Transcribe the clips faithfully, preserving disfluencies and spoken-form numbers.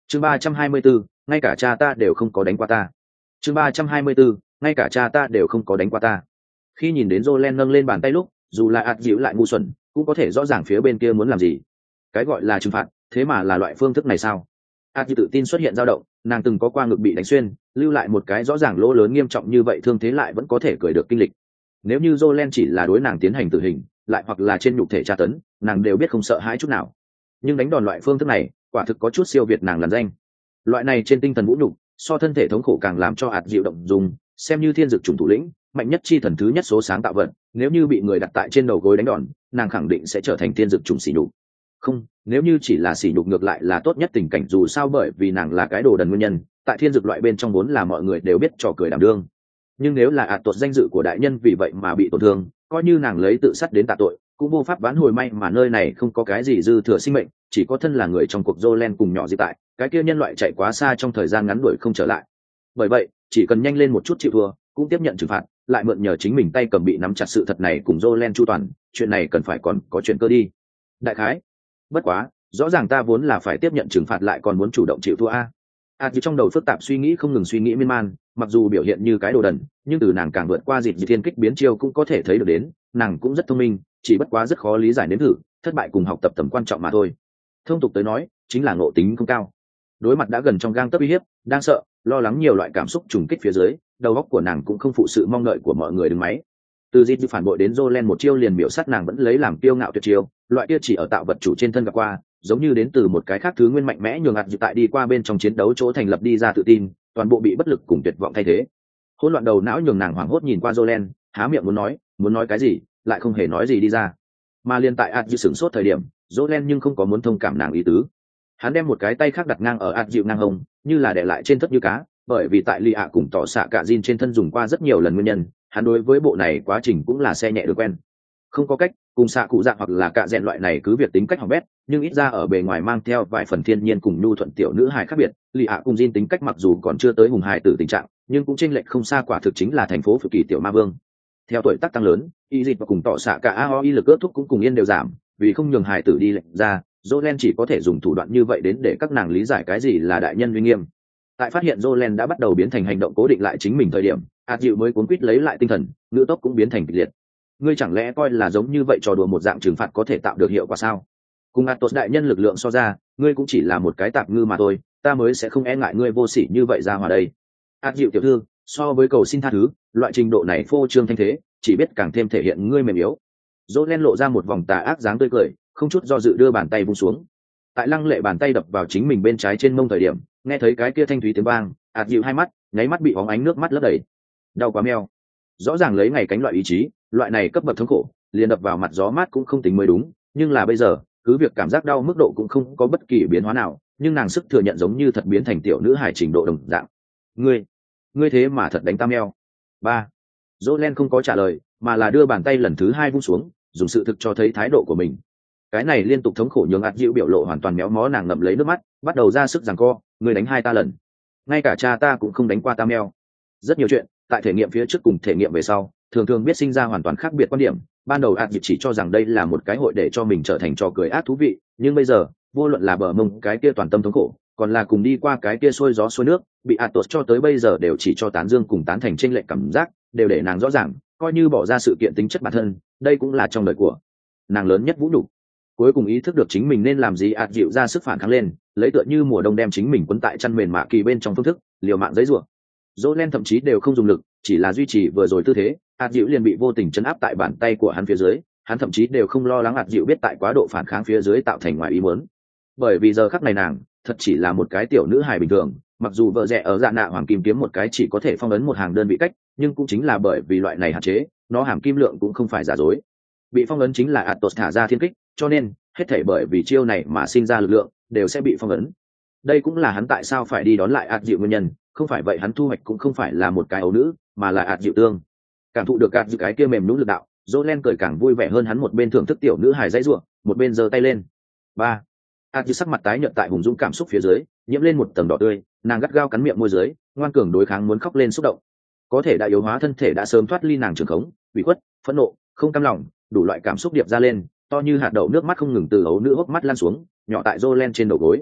chương ba trăm hai mươi bốn, ngay cả cha ta đều không có đánh qua ta. chương ba trăm hai mươi bốn, ngay cả cha ta đều không có đánh qua ta. Khi nhìn đến Jolene nâng lên bàn tay lúc, dù là ạt dịu lại ngu xuẩn, cũng có thể rõ ràng phía bên kia muốn làm gì. Cái gọi là trừng phạt, thế mà là loại phương thức này sao? ạt dịu tự tin xuất hiện dao động, nàng từng có qua ngực bị đánh xuyên, lưu lại một cái rõ ràng lỗ lớn nghiêm trọng như vậy, thương thế lại vẫn có thể cười được kinh lịch. Nếu như Jolene chỉ là đối nàng tiến hành tử hình, lại hoặc là trên nhục thể tra tấn, nàng đều biết không sợ hãi chút nào. Nhưng đánh đòn loại phương thức này, quả thực có chút siêu việt nàng làn danh. Loại này trên tinh thần vũ nhục, so thân thể thống khổ càng làm cho ạt dịu động dùng, xem như thiên dược chủng thủ lĩnh, mạnh nhất chi thần thứ nhất số sáng tạo vật, nếu như bị người đặt tại trên đầu gối đánh đòn, nàng khẳng định sẽ trở thành thiên dược chủng sỉ nhục. Không, nếu như chỉ là sỉ nhục ngược lại là tốt nhất tình cảnh, dù sao bởi vì nàng là cái đồ đần nguyên nhân, tại thiên dược loại bên trong vốn là mọi người đều biết trò cười đảm đương. Nhưng nếu là ạt tuột danh dự của đại nhân vì vậy mà bị tổn thương, coi như nàng lấy tự sát đến tạ tội, cũng vô pháp vãn hồi. May mà nơi này không có cái gì dư thừa sinh mệnh, chỉ có thân là người trong cuộc Jolene cùng nhỏ gì tại, cái kia nhân loại chạy quá xa trong thời gian ngắn đuổi không trở lại. Bởi vậy, chỉ cần nhanh lên một chút chịu thua, cũng tiếp nhận trừng phạt, lại mượn nhờ chính mình tay cầm bị nắm chặt sự thật này cùng Jolene chu toàn, chuyện này cần phải còn có chuyện cơ đi. Đại khái. Bất quá, rõ ràng ta vốn là phải tiếp nhận trừng phạt lại còn muốn chủ động chịu thua a. A trong đầu phức tạp suy nghĩ không ngừng suy nghĩ miên man, mặc dù biểu hiện như cái đồ đần, nhưng từ nàng càng vượt qua dịp thiên kích biến chiêu cũng có thể thấy được đến, nàng cũng rất thông minh, chỉ bất quá rất khó lý giải nếm thử, thất bại cùng học tập tầm quan trọng mà thôi. Thông tục tới nói, chính là ngộ tính không cao. Đối mặt đã gần trong gang tấc uy hiếp, đang sợ, lo lắng nhiều loại cảm xúc trùng kích phía dưới, đầu óc của nàng cũng không phụ sự mong đợi của mọi người đứng máy. Từ dịp phản bội đến Jolene một chiêu liền miểu sát nàng vẫn lấy làm kiêu ngạo tuyệt chiêu, loại kia chỉ ở tạo vật chủ trên thân gặp qua, giống như đến từ một cái khác thứ nguyên mạnh mẽ nhường ạt dịp tại đi qua bên trong chiến đấu chỗ thành lập đi ra tự tin, toàn bộ bị bất lực cùng tuyệt vọng thay thế. Hỗn loạn đầu não nhường nàng hoảng hốt nhìn qua Jolene, há miệng muốn nói, muốn nói cái gì, lại không hề nói gì đi ra. Mà liên tại ạt dịp sửng sốt thời điểm, Jolene nhưng không có muốn thông cảm nàng ý tứ. Hắn đem một cái tay khác đặt ngang ở ạt dịp ngang hông, như là để lại trên thất như cá, bởi vì tại Ly ạ cùng tỏ xạ cả Jin trên thân dùng qua rất nhiều lần nguyên nhân, hắn đối với bộ này quá trình cũng là xe nhẹ được quen. Không có cách, cùng xạ cụ dạ hoặc là cạ rèn loại này cứ việc tính cách hỏng bét, nhưng ít ra ở bề ngoài mang theo vài phần thiên nhiên cùng nhu thuận tiểu nữ hài khác biệt. Lì ạ cùng Jin tính cách mặc dù còn chưa tới hùng hài tử tình trạng, nhưng cũng chênh lệch không xa, quả thực chính là thành phố phự kỳ tiểu ma vương. Theo tuổi tác tăng lớn, y dịch và cùng tỏ xạ cả aoi lực ước thúc cũng cùng yên đều giảm, vì không nhường hài tử đi lệnh ra, Jolene chỉ có thể dùng thủ đoạn như vậy đến để các nàng lý giải cái gì là đại nhân uy nghiêm. Tại phát hiện Jolene đã bắt đầu biến thành hành động cố định lại chính mình thời điểm, ạt dịu mới cuốn quýt lấy lại tinh thần, ngữ tốc cũng biến thành kịch liệt. Ngươi chẳng lẽ coi là giống như vậy trò đùa một dạng trừng phạt có thể tạo được hiệu quả sao? Cùng Atos đại nhân lực lượng so ra, ngươi cũng chỉ là một cái tạp ngư mà thôi, ta mới sẽ không e ngại ngươi vô sỉ như vậy ra hòa đây. Át dịu tiểu thư, so với cầu xin tha thứ, loại trình độ này phô trương thanh thế, chỉ biết càng thêm thể hiện ngươi mềm yếu. Jolene lộ ra một vòng tà ác dáng tươi cười, không chút do dự đưa bàn tay vung xuống. Tại lăng lệ bàn tay đập vào chính mình bên trái trên mông thời điểm, nghe thấy cái kia thanh thúy tiếng vang, ạt dịu hai mắt, nháy mắt bị bóng ánh nước mắt lấp đầy. Đau quá meo. Rõ ràng lấy ngày cánh loại ý chí, loại này cấp bậc thống khổ, liền đập vào mặt gió mát cũng không tính mới đúng, nhưng là bây giờ, cứ việc cảm giác đau mức độ cũng không có bất kỳ biến hóa nào, nhưng nàng sức thừa nhận giống như thật biến thành tiểu nữ hài trình độ đồng dạng. Ngươi, ngươi thế mà thật đánh tam eo. Ba. Jolene không có trả lời, mà là đưa bàn tay lần thứ hai vung xuống, dùng sự thực cho thấy thái độ của mình. Cái này liên tục thống khổ nhường ạt dịu biểu lộ hoàn toàn méo mó, nàng ngậm lấy nước mắt, bắt đầu ra sức giằng co, ngươi đánh hai ta lần, ngay cả cha ta cũng không đánh qua tam eo. Rất nhiều chuyện, tại thể nghiệm phía trước cùng thể nghiệm về sau, thường thường biết sinh ra hoàn toàn khác biệt quan điểm. Ban đầu ạt dịu chỉ cho rằng đây là một cái hội để cho mình trở thành trò cười ác thú vị, nhưng bây giờ, vô luận là bờ mông cái kia toàn tâm thống khổ, còn là cùng đi qua cái kia xuôi gió xuôi nước, bị Atos cho tới bây giờ đều chỉ cho tán dương cùng tán thành chênh lệch cảm giác, đều để nàng rõ ràng, coi như bỏ ra sự kiện tính chất bản thân, đây cũng là trong đời của nàng lớn nhất vũ nhục. Cuối cùng ý thức được chính mình nên làm gì, ạt dịu ra sức phản kháng lên, lấy tựa như mùa đông đem chính mình quấn tại chăn mền mạ kỳ bên trong phương thức liều mạng giấy rủa. Jolene thậm chí đều không dùng lực, chỉ là duy trì vừa rồi tư thế, ạt dịu liền bị vô tình chấn áp tại bàn tay của hắn phía dưới. Hắn thậm chí đều không lo lắng ạt dịu biết tại quá độ phản kháng phía dưới tạo thành ngoài ý muốn, bởi vì giờ khắc này nàng thật chỉ là một cái tiểu nữ hài bình thường. Mặc dù vợ rẻ ở dạ nạ hoàng kim kiếm một cái chỉ có thể phong ấn một hàng đơn vị cách, nhưng cũng chính là bởi vì loại này hạn chế, nó hàm kim lượng cũng không phải giả dối. Bị phong ấn chính là Atos thả ra thiên kích, cho nên hết thảy bởi vì chiêu này mà sinh ra lực lượng đều sẽ bị phong ấn. Đây cũng là hắn tại sao phải đi đón lại ạt dịu nguyên nhân, không phải vậy hắn thu hoạch cũng không phải là một cái ấu nữ, mà là ạt dịu tương. Cảm thụ được ạt dịu cái kia mềm nhũn lực đạo, Jolene cười càng vui vẻ hơn, hắn một bên thưởng thức tiểu nữ hài dãy rủa, một bên giơ tay lên. Ba. ạt dịu sắc mặt tái nhợt tại hùng dũng cảm xúc phía dưới, nhiễm lên một tầng đỏ tươi, nàng gắt gao cắn miệng môi dưới, ngoan cường đối kháng muốn khóc lên xúc động. Có thể đã yếu hóa thân thể đã sớm thoát ly nàng trường khống, ủy khuất, phẫn nộ, không cam lòng, đủ loại cảm xúc điệp ra lên, to như hạt đậu nước mắt không ngừng từ ấu nữ hốc mắt lan xuống, nhỏ tại Jolene trên đầu gối.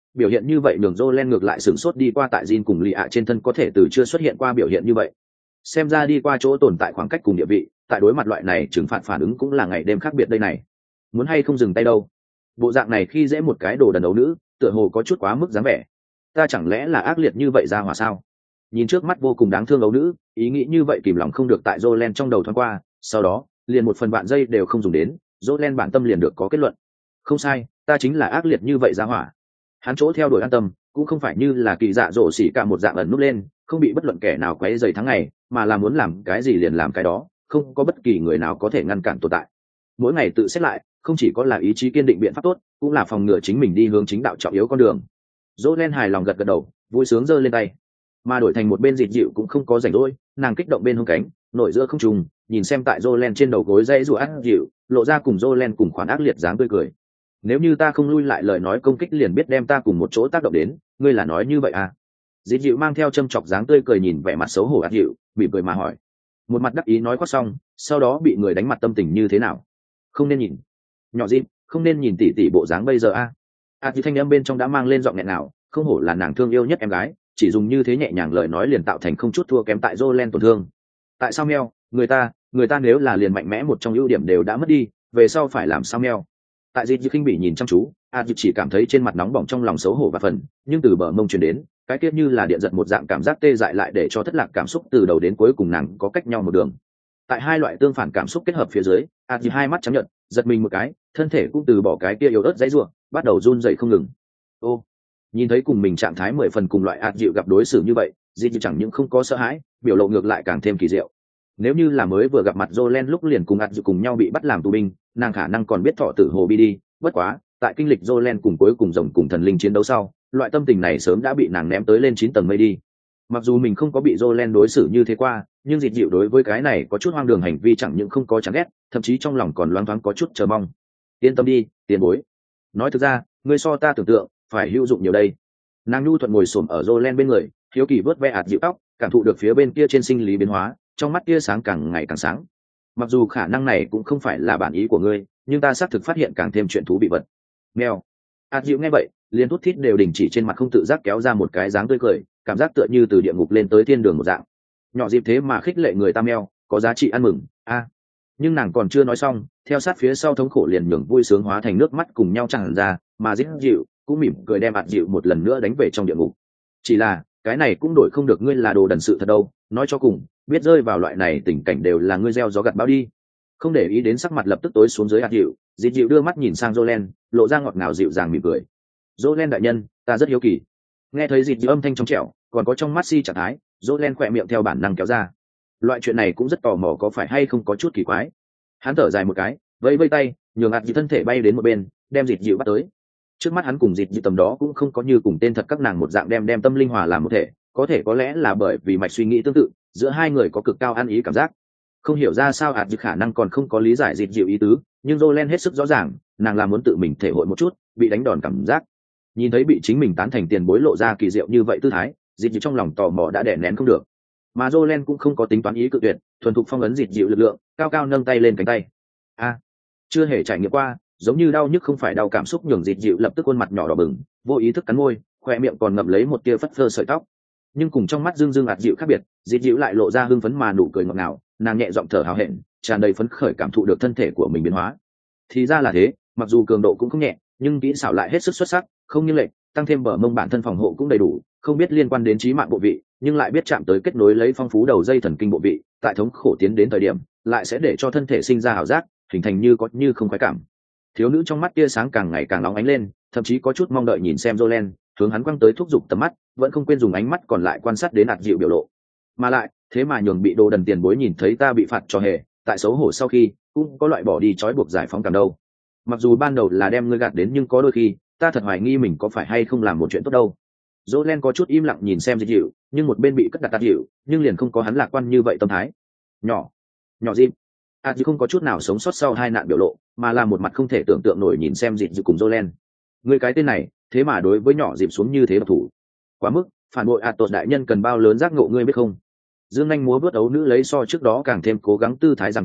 Biểu hiện như vậy nhường Jolen ngược lại sửng sốt đi qua tại Jin cùng Lì ạ trên thân có thể từ chưa xuất hiện qua biểu hiện như vậy. Xem ra đi qua chỗ tồn tại khoảng cách cùng địa vị, tại đối mặt loại này trừng phạt phản ứng cũng là ngày đêm khác biệt đây này. Muốn hay không dừng tay đâu. Bộ dạng này khi dễ một cái đồ đần đấu nữ, tựa hồ có chút quá mức dáng vẻ. Ta chẳng lẽ là ác liệt như vậy ra hỏa sao? Nhìn trước mắt vô cùng đáng thương ấu nữ, ý nghĩ như vậy kìm lòng không được tại Jolen trong đầu thoáng qua, sau đó, liền một phần vạn giây đều không dùng đến, Jolen bản tâm liền được có kết luận. Không sai, ta chính là ác liệt như vậy ra hỏa. Hắn chỗ theo đuổi an tâm, cũng không phải như là kỳ dạ dỗ xỉ cả một dạng ẩn núp lên, không bị bất luận kẻ nào quấy rầy tháng ngày, mà là muốn làm cái gì liền làm cái đó, không có bất kỳ người nào có thể ngăn cản tồn tại. Mỗi ngày tự xét lại, không chỉ có là ý chí kiên định biện pháp tốt, cũng là phòng ngừa chính mình đi hướng chính đạo trọng yếu con đường. Jolen hài lòng gật gật đầu, vui sướng giơ lên tay. Mà đổi thành một bên dịt dịu cũng không có rảnh rỗi, nàng kích động bên hông cánh, nổi giữa không trung, nhìn xem tại Jolen trên đầu gối dãy rủa ác dịu, lộ ra cùng Jolen cùng khoản ác liệt dáng tươi cười. Nếu như ta không lui lại lời nói công kích liền biết đem ta cùng một chỗ tác động đến, ngươi là nói như vậy à? Dịt dịu mang theo châm chọc dáng tươi cười nhìn vẻ mặt xấu hổ ác dịu, mỉm cười mà hỏi. Một mặt đắc ý nói quát xong, sau đó bị người đánh mặt tâm tình như thế nào? Không nên nhìn. Nhỏ dịt, không nên nhìn tỉ tỉ bộ dáng bây giờ a. À? ác dịu thanh âm bên trong đã mang lên giọng nghẹn nào, không hổ là nàng thương yêu nhất em gái, chỉ dùng như thế nhẹ nhàng lời nói liền tạo thành không chút thua kém tại Jolen tổn thương. Tại sao meo, người ta, người ta nếu là liền mạnh mẽ một trong ưu điểm đều đã mất đi, về sau phải làm sao meo? Tại dịp khinh bỉ nhìn chăm chú, a dịp chỉ cảm thấy trên mặt nóng bỏng trong lòng xấu hổ và phần, nhưng từ bờ mông truyền đến, cái tiết như là điện giật một dạng cảm giác tê dại lại để cho thất lạc cảm xúc từ đầu đến cuối cùng nàng có cách nhau một đường. Tại hai loại tương phản cảm xúc kết hợp phía dưới, a dịp hai mắt trắng nhợt, giật mình một cái, thân thể cũng từ bỏ cái kia yếu ớt dãy rủa, bắt đầu run rẩy không ngừng. Ô, nhìn thấy cùng mình trạng thái mười phần cùng loại a dịu gặp đối xử như vậy, dịp chẳng những không có sợ hãi, biểu lộ ngược lại càng thêm kỳ diệu. Nếu như là mới vừa gặp mặt Jolen lúc liền cùng ạt dự cùng nhau bị bắt làm tù binh, nàng khả năng còn biết thọ tử hồ bi đi, bất quá, tại kinh lịch Jolen cùng cuối cùng rồng cùng thần linh chiến đấu sau, loại tâm tình này sớm đã bị nàng ném tới lên chín tầng mây đi. Mặc dù mình không có bị Jolen đối xử như thế qua, nhưng dịt dịu đối với cái này có chút hoang đường hành vi chẳng những không có chán ghét, thậm chí trong lòng còn loáng thoáng có chút chờ mong. Yên tâm đi, tiền bối. Nói thực ra, ngươi so ta tưởng tượng, phải hữu dụng nhiều đây. Nàng nhu thuận ngồi xổm ở Jolen bên người, hiếu kỳ vớt ve ạt dịu tóc, cảm thụ được phía bên kia trên sinh lý biến hóa, trong mắt tia sáng càng ngày càng sáng. Mặc dù khả năng này cũng không phải là bản ý của ngươi, nhưng ta xác thực phát hiện càng thêm chuyện thú vị vật. Mèo. ạt dịu nghe vậy, liền thút thít đều đình chỉ trên mặt không tự giác kéo ra một cái dáng tươi cười, cảm giác tựa như từ địa ngục lên tới thiên đường một dạng. Nhỏ dịp thế mà khích lệ người ta mèo, có giá trị ăn mừng a. À. Nhưng nàng còn chưa nói xong, theo sát phía sau thống khổ liền nhường vui sướng hóa thành nước mắt cùng nhau tràn ra, mà dít dịu cũng mỉm cười đem ạt dịu một lần nữa đánh về trong địa ngục. Chỉ là cái này cũng đổi không được ngươi là đồ đần sự thật đâu, nói cho cùng biết rơi vào loại này tình cảnh đều là ngươi gieo gió gặt bão đi. Không để ý đến sắc mặt lập tức tối xuống dưới ạt dịu, dịt dịu đưa mắt nhìn sang Jolen, lộ ra ngọt ngào dịu dàng mỉm cười. Jolen đại nhân, ta rất hiếu kỳ. Nghe thấy dịt dịu âm thanh trong trẻo, còn có trong mắt si trạng thái, Jolen khỏe miệng theo bản năng kéo ra. Loại chuyện này cũng rất tò mò có phải hay không có chút kỳ quái. Hắn thở dài một cái, vẫy vẫy tay, nhường ạt dịu thân thể bay đến một bên, đem dịt dịu bắt tới. Trước mắt hắn cùng dịt dịu tầm đó cũng không có như cùng tên thật các nàng một dạng đem đem tâm linh hòa làm một thể, có thể có lẽ là bởi vì mạch suy nghĩ tương tự, giữa hai người có cực cao ăn ý cảm giác. Không hiểu ra sao ạt dịu khả năng còn không có lý giải dịt dịu ý tứ, nhưng Jolen hết sức rõ ràng, nàng là muốn tự mình thể hội một chút bị đánh đòn cảm giác. Nhìn thấy bị chính mình tán thành tiền bối lộ ra kỳ diệu như vậy tư thái, dịt dịu trong lòng tò mò đã đè nén không được. Mà Jolen cũng không có tính toán ý cự tuyệt, thuần thục phong ấn dịt dịu lực lượng, cao cao nâng tay lên cánh tay. A, chưa hề trải nghiệm qua, giống như đau nhức không phải đau cảm xúc nhường dịt dịu lập tức khuôn mặt nhỏ đỏ bừng, vô ý thức cắn môi, khoe miệng còn ngậm lấy một tia phất phơ sợi tóc. Nhưng cùng trong mắt dương dương ạt dịu khác biệt, dịt dịu lại lộ ra hưng phấn mà nụ cười ngọt ngào, nàng nhẹ giọng thở hào hẹn, tràn đầy phấn khởi cảm thụ được thân thể của mình biến hóa. Thì ra là thế, mặc dù cường độ cũng không nhẹ, nhưng kỹ xảo lại hết sức xuất sắc, không như lệch, tăng thêm bờ mông bản thân phòng hộ cũng đầy đủ, không biết liên quan đến trí mạng bộ vị, nhưng lại biết chạm tới kết nối lấy phong phú đầu dây thần kinh bộ vị, tại thống khổ tiến đến thời điểm, lại sẽ để cho thân thể sinh ra ảo giác, hình thành như có như không khoái cảm. Thiếu nữ trong mắt tia sáng càng ngày càng nóng ánh lên, thậm chí có chút mong đợi nhìn xem Jolen, hướng hắn quăng tới thúc giục tầm mắt, vẫn không quên dùng ánh mắt còn lại quan sát đến ạt dịu biểu lộ. Mà lại, thế mà nhường bị đồ đần tiền bối nhìn thấy ta bị phạt cho hề, tại xấu hổ sau khi, cũng có loại bỏ đi trói buộc giải phóng cảm đâu. Mặc dù ban đầu là đem ngươi gạt đến nhưng có đôi khi, ta thật hoài nghi mình có phải hay không làm một chuyện tốt đâu. Jolen có chút im lặng nhìn xem dịu, nhưng một bên bị cất đặt ạt dịu, nhưng liền không có hắn lạc quan như vậy tâm thái. Nhỏ, nhỏ dịu. ạt dịu không có chút nào sống sót sau hai nạn biểu lộ, mà là một mặt không thể tưởng tượng nổi nhìn xem dịu cùng Jolen. Ngươi cái tên này, thế mà đối với nhỏ dịp xuống như thế độc thủ. Quá mức, phản bội ạt tột đại nhân cần bao lớn giác ngộ ngươi biết không? Dương Anh múa vớt ấu nữ lấy so trước đó càng thêm cố gắng tư thái giằng co,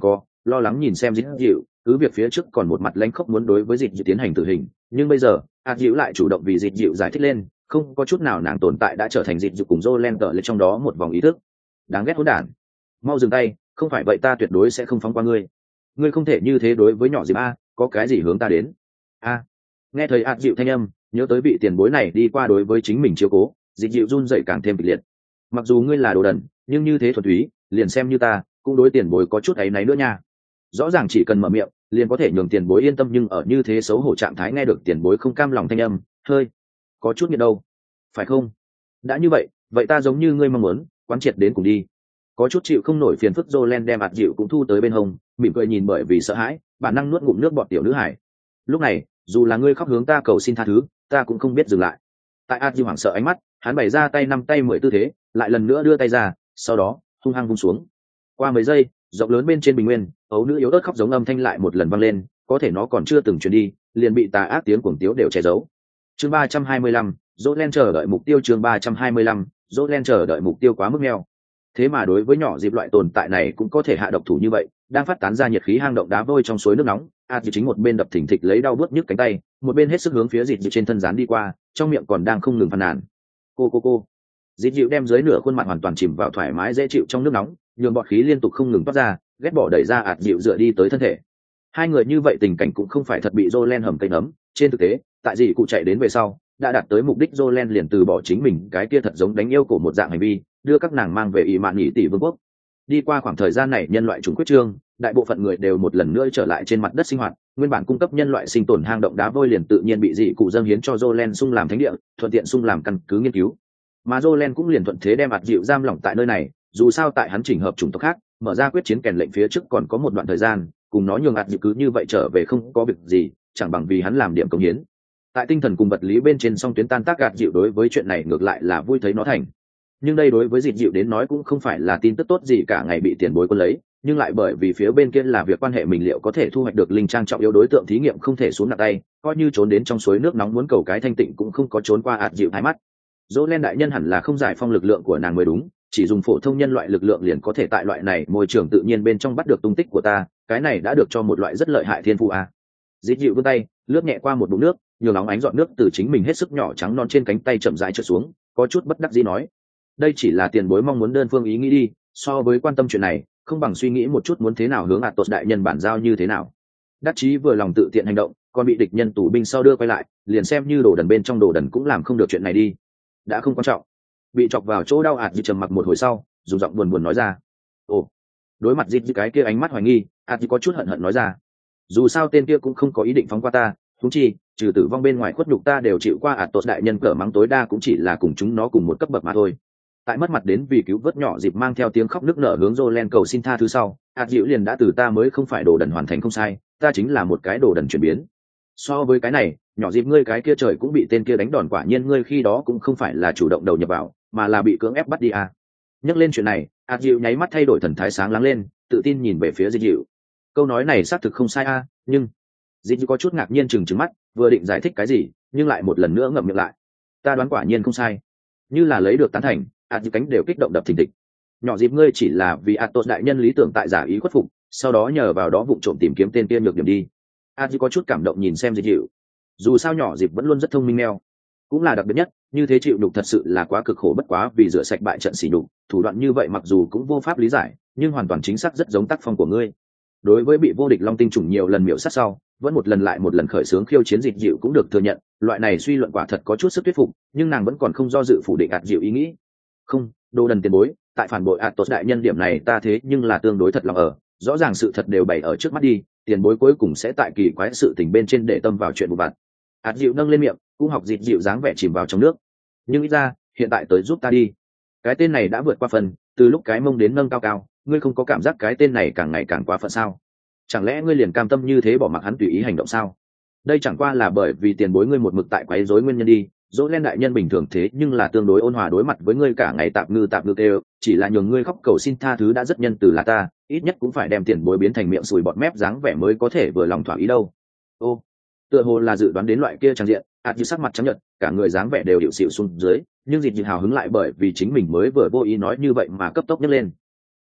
lo lắng nhìn xem dịt dịu, cứ việc phía trước còn một mặt lãnh khốc muốn đối với dịt dịu tiến hành tử hình, nhưng bây giờ ạt dịu lại chủ động vì dịt dịu giải thích lên, không có chút nào nàng tồn tại đã trở thành dịt dịu cùng Jolen cỡ lên trong đó một vòng ý thức. Đáng ghét hỗn đản, mau dừng tay, không phải vậy ta tuyệt đối sẽ không phóng qua ngươi. Ngươi không thể như thế đối với nhỏ dịp a, có cái gì hướng ta đến? A. Nghe thấy ạt dịu thanh âm, nhớ tới vị tiền bối này đi qua đối với chính mình chiếu cố, dịt dịu run dậy càng thêm kịch liệt. Mặc dù ngươi là đồ đần, nhưng như thế thuần túy, liền xem như ta cũng đối tiền bối có chút áy náy nữa nha. Rõ ràng chỉ cần mở miệng liền có thể nhường tiền bối yên tâm, nhưng ở như thế xấu hổ trạng thái nghe được tiền bối không cam lòng thanh âm, hơi có chút nghiệt đâu, phải không? Đã như vậy, vậy ta giống như ngươi mong muốn, quán triệt đến cùng đi. Có chút chịu không nổi phiền phức Jolen đem ạt dịu cũng thu tới bên hông, mỉm cười nhìn bởi vì sợ hãi bản năng nuốt ngụm nước bọt tiểu nữ hải. Lúc này dù là ngươi khóc hướng ta cầu xin tha thứ, ta cũng không biết dừng lại. Tại ạt dịu hoảng sợ ánh mắt, hắn bày ra tay năm tay mười tư thế, lại lần nữa đưa tay ra, sau đó hung hăng vung xuống. Qua mấy giây, rộng lớn bên trên bình nguyên, ấu nữ yếu ớt khóc giống âm thanh lại một lần vang lên, có thể nó còn chưa từng truyền đi liền bị tà ác tiếng cuồng tiếu đều che giấu. Chương ba trăm hai mươi lăm, Jolen chờ đợi mục tiêu. Chương ba trăm hai mươi lăm, Jolen chờ đợi mục tiêu quá mức nghèo. Thế mà đối với nhỏ dịp loại tồn tại này cũng có thể hạ độc thủ như vậy, đang phát tán ra nhiệt khí hang động đá vôi trong suối nước nóng. ạt dịu chính một bên đập thình thịch lấy đau bớt nhức cánh tay, một bên hết sức hướng phía dịt dịu trên thân dán đi qua, trong miệng còn đang không ngừng phàn nàn. Cô cô cô. Dịt dịu đem dưới nửa khuôn mặt hoàn toàn chìm vào thoải mái dễ chịu trong nước nóng, nhường bọt khí liên tục không ngừng toát ra, ghét bỏ đẩy ra ạt dịu dựa đi tới thân thể. Hai người như vậy tình cảnh cũng không phải thật bị Jolen hầm cây nấm, trên thực tế tại dị cụ chạy đến về sau đã đạt tới mục đích. Jolen liền từ bỏ chính mình cái kia thật giống đánh yêu cổ một dạng hành vi, đưa các nàng mang về ỷ mạn nhị tỷ vương quốc. Đi qua khoảng thời gian này, nhân loại chúng quyết trương, đại bộ phận người đều một lần nữa trở lại trên mặt đất sinh hoạt, nguyên bản cung cấp nhân loại sinh tồn hang động đá vôi liền tự nhiên bị dị cụ dâng hiến cho Jolen sung làm thánh địa, thuận tiện sung làm căn cứ nghiên cứu. Mà Jolen cũng liền thuận thế đem ạt dịu giam lỏng tại nơi này, dù sao tại hắn chỉnh hợp chủng tộc khác, mở ra quyết chiến kèn lệnh phía trước còn có một đoạn thời gian, cùng nó nhường ạt dịu cứ như vậy trở về không có việc gì, chẳng bằng vì hắn làm điểm công hiến. Tại tinh thần cùng vật lý bên trên song tuyến tan tác, ạt dịu đối với chuyện này ngược lại là vui thấy nó thành. Nhưng đây đối với dịt dịu đến nói cũng không phải là tin tức tốt gì cả, ngày bị tiền bối quân lấy, nhưng lại bởi vì phía bên kia là việc quan hệ mình liệu có thể thu hoạch được linh trang trọng yếu đối tượng thí nghiệm không thể xuống nặng tay, coi như trốn đến trong suối nước nóng muốn cầu cái thanh tịnh cũng không có trốn qua ạt dịu hai mắt. Jolen đại nhân hẳn là không giải phong lực lượng của nàng mới đúng, chỉ dùng phổ thông nhân loại lực lượng liền có thể tại loại này môi trường tự nhiên bên trong bắt được tung tích của ta, cái này đã được cho một loại rất lợi hại thiên phú à. Dịt dịu vươn tay lướt nhẹ qua một bụng nước, nhiều nóng ánh giọt nước từ chính mình hết sức nhỏ trắng non trên cánh tay chậm rãi trượt xuống, có chút bất đắc dĩ nói, đây chỉ là tiền bối mong muốn đơn phương ý nghĩ đi, so với quan tâm chuyện này không bằng suy nghĩ một chút muốn thế nào hướng ạt tột đại nhân bản giao như thế nào. Đắc chí vừa lòng tự tiện hành động, còn bị địch nhân tù binh sau đưa quay lại, liền xem như đồ đần bên trong đồ đần cũng làm không được chuyện này đi. Đã không quan trọng. Bị chọc vào chỗ đau, ạt dịu trầm mặc một hồi sau dùng giọng buồn buồn nói ra. Ồ. Đối mặt dịt dịu cái kia ánh mắt hoài nghi, ạt dịu có chút hận hận nói ra, dù sao tên kia cũng không có ý định phóng qua ta, huống chi trừ tử vong bên ngoài khuất nhục ta đều chịu qua, ạt tột đại nhân cỡ mắng tối đa cũng chỉ là cùng chúng nó cùng một cấp bậc mà thôi. Tại mất mặt đến vì cứu vớt nhỏ dịp mang theo tiếng khóc nức nở hướng Jolen cầu xin tha thứ sau, ạt dịu liền đã từ ta mới không phải đồ đần hoàn thành không sai, ta chính là một cái đồ đần chuyển biến. So với cái này, nhỏ dịp ngươi cái kia trời cũng bị tên kia đánh đòn, quả nhiên ngươi khi đó cũng không phải là chủ động đầu nhập vào, mà là bị cưỡng ép bắt đi à. Nhắc lên chuyện này, ạt dịu nháy mắt thay đổi thần thái sáng láng lên, tự tin nhìn về phía dịt dịu. Câu nói này xác thực không sai à, nhưng dịt dịu có chút ngạc nhiên chừng chừng mắt, vừa định giải thích cái gì nhưng lại một lần nữa ngậm miệng lại. Ta đoán quả nhiên không sai. Như là lấy được tán thành, ạt dịu cánh đều kích động đập thình thịch. Nhỏ dịp ngươi chỉ là vì ạt tột đại nhân lý tưởng tại giả ý khuất phục, sau đó nhờ vào đó vụng trộm tìm kiếm tên kia nhược điểm đi. ạt dịu có chút cảm động nhìn xem dịt dịu, dù sao nhỏ dịp vẫn luôn rất thông minh neo, cũng là đặc biệt nhất, như thế chịu đục thật sự là quá cực khổ, bất quá vì rửa sạch bại trận xỉ đục, thủ đoạn như vậy mặc dù cũng vô pháp lý giải, nhưng hoàn toàn chính xác rất giống tác phong của ngươi. Đối với bị vô địch long tinh trùng nhiều lần miểu sát sau vẫn một lần lại một lần khởi xướng khiêu chiến, dịt dịu cũng được thừa nhận loại này suy luận quả thật có chút sức thuyết phục, nhưng nàng vẫn còn không do dự phủ định ạt dịu ý nghĩ. Không, đồ đần tiền bối, tại phản bội ạt tốt đại nhân điểm này ta thế nhưng là tương đối thật lòng ở, rõ ràng sự thật đều bày ở trước mắt đi, tiền bối cuối cùng sẽ tại kỳ quái sự tình bên trên để tâm vào chuyện vụ vặt. ạt dịu nâng lên miệng cũng học dịt dịu dáng vẻ chìm vào trong nước, nhưng ít ra hiện tại tới giúp ta đi. Cái tên này đã vượt qua phần, từ lúc cái mông đến nâng cao cao, ngươi không có cảm giác cái tên này càng ngày càng quá phận sao? Chẳng lẽ ngươi liền cam tâm như thế bỏ mặc hắn tùy ý hành động sao? Đây chẳng qua là bởi vì tiền bối ngươi một mực tại quấy rối nguyên nhân đi. Dỗ Len đại nhân bình thường thế nhưng là tương đối ôn hòa đối mặt với ngươi, cả ngày tạp ngư tạp ngư kêu, chỉ là nhường ngươi khóc cầu xin tha thứ đã rất nhân từ là ta, ít nhất cũng phải đem tiền bối biến thành miệng sùi bọt mép dáng vẻ mới có thể vừa lòng thỏa ý đâu. Ô, tựa hồ là dự đoán đến loại kia trang diện, ạt như sắc mặt trắng nhợt, cả người dáng vẻ đều điệu xịu xuống dưới, nhưng dịt dịu hào hứng lại bởi vì chính mình mới vừa vô ý nói như vậy mà cấp tốc nhấc lên. Ai,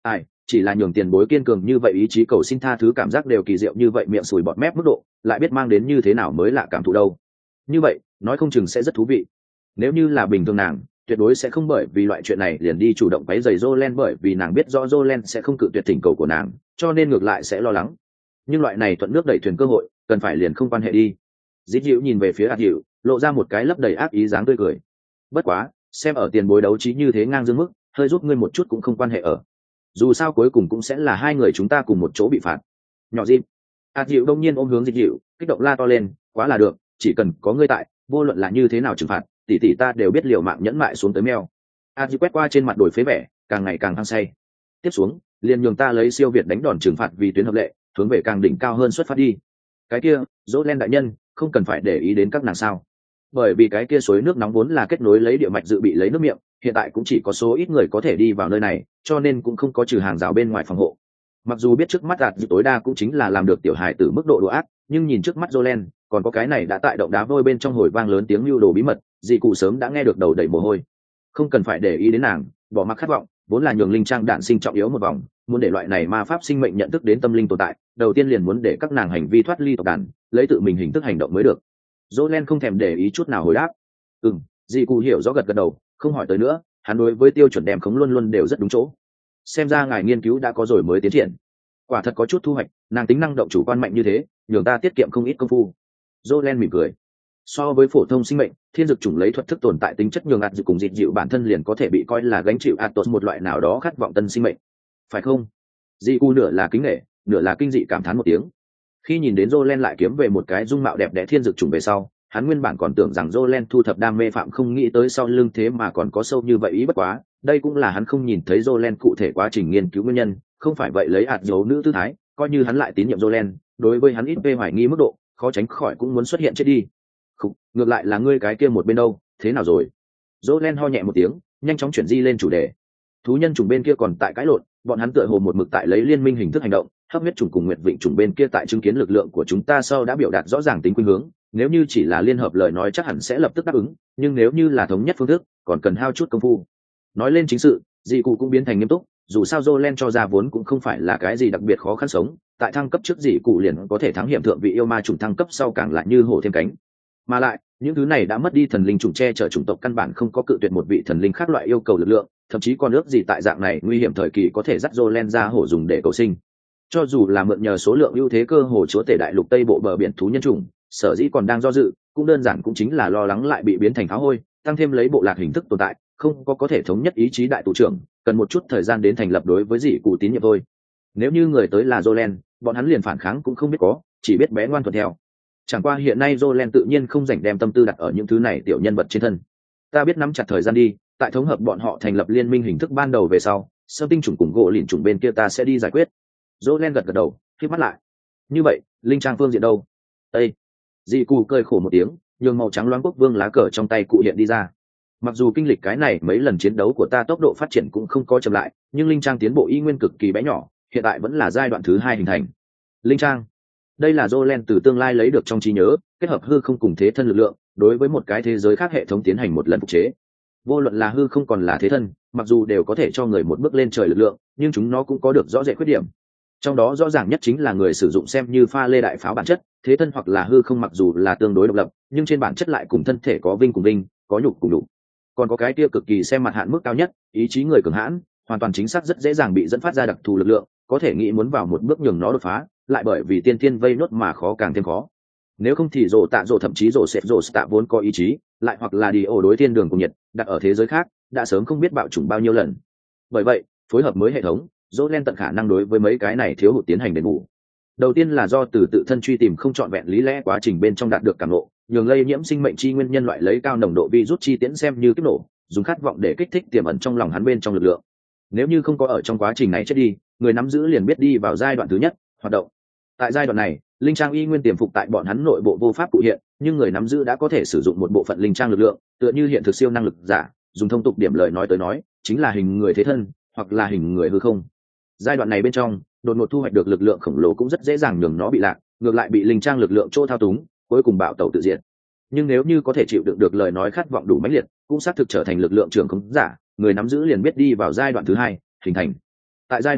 chỉ là nhường tiền bối kiên cường như vậy, ý chí cầu xin tha thứ cảm giác đều kỳ diệu như vậy, miệng sùi bọt mép mức độ lại biết mang đến như thế nào mới lạ cảm thụ đâu. Như vậy nói không chừng sẽ rất thú vị. Nếu như là bình thường nàng tuyệt đối sẽ không bởi vì loại chuyện này liền đi chủ động quấy rầy Jolene, bởi vì nàng biết rõ Jolene sẽ không cự tuyệt thỉnh cầu của nàng, cho nên ngược lại sẽ lo lắng. Nhưng loại này thuận nước đẩy thuyền cơ hội cần phải liền không quan hệ đi. Dít dịu nhìn về phía ạt dịu, lộ ra một cái lấp đầy ác ý dáng tươi cười. Bất quá xem ở tiền bối đấu trí như thế ngang dương mức, hơi giúp ngươi một chút cũng không quan hệ ở. Dù sao cuối cùng cũng sẽ là hai người chúng ta cùng một chỗ bị phạt. Nhỏ dịp. ạt dịu đông nhiên ôm hướng dít dịu, kích động la to lên, quá là được, chỉ cần có ngươi tại, vô luận là như thế nào trừng phạt, tỷ tỷ ta đều biết liều mạng nhẫn mại xuống tới mèo. ạt dịu quét qua trên mặt đổi phế vẻ, càng ngày càng hăng say. Tiếp xuống liền nhường ta lấy siêu việt đánh đòn trừng phạt vì tuyến hợp lệ, hướng về càng đỉnh cao hơn xuất phát đi. Cái kia Jolene đại nhân không cần phải để ý đến các nàng sao, bởi vì cái kia suối nước nóng vốn là kết nối lấy địa mạch dự bị lấy nước miệng, hiện tại cũng chỉ có số ít người có thể đi vào nơi này, cho nên cũng không có trừ hàng rào bên ngoài phòng hộ. Mặc dù biết trước mắt đạt dự tối đa cũng chính là làm được tiểu hài tử mức độ độ ác, nhưng nhìn trước mắt Jolene còn có cái này đã tại động đá vôi bên trong hồi vang lớn tiếng lưu đồ bí mật, dì cụ sớm đã nghe được đầu đầy mồ hôi. Không cần phải để ý đến nàng, bỏ mặc khát vọng vốn là nhường linh trang đạn sinh trọng yếu một vòng, muốn để loại này ma pháp sinh mệnh nhận thức đến tâm linh tồn tại, đầu tiên liền muốn để các nàng hành vi thoát ly tộc đàn, lấy tự mình hình thức hành động mới được. Jolene không thèm để ý chút nào hồi đáp. Ừm, dì cụ hiểu rõ gật gật đầu, không hỏi tới nữa, hắn đối với tiêu chuẩn đem khống luôn luôn đều rất đúng chỗ. Xem ra ngài nghiên cứu đã có rồi mới tiến triển. Quả thật có chút thu hoạch, nàng tính năng động chủ quan mạnh như thế, nhường ta tiết kiệm không ít công phu. Jolene mỉm cười. So với phổ thông sinh mệnh, thiên dược chủng lấy thuật thức tồn tại tính chất nhường ạt dịu cùng dịt dịu bản thân liền có thể bị coi là gánh chịu Atos một loại nào đó khát vọng tân sinh mệnh, phải không? Dì cu nửa là kính nể, nửa là kinh dị cảm thán một tiếng. Khi nhìn đến Jolene lại kiếm về một cái dung mạo đẹp đẽ thiên dược chủng về sau, hắn nguyên bản còn tưởng rằng Jolene thu thập đam mê phạm, không nghĩ tới sau lưng thế mà còn có sâu như vậy ý. Bất quá đây cũng là hắn không nhìn thấy Jolene cụ thể quá trình nghiên cứu nguyên nhân, không phải vậy lấy ạt dấu nữ tư thái, coi như hắn lại tín nhiệm Jolene, đối với hắn ít về hoài nghi mức độ, khó tránh khỏi cũng muốn xuất hiện chết đi. Khúc, ngược lại là ngươi cái kia một bên đâu, thế nào rồi? Jolene ho nhẹ một tiếng, nhanh chóng chuyển di lên chủ đề. Thú nhân chủng bên kia còn tại cãi lộn, bọn hắn tựa hồ một mực tại lấy liên minh hình thức hành động, hấp huyết chủng cùng nguyệt vịnh chủng bên kia tại chứng kiến lực lượng của chúng ta sau đã biểu đạt rõ ràng tính khuynh hướng, nếu như chỉ là liên hợp lời nói chắc hẳn sẽ lập tức đáp ứng, nhưng nếu như là thống nhất phương thức, còn cần hao chút công phu. Nói lên chính sự, dì cụ cũng biến thành nghiêm túc, dù sao Jolene cho ra vốn cũng không phải là cái gì đặc biệt khó khăn sống, tại thăng cấp trước dì cụ liền có thể thắng hiểm thượng vị yêu ma chủng, thăng cấp sau càng lại như hổ thêm cánh. Mà lại những thứ này đã mất đi thần linh chủng che chở chủng tộc căn bản không có cự tuyệt một vị thần linh khác loại yêu cầu lực lượng, thậm chí còn ước gì tại dạng này nguy hiểm thời kỳ có thể dắt Jolene ra hổ dùng để cầu sinh. Cho dù là mượn nhờ số lượng ưu thế cơ hồ chúa tể đại lục tây bộ bờ biển thú nhân chủng, sở dĩ còn đang do dự, cũng đơn giản cũng chính là lo lắng lại bị biến thành phá hôi, tăng thêm lấy bộ lạc hình thức tồn tại, không có có thể thống nhất ý chí đại tụ trưởng, cần một chút thời gian đến thành lập đối với dị cụ tín nhiệm thôi. Nếu như người tới là Jolene, bọn hắn liền phản kháng cũng không biết có, chỉ biết bé ngoan thuận theo. Chẳng qua hiện nay Jolene tự nhiên không rảnh đem tâm tư đặt ở những thứ này tiểu nhân vật trên thân. Ta biết nắm chặt thời gian đi, tại thống hợp bọn họ thành lập liên minh hình thức ban đầu về sau, sơ tinh chủng cùng gỗ lìn chủng bên kia ta sẽ đi giải quyết. Jolene gật gật đầu, khép mắt lại. Như vậy, linh trang phương diện đâu? Ê! Dị cụ cười khổ một tiếng, nhường màu trắng loáng quốc vương lá cờ trong tay cụ hiện đi ra. Mặc dù kinh lịch cái này mấy lần chiến đấu của ta tốc độ phát triển cũng không có chậm lại, nhưng linh trang tiến bộ y nguyên cực kỳ bé nhỏ, hiện tại vẫn là giai đoạn thứ hai hình thành. Linh trang, đây là Jolene từ tương lai lấy được trong trí nhớ, kết hợp hư không cùng thế thân lực lượng, đối với một cái thế giới khác hệ thống tiến hành một lần phục chế. Vô luận là hư không còn là thế thân, mặc dù đều có thể cho người một bước lên trời lực lượng, nhưng chúng nó cũng có được rõ rệt khuyết điểm. Trong đó rõ ràng nhất chính là người sử dụng xem như pha lê đại pháo bản chất, thế thân hoặc là hư không mặc dù là tương đối độc lập, nhưng trên bản chất lại cùng thân thể có vinh cùng vinh, có nhục cùng nhục. Còn có cái kia cực kỳ xem mặt hạn mức cao nhất, ý chí người cường hãn, hoàn toàn chính xác rất dễ dàng bị dẫn phát ra đặc thù lực lượng, có thể nghĩ muốn vào một bước nhường nó đột phá, lại bởi vì tiên thiên vây nốt mà khó càng thêm khó. Nếu không thì rồ tạ rồ thậm chí rồ sệt rồ tạ vốn có ý chí, lại hoặc là đi ổ đối thiên đường cùng nhiệt, đặt ở thế giới khác, đã sớm không biết bạo chủng bao nhiêu lần. Bởi vậy, phối hợp mới hệ thống, Jolene tận khả năng đối với mấy cái này thiếu hụt tiến hành đền bù. Đầu tiên là do từ tự thân truy tìm không trọn vẹn lý lẽ quá trình bên trong đạt được cảm ngộ, nhường lây nhiễm sinh mệnh chi nguyên nhân loại lấy cao nồng độ virus chi tiễn xem như kiếp nổ, dùng khát vọng để kích thích tiềm ẩn trong lòng hắn bên trong lực lượng. Nếu như không có ở trong quá trình này chết đi, người nắm giữ liền biết đi vào giai đoạn thứ nhất, hoạt động. Tại giai đoạn này, linh trang y nguyên tiềm phục tại bọn hắn nội bộ vô pháp cụ hiện, nhưng người nắm giữ đã có thể sử dụng một bộ phận linh trang lực lượng, tựa như hiện thực siêu năng lực giả, dùng thông tục điểm lời nói tới nói, chính là hình người thế thân, hoặc là hình người hư không. Giai đoạn này bên trong, đột ngột thu hoạch được lực lượng khổng lồ cũng rất dễ dàng nhường nó bị lạc, ngược lại bị linh trang lực lượng chỗ thao túng, cuối cùng bạo tẩu tự diệt. Nhưng nếu như có thể chịu đựng được lời nói khát vọng đủ mãnh liệt, cũng xác thực trở thành lực lượng trường khống giả, người nắm giữ liền biết đi vào giai đoạn thứ hai, hình thành. Tại giai đoạn này,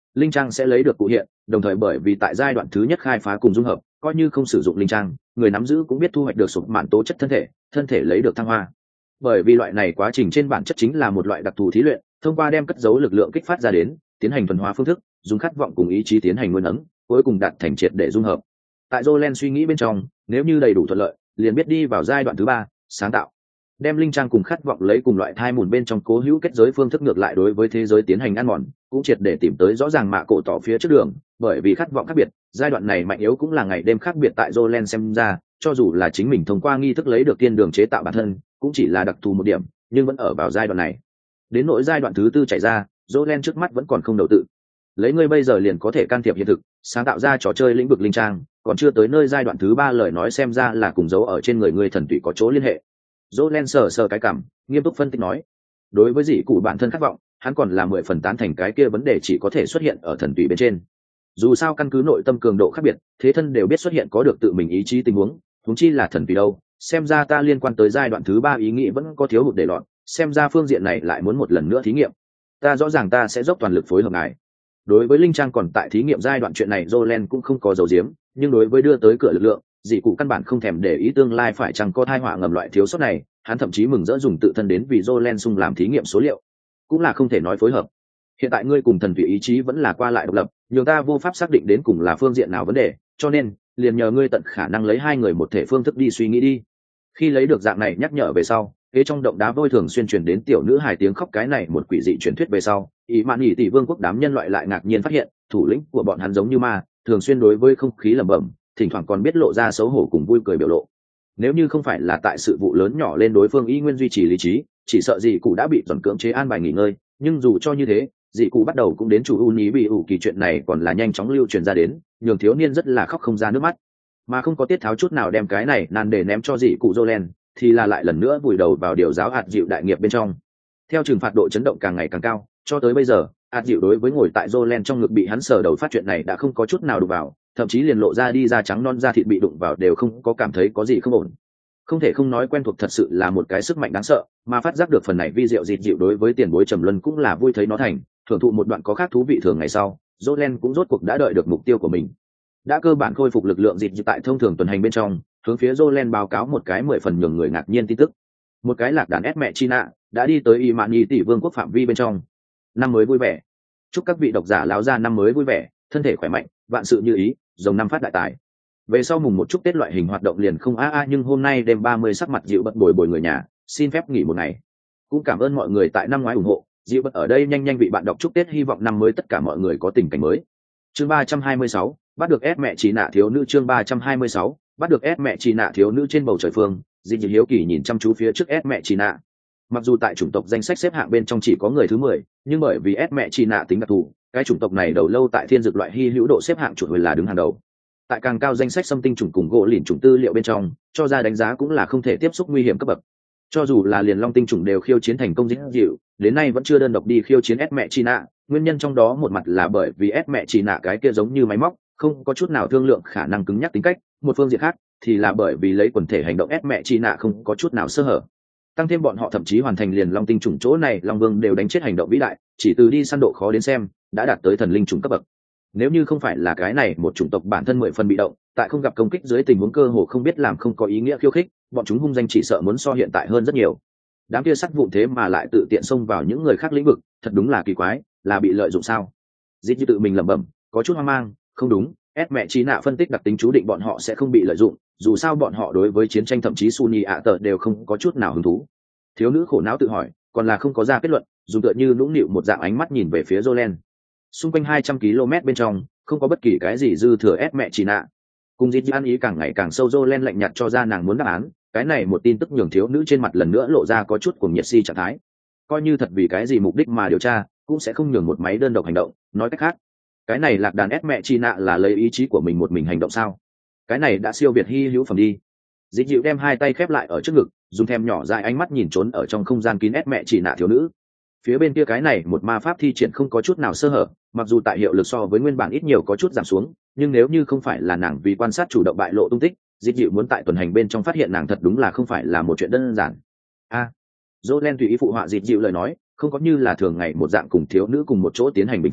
linh trang sẽ lấy được cụ hiện, đồng thời bởi vì tại giai đoạn thứ nhất khai phá cùng dung hợp, coi như không sử dụng linh trang, người nắm giữ cũng biết thu hoạch được sụp mạn tố chất thân thể, thân thể lấy được thăng hoa. Bởi vì loại này quá trình trên bản chất chính là một loại đặc thù thí luyện, thông qua đem cất giấu lực lượng kích phát ra đến, tiến hành thuần hóa phương thức, dùng khát vọng cùng ý chí tiến hành nguyên ấm, cuối cùng đạt thành triệt để dung hợp. Tại Jolen suy nghĩ bên trong, nếu như đầy đủ thuận lợi, liền biết đi vào giai đoạn thứ ba, sáng tạo. Đem linh trang cùng khát vọng lấy cùng loại thai mùn bên trong cố hữu kết giới phương thức ngược lại đối với thế giới tiến hành ăn mòn, cũng triệt để tìm tới rõ ràng mạ cổ tỏ phía trước đường, bởi vì khát vọng khác biệt, giai đoạn này mạnh yếu cũng là ngày đêm khác biệt tại Jolen xem ra, cho dù là chính mình thông qua nghi thức lấy được tiên đường chế tạo bản thân, cũng chỉ là đặc thù một điểm, nhưng vẫn ở vào giai đoạn này. Đến nỗi giai đoạn thứ tư chạy ra, Jolen trước mắt vẫn còn không đầu tự. Lấy ngươi bây giờ liền có thể can thiệp hiện thực, sáng tạo ra trò chơi lĩnh vực linh trang, còn chưa tới nơi giai đoạn thứ ba lời nói xem ra là cùng dấu ở trên người ngươi thần tụy có chỗ liên hệ. Jolen sờ sờ cái cằm, nghiêm túc phân tích nói, đối với dị cụ bản thân khát vọng, hắn còn là mười phần tán thành cái kia vấn đề chỉ có thể xuất hiện ở thần tụy bên trên. Dù sao căn cứ nội tâm cường độ khác biệt, thế thân đều biết xuất hiện có được tự mình ý chí tình huống, huống chi là thần tùy đâu. Xem ra ta liên quan tới giai đoạn thứ ba ý nghĩ vẫn có thiếu hụt để lọt, xem ra phương diện này lại muốn một lần nữa thí nghiệm. Ta rõ ràng ta sẽ dốc toàn lực phối hợp ngài. Đối với linh trang còn tại thí nghiệm giai đoạn chuyện này Jolen cũng không có dấu diếm, nhưng đối với đưa tới cửa lực lượng, dị cụ căn bản không thèm để ý tương lai phải chăng có thai họa ngầm loại thiếu sót này, hắn thậm chí mừng rỡ dùng tự thân đến vì Jolen sung làm thí nghiệm số liệu, cũng là không thể nói phối hợp. Hiện tại ngươi cùng thần tùy ý chí vẫn là qua lại độc lập, nhường ta vô pháp xác định đến cùng là phương diện nào vấn đề, cho nên liền nhờ ngươi tận khả năng lấy hai người một thể phương thức đi suy nghĩ đi. Khi lấy được dạng này nhắc nhở về sau, kế trong động đá vôi thường xuyên truyền đến tiểu nữ hài tiếng khóc cái này một quỷ dị truyền thuyết về sau, ý mạn nhị tỷ vương quốc đám nhân loại lại ngạc nhiên phát hiện, thủ lĩnh của bọn hắn giống như ma, thường xuyên đối với không khí lẩm bẩm, thỉnh thoảng còn biết lộ ra xấu hổ cùng vui cười biểu lộ. Nếu như không phải là tại sự vụ lớn nhỏ lên đối phương y nguyên duy trì lý trí, chỉ sợ gì cụ đã bị dần cưỡng chế an bài nghỉ ngơi, nhưng dù cho như thế, dị cụ bắt đầu cũng đến chủ ưu ní bị ủ kỳ chuyện này còn là nhanh chóng lưu truyền ra đến, nhường thiếu niên rất là khóc không ra nước mắt, mà không có tiết tháo chút nào đem cái này nan để ném cho dị cụ Jolen, thì là lại lần nữa vùi đầu vào điều giáo hạt dịu đại nghiệp bên trong. Theo trừng phạt độ chấn động càng ngày càng cao, cho tới bây giờ, hạt dịu đối với ngồi tại Jolen trong ngực bị hắn sờ đầu phát chuyện này đã không có chút nào đụng vào, thậm chí liền lộ ra đi da trắng non da thịt bị đụng vào đều không có cảm thấy có gì không ổn. Không thể không nói quen thuộc thật sự là một cái sức mạnh đáng sợ, mà phát giác được phần này vi diệu dịt dịu đối với tiền bối trầm luân cũng là vui thấy nó thành, thưởng thụ một đoạn có khác thú vị thường ngày sau, Jolen cũng rốt cuộc đã đợi được mục tiêu của mình. Đã cơ bản khôi phục lực lượng dịt dịu tại thông thường tuần hành bên trong, hướng phía Jolen báo cáo một cái mười phần nhường người ngạc nhiên tin tức. Một cái lạc đàn ép mẹ China đã đi tới Y Mạn Nhi tỷ vương quốc phạm vi bên trong. Năm mới vui vẻ. Chúc các vị độc giả lão gia năm mới vui vẻ, thân thể khỏe mạnh, vạn sự như ý, rồng năm phát đại tài. Về sau mùng một chúc Tết loại hình hoạt động liền không a a nhưng hôm nay đêm ba mươi sắc mặt dịu bận bồi bồi người nhà, xin phép nghỉ một ngày. Cũng cảm ơn mọi người tại năm ngoái ủng hộ, dịu bận ở đây nhanh nhanh vị bạn đọc chúc Tết hy vọng năm mới tất cả mọi người có tình cảnh mới. Chương ba trăm hai mươi sáu, bắt được ép mẹ chỉ nạ thiếu nữ chương ba trăm hai mươi sáu, bắt được ép mẹ chỉ nạ thiếu nữ trên bầu trời phương, dịu hiếu kỳ nhìn chăm chú phía trước ép mẹ chỉ nạ. Mặc dù tại chủng tộc danh sách xếp hạng bên trong chỉ có người thứ mười, nhưng bởi vì ép mẹ chỉ nạ tính đặc thù, cái chủng tộc này đầu lâu tại thiên dược loại hy hữu độ xếp hạng chuột là đứng hàng đầu. Tại càng cao danh sách xâm tinh chủng cùng gỗ lìn chủng tư liệu bên trong, cho ra đánh giá cũng là không thể tiếp xúc nguy hiểm cấp bậc. Cho dù là liền long tinh chủng đều khiêu chiến thành công dễ dịu, đến nay vẫn chưa đơn độc đi khiêu chiến ép mẹ chi nạ, nguyên nhân trong đó một mặt là bởi vì ép mẹ chi nạ cái kia giống như máy móc, không có chút nào thương lượng khả năng cứng nhắc tính cách, một phương diện khác thì là bởi vì lấy quần thể hành động ép mẹ chi nạ không có chút nào sơ hở. Tăng thêm bọn họ thậm chí hoàn thành liền long tinh chủng chỗ này long vương đều đánh chết hành động vĩ đại, chỉ từ đi săn độ khó đến xem đã đạt tới thần linh chủng cấp bậc. Nếu như không phải là cái này một chủng tộc bản thân mười phần bị động, tại không gặp công kích dưới tình huống cơ hồ không biết làm không có ý nghĩa khiêu khích, bọn chúng hung danh chỉ sợ muốn so hiện tại hơn rất nhiều. Đám kia sắt vụn thế mà lại tự tiện xông vào những người khác lĩnh vực, thật đúng là kỳ quái, là bị lợi dụng sao? Dít như tự mình lẩm bẩm, có chút hoang mang, không đúng, ép mẹ trí nạ phân tích đặc tính chú định bọn họ sẽ không bị lợi dụng, dù sao bọn họ đối với chiến tranh thậm chí Sunni ạ tờ đều không có chút nào hứng thú. Thiếu nữ khổ não tự hỏi, còn là không có ra kết luận, dùng tựa như nũng nịu một dạng ánh mắt nhìn về phía Jolen. Xung quanh hai trăm ki lô mét bên trong không có bất kỳ cái gì dư thừa ép mẹ chỉ nạ. Cùng dít ăn ý càng ngày càng sâu, Jolen lạnh nhạt cho ra nàng muốn đáp án, cái này một tin tức nhường thiếu nữ trên mặt lần nữa lộ ra có chút cuồng nhiệt si trạng thái. Coi như thật vì cái gì mục đích mà điều tra, cũng sẽ không nhường một máy đơn độc hành động, nói cách khác, cái này lạc đàn ép mẹ chi nạ là lấy ý chí của mình một mình hành động sao? Cái này đã siêu việt hi hữu phẩm đi. Dít dịu đem hai tay khép lại ở trước ngực, dùng thèm nhỏ dại ánh mắt nhìn trốn ở trong không gian kín ép mẹ chỉ nạ thiếu nữ. Phía bên kia cái này một ma pháp thi triển không có chút nào sơ hở, mặc dù tại hiệu lực so với nguyên bản ít nhiều có chút giảm xuống, nhưng nếu như không phải là nàng vì quan sát chủ động bại lộ tung tích, Dít dịu muốn tại tuần hành bên trong phát hiện nàng thật đúng là không phải là một chuyện đơn giản. A, à, Jolen tùy ý phụ họa Dít dịu lời nói, không có như là thường ngày một dạng cùng thiếu nữ cùng một chỗ tiến hành bình phán,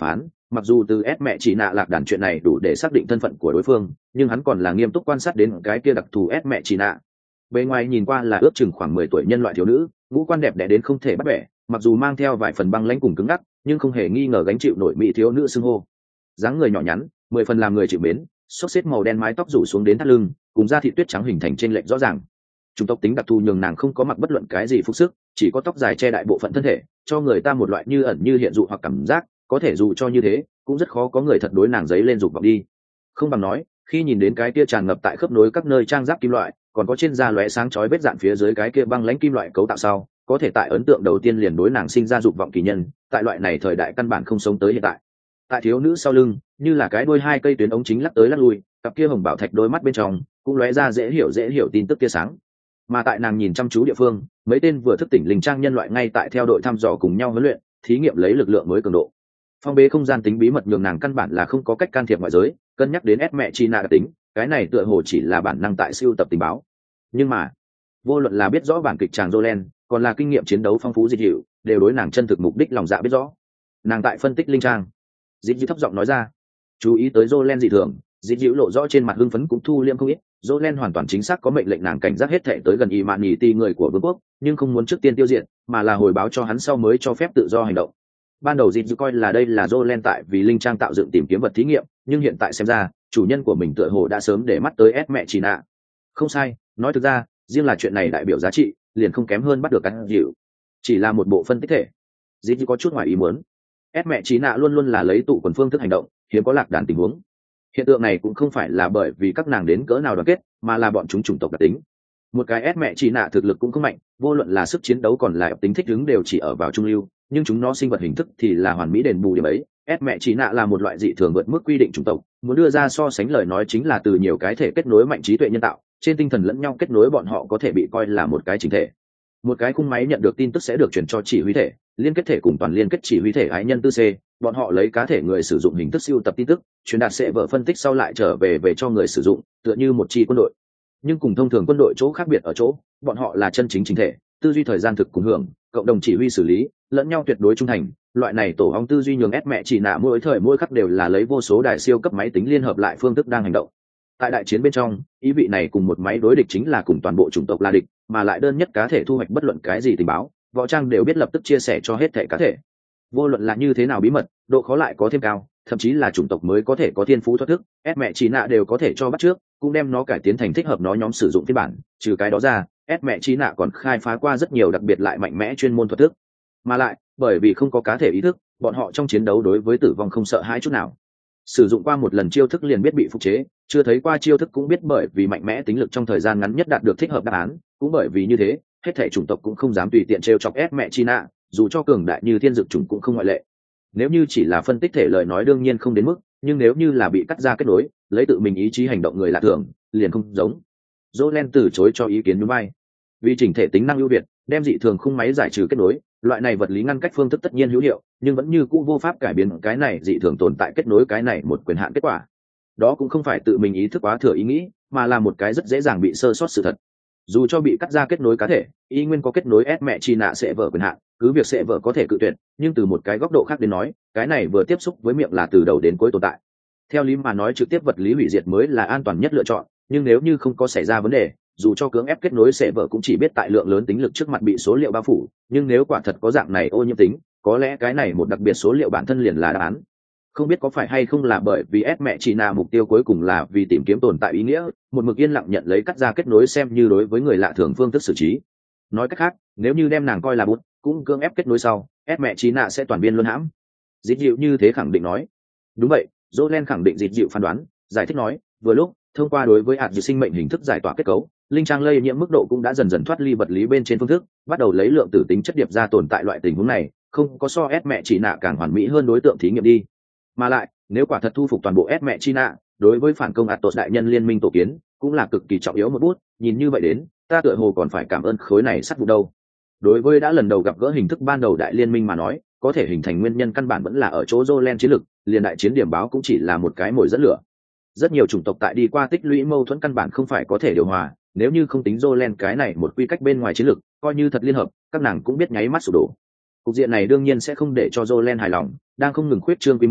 mặc dù từ ép mẹ chỉ nạ lạc đàn chuyện này đủ để xác định thân phận của đối phương, nhưng hắn còn là nghiêm túc quan sát đến cái kia đặc thù ép mẹ chỉ nạ. Bề ngoài nhìn qua là ước chừng khoảng mười tuổi nhân loại thiếu nữ, ngũ quan đẹp đẽ đến không thể bắt bẻ, mặc dù mang theo vài phần băng lãnh cùng cứng ngắc, nhưng không hề nghi ngờ gánh chịu nổi mỹ thiếu nữ xưng hô. Dáng người nhỏ nhắn, mười phần làm người chịu mến, xốc xếp màu đen mái tóc rủ xuống đến thắt lưng, cùng da thịt tuyết trắng hình thành trên lệch rõ ràng. Chủng tộc tính đặc thù nhường nàng không có mặc bất luận cái gì phục sức, chỉ có tóc dài che đại bộ phận thân thể, cho người ta một loại như ẩn như hiện dụ hoặc cảm giác, có thể dù cho như thế, cũng rất khó có người thật đối nàng giấy lên dục vọng đi. Không bằng nói, khi nhìn đến cái kia tràn ngập tại khớp nối các nơi trang giáp kim loại, còn có trên da lóe sáng chói vết dạn phía dưới cái kia băng lãnh kim loại cấu tạo sau, có thể tại ấn tượng đầu tiên liền đối nàng sinh ra dục vọng kỳ nhân, tại loại này thời đại căn bản không sống tới hiện tại. Tại thiếu nữ sau lưng, như là cái đuôi hai cây tuyến ống chính lắc tới lắc lui, cặp kia hồng bảo thạch đôi mắt bên trong cũng lóe ra dễ hiểu dễ hiểu tin tức tia sáng. Mà tại nàng nhìn chăm chú địa phương, mấy tên vừa thức tỉnh linh trang nhân loại ngay tại theo đội thăm dò cùng nhau huấn luyện, thí nghiệm lấy lực lượng mới cường độ. Phong bế không gian tính bí mật nhường nàng căn bản là không có cách can thiệp ngoại giới, cân nhắc đến ép mẹ China đặc tính, cái này tựa hồ chỉ là bản năng tại siêu tập tình báo. Nhưng mà, vô luận là biết rõ bản kịch chàng Jolen, còn là kinh nghiệm chiến đấu phong phú dịch hiệu, đều đối nàng chân thực mục đích lòng dạ biết rõ. Nàng tại phân tích linh trang, dịch dịu thấp giọng nói ra, chú ý tới Jolen dị thường, dịch dịu lộ rõ trên mặt hưng phấn cũng thu liêm không ít. Jolen hoàn toàn chính xác có mệnh lệnh nàng cảnh giác hết thảy tới gần Imani người của vương quốc, nhưng không muốn trước tiên tiêu diệt, mà là hồi báo cho hắn sau mới cho phép tự do hành động. Ban đầu dịch dịu coi là đây là Jolen tại vì linh trang tạo dựng tìm kiếm vật thí nghiệm, nhưng hiện tại xem ra, chủ nhân của mình tựa hồ đã sớm để mắt tới ép mẹ China. Không sai, nói thực ra, riêng là chuyện này đại biểu giá trị, liền không kém hơn bắt được cắn dịu. Chỉ là một bộ phân tích thể. Dịch dịu có chút ngoài ý muốn. Ép mẹ China luôn luôn là lấy tụ quần phương thức hành động, hiếm có lạc đàn tình huống. Hiện tượng này cũng không phải là bởi vì các nàng đến cỡ nào đoàn kết, mà là bọn chúng chủng tộc đặc tính. Một cái ép mẹ chỉ nạ thực lực cũng không mạnh, vô luận là sức chiến đấu còn là tính thích ứng đều chỉ ở vào trung lưu, nhưng chúng nó sinh vật hình thức thì là hoàn mỹ đền bù điểm ấy. Ép mẹ chỉ nạ là một loại dị thường vượt mức quy định chủng tộc, muốn đưa ra so sánh lời nói chính là từ nhiều cái thể kết nối mạnh trí tuệ nhân tạo, trên tinh thần lẫn nhau kết nối bọn họ có thể bị coi là một cái chính thể. Một cái khung máy nhận được tin tức sẽ được chuyển cho chỉ huy thể, liên kết thể cùng toàn liên kết chỉ huy thể ái nhân tư C, bọn họ lấy cá thể người sử dụng hình thức siêu tập tin tức, truyền đạt sẽ vở phân tích sau lại trở về về cho người sử dụng, tựa như một chi quân đội. Nhưng cùng thông thường quân đội chỗ khác biệt ở chỗ, bọn họ là chân chính chính thể, tư duy thời gian thực cùng hưởng, cộng đồng chỉ huy xử lý, lẫn nhau tuyệt đối trung thành. Loại này tổ ong tư duy nhường ép mẹ chỉ nạ mỗi thời mỗi khắc đều là lấy vô số đại siêu cấp máy tính liên hợp lại phương thức đang hành động. Tại đại chiến bên trong, ý vị này cùng một máy đối địch chính là cùng toàn bộ chủng tộc là địch, mà lại đơn nhất cá thể thu hoạch bất luận cái gì tình báo, võ trang đều biết lập tức chia sẻ cho hết thể cá thể. Vô luận là như thế nào bí mật, độ khó lại có thêm cao, thậm chí là chủng tộc mới có thể có thiên phú thoát thức, ép mẹ chỉ nạ đều có thể cho bắt trước, cũng đem nó cải tiến thành thích hợp nó nhóm sử dụng phiên bản. Trừ cái đó ra, ép mẹ chỉ nạ còn khai phá qua rất nhiều đặc biệt lại mạnh mẽ chuyên môn thoát thức. Mà lại, bởi vì không có cá thể ý thức, bọn họ trong chiến đấu đối với tử vong không sợ hãi chút nào. Sử dụng qua một lần chiêu thức liền biết bị phục chế, chưa thấy qua chiêu thức cũng biết bởi vì mạnh mẽ tính lực trong thời gian ngắn nhất đạt được thích hợp đáp án, cũng bởi vì như thế, hết thể chủng tộc cũng không dám tùy tiện trêu chọc ép mẹ China, dù cho cường đại như thiên dược chủng cũng không ngoại lệ. Nếu như chỉ là phân tích thể lời nói đương nhiên không đến mức, nhưng nếu như là bị cắt ra kết nối, lấy tự mình ý chí hành động người lạ thường, liền không giống. Jolen từ chối cho ý kiến nhún vai. Vì chỉnh thể tính năng ưu việt, đem dị thường khung máy giải trừ kết nối, loại này vật lý ngăn cách phương thức tất nhiên hữu hiệu, nhưng vẫn như cũ vô pháp cải biến cái này dị thường tồn tại kết nối cái này một quyền hạn kết quả. Đó cũng không phải tự mình ý thức quá thừa ý nghĩ, mà là một cái rất dễ dàng bị sơ sót sự thật. Dù cho bị cắt ra kết nối cá thể, y nguyên có kết nối ép mẹ China sẽ vở quyền hạn, cứ việc sẽ vở có thể cự tuyệt, nhưng từ một cái góc độ khác đến nói, cái này vừa tiếp xúc với miệng là từ đầu đến cuối tồn tại. Theo lý mà nói trực tiếp vật lý hủy diệt mới là an toàn nhất lựa chọn, nhưng nếu như không có xảy ra vấn đề, dù cho cưỡng ép kết nối sẽ vở cũng chỉ biết tại lượng lớn tính lực trước mặt bị số liệu bao phủ, nhưng nếu quả thật có dạng này ô nhiễm tính, có lẽ cái này một đặc biệt số liệu bản thân liền là đáp án. Không biết có phải hay không là bởi vì ép mẹ China mục tiêu cuối cùng là vì tìm kiếm tồn tại ý nghĩa, một mực yên lặng nhận lấy cắt ra kết nối xem như đối với người lạ thường phương thức xử trí. Nói cách khác, nếu như đem nàng coi là bút, cũng cưỡng ép kết nối sau, ép mẹ China sẽ toàn biên luân hãm. Dịch dịu như thế khẳng định nói. Đúng vậy, Jolen khẳng định dịch dịu phán đoán, giải thích nói, vừa lúc, thông qua đối với hạt dự sinh mệnh hình thức giải tỏa kết cấu, linh trang lây nhiễm mức độ cũng đã dần dần thoát ly vật lý bên trên phương thức, bắt đầu lấy lượng tử tính chất điệp ra tồn tại loại tình huống này, không có so ép mẹ China càng hoàn mỹ hơn đối tượng thí nghiệm đi. Mà lại, nếu quả thật thu phục toàn bộ ép mẹ China, đối với phản công Atos đại nhân liên minh tổ kiến, cũng là cực kỳ trọng yếu một bút, nhìn như vậy đến, ta tựa hồ còn phải cảm ơn khối này sắt vụ đâu. Đối với đã lần đầu gặp gỡ hình thức ban đầu đại liên minh mà nói, có thể hình thành nguyên nhân căn bản vẫn là ở chỗ Jolen chiến lực, liền đại chiến điểm báo cũng chỉ là một cái mồi dẫn lửa. Rất nhiều chủng tộc tại đi qua tích lũy mâu thuẫn căn bản không phải có thể điều hòa, nếu như không tính Jolen cái này một quy cách bên ngoài chiến lực, coi như thật liên hợp, các nàng cũng biết nháy mắt sụp đổ. Cục diện này đương nhiên sẽ không để cho Jolen hài lòng, đang không ngừng khuyết trương quy mô,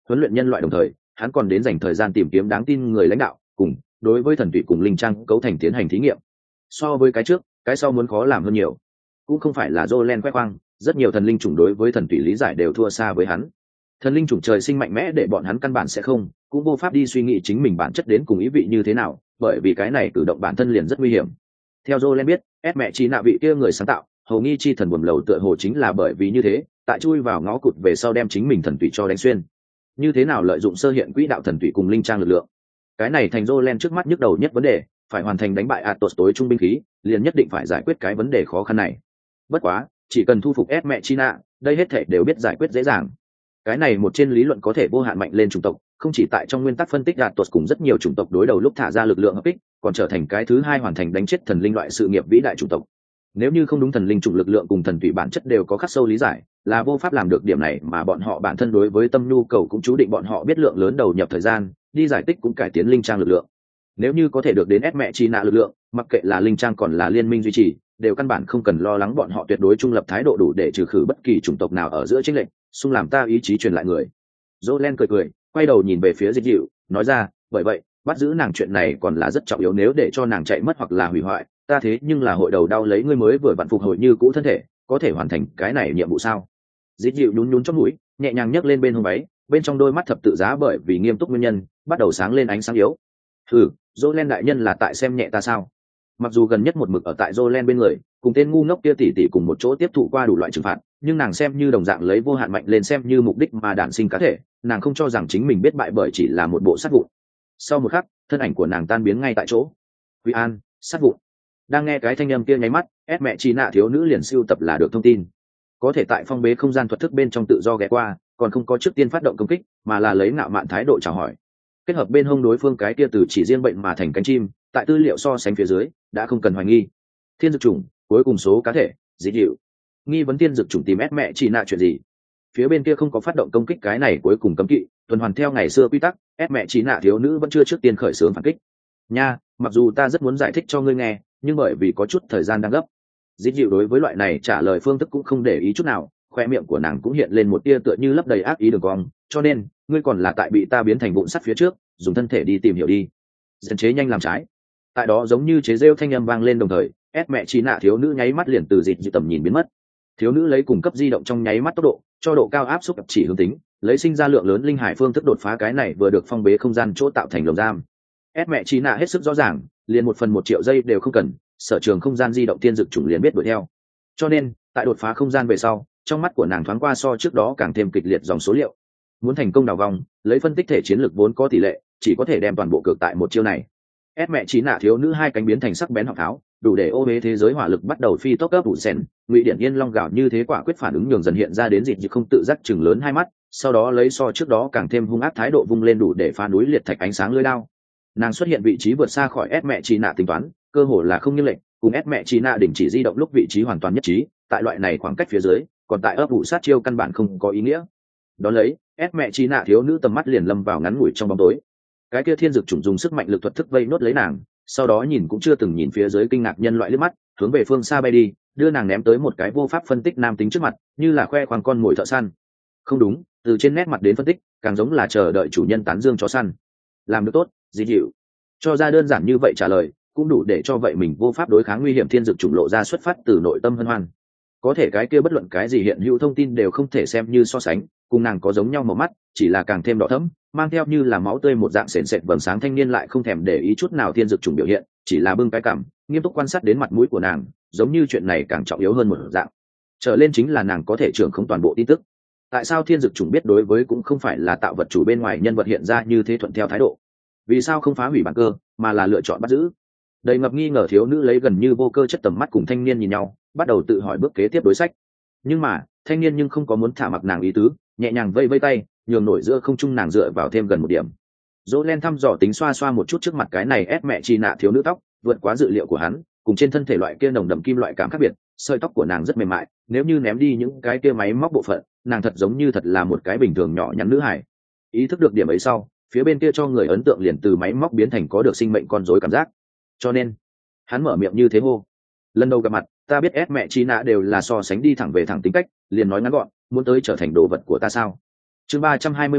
huấn luyện nhân loại đồng thời hắn còn đến dành thời gian tìm kiếm đáng tin người lãnh đạo cùng đối với thần tụy cùng linh trang cấu thành tiến hành thí nghiệm. So với cái trước cái sau muốn khó làm hơn nhiều. Cũng không phải là Jolen khoe khoang, rất nhiều thần linh chủng đối với thần tụy lý giải đều thua xa với hắn. Thần linh chủng trời sinh mạnh mẽ để bọn hắn căn bản sẽ không cũng vô pháp đi suy nghĩ chính mình bản chất đến cùng ý vị như thế nào, bởi vì cái này cử động bản thân liền rất nguy hiểm. Theo Jolen biết, ép mẹ chi nạ vị kia người sáng tạo hầu nghi chi thần buồm lầu tựa hồ chính là bởi vì như thế, tại chui vào ngõ cụt về sau đem chính mình thần tụy cho đánh xuyên. Như thế nào lợi dụng sơ hiện quỹ đạo thần tụy cùng linh trang lực lượng, cái này thành Jolen trước mắt nhức đầu nhất vấn đề, phải hoàn thành đánh bại Atos tối trung binh khí, liền nhất định phải giải quyết cái vấn đề khó khăn này. Bất quá, chỉ cần thu phục ép mẹ chi nạ, đây hết thể đều biết giải quyết dễ dàng. Cái này một trên lý luận có thể vô hạn mạnh lên chủng tộc, không chỉ tại trong nguyên tắc phân tích Atos cùng rất nhiều chủng tộc đối đầu lúc thả ra lực lượng hợp kích, còn trở thành cái thứ hai hoàn thành đánh chết thần linh loại sự nghiệp vĩ đại chủng tộc. Nếu như không đúng thần linh chủng lực lượng cùng thần tùy bản chất đều có khắc sâu lý giải, là vô pháp làm được điểm này, mà bọn họ bản thân đối với tâm nhu cầu cũng chú định bọn họ biết lượng lớn đầu nhập thời gian, đi giải tích cũng cải tiến linh trang lực lượng. Nếu như có thể được đến ép mẹ chi nạ lực lượng, mặc kệ là linh trang còn là liên minh duy trì, đều căn bản không cần lo lắng bọn họ tuyệt đối trung lập thái độ đủ để trừ khử bất kỳ chủng tộc nào ở giữa chênh lệch, xung làm ta ý chí truyền lại người. Jolen cười cười, quay đầu nhìn về phía Dịch Dịu, nói ra, bởi vậy, bắt giữ nàng chuyện này còn là rất trọng yếu, nếu để cho nàng chạy mất hoặc là hủy hoại, ta thế nhưng là hội đầu đau lấy ngươi mới vừa vặn phục hồi như cũ thân thể, có thể hoàn thành cái này nhiệm vụ sao? Dịch Dịu nhún nhún trong mũi, nhẹ nhàng nhấc lên bên hông váy, bên trong đôi mắt thập tự giá bởi vì nghiêm túc nguyên nhân, bắt đầu sáng lên ánh sáng yếu. Hừ, Jolen đại nhân là tại xem nhẹ ta sao? Mặc dù gần nhất một mực ở tại Jolen bên người, cùng tên ngu ngốc kia tỉ tỉ cùng một chỗ tiếp thụ qua đủ loại trừng phạt, nhưng nàng xem như đồng dạng lấy vô hạn mạnh lên xem như mục đích mà đản sinh cá thể, nàng không cho rằng chính mình biết bại bởi chỉ là một bộ sát vụn. Sau một khắc, thân ảnh của nàng tan biến ngay tại chỗ. Quý An, sát vụn. Đang nghe cái thanh âm kia nháy mắt, ép mẹ chi nạ thiếu nữ liền siêu tập là được thông tin. Có thể tại phong bế không gian thuật thức bên trong tự do ghé qua, còn không có trước tiên phát động công kích, mà là lấy ngạo mạn thái độ chào hỏi. Kết hợp bên hông đối phương cái kia từ chỉ riêng bệnh mà thành cánh chim, tại tư liệu so sánh phía dưới, đã không cần hoài nghi. Thiên dược chủng, cuối cùng số cá thể, Dịch Dịu. Nghi vấn thiên dược chủng tìm ép mẹ chỉ nạ chuyện gì? Phía bên kia không có phát động công kích cái này cuối cùng cấm kỵ, tuần hoàn theo ngày xưa quy tắc, ép mẹ chỉ nạ thiếu nữ vẫn chưa trước tiên khởi xướng phản kích. Nha, mặc dù ta rất muốn giải thích cho ngươi nghe, nhưng bởi vì có chút thời gian đang gấp. Dịch Dịu đối với loại này trả lời phương thức cũng không để ý chút nào, khoe miệng của nàng cũng hiện lên một tia tựa như lấp đầy ác ý đường cong, cho nên, ngươi còn là tại bị ta biến thành vụn sắt phía trước, dùng thân thể đi tìm hiểu đi. Dẫn chế nhanh làm trái. Tại đó giống như chế rêu thanh âm vang lên đồng thời, ép mẹ chỉ nạ thiếu nữ nháy mắt liền từ Dịch Dịu tầm nhìn biến mất. Thiếu nữ lấy cùng cấp di động trong nháy mắt tốc độ, cho độ cao áp suất chỉ hướng tính, lấy sinh ra lượng lớn linh hải phương thức đột phá cái này vừa được phong bế không gian chỗ tạo thành lồng giam. Ép mẹ chỉ nạ hết sức rõ ràng, liền một phần một triệu giây đều không cần, sở trường không gian di động tiên dược chủng liền biết đuổi theo. Cho nên, tại đột phá không gian về sau, trong mắt của nàng thoáng qua so trước đó càng thêm kịch liệt dòng số liệu. Muốn thành công đào vòng, lấy phân tích thể chiến lược vốn có tỷ lệ, chỉ có thể đem toàn bộ cược tại một chiêu này. Ép mẹ chỉ nạ thiếu nữ hai cánh biến thành sắc bén họng tháo, đủ để ô huế thế giới hỏa lực bắt đầu phi tốc cấp đủ sen, ngụy điển yên long gạo như thế quả quyết phản ứng nhường dần hiện ra đến Dịch Dịu không tự giác chừng lớn hai mắt, sau đó lấy so trước đó càng thêm hung ác thái độ vung lên đủ để phá núi liệt thạch ánh sáng lưỡi đao. Nàng xuất hiện vị trí vượt xa khỏi ép mẹ chỉ nạ tính toán, cơ hồ là không nghiêng lệch, cùng ép mẹ chỉ nạ đình chỉ di động lúc vị trí hoàn toàn nhất trí, tại loại này khoảng cách phía dưới, còn tại ấp ủ sát chiêu căn bản không có ý nghĩa. Đón lấy, ép mẹ chỉ nạ thiếu nữ tầm mắt liền lâm vào ngắn ngủi trong bóng tối. Cái kia thiên dược chủng dùng sức mạnh lực thuật thức vây nốt lấy nàng, sau đó nhìn cũng chưa từng nhìn phía dưới kinh ngạc nhân loại liếc mắt, hướng về phương xa bay đi, đưa nàng ném tới một cái vô pháp phân tích nam tính trước mặt, như là khoe khoang con mồi thợ săn. Không đúng, từ trên nét mặt đến phân tích, càng giống là chờ đợi chủ nhân tán dương chó săn. Làm được tốt, Dịch Dịu. Cho ra đơn giản như vậy trả lời, cũng đủ để cho vậy mình vô pháp đối kháng nguy hiểm thiên dược chủng lộ ra xuất phát từ nội tâm hân hoan. Có thể cái kia bất luận cái gì hiện hữu thông tin đều không thể xem như so sánh, cùng nàng có giống nhau màu mắt, chỉ là càng thêm đỏ thẫm, mang theo như là máu tươi một dạng sền sệt vầng sáng. Thanh niên lại không thèm để ý chút nào thiên dược chủng biểu hiện, chỉ là bưng cái cằm, nghiêm túc quan sát đến mặt mũi của nàng, giống như chuyện này càng trọng yếu hơn một dạng. Trở lên chính là nàng có thể trưởng không toàn bộ tin tức. Tại sao thiên dược chủng biết đối với cũng không phải là tạo vật chủ bên ngoài nhân vật hiện ra như thế thuận theo thái độ? Vì sao không phá hủy bản cơ, mà là lựa chọn bắt giữ? Đầy ngập nghi ngờ thiếu nữ lấy gần như vô cơ chất tầm mắt cùng thanh niên nhìn nhau, bắt đầu tự hỏi bước kế tiếp đối sách. Nhưng mà thanh niên nhưng không có muốn thả mặc nàng ý tứ, nhẹ nhàng vây vây tay, nhường nổi giữa không trung nàng dựa vào thêm gần một điểm. Jolen thăm dò tính xoa xoa một chút trước mặt cái này ép mẹ chi nạ thiếu nữ tóc, vượt quá dự liệu của hắn, cùng trên thân thể loại kia nồng đậm kim loại cảm khác biệt, sợi tóc của nàng rất mềm mại, nếu như ném đi những cái kia máy móc bộ phận, nàng thật giống như thật là một cái bình thường nhỏ nhắn nữ hài. Ý thức được điểm ấy sau, phía bên kia cho người ấn tượng liền từ máy móc biến thành có được sinh mệnh con rối cảm giác. Cho nên, hắn mở miệng như thế hô. Lần đầu gặp mặt, ta biết ép mẹ chi nạ đều là so sánh đi thẳng về thẳng tính cách, liền nói ngắn gọn, muốn tới trở thành đồ vật của ta sao? Chương ba trăm hai mươi bảy,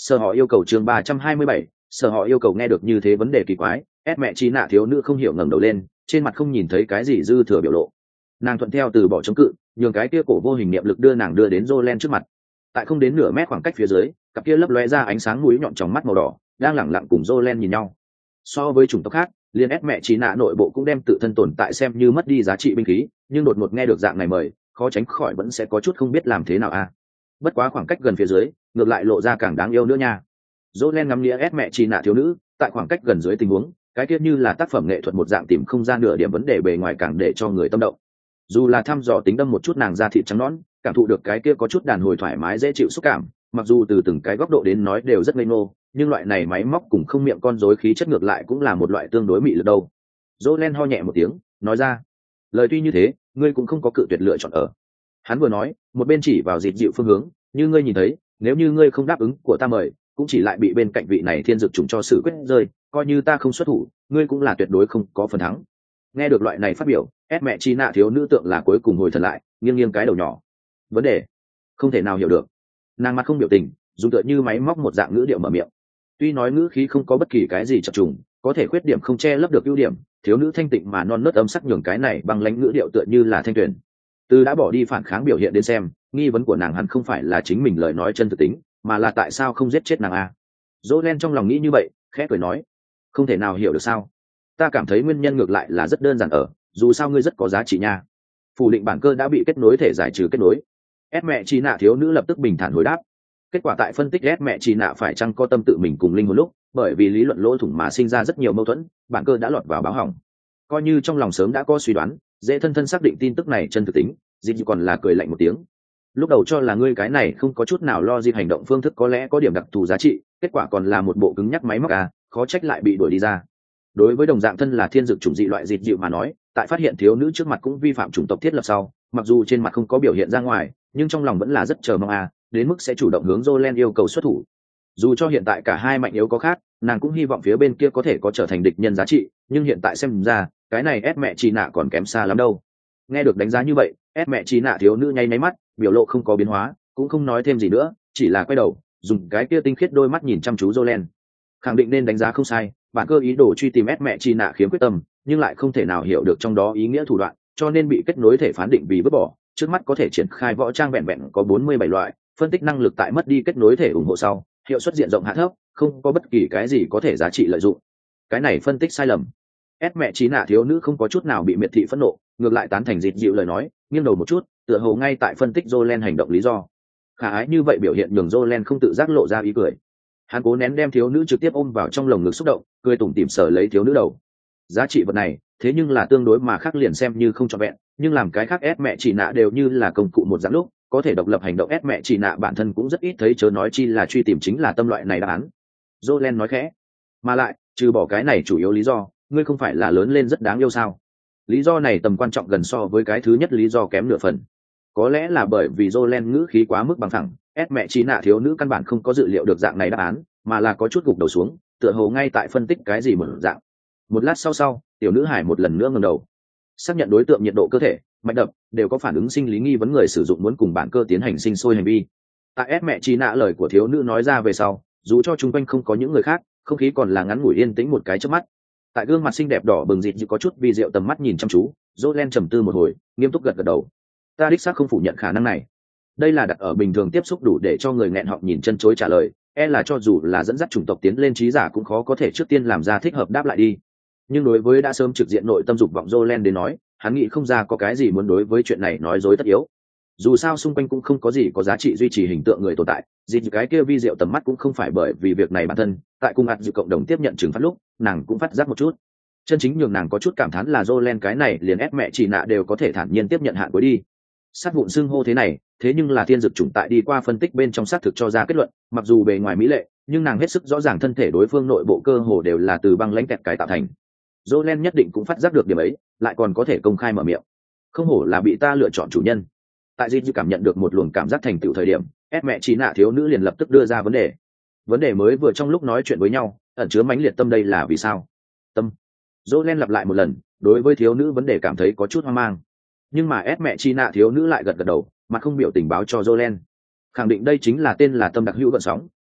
Sở họ yêu cầu chương ba trăm hai mươi bảy, sở họ yêu cầu nghe được như thế vấn đề kỳ quái, ép mẹ chi nạ thiếu nữ không hiểu ngẩng đầu lên, trên mặt không nhìn thấy cái gì dư thừa biểu lộ. Nàng thuận theo từ bỏ chống cự, nhường cái kia cổ vô hình niệm lực đưa nàng đưa đến Jolen trước mặt. Tại không đến nửa mét khoảng cách phía dưới, cặp kia lấp lóe ra ánh sáng mũi nhọn trong mắt màu đỏ, đang lẳng lặng cùng Jolen nhìn nhau. So với chủng tộc khác, liên ép mẹ chi nạ nội bộ cũng đem tự thân tồn tại xem như mất đi giá trị binh khí, nhưng đột ngột nghe được dạng này mời, khó tránh khỏi vẫn sẽ có chút không biết làm thế nào a. À. Bất quá khoảng cách gần phía dưới, ngược lại lộ ra càng đáng yêu nữa nha. Jolen ngắm nghĩa ép mẹ chi nạ thiếu nữ, tại khoảng cách gần dưới tình huống, cái kia như là tác phẩm nghệ thuật một dạng tìm không ra nửa điểm vấn đề bề ngoài càng để cho người tâm động. Dù là thăm dò tính đâm một chút nàng da thịt trắng nõn, cảm thụ được cái kia có chút đàn hồi thoải mái dễ chịu xúc cảm, mặc dù từ từng cái góc độ đến nói đều rất ngây ngô, nhưng loại này máy móc cùng không miệng con rối khí chất ngược lại cũng là một loại tương đối mị lực đâu. Jolen ho nhẹ một tiếng, nói ra, lời tuy như thế, ngươi cũng không có cự tuyệt lựa chọn ở. Hắn vừa nói, một bên chỉ vào dịt dịu phương hướng, như ngươi nhìn thấy, nếu như ngươi không đáp ứng của ta mời, cũng chỉ lại bị bên cạnh vị này thiên dược trùng cho xử quyết rơi, coi như ta không xuất thủ, ngươi cũng là tuyệt đối không có phần thắng. Nghe được loại này phát biểu, ép mẹ chi nạ thiếu nữ tượng là cuối cùng hồi thần lại, nghiêng nghiêng cái đầu nhỏ. Vấn đề không thể nào hiểu được. Nàng mặt không biểu tình, dùng tựa như máy móc một dạng ngữ điệu mở miệng. Tuy nói ngữ khí không có bất kỳ cái gì chập trùng, có thể khuyết điểm không che lấp được ưu điểm, thiếu nữ thanh tịnh mà non nớt âm sắc nhường cái này bằng lãnh ngữ điệu tựa như là thanh tuyển. Từ đã bỏ đi phản kháng biểu hiện đến xem, nghi vấn của nàng hẳn không phải là chính mình lời nói chân thực tính, mà là tại sao không giết chết nàng a. Jolen trong lòng nghĩ như vậy, khẽ cười nói, không thể nào hiểu được sao? Ta cảm thấy nguyên nhân ngược lại là rất đơn giản ở, dù sao ngươi rất có giá trị nha. Phủ định bản cơ đã bị kết nối thể giải trừ kết nối. Ép mẹ chi nạ thiếu nữ lập tức bình thản hồi đáp. Kết quả tại phân tích ép mẹ chi nạ phải chăng có tâm tự mình cùng linh hồn lúc, bởi vì lý luận lỗ thủng mà sinh ra rất nhiều mâu thuẫn, bản cơ đã lọt vào báo hỏng. Coi như trong lòng sớm đã có suy đoán, dễ thân thân xác định tin tức này chân thực tính, dịch còn là cười lạnh một tiếng. Lúc đầu cho là ngươi cái này không có chút nào lo dịp hành động phương thức có lẽ có điểm đặc thù giá trị, kết quả còn là một bộ cứng nhắc máy móc à, khó trách lại bị đuổi đi ra. Đối với đồng dạng thân là thiên dược chủng dị loại dịch dịu mà nói, tại phát hiện thiếu nữ trước mặt cũng vi phạm chủng tộc thiết lập sau, mặc dù trên mặt không có biểu hiện ra ngoài, nhưng trong lòng vẫn là rất chờ mong à, đến mức sẽ chủ động hướng Jolen yêu cầu xuất thủ. Dù cho hiện tại cả hai mạnh yếu có khác, nàng cũng hy vọng phía bên kia có thể có trở thành địch nhân giá trị, nhưng hiện tại xem ra, cái này ép mẹ chi nạ còn kém xa lắm đâu. Nghe được đánh giá như vậy, ép mẹ chi nạ thiếu nữ nháy máy mắt, biểu lộ không có biến hóa, cũng không nói thêm gì nữa, chỉ là quay đầu, dùng cái kia tinh khiết đôi mắt nhìn chăm chú Jolen. Khẳng định nên đánh giá không sai, bản cơ ý đồ truy tìm ép mẹ chi nạ khiếm quyết tâm, nhưng lại không thể nào hiểu được trong đó ý nghĩa thủ đoạn, cho nên bị kết nối thể phán định vì vứt bỏ. Trước mắt có thể triển khai võ trang vẹn vẹn có bốn mươi bảy loại, phân tích năng lực tại mất đi kết nối thể ủng hộ sau, hiệu suất diện rộng hạ thấp, không có bất kỳ cái gì có thể giá trị lợi dụng. Cái này phân tích sai lầm. Ép mẹ chi nạ thiếu nữ không có chút nào bị miệt thị phẫn nộ, ngược lại tán thành dịt dịu lời nói, nghiêng đầu một chút, tựa hồ ngay tại phân tích Jolen hành động lý do. Khả ái như vậy biểu hiện nhường Jolen không tự giác lộ ra ý cười. Hắn cố nén đem thiếu nữ trực tiếp ôm vào trong lồng ngực xúc động, cười tủm tỉm sờ lấy thiếu nữ đầu. Giá trị vật này, thế nhưng là tương đối mà khác liền xem như không trọn vẹn, nhưng làm cái khác ép mẹ chỉ nạ đều như là công cụ một dạng lúc, có thể độc lập hành động ép mẹ chỉ nạ bản thân cũng rất ít thấy, chớ nói chi là truy tìm chính là tâm loại này đáp án. Jolen nói khẽ. Mà lại, trừ bỏ cái này chủ yếu lý do, ngươi không phải là lớn lên rất đáng yêu sao? Lý do này tầm quan trọng gần so với cái thứ nhất lý do kém nửa phần. Có lẽ là bởi vì Jolen ngữ khí quá mức bằng thẳng, ép mẹ trí nạ thiếu nữ căn bản không có dự liệu được dạng này đáp án, mà là có chút gục đầu xuống, tựa hồ ngay tại phân tích cái gì một dạng. Một lát sau sau, tiểu nữ hải một lần nữa ngẩng đầu, xác nhận đối tượng nhiệt độ cơ thể, mạch đập đều có phản ứng sinh lý nghi vấn người sử dụng muốn cùng bản cơ tiến hành sinh sôi hành vi. Tại ép mẹ trí nạ lời của thiếu nữ nói ra về sau, dù cho chung quanh không có những người khác, không khí còn là ngắn ngủi yên tĩnh một cái chớp mắt. Tại gương mặt xinh đẹp đỏ bừng dịt có chút vi diệu tầm mắt nhìn chăm chú, Jolen trầm tư một hồi, nghiêm túc gật gật đầu. Ta đích xác không phủ nhận khả năng này. Đây là đặt ở bình thường tiếp xúc đủ để cho người nghẹn họng nhìn chân chối trả lời, e là cho dù là dẫn dắt chủng tộc tiến lên trí giả cũng khó có thể trước tiên làm ra thích hợp đáp lại đi. Nhưng đối với đã sớm trực diện nội tâm dục vọng Jolen đến nói, hắn nghĩ không ra có cái gì muốn đối với chuyện này nói dối tất yếu. Dù sao xung quanh cũng không có gì có giá trị duy trì hình tượng người tồn tại, dịp cái kia vi diệu tầm mắt cũng không phải bởi vì việc này bản thân, tại cung ạt dự cộng đồng tiếp nhận trừng phạt lúc, nàng cũng phát giác một chút. Chân chính nhường nàng có chút cảm thán là Jolen cái này liền ép mẹ chỉ nạ đều có thể thản nhiên tiếp nhận hạn cuối đi. Sát vụn xưng hô thế này, thế nhưng là thiên dược chủng tại đi qua phân tích bên trong xác thực cho ra kết luận, mặc dù bề ngoài mỹ lệ, nhưng nàng hết sức rõ ràng thân thể đối phương nội bộ cơ hồ đều là từ băng lãnh kẹt cái tạo thành. Jolen nhất định cũng phát giác được điểm ấy, lại còn có thể công khai mở miệng. Không hổ là bị ta lựa chọn chủ nhân. Tại Di cảm nhận được một luồng cảm giác thành tựu thời điểm, ép mẹ chỉ nạ thiếu nữ liền lập tức đưa ra vấn đề. Vấn đề mới vừa trong lúc nói chuyện với nhau, ẩn chứa mãnh liệt tâm đây là vì sao? Tâm. Jolen lặp lại một lần, đối với thiếu nữ vấn đề cảm thấy có chút hoang mang. Nhưng mà ép mẹ chi nạ thiếu nữ lại gật gật đầu, mà không biểu tình báo cho Jolen. Khẳng định đây chính là tên là tâm đặc hữu gợn sóng,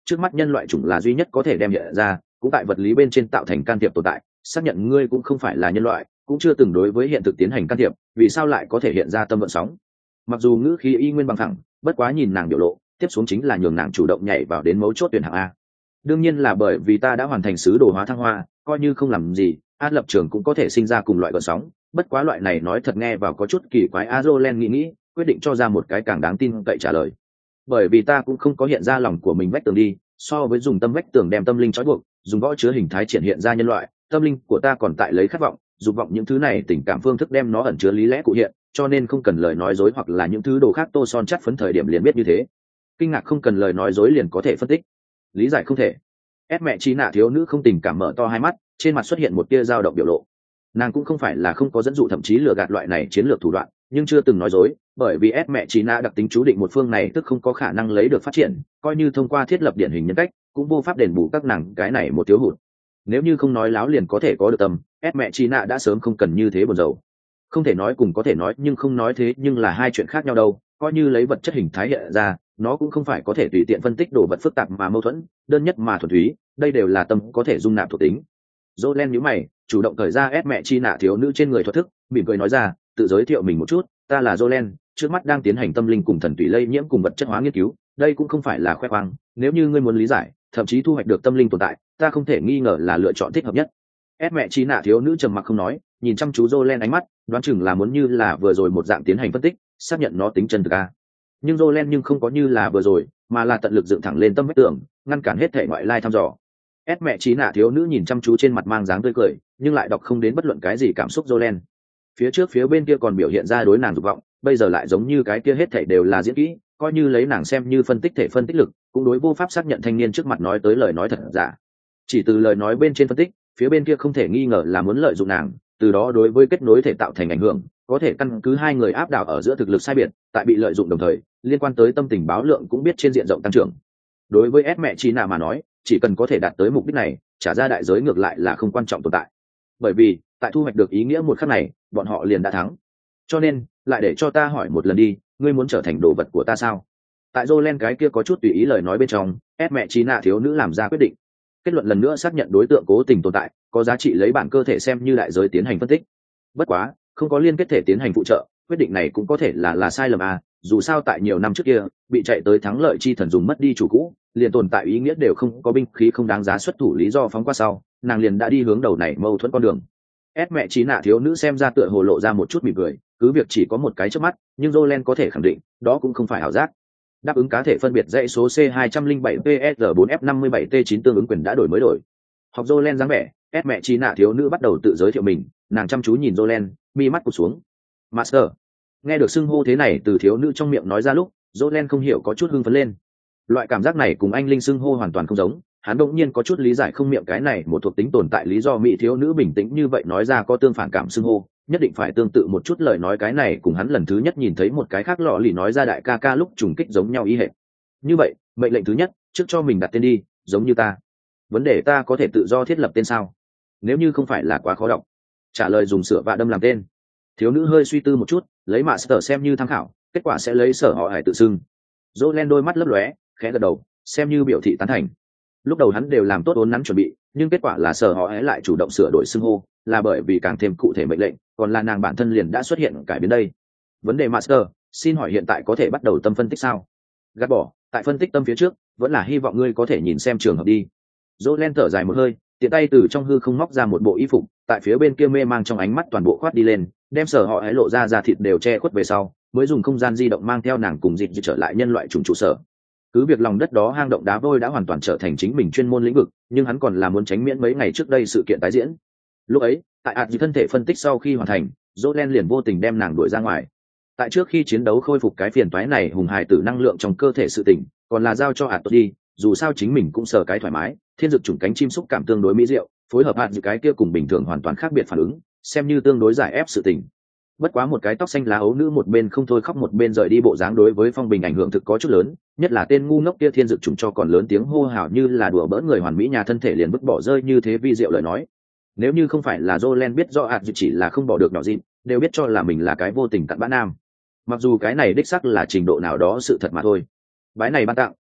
trước mắt nhân loại chủng là duy nhất có thể đem hiện ra, cũng tại vật lý bên trên tạo thành can thiệp tồn tại, xác nhận ngươi cũng không phải là nhân loại, cũng chưa từng đối với hiện thực tiến hành can thiệp, vì sao lại có thể hiện ra tâm vận sóng? Mặc dù ngữ khí y nguyên bằng thẳng, bất quá nhìn nàng biểu lộ, tiếp xuống chính là nhường nàng chủ động nhảy vào đến mấu chốt tuyển hạng A. Đương nhiên là bởi vì ta đã hoàn thành sứ đồ hóa thăng hoa, coi như không làm gì, át lập trường cũng có thể sinh ra cùng loại gợn sóng, bất quá loại này nói thật nghe vào có chút kỳ quái. Azolen nghĩ nghĩ, quyết định cho ra một cái càng đáng tin cậy trả lời. Bởi vì ta cũng không có hiện ra lòng của mình vách tường đi, so với dùng tâm vách tường đem tâm linh trói buộc, dùng võ chứa hình thái triển hiện ra nhân loại, tâm linh của ta còn tại lấy khát vọng, dục vọng những thứ này tình cảm phương thức đem nó ẩn chứa lý lẽ cụ hiện, cho nên không cần lời nói dối hoặc là những thứ đồ khác tô son chắt phấn thời điểm liền biết như thế. Kinh ngạc không cần lời nói dối liền có thể phân tích, lý giải không thể. Ép mẹ trí nạ thiếu nữ không tình cảm mở to hai mắt, trên mặt xuất hiện một tia dao động biểu lộ. Nàng cũng không phải là không có dẫn dụ thậm chí lừa gạt loại này chiến lược thủ đoạn, nhưng chưa từng nói dối, bởi vì ép mẹ trí nạ đặc tính chú định một phương này tức không có khả năng lấy được phát triển, coi như thông qua thiết lập điển hình nhân cách, cũng vô pháp đền bù các nàng cái này một thiếu hụt. Nếu như không nói láo liền có thể có được tâm, ép mẹ trí nạ đã sớm không cần như thế buồn rầu. Không thể nói cùng có thể nói nhưng không nói thế nhưng là hai chuyện khác nhau đâu, coi như lấy vật chất hình thái hiện ra, nó cũng không phải có thể tùy tiện phân tích đồ vật phức tạp mà mâu thuẫn, đơn nhất mà thuần túy, đây đều là tâm có thể dung nạp thuộc tính. Jolen nhíu mày, chủ động cởi ra ép mẹ chi nạ thiếu nữ trên người thuật thức, mỉm cười nói ra, tự giới thiệu mình một chút, ta là Jolen, trước mắt đang tiến hành tâm linh cùng thần tùy lây nhiễm cùng vật chất hóa nghiên cứu, đây cũng không phải là khoe khoang, nếu như ngươi muốn lý giải, thậm chí thu hoạch được tâm linh tồn tại, ta không thể nghi ngờ là lựa chọn thích hợp nhất. Ép mẹ chi nạ thiếu nữ trầm mặc không nói, nhìn chăm chú Jolen ánh mắt, đoán chừng là muốn như là vừa rồi một dạng tiến hành phân tích, xác nhận nó tính chân thực a. Nhưng Jolen nhưng không có như là vừa rồi, mà là tận lực dựng thẳng lên tâm vách tường, ngăn cản hết thể ngoại lai thăm dò. Ép mẹ trí nạ thiếu nữ nhìn chăm chú trên mặt mang dáng tươi cười, nhưng lại đọc không đến bất luận cái gì cảm xúc. Jolen phía trước phía bên kia còn biểu hiện ra đối nàng dục vọng, bây giờ lại giống như cái kia hết thảy đều là diễn kỹ, coi như lấy nàng xem như phân tích thể phân tích lực, cũng đối vô pháp xác nhận thanh niên trước mặt nói tới lời nói thật giả. Chỉ từ lời nói bên trên phân tích, phía bên kia không thể nghi ngờ là muốn lợi dụng nàng, từ đó đối với kết nối thể tạo thành ảnh hưởng, có thể căn cứ hai người áp đảo ở giữa thực lực sai biệt, tại bị lợi dụng đồng thời, liên quan tới tâm tình báo lượng cũng biết trên diện rộng tăng trưởng. Đối với ép mẹ trí nạ mà nói, chỉ cần có thể đạt tới mục đích này, trả ra đại giới ngược lại là không quan trọng tồn tại, bởi vì tại thu hoạch được ý nghĩa một khắc này, bọn họ liền đã thắng. Cho nên lại để cho ta hỏi một lần đi, ngươi muốn trở thành đồ vật của ta sao? Tại Jolen cái kia có chút tùy ý lời nói bên trong, ép mẹ trí nạ thiếu nữ làm ra quyết định, kết luận lần nữa xác nhận đối tượng cố tình tồn tại, có giá trị lấy bản cơ thể xem như đại giới tiến hành phân tích. Bất quá không có liên kết thể tiến hành phụ trợ, quyết định này cũng có thể là là sai lầm à, dù sao tại nhiều năm trước kia, bị chạy tới thắng lợi chi thần dùng mất đi chủ cũ, liền tồn tại ý nghĩa đều không có, binh khí không đáng giá xuất thủ lý do phóng qua sau, nàng liền đã đi hướng đầu này mâu thuẫn con đường. Ép mẹ trí nạ thiếu nữ xem ra tựa hồ lộ ra một chút mỉm cười, cứ việc chỉ có một cái chớp mắt, nhưng Jolen có thể khẳng định, đó cũng không phải ảo giác. Đáp ứng cá thể phân biệt dãy số C hai không bảy P S R bốn F năm bảy T chín tương ứng quyền đã đổi mới đổi. Học Jolen dáng vẻ, ép mẹ trí nạ thiếu nữ bắt đầu tự giới thiệu mình, nàng chăm chú nhìn Jolen, mi mắt cụp xuống. Master. Nghe được xưng hô thế này từ thiếu nữ trong miệng nói ra lúc, Jolen không hiểu có chút hưng phấn lên. Loại cảm giác này cùng anh linh xưng hô hoàn toàn không giống, hắn đột nhiên có chút lý giải không miệng cái này một thuộc tính tồn tại lý do mỹ thiếu nữ bình tĩnh như vậy nói ra có tương phản cảm xưng hô, nhất định phải tương tự một chút lời nói cái này cùng hắn lần thứ nhất nhìn thấy một cái khác lọ lì nói ra đại ca ca lúc trùng kích giống nhau ý hệ. Như vậy, mệnh lệnh thứ nhất, trước cho mình đặt tên đi, giống như ta. Vấn đề ta có thể tự do thiết lập tên sao? Nếu như không phải là quá khó đọc. Trả lời dùng sửa và đâm làm tên. Thiếu nữ hơi suy tư một chút, lấy Master xem như tham khảo, kết quả sẽ lấy sở họ hải tự xưng. Jolen đôi mắt lấp lóe, khẽ gật đầu, xem như biểu thị tán thành. Lúc đầu hắn đều làm tốt uốn nắn chuẩn bị, nhưng kết quả là sở họ hải lại chủ động sửa đổi xưng hô, là bởi vì càng thêm cụ thể mệnh lệnh, còn là nàng bản thân liền đã xuất hiện cải biến đây. Vấn đề Master, xin hỏi hiện tại có thể bắt đầu tâm phân tích sao? Gạt bỏ, tại phân tích tâm phía trước, vẫn là hy vọng ngươi có thể nhìn xem trường hợp đi. Jolen thở dài một hơi, tiện tay từ trong hư không móc ra một bộ y phục, tại phía bên kia mê mang trong ánh mắt toàn bộ khoát đi lên, đem sở họ ấy lộ ra da thịt đều che khuất về sau, mới dùng không gian di động mang theo nàng cùng dịp dịp trở lại nhân loại trùng trụ sở. Cứ việc lòng đất đó hang động đá vôi đã hoàn toàn trở thành chính mình chuyên môn lĩnh vực, nhưng hắn còn là muốn tránh miễn mấy ngày trước đây sự kiện tái diễn. Lúc ấy, tại ạt dịp thân thể phân tích sau khi hoàn thành, Jolen liền vô tình đem nàng đuổi ra ngoài. Tại trước khi chiến đấu khôi phục cái phiền toái này hùng hài tử năng lượng trong cơ thể sự tỉnh, còn là giao cho ạt đi, dù sao chính mình cũng sờ cái thoải mái, thiên dực chủng cánh chim xúc cảm tương đối mỹ diệu, phối hợp hạt dự cái kia cùng bình thường hoàn toàn khác biệt phản ứng, xem như tương đối giải ép sự tình. Bất quá một cái tóc xanh lá ấu nữ một bên không thôi khóc một bên rời đi bộ dáng đối với Phong Bình ảnh hưởng thực có chút lớn, nhất là tên ngu ngốc kia thiên dực chủng cho còn lớn tiếng hô hào như là đùa bỡn người hoàn mỹ nhà thân thể liền vứt bỏ rơi như thế vi diệu lời nói. Nếu như không phải là Jolen biết rõ hạt dự chỉ là không bỏ được nhỏ dịp, đều biết cho là mình là cái vô tình cặn bã nam. Mặc dù cái này đích xác là trình độ nào đó sự thật mà thôi. Bái này ban tặng,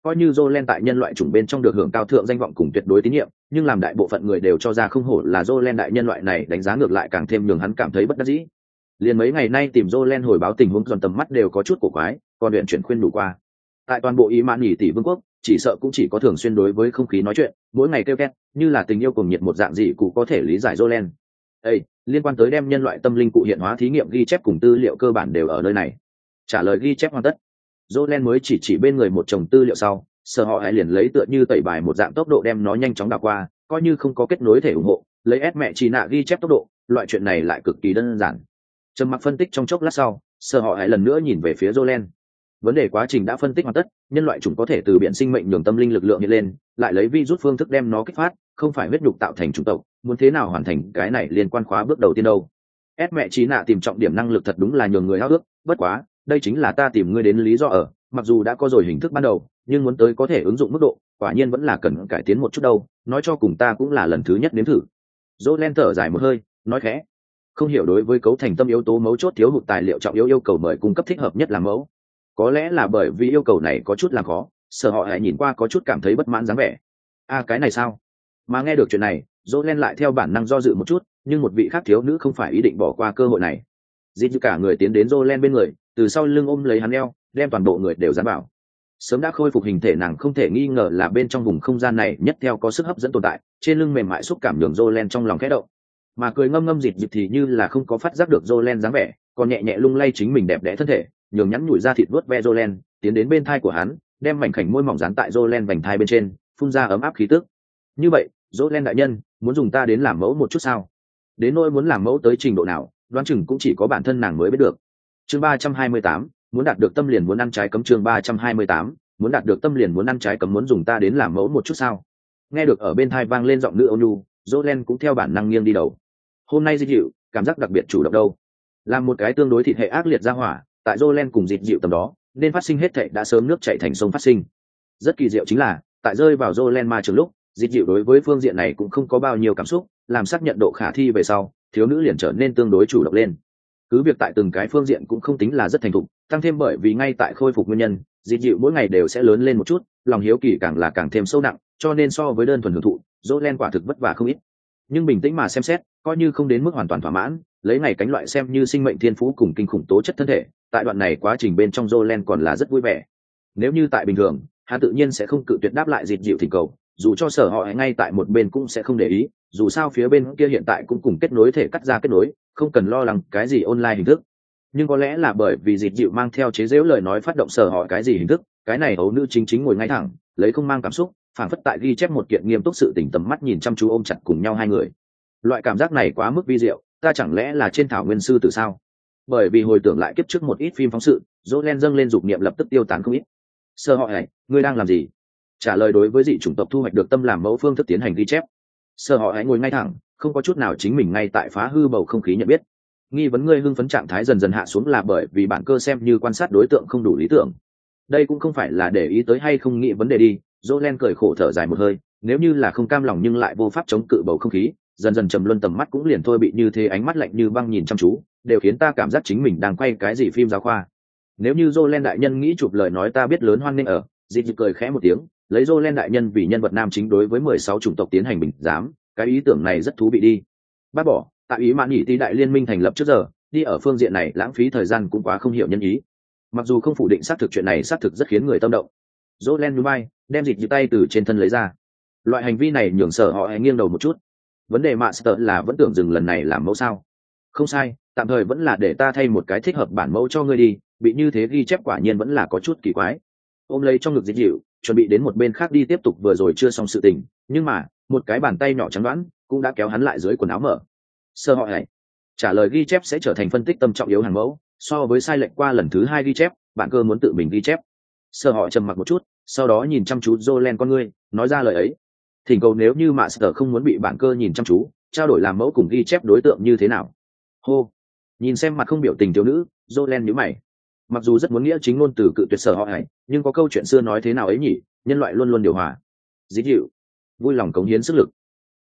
Coi như Jolen tại nhân loại chủng bên trong được hưởng cao thượng danh vọng cùng tuyệt đối tín nhiệm, nhưng làm đại bộ phận người đều cho ra không hổ là Jolen đại nhân loại này đánh giá ngược lại càng thêm nhường hắn cảm thấy bất đắc dĩ. Liền mấy ngày nay tìm Jolen hồi báo tình huống dần tầm mắt đều có chút cổ quái, còn luyện chuyển khuyên đủ qua. Tại toàn bộ ý mạn nghỉ tỷ vương quốc, chỉ sợ cũng chỉ có thường xuyên đối với không khí nói chuyện, mỗi ngày kêu két, như là tình yêu cùng nhiệt một dạng gì cũng có thể lý giải Jolen. Ê, liên quan tới đem nhân loại tâm linh cụ hiện hóa thí nghiệm ghi chép cùng tư liệu cơ bản đều ở nơi này. Trả lời ghi chép hoàn tất. Jolen mới chỉ chỉ bên người một chồng tư liệu sau, Sở Họ hãy liền lấy tựa như tẩy bài một dạng tốc độ đem nó nhanh chóng đào qua, coi như không có kết nối thể ủng hộ, lấy S mẹ chỉ nạ ghi chép tốc độ, loại chuyện này lại cực kỳ đơn giản. Trầm mặc phân tích trong chốc lát sau, Sở Họ hãy lần nữa nhìn về phía Jolen. Vấn đề quá trình đã phân tích hoàn tất, nhân loại chủng có thể từ biển sinh mệnh nhường tâm linh lực lượng hiện lên, lại lấy virus phương thức đem nó kích phát, không phải huyết nhục tạo thành chủng tộc, muốn thế nào hoàn thành cái này liên quan khóa bước đầu tiên đâu. S mẹ chỉ nạ tìm trọng điểm năng lực thật đúng là nhường người háo ước, bất quá, đây chính là ta tìm ngươi đến lý do ở, mặc dù đã có rồi hình thức ban đầu, nhưng muốn tới có thể ứng dụng mức độ, quả nhiên vẫn là cần cải tiến một chút đâu, nói cho cùng ta cũng là lần thứ nhất nếm thử. Jolen thở dài một hơi, nói khẽ, không hiểu đối với cấu thành tâm yếu tố mấu chốt thiếu hụt tài liệu trọng yếu yêu cầu mời cung cấp thích hợp nhất làm mẫu. Có lẽ là bởi vì yêu cầu này có chút làm khó, Sở Họ hãy nhìn qua có chút cảm thấy bất mãn dáng vẻ. A à, cái này sao? Mà nghe được chuyện này, Jolen lại theo bản năng do dự một chút, nhưng một vị khác thiếu nữ không phải ý định bỏ qua cơ hội này. Dĩ như cả người tiến đến Jolen bên người, từ sau lưng ôm lấy hắn eo, đem toàn bộ người đều dán vào. Sớm đã khôi phục hình thể nàng không thể nghi ngờ là bên trong vùng không gian này nhất theo có sức hấp dẫn tồn tại, trên lưng mềm mại xúc cảm nhường Jolen trong lòng khẽ động. Mà cười ngâm ngâm dịt dịt thì như là không có phát giác được Jolen dáng vẻ, còn nhẹ nhẹ lung lay chính mình đẹp đẽ thân thể, nhường nhắn nhủi ra thịt vuốt ve Jolen, tiến đến bên thai của hắn, đem mảnh khảnh môi mỏng dán tại Jolen vành thai bên trên, phun ra ấm áp khí tức. Như vậy, Jolen đại nhân, muốn dùng ta đến làm mẫu một chút sao? Đến nỗi muốn làm mẫu tới trình độ nào, đoán chừng cũng chỉ có bản thân nàng mới biết được. Chương ba trăm hai mươi tám, muốn đạt được tâm liền muốn ăn trái cấm. Chương ba trăm hai mươi tám, muốn đạt được tâm liền muốn ăn trái cấm. Muốn dùng ta đến làm mẫu một chút sao? Nghe được ở bên thai vang lên giọng nữ ôn nhu, Jolen cũng theo bản năng nghiêng đi đầu. Hôm nay Dịt Dịu, cảm giác đặc biệt chủ động đâu. Làm một cái tương đối thịt hệ ác liệt ra hỏa, tại Jolen cùng Dịt Dịu tầm đó, nên phát sinh hết thảy đã sớm nước chảy thành sông phát sinh. Rất kỳ diệu chính là, tại rơi vào Jolen ma trường lúc, Dịt Dịu đối với phương diện này cũng không có bao nhiêu cảm xúc, làm xác nhận độ khả thi về sau, thiếu nữ liền trở nên tương đối chủ động lên. Cứ việc tại từng cái phương diện cũng không tính là rất thành thục, tăng thêm bởi vì ngay tại khôi phục nguyên nhân, Dịt Dịu mỗi ngày đều sẽ lớn lên một chút, lòng hiếu kỳ càng là càng thêm sâu nặng, cho nên so với đơn thuần hưởng thụ, Jolen quả thực vất vả không ít. Nhưng bình tĩnh mà xem xét, coi như không đến mức hoàn toàn thỏa mãn, lấy ngày cánh loại xem như sinh mệnh thiên phú cùng kinh khủng tố chất thân thể, tại đoạn này quá trình bên trong Jolen còn là rất vui vẻ. Nếu như tại bình thường, hắn tự nhiên sẽ không cự tuyệt đáp lại Dịt Dịu thỉnh cầu, dù cho Sở Họ ngay tại một bên cũng sẽ không để ý, dù sao phía bên kia hiện tại cũng cùng kết nối thể cắt ra kết nối, không cần lo lắng cái gì online hình thức. Nhưng có lẽ là bởi vì Dịt Dịu mang theo chế giễu lời nói phát động Sở Họ cái gì hình thức, cái này ấu nữ chính chính ngồi ngay thẳng, lấy không mang cảm xúc, phảng phất tại ghi chép một kiện nghiêm túc sự tình, tầm mắt nhìn chăm chú ôm chặt cùng nhau hai người. Loại cảm giác này quá mức vi diệu, ta chẳng lẽ là trên thảo nguyên sư từ sao? Bởi vì hồi tưởng lại kiếp trước một ít phim phóng sự, Jolen dâng lên dục niệm lập tức tiêu tán không ít. Sở Họ này, ngươi đang làm gì? Trả lời đối với dị chủng tộc thu hoạch được tâm làm mẫu phương thức tiến hành ghi chép. Sở Họ hãy ngồi ngay thẳng, không có chút nào chính mình ngay tại phá hư bầu không khí nhận biết. Nghi vấn ngươi hưng phấn trạng thái dần dần hạ xuống là bởi vì bản cơ xem như quan sát đối tượng không đủ lý tưởng. Đây cũng không phải là để ý tới hay không nghĩ vấn đề đi. Jolen cười khổ thở dài một hơi, nếu như là không cam lòng nhưng lại vô pháp chống cự bầu không khí, dần dần trầm luân tầm mắt cũng liền thôi bị như thế, ánh mắt lạnh như băng nhìn chăm chú, đều khiến ta cảm giác chính mình đang quay cái gì phim giáo khoa. Nếu như Jolen đại nhân nghĩ chụp lời nói ta biết lớn hoan nên ở. Dịt Dịu cười khẽ một tiếng, lấy Jolen đại nhân vì nhân vật nam chính đối với mười sáu chủng tộc tiến hành bình giám, cái ý tưởng này rất thú vị đi. Bác bỏ, tại ý mạn nhị tí đại liên minh thành lập trước giờ, đi ở phương diện này lãng phí thời gian cũng quá không hiểu nhân ý. Mặc dù không phủ định xác thực chuyện này xác thực rất khiến người tâm động. Jolen nhún vai, đem Dịt Dịu tay từ trên thân lấy ra. Loại hành vi này nhường Sở Họ hãy nghiêng đầu một chút. Vấn đề Master là vẫn tưởng dừng lần này làm mẫu sao? Không sai, tạm thời vẫn là để ta thay một cái thích hợp bản mẫu cho ngươi đi, bị như thế ghi chép quả nhiên vẫn là có chút kỳ quái. Ôm lấy trong ngực Dịt Dịu, chuẩn bị đến một bên khác đi tiếp tục vừa rồi chưa xong sự tình, nhưng mà một cái bàn tay nhỏ trắng đoán cũng đã kéo hắn lại dưới quần áo mở. Sở Họ này, trả lời ghi chép sẽ trở thành phân tích tâm trọng yếu hàng mẫu, so với sai lệch qua lần thứ hai ghi chép, bạn cơ muốn tự mình ghi chép. Sở Họ trầm mặc một chút, sau đó nhìn chăm chú Jolen con ngươi, nói ra lời ấy. Thỉnh cầu nếu như Master không muốn bị bản cơ nhìn chăm chú, trao đổi làm mẫu cùng ghi chép đối tượng như thế nào? Hô, nhìn xem mặt không biểu tình thiếu nữ, Jolen nhíu mày. Mặc dù rất muốn nghĩa chính ngôn từ cự tuyệt Sở Họ này, nhưng có câu chuyện xưa nói thế nào ấy nhỉ, nhân loại luôn luôn điều hòa. Dĩ dịu, vui lòng cống hiến sức lực.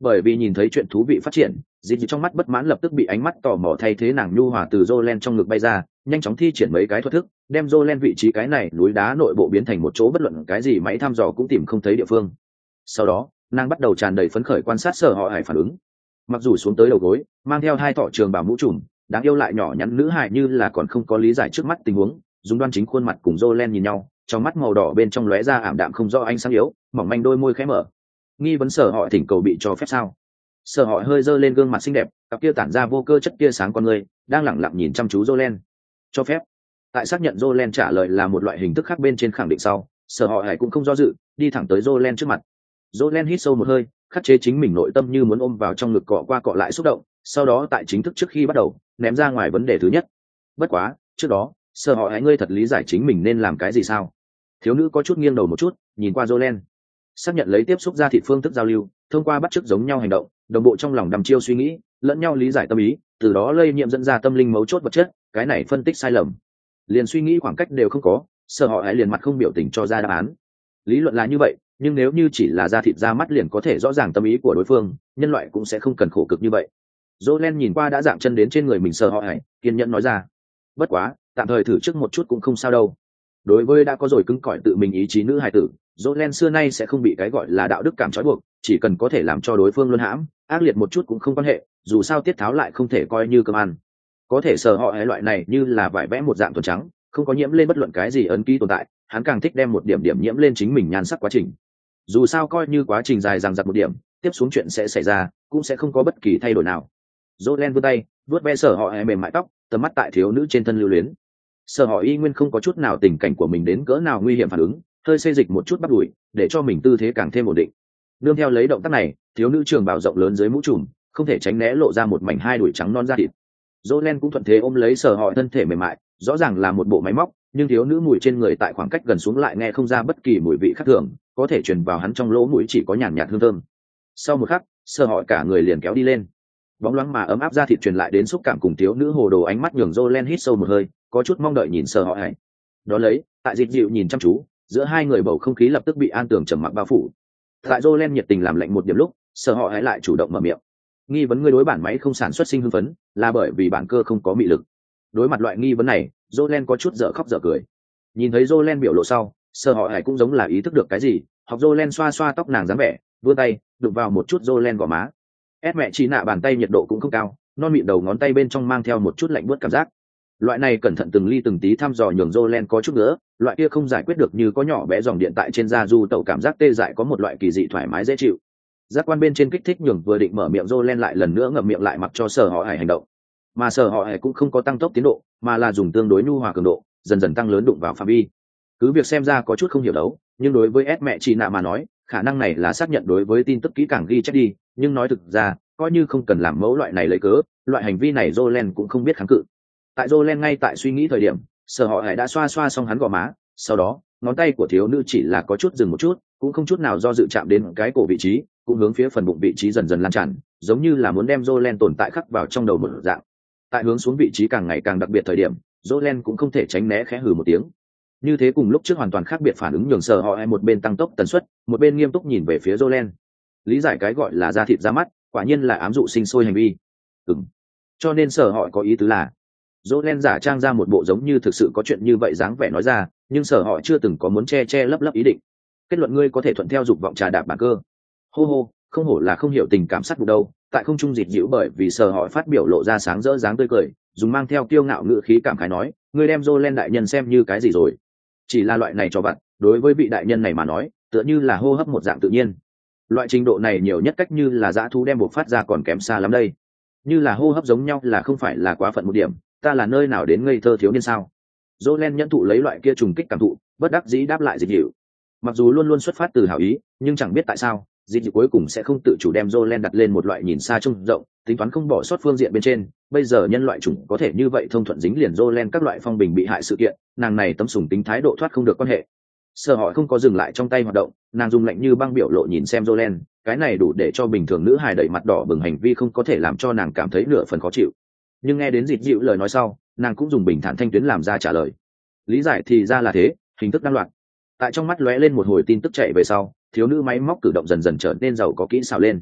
Bởi vì nhìn thấy chuyện thú vị phát triển, dịp dịp trong mắt bất mãn lập tức bị ánh mắt tò mò thay thế nàng nhu hòa từ Jolen trong ngực bay ra, nhanh chóng thi triển mấy cái thuật thức, đem Jolen vị trí cái này núi đá nội bộ biến thành một chỗ bất luận cái gì máy thăm dò cũng tìm không thấy địa phương. Sau đó, nàng bắt đầu tràn đầy phấn khởi quan sát Sở Họ Hải phản ứng. Mặc dù xuống tới đầu gối, mang theo hai thọ trường bảo mũ trùm, đáng yêu lại nhỏ nhắn nữ hài như là còn không có lý giải trước mắt tình huống, dùng đoan chính khuôn mặt cùng Jolen nhìn nhau, trong mắt màu đỏ bên trong lóe ra ảm đạm không rõ ánh sáng yếu, mỏng manh đôi môi khẽ mở. Nghi vấn Sở Họ thỉnh cầu bị cho phép sao? Sở Họ hơi dơ lên gương mặt xinh đẹp, cặp kia tản ra vô cơ chất tia sáng con người, đang lẳng lặng nhìn chăm chú Jolen. Cho phép. Tại xác nhận Jolen trả lời là một loại hình thức khác bên trên khẳng định sau, Sở Họ Hải cũng không do dự, đi thẳng tới Jolen trước mặt. Jolen hít sâu một hơi, khắc chế chính mình nội tâm như muốn ôm vào trong ngực cọ qua cọ lại xúc động, sau đó tại chính thức trước khi bắt đầu, ném ra ngoài vấn đề thứ nhất. Bất quá, trước đó, Sở Họ Hải ngươi thật lý giải chính mình nên làm cái gì sao? Thiếu nữ có chút nghiêng đầu một chút, nhìn qua Jolen. Xác nhận lấy tiếp xúc ra thịt phương thức giao lưu, thông qua bắt chước giống nhau hành động, đồng bộ trong lòng đăm chiêu suy nghĩ, lẫn nhau lý giải tâm ý, từ đó lây nhiễm dẫn ra tâm linh mấu chốt vật chất, cái này phân tích sai lầm. Liền suy nghĩ khoảng cách đều không có, Sở Họ Hải liền mặt không biểu tình cho ra đáp án. Lý luận là như vậy, nhưng nếu như chỉ là da thịt da mắt liền có thể rõ ràng tâm ý của đối phương, nhân loại cũng sẽ không cần khổ cực như vậy. Jolen nhìn qua đã dạng chân đến trên người mình Sở Họ Hải, kiên nhẫn nói ra. Bất quá, tạm thời thử trước một chút cũng không sao đâu. Đối với đã có rồi cứng cỏi tự mình ý chí nữ hài tử, Jolen xưa nay sẽ không bị cái gọi là đạo đức cảm trói buộc, chỉ cần có thể làm cho đối phương luân hãm, ác liệt một chút cũng không quan hệ, dù sao tiết tháo lại không thể coi như cơm ăn. Có thể Sở Họ Hải loại này như là vải vẽ một dạng thuần trắng, không có nhiễm lên bất luận cái gì ấn ký tồn tại, hắn càng thích đem một điểm điểm nhiễm lên chính mình nhan sắc quá trình. Dù sao coi như quá trình dài dằng dặc một điểm, tiếp xuống chuyện sẽ xảy ra, cũng sẽ không có bất kỳ thay đổi nào. Jolen vươn tay, vuốt ve Sở Họ Hải mềm mại tóc, tầm mắt tại thiếu nữ trên thân lưu luyến. Sở Họ y nguyên không có chút nào tình cảnh của mình đến cỡ nào nguy hiểm phản ứng, hơi xê dịch một chút bắt đuổi, để cho mình tư thế càng thêm ổn định. Nương theo lấy động tác này, thiếu nữ trường bào rộng lớn dưới mũ trùm, không thể tránh né lộ ra một mảnh hai đùi trắng non da thịt. Jolen cũng thuận thế ôm lấy Sở Họ thân thể mềm mại, rõ ràng là một bộ máy móc, nhưng thiếu nữ mùi trên người tại khoảng cách gần xuống lại nghe không ra bất kỳ mùi vị khác thường, có thể truyền vào hắn trong lỗ mũi chỉ có nhàn nhạt hương thơm. Sau một khắc, Sở Họ cả người liền kéo đi lên. Bóng loáng mà ấm áp da thịt truyền lại đến xúc cảm cùng thiếu nữ hồ đồ ánh mắt nhường Jolen hít sâu một hơi, có chút mong đợi nhìn Sở Họ Hải. Đó lấy, tại dịch dịu nhìn chăm chú, giữa hai người bầu không khí lập tức bị an tường trầm mặc bao phủ. Tại Jolen nhiệt tình làm lạnh một điểm lúc, Sở Họ Hải lại chủ động mở miệng. Nghi vấn ngươi đối bản máy không sản xuất sinh hưng phấn, là bởi vì bản cơ không có mị lực. Đối mặt loại nghi vấn này, Jolen có chút dở khóc dở cười. Nhìn thấy Jolen biểu lộ sau, Sở Họ Hải cũng giống là ý thức được cái gì, học Jolen xoa xoa tóc nàng dáng vẻ, vươn tay, đụng vào một chút Jolen gò má. Ép mẹ chỉ nạ bàn tay nhiệt độ cũng không cao, non mịn đầu ngón tay bên trong mang theo một chút lạnh buốt cảm giác. Loại này cẩn thận từng ly từng tí thăm dò nhường Jolen có chút nữa, loại kia không giải quyết được như có nhỏ bé dòng điện tại trên da du tẩu cảm giác tê dại có một loại kỳ dị thoải mái dễ chịu. Giác quan bên trên kích thích nhường vừa định mở miệng Jolen lại lần nữa ngậm miệng lại mặc cho Sở Họ Hải hành động. Mà Sở Họ Hải cũng không có tăng tốc tiến độ, mà là dùng tương đối nhu hòa cường độ, dần dần tăng lớn đụng vào phạm vi. Cứ việc xem ra có chút không hiểu đấu, nhưng đối với S mẹ chị nạ mà nói, khả năng này là xác nhận đối với tin tức kỹ càng ghi chép đi, nhưng nói thực ra, coi như không cần làm mẫu loại này lấy cớ, loại hành vi này Jolen cũng không biết kháng cự. Tại Jolen ngay tại suy nghĩ thời điểm, Sở Họ Hải đã xoa xoa xong hắn gò má, sau đó, ngón tay của thiếu nữ chỉ là có chút dừng một chút, cũng không chút nào do dự chạm đến cái cổ vị trí, cũng hướng phía phần bụng vị trí dần dần lan tràn, giống như là muốn đem Jolen tồn tại khắc vào trong đầu một dạng. Tại hướng xuống vị trí càng ngày càng đặc biệt thời điểm, Jolen cũng không thể tránh né khẽ hừ một tiếng. Như thế cùng lúc trước hoàn toàn khác biệt phản ứng nhường Sở Họ Hải một bên tăng tốc tần suất, một bên nghiêm túc nhìn về phía Jolen. Lý giải cái gọi là da thịt da mắt, quả nhiên là ám dụ sinh sôi hành vi. Ừm. Cho nên Sở Họ có ý tứ là, Jolen giả trang ra một bộ giống như thực sự có chuyện như vậy dáng vẻ nói ra, nhưng Sở Họ chưa từng có muốn che che lấp lấp ý định. Kết luận ngươi có thể thuận theo dục vọng trà đạp bản cơ. Hô hô, không hổ là không hiểu tình cảm sát buộc đâu. Tại không trung dịt dịu bởi vì Sở Họ phát biểu lộ ra sáng rỡ dáng tươi cười, dùng mang theo kiêu ngạo ngữ khí cảm khái nói, ngươi đem Jolen đại nhân xem như cái gì rồi? Chỉ là loại này cho bạn, đối với vị đại nhân này mà nói, tựa như là hô hấp một dạng tự nhiên. Loại trình độ này nhiều nhất cách như là dã thú đem buộc phát ra còn kém xa lắm đây. Như là hô hấp giống nhau là không phải là quá phận một điểm, ta là nơi nào đến ngây thơ thiếu niên sao? Jolen nhẫn thụ lấy loại kia trùng kích cảm thụ, bất đắc dĩ đáp lại dịch dịu. Mặc dù luôn luôn xuất phát từ hảo ý, nhưng chẳng biết tại sao, dịch dịu cuối cùng sẽ không tự chủ đem Jolen đặt lên một loại nhìn xa trông rộng, tính toán không bỏ sót phương diện bên trên. Bây giờ nhân loại chủng có thể như vậy thông thuận dính liền Jolen các loại phong bình bị hại sự kiện, nàng này tấm sùng tính thái độ thoát không được quan hệ. Sở Họ không có dừng lại trong tay hoạt động, nàng dùng lạnh như băng biểu lộ nhìn xem Jolen, cái này đủ để cho bình thường nữ hài đẩy mặt đỏ bừng hành vi không có thể làm cho nàng cảm thấy nửa phần khó chịu. Nhưng nghe đến dịch dịu lời nói sau, nàng cũng dùng bình thản thanh tuyến làm ra trả lời. Lý giải thì ra là thế, hình thức đan loạt. Tại trong mắt lóe lên một hồi tin tức chạy về sau, thiếu nữ máy móc cử động dần dần trở nên giàu có kỹ xảo lên.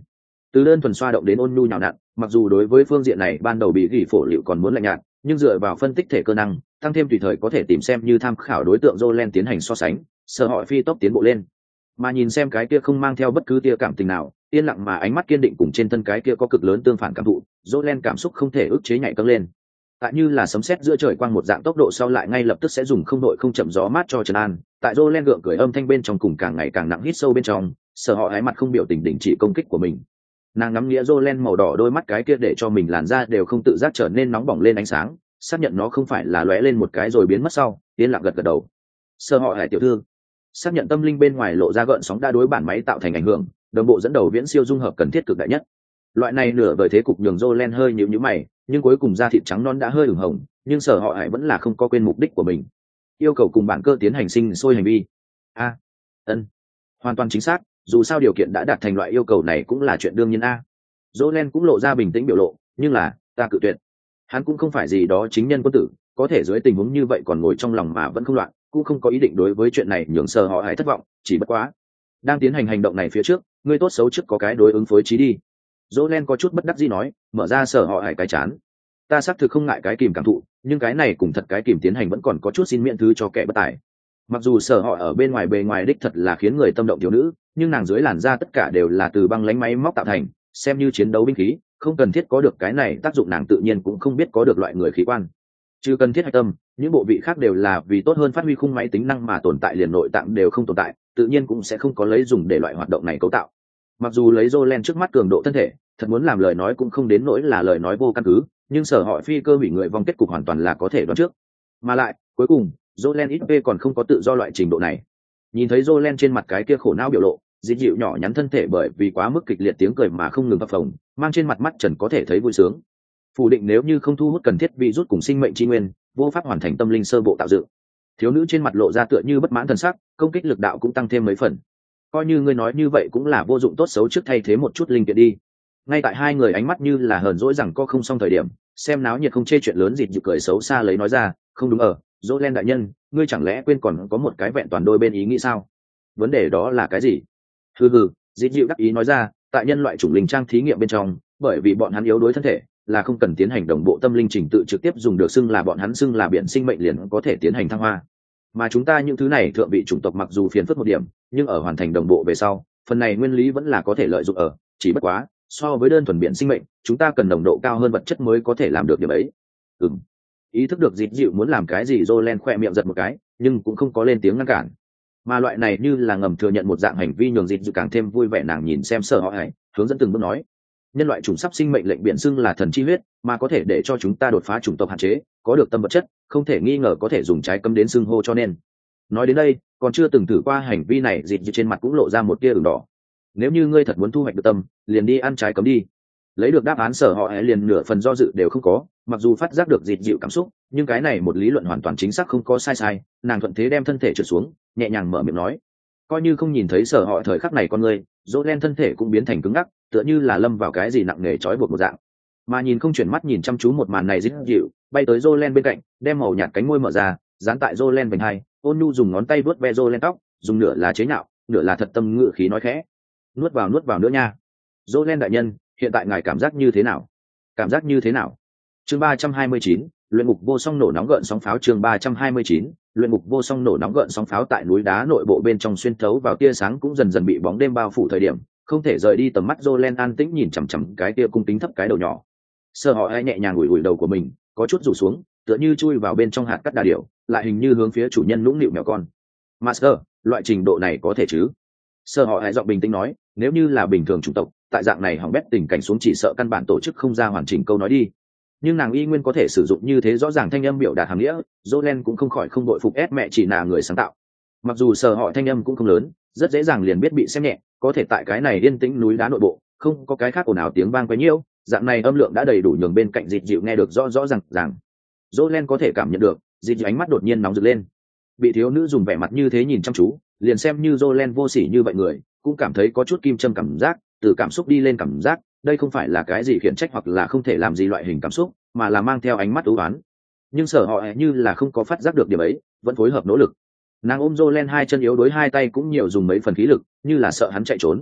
Từ đơn thuần xoa động đến ôn nhu nhào nặn, mặc dù đối với phương diện này ban đầu bị gỉ phổ liệu còn muốn lạnh nhạt, nhưng dựa vào phân tích thể cơ năng, tăng thêm tùy thời có thể tìm xem như tham khảo đối tượng Jolene tiến hành so sánh, sở họ phi tốc tiến bộ lên. Mà nhìn xem cái kia không mang theo bất cứ tia cảm tình nào, yên lặng mà ánh mắt kiên định cùng trên thân cái kia có cực lớn tương phản cảm thụ, Jolene cảm xúc không thể ức chế nhảy cẫng lên. Tại như là sấm sét giữa trời quang một dạng tốc độ sau lại ngay lập tức sẽ dùng không đội không chậm gió mát cho trấn an. Tại Jolene gượng cười âm thanh bên trong cùng càng ngày càng nặng hít sâu bên trong, sở họ hái mặt không biểu tình đình chỉ công kích của mình. Nàng ngắm nghĩa Jolene màu đỏ đôi mắt cái kia để cho mình làn da đều không tự giác trở nên nóng bỏng lên ánh sáng, xác nhận nó không phải là lóe lên một cái rồi biến mất sau, yên lặng gật gật đầu. Sở họ hải tiểu thư, xác nhận tâm linh bên ngoài lộ ra gợn sóng đã đối bản máy tạo thành ảnh hưởng, đồng bộ dẫn đầu viễn siêu dung hợp cần thiết cực đại nhất. Loại này nửa vời thế cục nhường Jolene hơi nhíu nhíu mày, nhưng cuối cùng da thịt trắng non đã hơi ửng hồng, nhưng sở họ hải vẫn là không có quên mục đích của mình, yêu cầu cùng bản cơ tiến hành sinh sôi hành vi. A, ân, hoàn toàn chính xác, dù sao điều kiện đã đạt thành loại yêu cầu này cũng là chuyện đương nhiên a. Jolene cũng lộ ra bình tĩnh biểu lộ, nhưng là ta cự tuyệt. Hắn cũng không phải gì đó chính nhân quân tử, có thể dưới tình huống như vậy còn ngồi trong lòng mà vẫn không loạn, cũng không có ý định đối với chuyện này nhường sở họ hải thất vọng, chỉ bất quá đang tiến hành hành động này phía trước, ngươi tốt xấu trước có cái đối ứng phối trí đi. Jolene có chút bất đắc dĩ nói, mở ra sở họ hải cái chán. Ta xác thực không ngại cái kìm cảm thụ, nhưng cái này cùng thật cái kìm tiến hành vẫn còn có chút xin miễn thứ cho kẻ bất tài. Mặc dù sở họ ở bên ngoài bề ngoài đích thật là khiến người tâm động thiếu nữ, nhưng nàng dưới làn da tất cả đều là từ băng lánh máy móc tạo thành, xem như chiến đấu binh khí, không cần thiết có được cái này tác dụng, nàng tự nhiên cũng không biết có được loại người khí quan. Chứ cần thiết hạch tâm, những bộ vị khác đều là vì tốt hơn phát huy khung máy tính năng mà tồn tại, liền nội tạng đều không tồn tại, tự nhiên cũng sẽ không có lấy dùng để loại hoạt động này cấu tạo. Mặc dù lấy Jolene trước mắt cường độ thân thể, thật muốn làm lời nói cũng không đến nỗi là lời nói vô căn cứ, nhưng sở họ phi cơ hủy người vong kết cục hoàn toàn là có thể đoán trước. Mà lại, cuối cùng, Jolene ít p còn không có tự do loại trình độ này. Nhìn thấy Jolene trên mặt cái kia khổ não biểu lộ, dịt dịu nhỏ nhắn thân thể bởi vì quá mức kịch liệt tiếng cười mà không ngừng phập phồng, mang trên mặt mắt trần có thể thấy vui sướng. Phủ định nếu như không thu hút cần thiết virus cùng sinh mệnh chi nguyên, vô pháp hoàn thành tâm linh sơ bộ tạo dựng. Thiếu nữ trên mặt lộ ra tựa như bất mãn thần sắc, công kích lực đạo cũng tăng thêm mấy phần. Coi như ngươi nói như vậy cũng là vô dụng, tốt xấu trước thay thế một chút linh kiện đi. Ngay tại hai người ánh mắt như là hờn dỗi rằng có không xong thời điểm, xem náo nhiệt không chê chuyện lớn, dịt dịu cười xấu xa lấy nói ra, không đúng ở, Jolene đại nhân, ngươi chẳng lẽ quên còn có một cái vẹn toàn đôi bên ý nghĩ sao? Vấn đề đó là cái gì? Hừ hừ, dịt dịu đắc ý nói ra, tại nhân loại chủng linh trang thí nghiệm bên trong, bởi vì bọn hắn yếu đuối thân thể, là không cần tiến hành đồng bộ tâm linh trình tự, trực tiếp dùng được xưng là bọn hắn xưng là biển sinh mệnh liền có thể tiến hành thăng hoa. Mà chúng ta những thứ này thượng vị chủng tộc mặc dù phiền phức một điểm, nhưng ở hoàn thành đồng bộ về sau, phần này nguyên lý vẫn là có thể lợi dụng ở, chỉ bất quá so với đơn thuần biển sinh mệnh, chúng ta cần nồng độ cao hơn vật chất mới có thể làm được điểm ấy. Ừm. Ý thức được dịt dịu muốn làm cái gì, Jolene khỏe miệng giật một cái, nhưng cũng không có lên tiếng ngăn cản. Mà loại này như là ngầm thừa nhận một dạng hành vi nhường dịt dịu càng thêm vui vẻ, nàng nhìn xem sở họ hải, hướng dẫn từng bước nói, nhân loại chủng sắp sinh mệnh lệnh biển xưng là thần chi huyết, mà có thể để cho chúng ta đột phá chủng tộc hạn chế, có được tâm vật chất, không thể nghi ngờ có thể dùng trái cấm đến xưng hô, cho nên nói đến đây còn chưa từng thử qua hành vi này, dịt dịu trên mặt cũng lộ ra một tia ửng đỏ. Nếu như ngươi thật muốn thu hoạch được tâm, liền đi ăn trái cấm đi. Lấy được đáp án, sở họ hải liền nửa phần do dự đều không có, mặc dù phát giác được dịt dịu cảm xúc, nhưng cái này một lý luận hoàn toàn chính xác, không có sai sai. Nàng thuận thế đem thân thể trượt xuống, nhẹ nhàng mở miệng nói, coi như không nhìn thấy sở họ thời khắc này con người, Jolene thân thể cũng biến thành cứng ngắc, tựa như là lâm vào cái gì nặng nề trói buộc một dạng. Mà nhìn không chuyển mắt nhìn chăm chú một màn này, dịt dịu bay tới Jolene bên cạnh, đem màu nhạt cánh môi mở ra, dán tại Jolene vành hai, ôn nhu dùng ngón tay vuốt ve Jolene tóc, dùng nửa là chế nhạo, nửa là thật tâm ngự khí nói khẽ, nuốt vào nuốt vào nữa nha. Jolene đại nhân, hiện tại ngài cảm giác như thế nào? Cảm giác như thế nào? Chương ba trăm hai mươi chín, luyện ngục vô song nổ nóng gợn sóng pháo. Chương ba trăm hai mươi chín, luyện ngục vô song nổ nóng gợn sóng pháo. Tại núi đá nội bộ bên trong xuyên thấu vào tia sáng cũng dần dần bị bóng đêm bao phủ thời điểm, không thể rời đi tầm mắt, Jolene an tĩnh nhìn chằm chằm cái tia cung kính thấp cái đầu nhỏ. Sơ họ ai nhẹ nhàng ủi ủi đầu của mình, có chút rủ xuống, tựa như chui vào bên trong hạt cắt đà điểu, lại hình như hướng phía chủ nhân nũng nịu mèo con. Master, loại trình độ này có thể chứ? Sơ họ ai giọng bình tĩnh nói, nếu như là bình thường chủng tộc, tại dạng này hỏng bét tình cảnh xuống chỉ sợ căn bản tổ chức không ra hoàn chỉnh câu nói đi. Nhưng nàng y nguyên có thể sử dụng như thế rõ ràng thanh âm biểu đạt hàm nghĩa, Jolene cũng không khỏi không đội phục ép mẹ chỉ là người sáng tạo. Mặc dù sở họ thanh âm cũng không lớn, rất dễ dàng liền biết bị xem nhẹ, có thể tại cái này yên tĩnh núi đá nội bộ, không có cái khác ồn ào tiếng vang quá nhiêu, dạng này âm lượng đã đầy đủ nhường bên cạnh dịt dịu nghe được rõ rõ ràng ràng. Jolene có thể cảm nhận được, dịt dịu ánh mắt đột nhiên nóng rực lên. Bị thiếu nữ dùng vẻ mặt như thế nhìn chăm chú, liền xem như Jolene vô sỉ như vậy người, cũng cảm thấy có chút kim châm cảm giác, từ cảm xúc đi lên cảm giác, đây không phải là cái gì khiển trách hoặc là không thể làm gì loại hình cảm xúc, mà là mang theo ánh mắt ưu ái. Nhưng sở họ như là không có phát giác được điểm ấy, vẫn phối hợp nỗ lực. Nàng ôm Jolene hai chân yếu đuối, hai tay cũng nhiều dùng mấy phần khí lực, như là sợ hắn chạy trốn.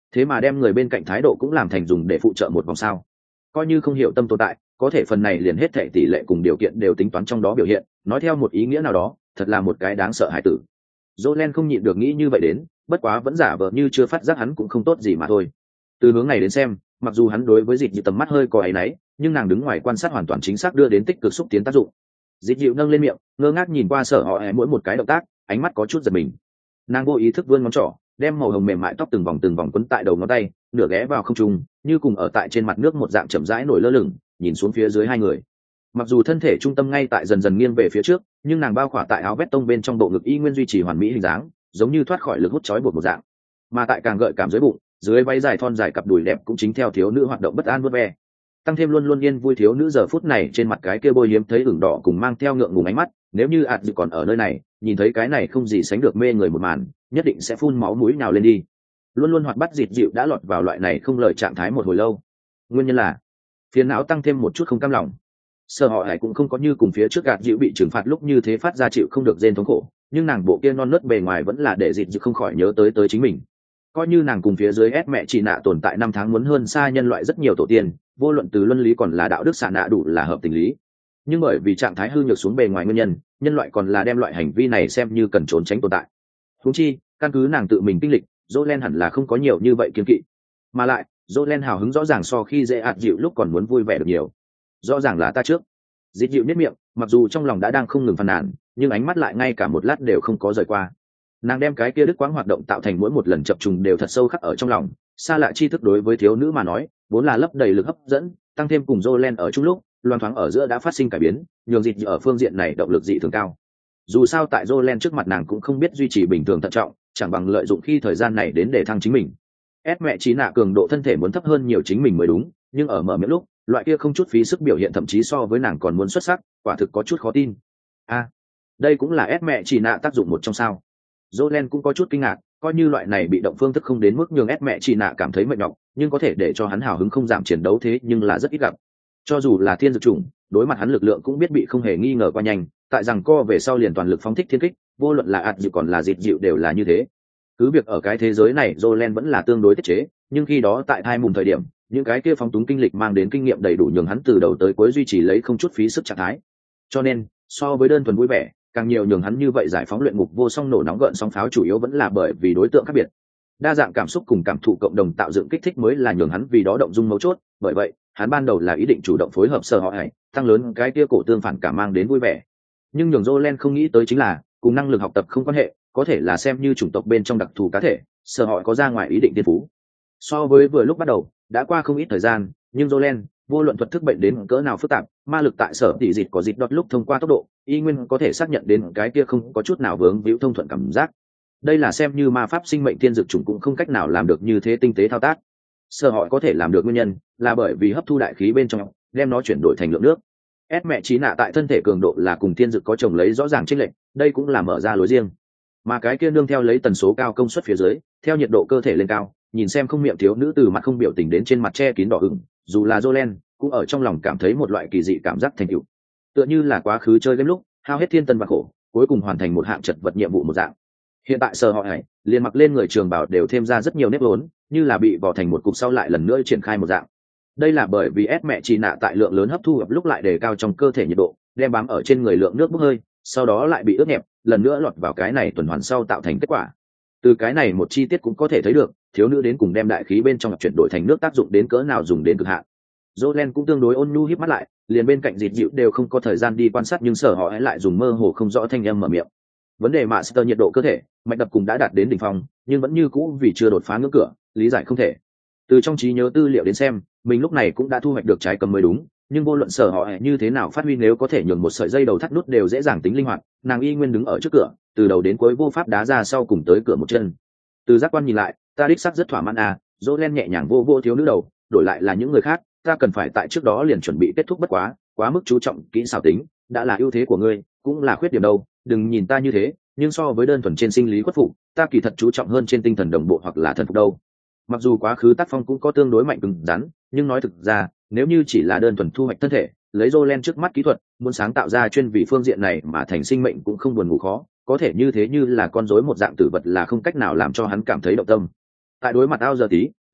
thế mà đem người bên cạnh thái độ cũng làm thành dùng để phụ trợ một vòng sao. Coi như không hiểu tâm tồn tại, có thể phần này liền hết thệ tỷ lệ cùng điều kiện đều tính toán trong đó biểu hiện, nói theo một ý nghĩa nào đó, thật là một cái đáng sợ hải tử. Jolene không nhịn được nghĩ như vậy đến, bất quá vẫn giả vờ như chưa phát giác hắn cũng không tốt gì mà thôi. Từ hướng này đến xem, mặc dù hắn đối với Dịch Dịu tầm mắt hơi có áy náy, nhưng nàng đứng ngoài quan sát hoàn toàn chính xác đưa đến tích cực xúc tiến tác dụng. Dịch Dịu nâng lên miệng, ngơ ngác nhìn qua Sở Họ mỗi một cái động tác, ánh mắt có chút giật mình. Nàng vô ý thức vươn ngón trỏ, đem màu hồng mềm mại tóc từng vòng từng vòng quấn tại đầu ngón tay, nửa ghé vào không trung, như cùng ở tại trên mặt nước một dạng chậm rãi nổi lơ lửng, nhìn xuống phía dưới hai người. Mặc dù thân thể trung tâm ngay tại dần dần nghiêng về phía trước, nhưng nàng bao khỏa tại áo vest tông bên trong bộ ngực y nguyên duy trì hoàn mỹ hình dáng, giống như thoát khỏi lực hút trói buộc một dạng. Mà tại càng gợi cảm dưới bụng, dưới váy dài thon dài cặp đùi đẹp cũng chính theo thiếu nữ hoạt động bất an vuốt ve. Tăng thêm luôn luôn yên vui thiếu nữ giờ phút này trên mặt cái kia bôi hiếm thấy ửng đỏ cùng mang theo ngượng ngùng ánh mắt, nếu như ạt dự còn ở nơi này, nhìn thấy cái này không gì sánh được mê người một màn, nhất định sẽ phun máu mũi nào lên đi. Luôn luôn hoạt bát dịt dịu đã lọt vào loại này không lời trạng thái một hồi lâu. Nguyên nhân là phiền não tăng thêm một chút không cam lòng. Sở Họ Hải cũng không có như cùng phía trước gạt dịu bị trừng phạt lúc như thế phát ra chịu không được rên thống khổ, nhưng nàng bộ kia non nớt bề ngoài vẫn là để dịt dịu không khỏi nhớ tới tới chính mình. Coi như nàng cùng phía dưới ép mẹ chị nạ tồn tại năm tháng muốn hơn xa nhân loại rất nhiều tổ tiên, vô luận từ luân lý còn là đạo đức xạ nạ đủ là hợp tình lý. Nhưng bởi vì trạng thái hư nhược xuống bề ngoài nguyên nhân, nhân loại còn là đem loại hành vi này xem như cần trốn tránh tồn tại. Huống chi, căn cứ nàng tự mình kinh lịch, Jolene hẳn là không có nhiều như vậy kiên kỵ. Mà lại, Jolene hào hứng rõ ràng so khi dễ ạt dịu lúc còn muốn vui vẻ được nhiều. Rõ ràng là ta trước. Dịt dịu nhếch miệng, mặc dù trong lòng đã đang không ngừng phàn nàn, nhưng ánh mắt lại ngay cả một lát đều không có rời qua. Nàng đem cái kia đứt quãng hoạt động tạo thành mỗi một lần chập trùng đều thật sâu khắc ở trong lòng. Xa lạ tri thức đối với thiếu nữ mà nói, vốn là lấp đầy lực hấp dẫn, tăng thêm cùng Jolene ở chung lúc, loan thoáng ở giữa đã phát sinh cải biến, nhường Dịt dịu ở phương diện này động lực dị thường cao. Dù sao tại Jolene trước mặt nàng cũng không biết duy trì bình thường thận trọng, chẳng bằng lợi dụng khi thời gian này đến để thăng chính mình. Ép mẹ trí nạ cường độ thân thể muốn thấp hơn nhiều chính mình mới đúng, nhưng ở mở miệng lúc, loại kia không chút phí sức biểu hiện thậm chí so với nàng còn muốn xuất sắc, quả thực có chút khó tin. A, à, đây cũng là ép mẹ chỉ nạ tác dụng một trong sao. Jolene cũng có chút kinh ngạc, coi như loại này bị động phương thức không đến mức nhường ép mẹ chỉ nạ cảm thấy mệt nhọc, nhưng có thể để cho hắn hào hứng không giảm chiến đấu thế nhưng là rất ít gặp. Cho dù là thiên dược chủng, đối mặt hắn lực lượng cũng biết bị không hề nghi ngờ qua nhanh, tại rằng co về sau liền toàn lực phóng thích thiên kích, vô luận là ạt dịu còn là dịt dịu đều là như thế. Cứ việc ở cái thế giới này Jolene vẫn là tương đối tiết chế, nhưng khi đó tại hai mùng thời điểm, những cái kia phóng túng kinh lịch mang đến kinh nghiệm đầy đủ nhường hắn từ đầu tới cuối duy trì lấy không chút phí sức trạng thái. Cho nên, so với đơn thuần vui vẻ, càng nhiều nhường hắn như vậy giải phóng luyện ngục vô song nổ nóng gợn sóng pháo chủ yếu vẫn là bởi vì đối tượng khác biệt. Đa dạng cảm xúc cùng cảm thụ cộng đồng tạo dựng kích thích mới là nhường hắn vì đó động dung mấu chốt, bởi vậy, hắn ban đầu là ý định chủ động phối hợp Sở Họ Hải, tăng lớn cái kia cổ tương phản cảm mang đến vui vẻ. Nhưng nhường Jolene không nghĩ tới chính là, cùng năng lực học tập không quan hệ, có thể là xem như chủng tộc bên trong đặc thù cá thể, Sở Họ có ra ngoài ý định tiên phú. So với vừa lúc bắt đầu, đã qua không ít thời gian, nhưng Jolene, vô luận thuật thức bệnh đến cỡ nào phức tạp, ma lực tại sở tỷ dịch có dịch đọt lúc thông qua tốc độ, y nguyên có thể xác nhận đến cái kia không có chút nào vướng víu thông thuận cảm giác. Đây là xem như ma pháp sinh mệnh tiên dược chủng cũng không cách nào làm được như thế tinh tế thao tác. Sở Họ có thể làm được nguyên nhân là bởi vì hấp thu đại khí bên trong, đem nó chuyển đổi thành lượng nước. Ép mẹ trí nạ tại thân thể cường độ là cùng tiên dược có chồng lấy rõ ràng chênh lệch, đây cũng là mở ra lối riêng. Mà cái kia nương theo lấy tần số cao công suất phía dưới, theo nhiệt độ cơ thể lên cao, nhìn xem không miệng thiếu nữ từ mặt không biểu tình đến trên mặt che kín đỏ ửng, dù là Jolene cũng ở trong lòng cảm thấy một loại kỳ dị cảm giác thành tựu, tựa như là quá khứ chơi game lúc hao hết thiên tân và khổ, cuối cùng hoàn thành một hạng chật vật nhiệm vụ một dạng. Hiện tại Sở Họ Hải liền mặc lên người trường bảo đều thêm ra rất nhiều nếp vốn, như là bị vò thành một cục sau lại lần nữa triển khai một dạng. Đây là bởi vì ép mẹ chỉ nạ tại lượng lớn hấp thu ập lúc lại đề cao trong cơ thể nhiệt độ, đem bám ở trên người lượng nước bốc hơi, sau đó lại bị ướt nhẹp, lần nữa lọt vào cái này tuần hoàn sau tạo thành kết quả. Từ cái này một chi tiết cũng có thể thấy được, thiếu nữ đến cùng đem đại khí bên trong chuyển đổi thành nước tác dụng đến cỡ nào dùng đến cực hạn. Jolene cũng tương đối ôn nhu híp mắt lại, liền bên cạnh dịt dịu đều không có thời gian đi quan sát, nhưng Sở Họ ấy lại dùng mơ hồ không rõ thanh âm mở miệng. Vấn đề master nhiệt độ cơ thể, mạch đập cùng đã đạt đến đỉnh phong, nhưng vẫn như cũ vì chưa đột phá ngưỡng cửa, lý giải không thể. Từ trong trí nhớ tư liệu đến xem, mình lúc này cũng đã thu hoạch được trái cầm mới đúng, nhưng vô luận Sở Họ ấy như thế nào phát huy, nếu có thể nhường một sợi dây đầu thắt nút đều dễ dàng tính linh hoạt, nàng y nguyên đứng ở trước cửa, từ đầu đến cuối vô pháp đá ra sau cùng tới cửa một chân. Từ giác quan nhìn lại, ta đích xác rất thỏa mãn à. Jolene nhẹ nhàng vô vô thiếu nữ đầu, đổi lại là những người khác, ta cần phải tại trước đó liền chuẩn bị kết thúc, bất quá quá mức chú trọng kỹ xảo tính, đã là ưu thế của ngươi, cũng là khuyết điểm đâu. Đừng nhìn ta như thế, nhưng so với đơn thuần trên sinh lý khuất phục, ta kỳ thật chú trọng hơn trên tinh thần đồng bộ hoặc là thần phục đâu. Mặc dù quá khứ tác phong cũng có tương đối mạnh cứng rắn, nhưng nói thực ra, nếu như chỉ là đơn thuần thu hoạch thân thể, lấy Jolene trước mắt kỹ thuật, muốn sáng tạo ra chuyên vị phương diện này mà thành sinh mệnh cũng không buồn ngủ khó, có thể như thế như là con rối một dạng tử vật là không cách nào làm cho hắn cảm thấy động tâm. Tại đối mặt ao giờ tí,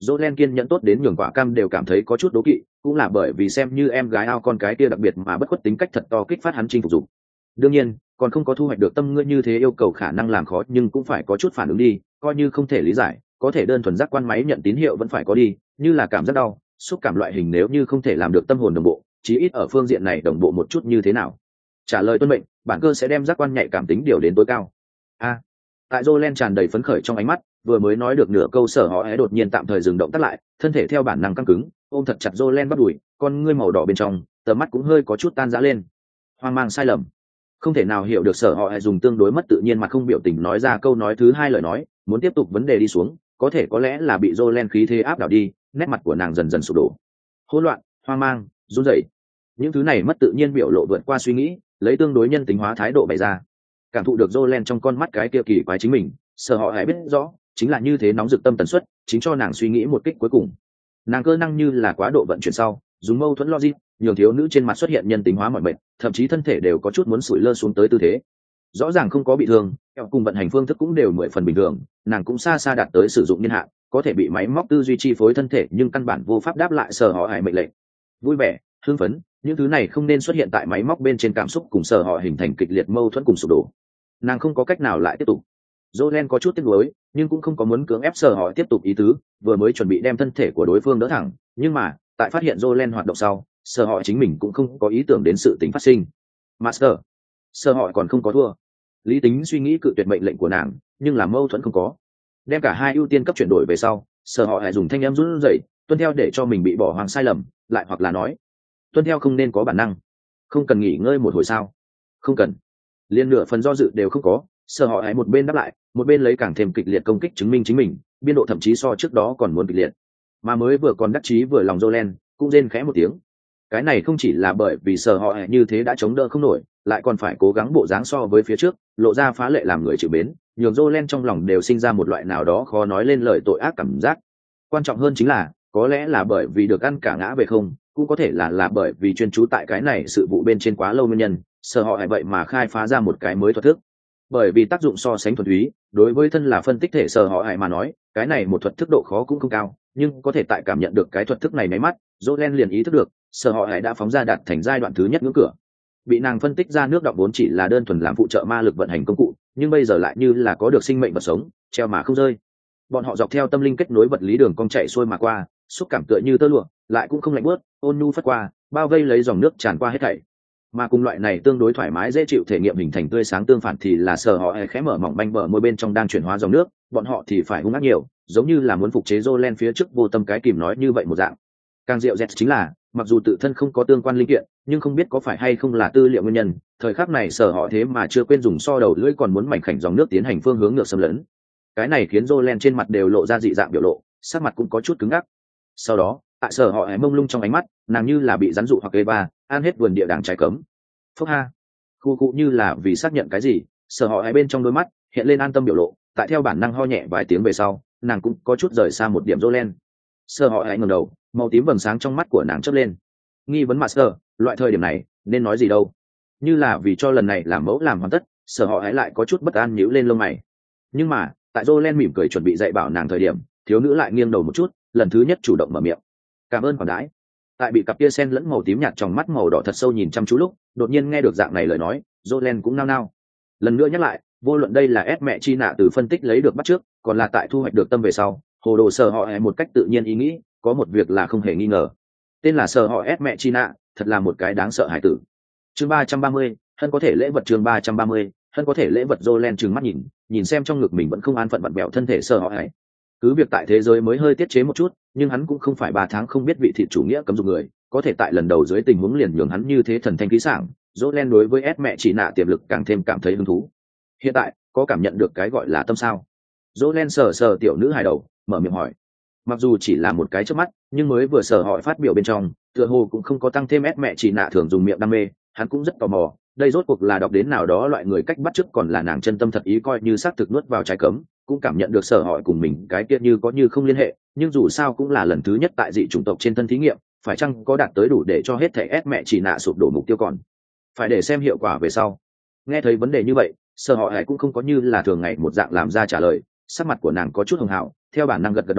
Jolen kiên nhẫn tốt đến nhường quả cam đều cảm thấy có chút đố kỵ, cũng là bởi vì xem như em gái ao con cái kia đặc biệt mà bất khuất tính cách thật to kích phát hắn chinh phục dục. Đương nhiên, còn không có thu hoạch được tâm ngươi như thế yêu cầu khả năng làm khó nhưng cũng phải có chút phản ứng đi, coi như không thể lý giải, có thể đơn thuần giác quan máy nhận tín hiệu vẫn phải có đi, như là cảm giác đau, xúc cảm loại hình nếu như không thể làm được tâm hồn đồng bộ, chí ít ở phương diện này đồng bộ một chút như thế nào. Trả lời tuân mệnh, bản cơ sẽ đem giác quan nhạy cảm tính điều đến tối cao. A. Tại Jolen tràn đầy phấn khởi trong ánh mắt, vừa mới nói được nửa câu sở họ é đột nhiên tạm thời dừng động tác lại, thân thể theo bản năng căng cứng, ôm thật chặt Jolen bắt đùi, con ngươi màu đỏ bên trong, tầm mắt cũng hơi có chút tan rã lên. Hoang mang sai lầm, không thể nào hiểu được sở họ é dùng tương đối mất tự nhiên mà không biểu tình nói ra câu nói thứ hai lời nói, muốn tiếp tục vấn đề đi xuống, có thể có lẽ là bị Jolen khí thế áp đảo đi, nét mặt của nàng dần dần sụp đổ. Hỗn loạn, hoang mang, run rẩy. Những thứ này mất tự nhiên biểu lộ vượt qua suy nghĩ, lấy tương đối nhân tính hóa thái độ bày ra. Cảm thụ được Jolen trong con mắt cái kia kỳ quái chính mình, sở họ hãy biết rõ, chính là như thế nóng rực tâm tần suất, chính cho nàng suy nghĩ một kích cuối cùng. Nàng cơ năng như là quá độ vận chuyển sau, dùng mâu thuẫn logic, nhường thiếu nữ trên mặt xuất hiện nhân tính hóa mọi mệt, thậm chí thân thể đều có chút muốn sủi lơ xuống tới tư thế. Rõ ràng không có bị thương, cùng vận hành phương thức cũng đều mười phần bình thường, nàng cũng xa xa đạt tới sử dụng niên hạn, có thể bị máy móc tư duy chi phối thân thể nhưng căn bản vô pháp đáp lại sở họ hãy mệnh lệnh. Vui vẻ, hưng phấn, những thứ này không nên xuất hiện tại máy móc bên trên cảm xúc cùng sở họ hình thành kịch liệt mâu thuẫn cùng sụp đổ. Nàng không có cách nào lại tiếp tục. Jolen có chút tiếc nuối, nhưng cũng không có muốn cưỡng ép sở họ tiếp tục ý tứ, vừa mới chuẩn bị đem thân thể của đối phương đỡ thẳng, nhưng mà, tại phát hiện Jolen hoạt động sau, sở họ chính mình cũng không có ý tưởng đến sự tình phát sinh. Master, sở họ còn không có thua. Lý tính suy nghĩ cự tuyệt mệnh lệnh của nàng, nhưng là mâu thuẫn không có. Đem cả hai ưu tiên cấp chuyển đổi về sau, sở họ lại dùng thanh em run rẩy, tuân theo để cho mình bị bỏ hoang sai lầm, lại hoặc là nói, tuân theo không nên có bản năng. Không cần nghỉ ngơi một hồi sao? Không cần. Liên nửa phần do dự đều không có, sở họ hãy một bên đáp lại, một bên lấy càng thêm kịch liệt công kích chứng minh chính mình, biên độ thậm chí so trước đó còn muốn kịch liệt. Mà mới vừa còn đắc chí vừa lòng Jolen, cũng rên khẽ một tiếng. Cái này không chỉ là bởi vì sở họ như thế đã chống đỡ không nổi, lại còn phải cố gắng bộ dáng so với phía trước, lộ ra phá lệ làm người chịu mến, nhường Jolen trong lòng đều sinh ra một loại nào đó khó nói lên lời tội ác cảm giác. Quan trọng hơn chính là, có lẽ là bởi vì được ăn cả ngã về không, cũng có thể là là bởi vì chuyên chú tại cái này sự vụ bên trên quá lâu nguyên nhân, sở họ vậy mà khai phá ra một cái mới thuật thức. Bởi vì tác dụng so sánh thuần túy, đối với thân là phân tích thể sở họ hại mà nói, cái này một thuật thức độ khó cũng không cao, nhưng có thể tại cảm nhận được cái thuật thức này máy mắt, Jolen liền ý thức được, sở họ hại đã phóng ra đạt thành giai đoạn thứ nhất ngưỡng cửa. Bị nàng phân tích ra nước đọng vốn chỉ là đơn thuần làm phụ trợ ma lực vận hành công cụ, nhưng bây giờ lại như là có được sinh mệnh vật sống, treo mà không rơi. Bọn họ dọc theo tâm linh kết nối vật lý đường cong chạy xuôi mà qua, xúc cảm tựa như tơ lụa, lại cũng không lạnh buốt, ôn nhu phất qua, bao vây lấy dòng nước tràn qua hết thảy. Mà cùng loại này tương đối thoải mái dễ chịu thể nghiệm hình thành tươi sáng tương phản thì là sở họ khẽ mở mỏng banh bờ môi bên trong đang chuyển hóa dòng nước, bọn họ thì phải hung ác nhiều, giống như là muốn phục chế Jolen phía trước vô tâm cái kìm nói như vậy một dạng. Càng diệu dẹt chính là, mặc dù tự thân không có tương quan linh kiện, nhưng không biết có phải hay không là tư liệu nguyên nhân, thời khắc này sở họ thế mà chưa quên dùng so đầu lưỡi còn muốn mảnh khảnh dòng nước tiến hành phương hướng ngược xâm lấn. Cái này khiến Jolen trên mặt đều lộ ra dị dạng biểu lộ, sắc mặt cũng có chút cứng ngắc. Sau đó, tại sở họ hé mông lung trong ánh mắt, nàng như là bị rắn dụ hoặc Eva, ăn hết vườn địa đàng trái cấm. Phúc ha, khu cụ như là vì xác nhận cái gì, sở họ hé bên trong đôi mắt hiện lên an tâm biểu lộ, tại theo bản năng ho nhẹ vài tiếng về sau, nàng cũng có chút rời xa một điểm Jolen. Sở họ hé ngẩng đầu, màu tím vầng sáng trong mắt của nàng chớp lên. Nghi vấn Master, loại thời điểm này nên nói gì đâu? Như là vì cho lần này làm mẫu làm hoàn tất, sở họ hé lại có chút bất an nhíu lên lông mày. Nhưng mà, tại Jolen mỉm cười chuẩn bị dạy bảo nàng thời điểm, thiếu nữ lại nghiêng đầu một chút, lần thứ nhất chủ động mở miệng. Cảm ơn quản đãi. Tại bị cặp kia sen lẫn màu tím nhạt trong mắt màu đỏ thật sâu nhìn chăm chú lúc, đột nhiên nghe được dạng này lời nói, Jolen cũng nao nao. Lần nữa nhắc lại, vô luận đây là ép mẹ chi nạ từ phân tích lấy được bắt trước, còn là tại thu hoạch được tâm về sau, hồ đồ sở họ hé một cách tự nhiên ý nghĩ, có một việc là không hề nghi ngờ. Tên là sở họ ép mẹ chi nạ, thật là một cái đáng sợ hải tử. Chương ba trăm ba mươi, hân có thể lễ vật chương ba trăm ba mươi, hân có thể lễ vật Jolen trừng mắt nhìn, nhìn xem trong ngực mình vẫn không an phận vặn bẹo thân thể sở họ hé. Cứ việc tại thế giới mới hơi tiết chế một chút, nhưng hắn cũng không phải ba tháng không biết vị thịt chủ nghĩa cấm dục người, có thể tại lần đầu dưới tình huống liền nhường hắn như thế thần thanh khí sảng. Jolen đối với ép mẹ chỉ nạ tiềm lực càng thêm cảm thấy hứng thú. Hiện tại có cảm nhận được cái gọi là tâm sao? Jolen sờ sờ tiểu nữ hài đầu, mở miệng hỏi. Mặc dù chỉ là một cái chớp mắt, nhưng mới vừa sờ hỏi phát biểu bên trong, tựa hồ cũng không có tăng thêm ép mẹ chỉ nạ thường dùng miệng đam mê, hắn cũng rất tò mò. Đây rốt cuộc là đọc đến nào đó loại người cách bắt chước còn là nàng chân tâm thật ý coi như xác thực nuốt vào trái cấm, cũng cảm nhận được sở hỏi cùng mình cái kia như có như không liên hệ, nhưng dù sao cũng là lần thứ nhất tại dị chủng tộc trên thân thí nghiệm, phải chăng có đạt tới đủ để cho hết thể ép mẹ chỉ nạ sụp đổ mục tiêu còn phải để xem hiệu quả về sau. Nghe thấy vấn đề như vậy, sở hỏi cũng không có như là thường ngày một dạng làm ra trả lời, sắc mặt của nàng có chút hồng hào, theo bản năng gật gật đầu,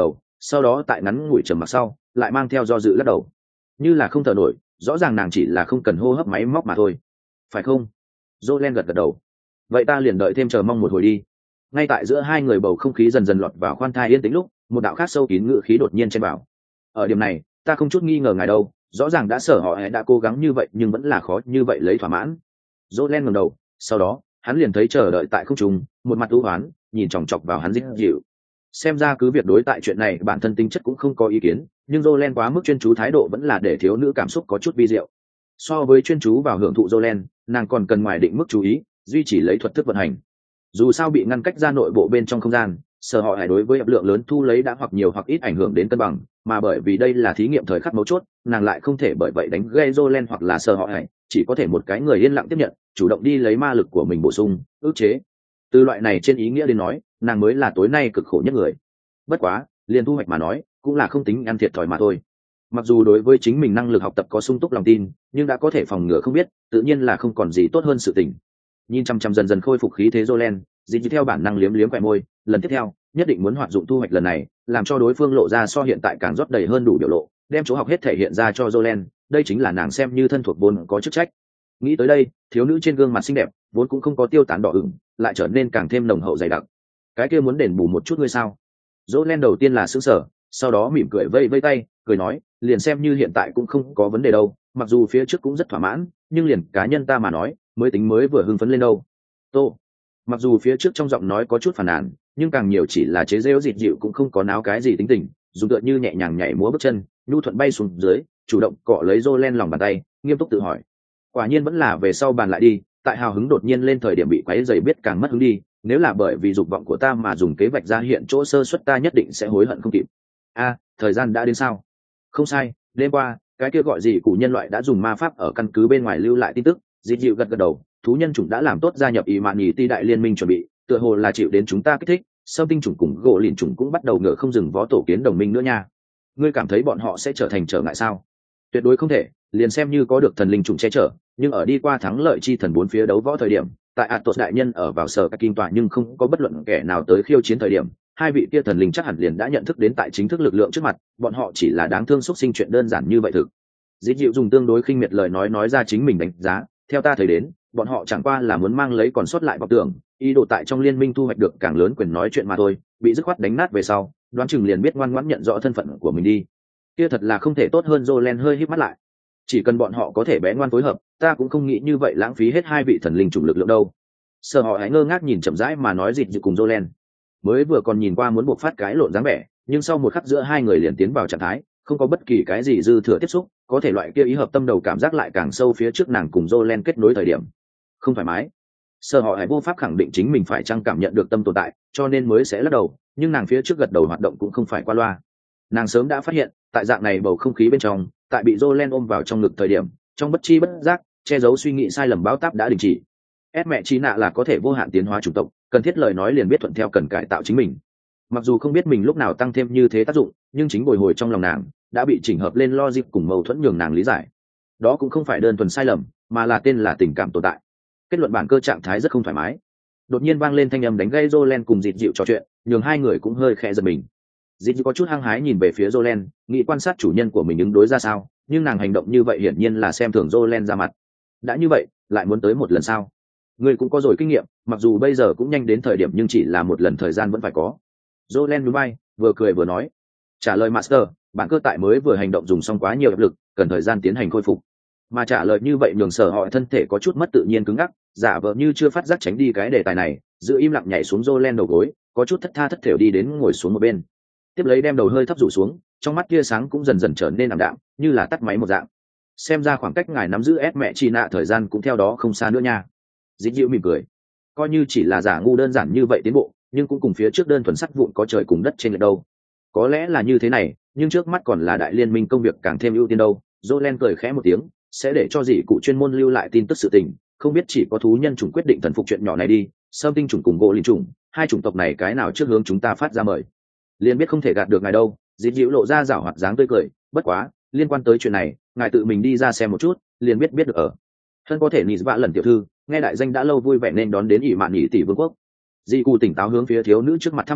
sau đó tại ngắn ngủi trầm mặc sau lại mang theo do dự lắc đầu, như là không thở nổi. Rõ ràng nàng chỉ là không cần hô hấp máy móc mà thôi, phải không? Jolene gật gật đầu. Vậy ta liền đợi thêm chờ mong một hồi đi. Ngay tại giữa hai người bầu không khí dần dần lọt vào khoan thai yên tĩnh lúc, một đạo khác sâu kín ngữ khí đột nhiên chen vào. Ở điểm này ta không chút nghi ngờ ngài đâu, rõ ràng đã sở họ đã cố gắng như vậy nhưng vẫn là khó như vậy lấy thỏa mãn. Jolene ngẩng đầu, sau đó hắn liền thấy chờ đợi tại không trung một mặt u hoán nhìn chòng chọc vào hắn dích dịu. Xem ra cứ việc đối tại chuyện này bản thân tính chất cũng không có ý kiến, nhưng Jolene quá mức chuyên chú thái độ vẫn là để thiếu nữ cảm xúc có chút vi diệu. So với chuyên chú vào hưởng thụ Jolene, nàng còn cần ngoài định mức chú ý duy trì lấy thuật thức vận hành. Dù sao bị ngăn cách ra nội bộ bên trong không gian, sở họ hải đối với ập lượng lớn thu lấy đã hoặc nhiều hoặc ít ảnh hưởng đến cân bằng, mà bởi vì đây là thí nghiệm thời khắc mấu chốt, nàng lại không thể bởi vậy đánh gây Jolene hoặc là sở họ hải, chỉ có thể một cái người yên lặng tiếp nhận, chủ động đi lấy ma lực của mình bổ sung ức chế. Từ loại này trên ý nghĩa đến nói, nàng mới là tối nay cực khổ nhất người. Bất quá liền thu hoạch mà nói cũng là không tính ăn thiệt thòi mà thôi. Mặc dù đối với chính mình năng lực học tập có sung túc lòng tin, nhưng đã có thể phòng ngừa không biết, tự nhiên là không còn gì tốt hơn sự tình. Nhìn chăm chăm dần dần khôi phục khí thế Jolene, dĩ theo bản năng liếm liếm khóe môi, lần tiếp theo nhất định muốn hoạt dụng thu hoạch lần này, làm cho đối phương lộ ra so hiện tại càng rót đầy hơn đủ biểu lộ, đem chỗ học hết thể hiện ra cho Jolene, đây chính là nàng xem như thân thuộc vốn có chức trách. Nghĩ tới đây, thiếu nữ trên gương mặt xinh đẹp vốn cũng không có tiêu tán đỏ ửng, lại trở nên càng thêm nồng hậu dày đặc. Cái kia muốn đền bù một chút ngươi sao? Jolene đầu tiên là sững sờ, sau đó mỉm cười vây vây tay, cười nói, liền xem như hiện tại cũng không có vấn đề đâu, mặc dù phía trước cũng rất thỏa mãn, nhưng liền cá nhân ta mà nói, mới tính mới vừa hưng phấn lên đâu. Tô, mặc dù phía trước trong giọng nói có chút phàn nàn, nhưng càng nhiều chỉ là chế giễu dịt dịu cũng không có náo cái gì tính tình, dùng tựa như nhẹ nhàng nhảy múa bước chân, nhu thuận bay xuống dưới, chủ động cọ lấy Jolene lòng bàn tay, nghiêm túc tự hỏi. Quả nhiên vẫn là về sau bàn lại đi, tại hào hứng đột nhiên lên thời điểm bị quấy rầy biết càng mất hứng đi, nếu là bởi vì dục vọng của ta mà dùng kế vạch ra hiện chỗ sơ suất ta nhất định sẽ hối hận không kịp. A, thời gian đã đến sao? Không sai, đêm qua cái kia gọi gì cụ nhân loại đã dùng ma pháp ở căn cứ bên ngoài lưu lại tin tức. Dịt dịu gật gật đầu, thú nhân chủng đã làm tốt gia nhập ý mạn nhì ti đại liên minh chuẩn bị, tựa hồ là chịu đến chúng ta kích thích, sâm tinh chủng cùng gỗ lìn chủng cũng bắt đầu ngựa không dừng vó tổ kiến đồng minh nữa nha. Ngươi cảm thấy bọn họ sẽ trở thành trở ngại sao? Tuyệt đối không thể, liền xem như có được thần linh chủng che chở, nhưng ở đi qua thắng lợi chi thần bốn phía đấu võ thời điểm, tại Atos đại nhân ở vào sở các kinh tọa nhưng không có bất luận kẻ nào tới khiêu chiến thời điểm, hai vị kia thần linh chắc hẳn liền đã nhận thức đến tại chính thức lực lượng trước mặt, bọn họ chỉ là đáng thương xúc sinh chuyện đơn giản như vậy thực. Dĩ dịu dùng tương đối khinh miệt lời nói nói ra chính mình đánh giá, theo ta thấy đến, bọn họ chẳng qua là muốn mang lấy còn sót lại vào tưởng, ý đồ tại trong liên minh thu hoạch được càng lớn quyền nói chuyện mà thôi, bị dứt khoát đánh nát về sau, đoán chừng liền biết ngoan ngoãn nhận rõ thân phận của mình đi. Kia thật là không thể tốt hơn. Jolene hơi híp mắt lại. Chỉ cần bọn họ có thể bé ngoan phối hợp, ta cũng không nghĩ như vậy lãng phí hết hai vị thần linh chủng lực lượng đâu. Sở họ hãy ngơ ngác nhìn chậm rãi mà nói dịt dịu cùng Jolene. Mới vừa còn nhìn qua muốn buộc phát cái lộn dáng vẻ, nhưng sau một khắc giữa hai người liền tiến vào trạng thái, không có bất kỳ cái gì dư thừa tiếp xúc, có thể loại kia ý hợp tâm đầu cảm giác lại càng sâu phía trước nàng cùng Jolene kết nối thời điểm. Không thoải mái. Sở họ hãy vô pháp khẳng định chính mình phải chăng cảm nhận được tâm tồn tại, cho nên mới sẽ lắc đầu, nhưng nàng phía trước gật đầu hoạt động cũng không phải qua loa. Nàng sớm đã phát hiện, tại dạng này bầu không khí bên trong, tại bị Jolene ôm vào trong ngực thời điểm, trong bất chi bất giác, che giấu suy nghĩ sai lầm báo táp đã đình chỉ. Ép mẹ trí nạ là có thể vô hạn tiến hóa chủng tộc, cần thiết lời nói liền biết thuận theo cần cải tạo chính mình. Mặc dù không biết mình lúc nào tăng thêm như thế tác dụng, nhưng chính bồi hồi trong lòng nàng đã bị chỉnh hợp lên logic cùng mâu thuẫn nhường nàng lý giải. Đó cũng không phải đơn thuần sai lầm, mà là tên là tình cảm tồn tại. Kết luận bản cơ trạng thái rất không thoải mái. Đột nhiên vang lên thanh âm đánh gây Jolene cùng dịt dịu trò chuyện, nhường hai người cũng hơi khẽ giật mình. Dịt dịu có chút hăng hái nhìn về phía Jolene, nghĩ quan sát chủ nhân của mình ứng đối ra sao, nhưng nàng hành động như vậy hiển nhiên là xem thường Jolene ra mặt. Đã như vậy, lại muốn tới một lần sao? Ngươi cũng có rồi kinh nghiệm, mặc dù bây giờ cũng nhanh đến thời điểm nhưng chỉ là một lần thời gian vẫn phải có. Jolene nhún vai, vừa cười vừa nói. Trả lời Master, bản cơ tại mới vừa hành động dùng xong quá nhiều áp lực, cần thời gian tiến hành khôi phục. Mà trả lời như vậy nhường Sở họ thân thể có chút mất tự nhiên cứng ngắc, giả vờ như chưa phát giác tránh đi cái đề tài này, giữ im lặng nhảy xuống Jolene đầu gối, có chút thất tha thất thểu đi đến ngồi xuống một bên. Tiếp lấy đem đầu hơi thấp rủ xuống, trong mắt tia sáng cũng dần dần trở nên ảm đạm, như là tắt máy một dạng. Xem ra khoảng cách ngài nắm giữ ép mẹ chi nạ thời gian cũng theo đó không xa nữa nha. Dĩ dịu mỉm cười, coi như chỉ là giả ngu đơn giản như vậy tiến bộ, nhưng cũng cùng phía trước đơn thuần sắt vụn có trời cùng đất trên lệch đâu. Có lẽ là như thế này, nhưng trước mắt còn là đại liên minh công việc càng thêm ưu tiên đâu. Jolene cười khẽ một tiếng, sẽ để cho dì cụ chuyên môn lưu lại tin tức sự tình, không biết chỉ có thú nhân chủng quyết định thần phục chuyện nhỏ này đi, sâm tinh chủng cùng gỗ linh chủng, hai chủng tộc này cái nào trước hướng chúng ta phát ra mời. Liên biết không thể gạt được ngài đâu. Dĩ dịu lộ ra rảo hoạt dáng tươi cười, bất quá liên quan tới chuyện này ngài tự mình đi ra xem một chút liền biết biết được ở thân có thể nị vạ lần tiểu thư nghe đại danh đã lâu vui vẻ nên đón đến ỷ mạn nhị tỷ vương quốc. Di cụ tỉnh táo hướng phía thiếu nữ trước mặt thăm hỏi,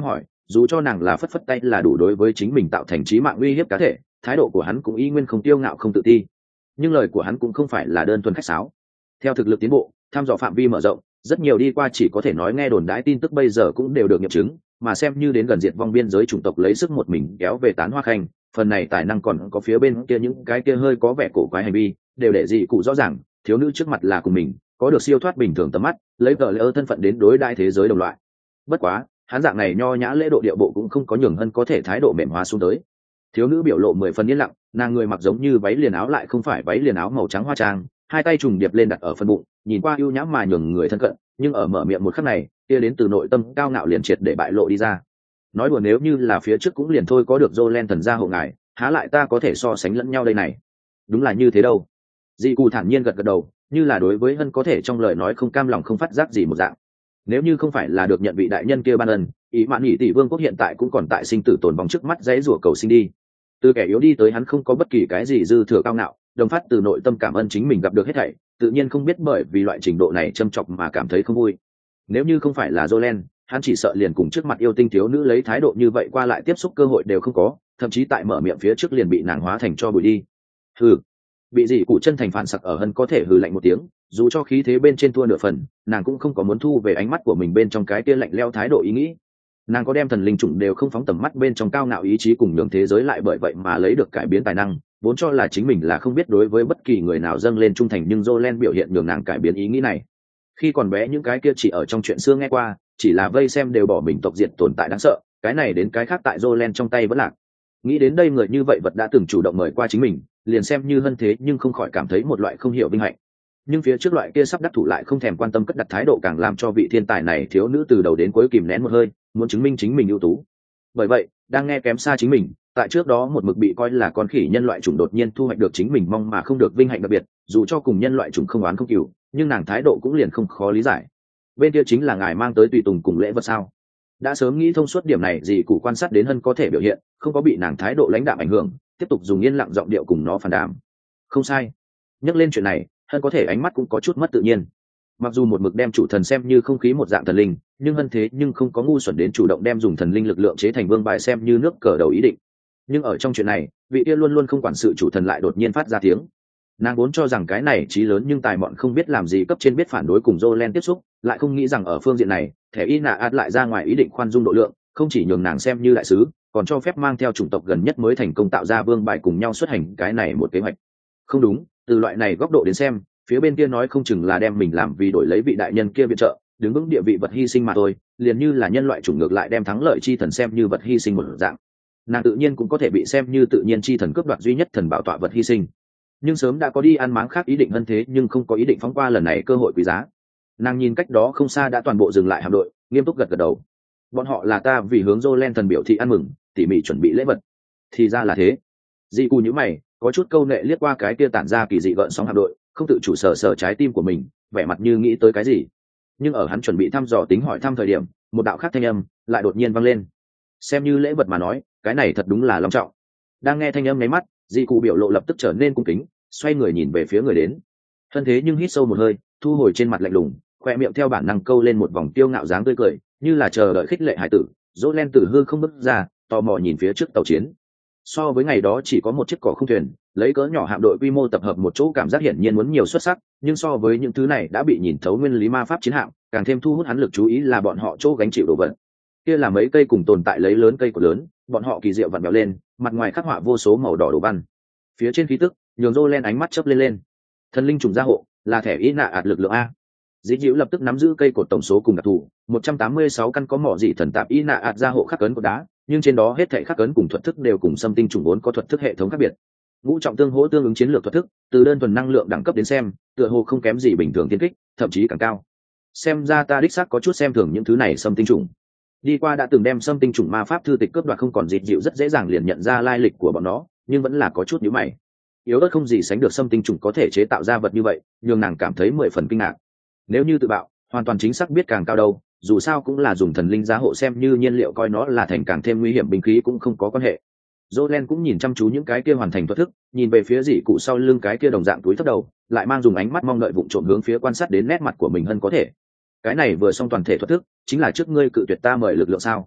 dù cho nàng là phất phất tay là đủ đối với chính mình tạo thành chí mạng uy hiếp cá thể, thái độ của hắn cũng y nguyên không tiêu ngạo không tự ti. Nhưng lời của hắn cũng không phải là đơn thuần khách sáo. Theo thực lực tiến bộ, tham dò phạm vi mở rộng, rất nhiều đi qua chỉ có thể nói nghe đồn đãi tin tức bây giờ cũng đều được nghiệm chứng, mà xem như đến gần diệt vong biên giới chủng tộc lấy sức một mình kéo về tán hoa khanh, phần này tài năng còn có phía bên kia những cái kia hơi có vẻ cổ quái hành vi, đều để dị cụ rõ ràng, thiếu nữ trước mặt là của mình, có được siêu thoát bình thường tầm mắt, lấy vợ lẽ thân phận đến đối đại thế giới đồng loại. Bất quá, hắn dạng này nho nhã lễ độ điệu bộ cũng không có nhường hơn có thể thái độ mềm hóa xuống tới. Thiếu nữ biểu lộ mười phần yên lặng, nàng người mặc giống như váy liền áo lại không phải váy liền áo màu trắng hoa trang, hai tay trùng điệp lên đặt ở phần bụng, nhìn qua ưu nhã mà nhường người thân cận, nhưng ở mở miệng một khắc này, kia đến từ nội tâm cao ngạo liền triệt để bại lộ đi ra. Nói đùa nếu như là phía trước cũng liền thôi có được Jolen thần gia hộ ngài, há lại ta có thể so sánh lẫn nhau đây này. Đúng là như thế đâu. Dị Cù thản nhiên gật gật đầu, như là đối với hân có thể trong lời nói không cam lòng không phát giác gì một dạng. Nếu như không phải là được nhận vị đại nhân kia ban ân, ý mạn nhị tỷ vương quốc hiện tại cũng còn tại sinh tử tồn vong trước mắt dãy rủa cầu sinh đi. Từ kẻ yếu đi tới hắn không có bất kỳ cái gì dư thừa cao ngạo, đồng phát từ nội tâm cảm ơn chính mình gặp được hết thảy, tự nhiên không biết bởi vì loại trình độ này châm chọc mà cảm thấy không vui. Nếu như không phải là Jolen, hắn chỉ sợ liền cùng trước mặt yêu tinh thiếu nữ lấy thái độ như vậy qua lại tiếp xúc cơ hội đều không có, thậm chí tại mở miệng phía trước liền bị nàng hóa thành cho bụi đi. Hừ, bị dị cụ chân thành phản sặc ở hân có thể hừ lạnh một tiếng, dù cho khí thế bên trên thua nửa phần, nàng cũng không có muốn thu về ánh mắt của mình bên trong cái kia lạnh lẽo thái độ ý nghĩ. Nàng có đem thần linh chủng đều không phóng tầm mắt bên trong cao ngạo ý chí cùng nhường thế giới lại bởi vậy mà lấy được cải biến tài năng, vốn cho là chính mình là không biết đối với bất kỳ người nào dâng lên trung thành, nhưng Jolen biểu hiện nhường nàng cải biến ý nghĩ này. Khi còn bé những cái kia chỉ ở trong chuyện xưa nghe qua, chỉ là vây xem đều bỏ mình tộc diệt tồn tại đáng sợ, cái này đến cái khác tại Jolen trong tay vẫn lạc. Nghĩ đến đây người như vậy vật đã từng chủ động mời qua chính mình, liền xem như hân thế nhưng không khỏi cảm thấy một loại không hiểu vinh hạnh. Nhưng phía trước loại kia sắp đắc thủ lại không thèm quan tâm cất đặt thái độ càng làm cho vị thiên tài này thiếu nữ từ đầu đến cuối kìm nén một hơi, muốn chứng minh chính mình ưu tú. Bởi vậy, đang nghe kém xa chính mình, tại trước đó một mực bị coi là con khỉ nhân loại chủng đột nhiên thu hoạch được chính mình mong mà không được vinh hạnh đặc biệt, dù cho cùng nhân loại chủng không oán không cừu, nhưng nàng thái độ cũng liền không khó lý giải. Bên kia chính là ngài mang tới tùy tùng cùng lễ vật sao? Đã sớm nghĩ thông suốt điểm này, gì cụ quan sát đến hân có thể biểu hiện, không có bị nàng thái độ lãnh đạm ảnh hưởng, tiếp tục dùng yên lặng giọng điệu cùng nó phản đàm. Không sai. Nhắc lên chuyện này, hân có thể ánh mắt cũng có chút mất tự nhiên. Mặc dù một mực đem chủ thần xem như không khí một dạng thần linh, nhưng hân thế nhưng không có ngu xuẩn đến chủ động đem dùng thần linh lực lượng chế thành vương bài xem như nước cờ đầu ý định. Nhưng ở trong chuyện này, vị kia luôn luôn không quản sự chủ thần lại đột nhiên phát ra tiếng. Nàng vốn cho rằng cái này trí lớn nhưng tài mọn không biết làm gì cấp trên biết phản đối cùng Jolen tiếp xúc, lại không nghĩ rằng ở phương diện này, thẻ y nạ ạt lại ra ngoài ý định khoan dung độ lượng, không chỉ nhường nàng xem như đại sứ, còn cho phép mang theo chủng tộc gần nhất mới thành công tạo ra vương bài cùng nhau xuất hành cái này một kế hoạch. Không đúng, từ loại này góc độ đến xem, phía bên kia nói không chừng là đem mình làm vì đổi lấy vị đại nhân kia viện trợ, đứng vững địa vị vật hy sinh mà thôi, liền như là nhân loại chủng ngược lại đem thắng lợi chi thần xem như vật hy sinh một dạng. Nàng tự nhiên cũng có thể bị xem như tự nhiên chi thần cướp đoạt duy nhất thần bảo tọa vật hy sinh. Nhưng sớm đã có đi ăn máng khác ý định hơn thế, nhưng không có ý định phóng qua lần này cơ hội quý giá. Nàng nhìn cách đó không xa đã toàn bộ dừng lại hạm đội, nghiêm túc gật gật đầu. Bọn họ là ta vì hướng Jolen thần biểu thị ăn mừng, tỉ mỉ chuẩn bị lễ vật. Thì ra là thế. Dị cù nhíu mày, có chút câu nệ liếc qua cái kia tản ra kỳ dị gợn sóng hạm đội, không tự chủ sờ sờ trái tim của mình, vẻ mặt như nghĩ tới cái gì. Nhưng ở hắn chuẩn bị thăm dò tính hỏi thăm thời điểm, một đạo khác thanh âm lại đột nhiên vang lên. Xem như lễ vật mà nói, cái này thật đúng là long trọng. Đang nghe thanh âm nháy mắt, dị cụ biểu lộ lập tức trở nên cung kính, xoay người nhìn về phía người đến. Thân thế nhưng hít sâu một hơi, thu hồi trên mặt lạnh lùng, khoe miệng theo bản năng câu lên một vòng tiêu ngạo dáng tươi cười, như là chờ đợi khích lệ hải tử. Jolen từ hư không bước ra, tò mò nhìn phía trước tàu chiến. So với ngày đó chỉ có một chiếc cỏ không thuyền, lấy cỡ nhỏ hạm đội quy mô tập hợp một chỗ cảm giác hiển nhiên muốn nhiều xuất sắc, nhưng so với những thứ này đã bị nhìn thấu nguyên lý ma pháp chiến hạm, càng thêm thu hút hắn lực chú ý là bọn họ chỗ gánh chịu đồ vật. Kia là mấy cây cùng tồn tại lấy lớn cây của lớn, bọn họ kỳ diệu vặn vẹo lên, mặt ngoài khắc họa vô số màu đỏ đồ văn. Phía trên khí tức, nhường Jolen ánh mắt chớp lên lên. Thần linh trùng gia hộ, là thẻ ý nạ ạt lực lượng a. Dĩ Dĩu lập tức nắm giữ cây cột tổng số cùng đặc thù, một trăm tám mươi sáu căn có mỏ dị thần tạp ý nạ ạt gia hộ khắc ấn của đá, nhưng trên đó hết thảy khắc ấn cùng thuật thức đều cùng xâm tinh trùng vốn có thuật thức hệ thống khác biệt. Ngũ trọng tương hỗ tương ứng chiến lược thuật thức, từ đơn thuần năng lượng đẳng cấp đến xem, tựa hồ không kém gì bình thường tiến kích, thậm chí càng cao. Xem ra ta đích xác có chút xem thường những thứ này xâm tinh trùng. Đi qua đã từng đem xâm tinh trùng ma pháp thư tịch cướp đoạt không còn Dĩ Dịu rất dễ dàng liền nhận ra lai lịch của bọn nó, nhưng vẫn là có chút nhíu mày. Yếu ớt không gì sánh được xâm tinh trùng có thể chế tạo ra vật như vậy, nhường nàng cảm thấy mười phần kinh ngạc. Nếu như tự bạo, hoàn toàn chính xác biết càng cao đâu, dù sao cũng là dùng thần linh giá hộ xem như nhiên liệu, coi nó là thành càng thêm nguy hiểm binh khí cũng không có quan hệ. Jolen cũng nhìn chăm chú những cái kia hoàn thành thuật thức, nhìn về phía dị cụ sau lưng cái kia đồng dạng túi thấp đầu, lại mang dùng ánh mắt mong đợi vụng trộm hướng phía quan sát đến nét mặt của mình hơn có thể. Cái này vừa xong toàn thể thuật thức, chính là trước ngươi cự tuyệt ta mời lực lượng sao?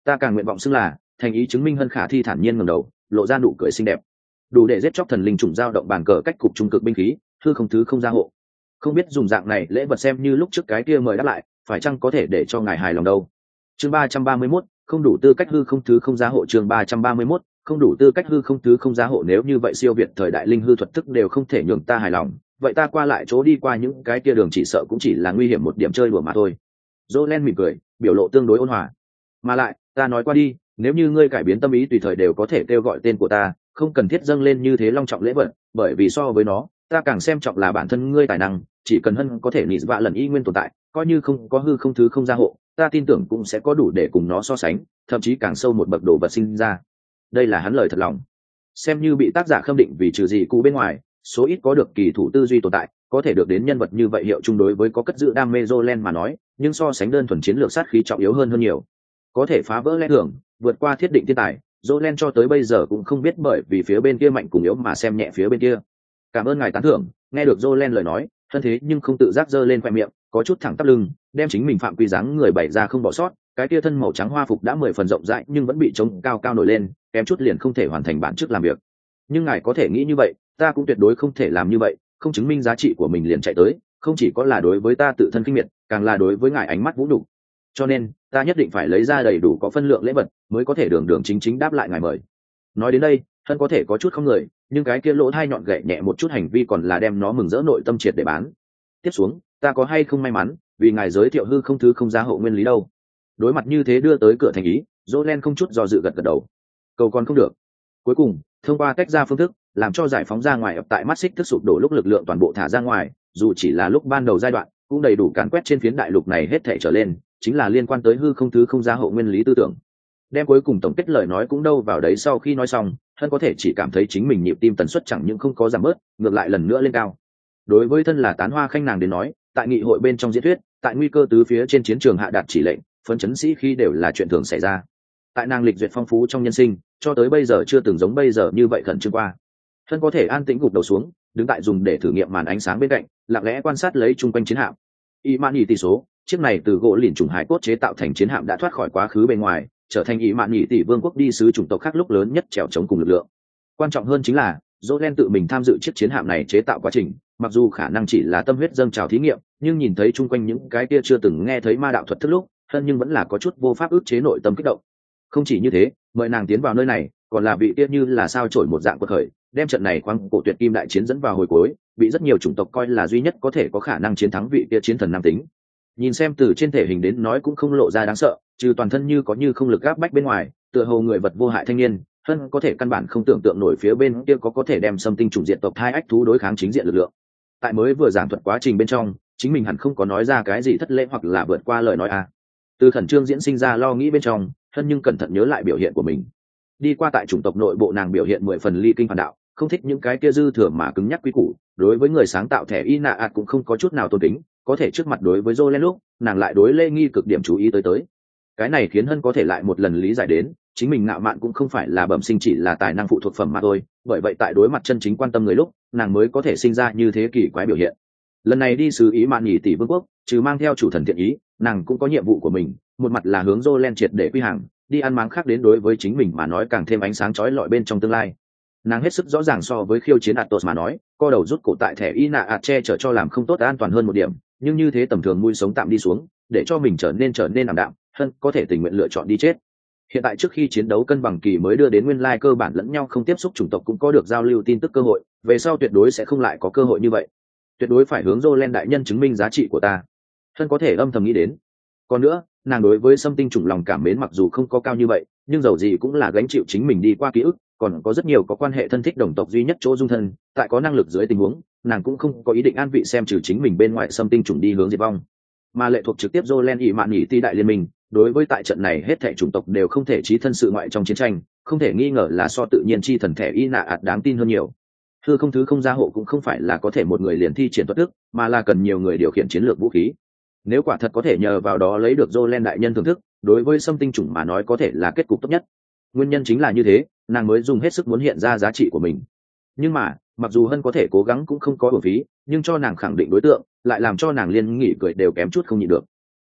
Ta càng nguyện vọng xưng là thành ý chứng minh hân khả thi thản nhiên ngẩng đầu, lộ ra nụ cười xinh đẹp, đủ để giết chóc thần linh trùng giao động bàn cờ cách cục trung cực binh khí, hư không thứ không gia hộ. Không biết dùng dạng này lễ vật xem như lúc trước cái kia mời đáp lại, phải chăng có thể để cho ngài hài lòng đâu. Chương ba trăm ba mươi mốt, không đủ tư cách hư không thứ không gia hộ. Chương ba trăm ba mươi mốt, không đủ tư cách hư không thứ không gia hộ. Nếu như vậy siêu việt thời đại linh hư thuật thức đều không thể nhường ta hài lòng, vậy ta qua lại chỗ đi qua những cái kia đường chỉ sợ cũng chỉ là nguy hiểm một điểm chơi đùa mà thôi. Jolen mỉm cười, biểu lộ tương đối ôn hòa. Mà lại, ta nói qua đi, nếu như ngươi cải biến tâm ý tùy thời đều có thể kêu gọi tên của ta, không cần thiết dâng lên như thế long trọng lễ vật, bởi vì so với nó, ta càng xem trọng là bản thân ngươi tài năng, chỉ cần hân có thể nị vạ lần y nguyên tồn tại, coi như không có hư không thứ không gia hộ, ta tin tưởng cũng sẽ có đủ để cùng nó so sánh, thậm chí càng sâu một bậc đồ vật sinh ra. Đây là hắn lời thật lòng. Xem như bị tác giả khâm định vì trừ gì cũ bên ngoài, số ít có được kỳ thủ tư duy tồn tại, có thể được đến nhân vật như vậy hiệu chung đối với có cất giữ đam mê Jolen mà nói, nhưng so sánh đơn thuần chiến lược sát khí trọng yếu hơn hơn nhiều. Có thể phá vỡ lẽ thường, vượt qua thiết định thiên tài, Jolen cho tới bây giờ cũng không biết bởi vì phía bên kia mạnh cùng yếu mà xem nhẹ phía bên kia. Cảm ơn ngài tán thưởng. Nghe được Jolen lời nói, thân thế nhưng không tự giác giơ lên khoe miệng, có chút thẳng tắp lưng, đem chính mình phạm quy dáng người bày ra không bỏ sót. Cái kia thân màu trắng hoa phục đã mười phần rộng rãi nhưng vẫn bị trống cao cao nổi lên, kém chút liền không thể hoàn thành bản chức làm việc. Nhưng ngài có thể nghĩ như vậy, ta cũng tuyệt đối không thể làm như vậy, không chứng minh giá trị của mình liền chạy tới, không chỉ có là đối với ta tự thân kinh miệt, càng là đối với ngài ánh mắt vũ đủ. Cho nên, ta nhất định phải lấy ra đầy đủ có phân lượng lễ vật, mới có thể đường đường chính chính đáp lại ngài mời. Nói đến đây, thân có thể có chút không người, nhưng cái kia lỗ thai nhọn gậy nhẹ một chút hành vi còn là đem nó mừng rỡ nội tâm triệt để bán. Tiếp xuống, ta có hay không may mắn, vì ngài giới thiệu hư không thứ không giá hộ nguyên lý đâu. Đối mặt như thế đưa tới cửa thành ý, Jolen không chút do dự gật gật đầu. Cầu còn không được. Cuối cùng, thông qua tách ra phương thức, làm cho giải phóng ra ngoài ập tại mắt xích thức sụp đổ lúc lực lượng toàn bộ thả ra ngoài, dù chỉ là lúc ban đầu giai đoạn, cũng đầy đủ càn quét trên phiến đại lục này hết thảy trở lên, chính là liên quan tới hư không thứ không giá hộ nguyên lý tư tưởng. Đem cuối cùng tổng kết lời nói cũng đâu vào đấy, sau khi nói xong, thân có thể chỉ cảm thấy chính mình nhịp tim tần suất chẳng những không có giảm bớt, ngược lại lần nữa lên cao. Đối với thân là tán hoa khanh nàng đến nói, tại nghị hội bên trong diễn thuyết, tại nguy cơ tứ phía trên chiến trường hạ đạt chỉ lệnh, phấn chấn sĩ khi đều là chuyện thường xảy ra. Tại nàng lịch duyệt phong phú trong nhân sinh, cho tới bây giờ chưa từng giống bây giờ như vậy khẩn trương qua. Thân có thể an tĩnh gục đầu xuống, đứng tại dùng để thử nghiệm màn ánh sáng bên cạnh, lặng lẽ quan sát lấy chung quanh chiến hạm. Y mạn nhị tỷ số, chiếc này từ gỗ lìn trùng hải cốt chế tạo thành chiến hạm đã thoát khỏi quá khứ bên ngoài, trở thành Y mạn nhị tỷ vương quốc đi sứ chủng tộc khác lúc lớn nhất trèo chống cùng lực lượng. Quan trọng hơn chính là, Jolen tự mình tham dự chiếc chiến hạm này chế tạo quá trình, mặc dù khả năng chỉ là tâm huyết dâng trào thí nghiệm, nhưng nhìn thấy chung quanh những cái kia chưa từng nghe thấy ma đạo thuật thức lúc, thân nhưng vẫn là có chút vô pháp ức chế nội tâm kích động. Không chỉ như thế, mời nàng tiến vào nơi này, còn là vị kia như là sao chổi một dạng quật khởi, đem trận này khoáng cổ tuyệt kim đại chiến dẫn vào hồi cuối, bị rất nhiều chủng tộc coi là duy nhất có thể có khả năng chiến thắng vị kia chiến thần nam tính. Nhìn xem từ trên thể hình đến nói cũng không lộ ra đáng sợ, trừ toàn thân như có như không lực áp bách bên ngoài, tựa hồ người vật vô hại thanh niên, hơn có thể căn bản không tưởng tượng nổi phía bên kia có có thể đem xâm tinh chủng diện tộc hai ách thú đối kháng chính diện lực lượng. Tại mới vừa giảng thuật quá trình bên trong, chính mình hẳn không có nói ra cái gì thất lễ hoặc là vượt qua lời nói a. À. Từ khẩn trương diễn sinh ra lo nghĩ bên trong, thân nhưng cẩn thận nhớ lại biểu hiện của mình. Đi qua tại chủng tộc nội bộ nàng biểu hiện mười phần ly kinh phản đạo, không thích những cái kia dư thừa mà cứng nhắc quy củ, đối với người sáng tạo thẻ y nạ ạt cũng không có chút nào tôn kính, có thể trước mặt đối với Jolen lúc, nàng lại đối Lê Nghi cực điểm chú ý tới tới. Cái này khiến hân có thể lại một lần lý giải đến, chính mình ngạo mạn cũng không phải là bẩm sinh chỉ là tài năng phụ thuộc phẩm mà thôi, bởi vậy tại đối mặt chân chính quan tâm người lúc, nàng mới có thể sinh ra như thế kỳ quái biểu hiện. Lần này đi sứ ý mạn nhỉ tỷ vương quốc, trừ mang theo chủ thần thiện ý, nàng cũng có nhiệm vụ của mình, một mặt là hướng Jolen triệt để quy hàng, đi ăn máng khác đến đối với chính mình mà nói càng thêm ánh sáng chói lọi bên trong tương lai. Nàng hết sức rõ ràng so với khiêu chiến Atos mà nói, co đầu rút cổ tại thẻ y nạ ạt che chở cho làm không tốt an toàn hơn một điểm, nhưng như thế tầm thường mui sống tạm đi xuống, để cho mình trở nên trở nên ảm đạm, hơn có thể tình nguyện lựa chọn đi chết. Hiện tại trước khi chiến đấu cân bằng kỳ mới đưa đến nguyên lai cơ bản lẫn nhau không tiếp xúc chủng tộc cũng có được giao lưu tin tức cơ hội, về sau tuyệt đối sẽ không lại có cơ hội như vậy. Tuyệt đối phải hướng Jolen đại nhân chứng minh giá trị của ta. Hơn có thể âm thầm nghĩ đến. Còn nữa, nàng đối với xâm tinh chủng lòng cảm mến mặc dù không có cao như vậy, nhưng dầu gì cũng là gánh chịu chính mình đi qua ký ức, còn có rất nhiều có quan hệ thân thích đồng tộc duy nhất chỗ dung thân, tại có năng lực dưới tình huống, nàng cũng không có ý định an vị xem trừ chính mình bên ngoài xâm tinh chủng đi hướng diệt vong, mà lệ thuộc trực tiếp Jolen ỷ mạn nhỉ ti đại liên minh, đối với tại trận này hết thảy chủng tộc đều không thể chí thân sự ngoại trong chiến tranh, không thể nghi ngờ là so tự nhiên chi thần thẻ y nạ ạt đáng tin hơn nhiều. Hư không thứ không gia hộ cũng không phải là có thể một người liền thi triển thuật thức, mà là cần nhiều người điều khiển chiến lược vũ khí. Nếu quả thật có thể nhờ vào đó lấy được Jolen đại nhân thưởng thức, đối với xâm tinh chủng mà nói có thể là kết cục tốt nhất. Nguyên nhân chính là như thế, nàng mới dùng hết sức muốn hiện ra giá trị của mình. Nhưng mà, mặc dù hân có thể cố gắng cũng không có uổng phí, nhưng cho nàng khẳng định đối tượng, lại làm cho nàng liên nghỉ cười đều kém chút không nhịn được.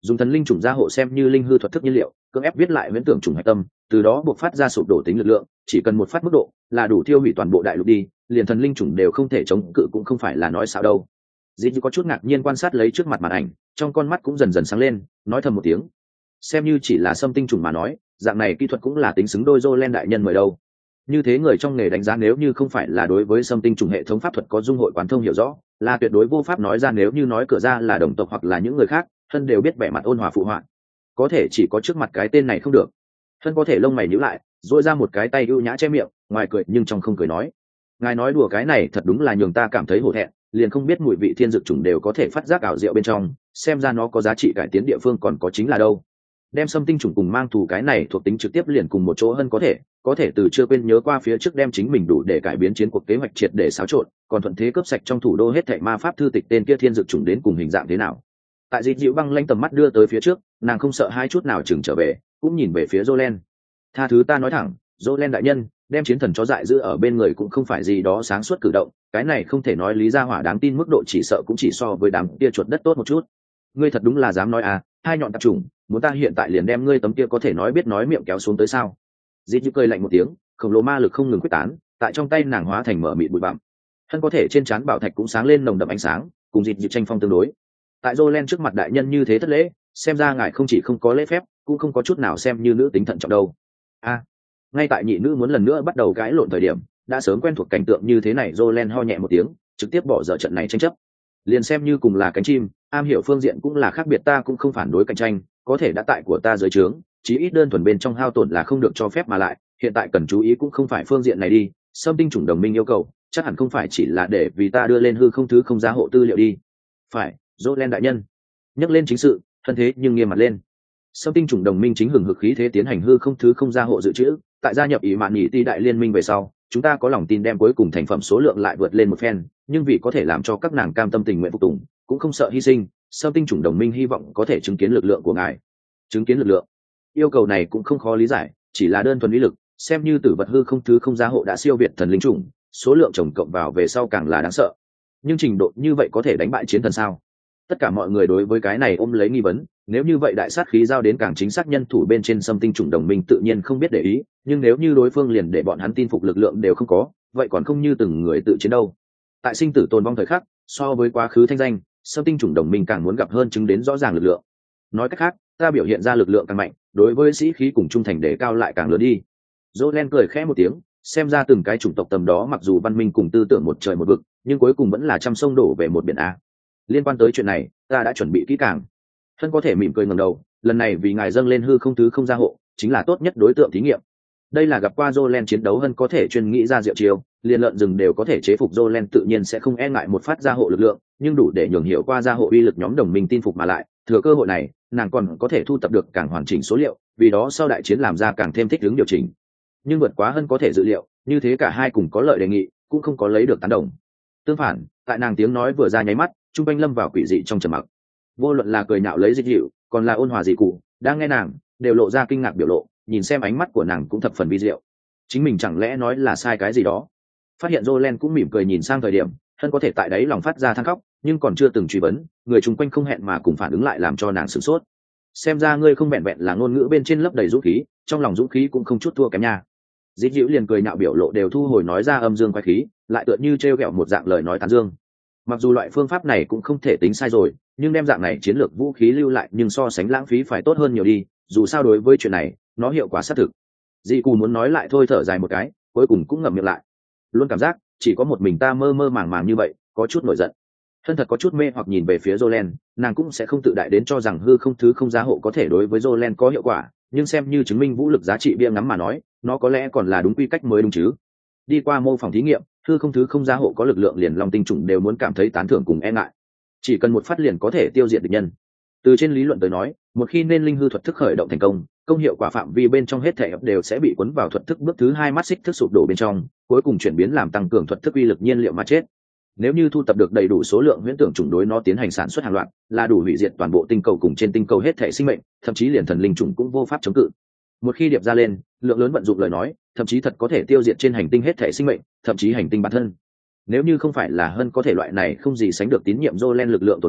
dùng thần linh chủng gia hộ xem như linh hư thuật thức nhiên liệu, cưỡng ép viết lại huyễn tưởng chủng hạch tâm, từ đó buộc phát ra sụp đổ tính lực lượng, chỉ cần một phát mức độ là đủ tiêu hủy toàn bộ đại lục đi, liền thần linh chủng đều không thể chống cự cũng không phải là nói xạo đâu. Dĩ có chút ngạc nhiên quan sát lấy trước mặt màn ảnh, trong con mắt cũng dần dần sáng lên, nói thầm một tiếng. Xem như chỉ là xâm tinh chủng mà nói, dạng này kỹ thuật cũng là tính xứng đôi Jolen đại nhân mời đâu. Như thế người trong nghề đánh giá nếu như không phải là đối với xâm tinh chủng hệ thống pháp thuật có dung hội quán thông hiểu rõ, là tuyệt đối vô pháp nói ra, nếu như nói cửa ra là đồng tộc hoặc là những người khác, thân đều biết vẻ mặt ôn hòa phụ họa. Có thể chỉ có trước mặt cái tên này không được. Thân có thể lông mày nhíu lại, duỗi ra một cái tay ưu nhã che miệng, ngoài cười nhưng trong không cười nói: ngài nói đùa cái này thật đúng là nhường ta cảm thấy hổ thẹn, liền không biết mùi vị thiên dược chủng đều có thể phát giác ảo diệu bên trong, xem ra nó có giá trị cải tiến địa phương còn có chính là đâu. Đem xâm tinh chủng cùng mang thù cái này thuộc tính trực tiếp liền cùng một chỗ hơn có thể, có thể từ chưa quên nhớ qua phía trước đem chính mình đủ để cải biến chiến cuộc kế hoạch triệt để xáo trộn, còn thuận thế cướp sạch trong thủ đô hết thảy ma pháp thư tịch tên kia thiên dược chủng đến cùng hình dạng thế nào. Tại Dịt Dịu băng lanh tầm mắt đưa tới phía trước, nàng không sợ hai chút nào chừng trở về, cũng nhìn về phía Jolen. Tha thứ ta nói thẳng, Jolen đại nhân, đem chiến thần chó dại giữ ở bên người cũng không phải gì đó sáng suốt cử động, cái này không thể nói lý gia hỏa đáng tin mức độ chỉ sợ cũng chỉ so với đám kia chuột đất tốt một chút. Ngươi thật đúng là dám nói à, hai nhọn tạp trùng, muốn ta hiện tại liền đem ngươi tấm kia có thể nói biết nói miệng kéo xuống tới sao? Dịt Dịu cười lạnh một tiếng, khổng lồ ma lực không ngừng quyết tán, tại trong tay nàng hóa thành mở mịt bụi bặm. Thân có thể trên trán bảo thạch cũng sáng lên nồng đậm ánh sáng, cùng Dịt Dịu tranh phong tương đối. Tại Jolen trước mặt đại nhân như thế thất lễ, xem ra ngài không chỉ không có lễ phép, cũng không có chút nào xem như nữ tính thận trọng đâu. A, à, ngay tại nhị nữ muốn lần nữa bắt đầu cãi lộn thời điểm, đã sớm quen thuộc cảnh tượng như thế này, Jolen ho nhẹ một tiếng, trực tiếp bỏ dở trận này tranh chấp. Liền xem như cùng là cánh chim, am hiểu phương diện cũng là khác biệt, ta cũng không phản đối cạnh tranh, có thể đã tại của ta dưới trướng, chí ít đơn thuần bên trong hao tổn là không được cho phép, mà lại hiện tại cần chú ý cũng không phải phương diện này đi. Xâm tinh chủng đồng minh yêu cầu chắc hẳn không phải chỉ là để vì ta đưa lên hư không thứ không giá hộ tư liệu đi. Phải, Jolen đại nhân. Nhắc lên chính sự, thân thế nhưng nghiêm mặt lên. Xâm tinh chủng đồng minh chính hừng hực khí thế tiến hành hư không thứ không gia hộ dự trữ, tại gia nhập ý mạn nhị ti đại liên minh về sau, chúng ta có lòng tin đem cuối cùng thành phẩm số lượng lại vượt lên một phen, nhưng vì có thể làm cho các nàng cam tâm tình nguyện phục tùng, cũng không sợ hy sinh, Xâm tinh chủng đồng minh hy vọng có thể chứng kiến lực lượng của ngài. Chứng kiến lực lượng? Yêu cầu này cũng không khó lý giải, chỉ là đơn thuần lý lực, xem như tử vật hư không thứ không gia hộ đã siêu việt thần linh chủng, số lượng chồng cộng vào về sau càng là đáng sợ. Nhưng trình độ như vậy có thể đánh bại chiến thần sao? Tất cả mọi người đối với cái này ôm lấy nghi vấn, nếu như vậy đại sát khí giao đến càng chính xác nhân thủ bên trên xâm tinh chủng đồng minh tự nhiên không biết để ý, nhưng nếu như đối phương liền để bọn hắn tin phục lực lượng đều không có, vậy còn không như từng người tự chiến đâu. Tại sinh tử tồn vong thời khắc, so với quá khứ thanh danh, xâm tinh chủng đồng minh càng muốn gặp hơn chứng đến rõ ràng lực lượng. Nói cách khác, ta biểu hiện ra lực lượng càng mạnh, đối với sĩ khí cùng trung thành đề cao lại càng lớn đi. Jolen cười khẽ một tiếng, xem ra từng cái chủng tộc tầm đó mặc dù văn minh cùng tư tưởng một trời một vực, nhưng cuối cùng vẫn là trăm sông đổ về một biển a. Liên quan tới chuyện này, ta đã chuẩn bị kỹ càng. Thân có thể mỉm cười ngẩng đầu, lần này vì ngài dâng lên hư không thứ không gia hộ, chính là tốt nhất đối tượng thí nghiệm. Đây là gặp qua Jolen chiến đấu, hơn có thể chuyên nghĩ ra diệu chiêu, liền lợn rừng đều có thể chế phục, Jolen tự nhiên sẽ không e ngại một phát gia hộ lực lượng, nhưng đủ để nhường hiệu qua gia hộ uy lực nhóm đồng minh tin phục, mà lại thừa cơ hội này, nàng còn có thể thu tập được càng hoàn chỉnh số liệu, vì đó sau đại chiến làm ra càng thêm thích ứng điều chỉnh. Nhưng vượt quá hơn có thể dự liệu, như thế cả hai cùng có lợi đề nghị, cũng không có lấy được tán đồng. Tương phản, tại nàng tiếng nói vừa ra nháy mắt, trung quanh lâm vào quỷ dị trong trầm mặc. Vô luận là cười nhạo lấy Dịt Dịu, còn là ôn hòa dị cụ, đang nghe nàng, đều lộ ra kinh ngạc biểu lộ, nhìn xem ánh mắt của nàng cũng thập phần vi diệu. Chính mình chẳng lẽ nói là sai cái gì đó? Phát hiện Jolen cũng mỉm cười nhìn sang thời điểm, thân có thể tại đấy lòng phát ra than khóc, nhưng còn chưa từng truy vấn, người chung quanh không hẹn mà cùng phản ứng lại làm cho nàng sửng sốt. Xem ra ngươi không vẹn vẹn là ngôn ngữ bên trên lấp đầy dũng khí, trong lòng dũng khí cũng không chút thua kém nha. Dịt Dịu liền cười nhạo biểu lộ đều thu hồi, nói ra âm dương quái khí, lại tựa như trêu ghẹo một dạng lời nói tán dương. Mặc dù loại phương pháp này cũng không thể tính sai rồi, nhưng đem dạng này chiến lược vũ khí lưu lại nhưng so sánh lãng phí phải tốt hơn nhiều đi, dù sao đối với chuyện này nó hiệu quả xác thực. Dị cù muốn nói lại thôi, thở dài một cái, cuối cùng cũng ngậm miệng lại. Luôn cảm giác chỉ có một mình ta mơ mơ màng màng như vậy, có chút nổi giận. Thân thật có chút mê hoặc nhìn về phía Jolen, nàng cũng sẽ không tự đại đến cho rằng hư không thứ không giá hộ có thể đối với Jolen có hiệu quả, nhưng xem như chứng minh vũ lực giá trị bia ngắm mà nói, nó có lẽ còn là đúng quy cách mới đúng chứ. Đi qua mô phỏng thí nghiệm, hư không thứ không giá hộ có lực lượng liền long tinh trùng đều muốn cảm thấy tán thưởng cùng e ngại. Chỉ cần một phát liền có thể tiêu diệt địch nhân. Từ trên lý luận tới nói, một khi nên linh hư thuật thức khởi động thành công, công hiệu quả phạm vi bên trong hết thể đều sẽ bị cuốn vào thuật thức bước thứ hai mắt xích thức sụp đổ bên trong, cuối cùng chuyển biến làm tăng cường thuật thức uy lực nhiên liệu mà chết. Nếu như thu tập được đầy đủ số lượng huyễn tưởng chủng đối nó tiến hành sản xuất hàng loạt, là đủ hủy diệt toàn bộ tinh cầu cùng trên tinh cầu hết thể sinh mệnh, thậm chí liền thần linh chủng cũng vô pháp chống cự. Một khi điệp ra lên, lượng lớn vận dụng lời nói, thậm chí thật có thể tiêu diệt trên hành tinh hết thể sinh mệnh, thậm chí hành tinh bản thân. Nếu như không phải là hơn có thể loại này không gì sánh được tín nhiệm Jolen lực lượng tồn tại,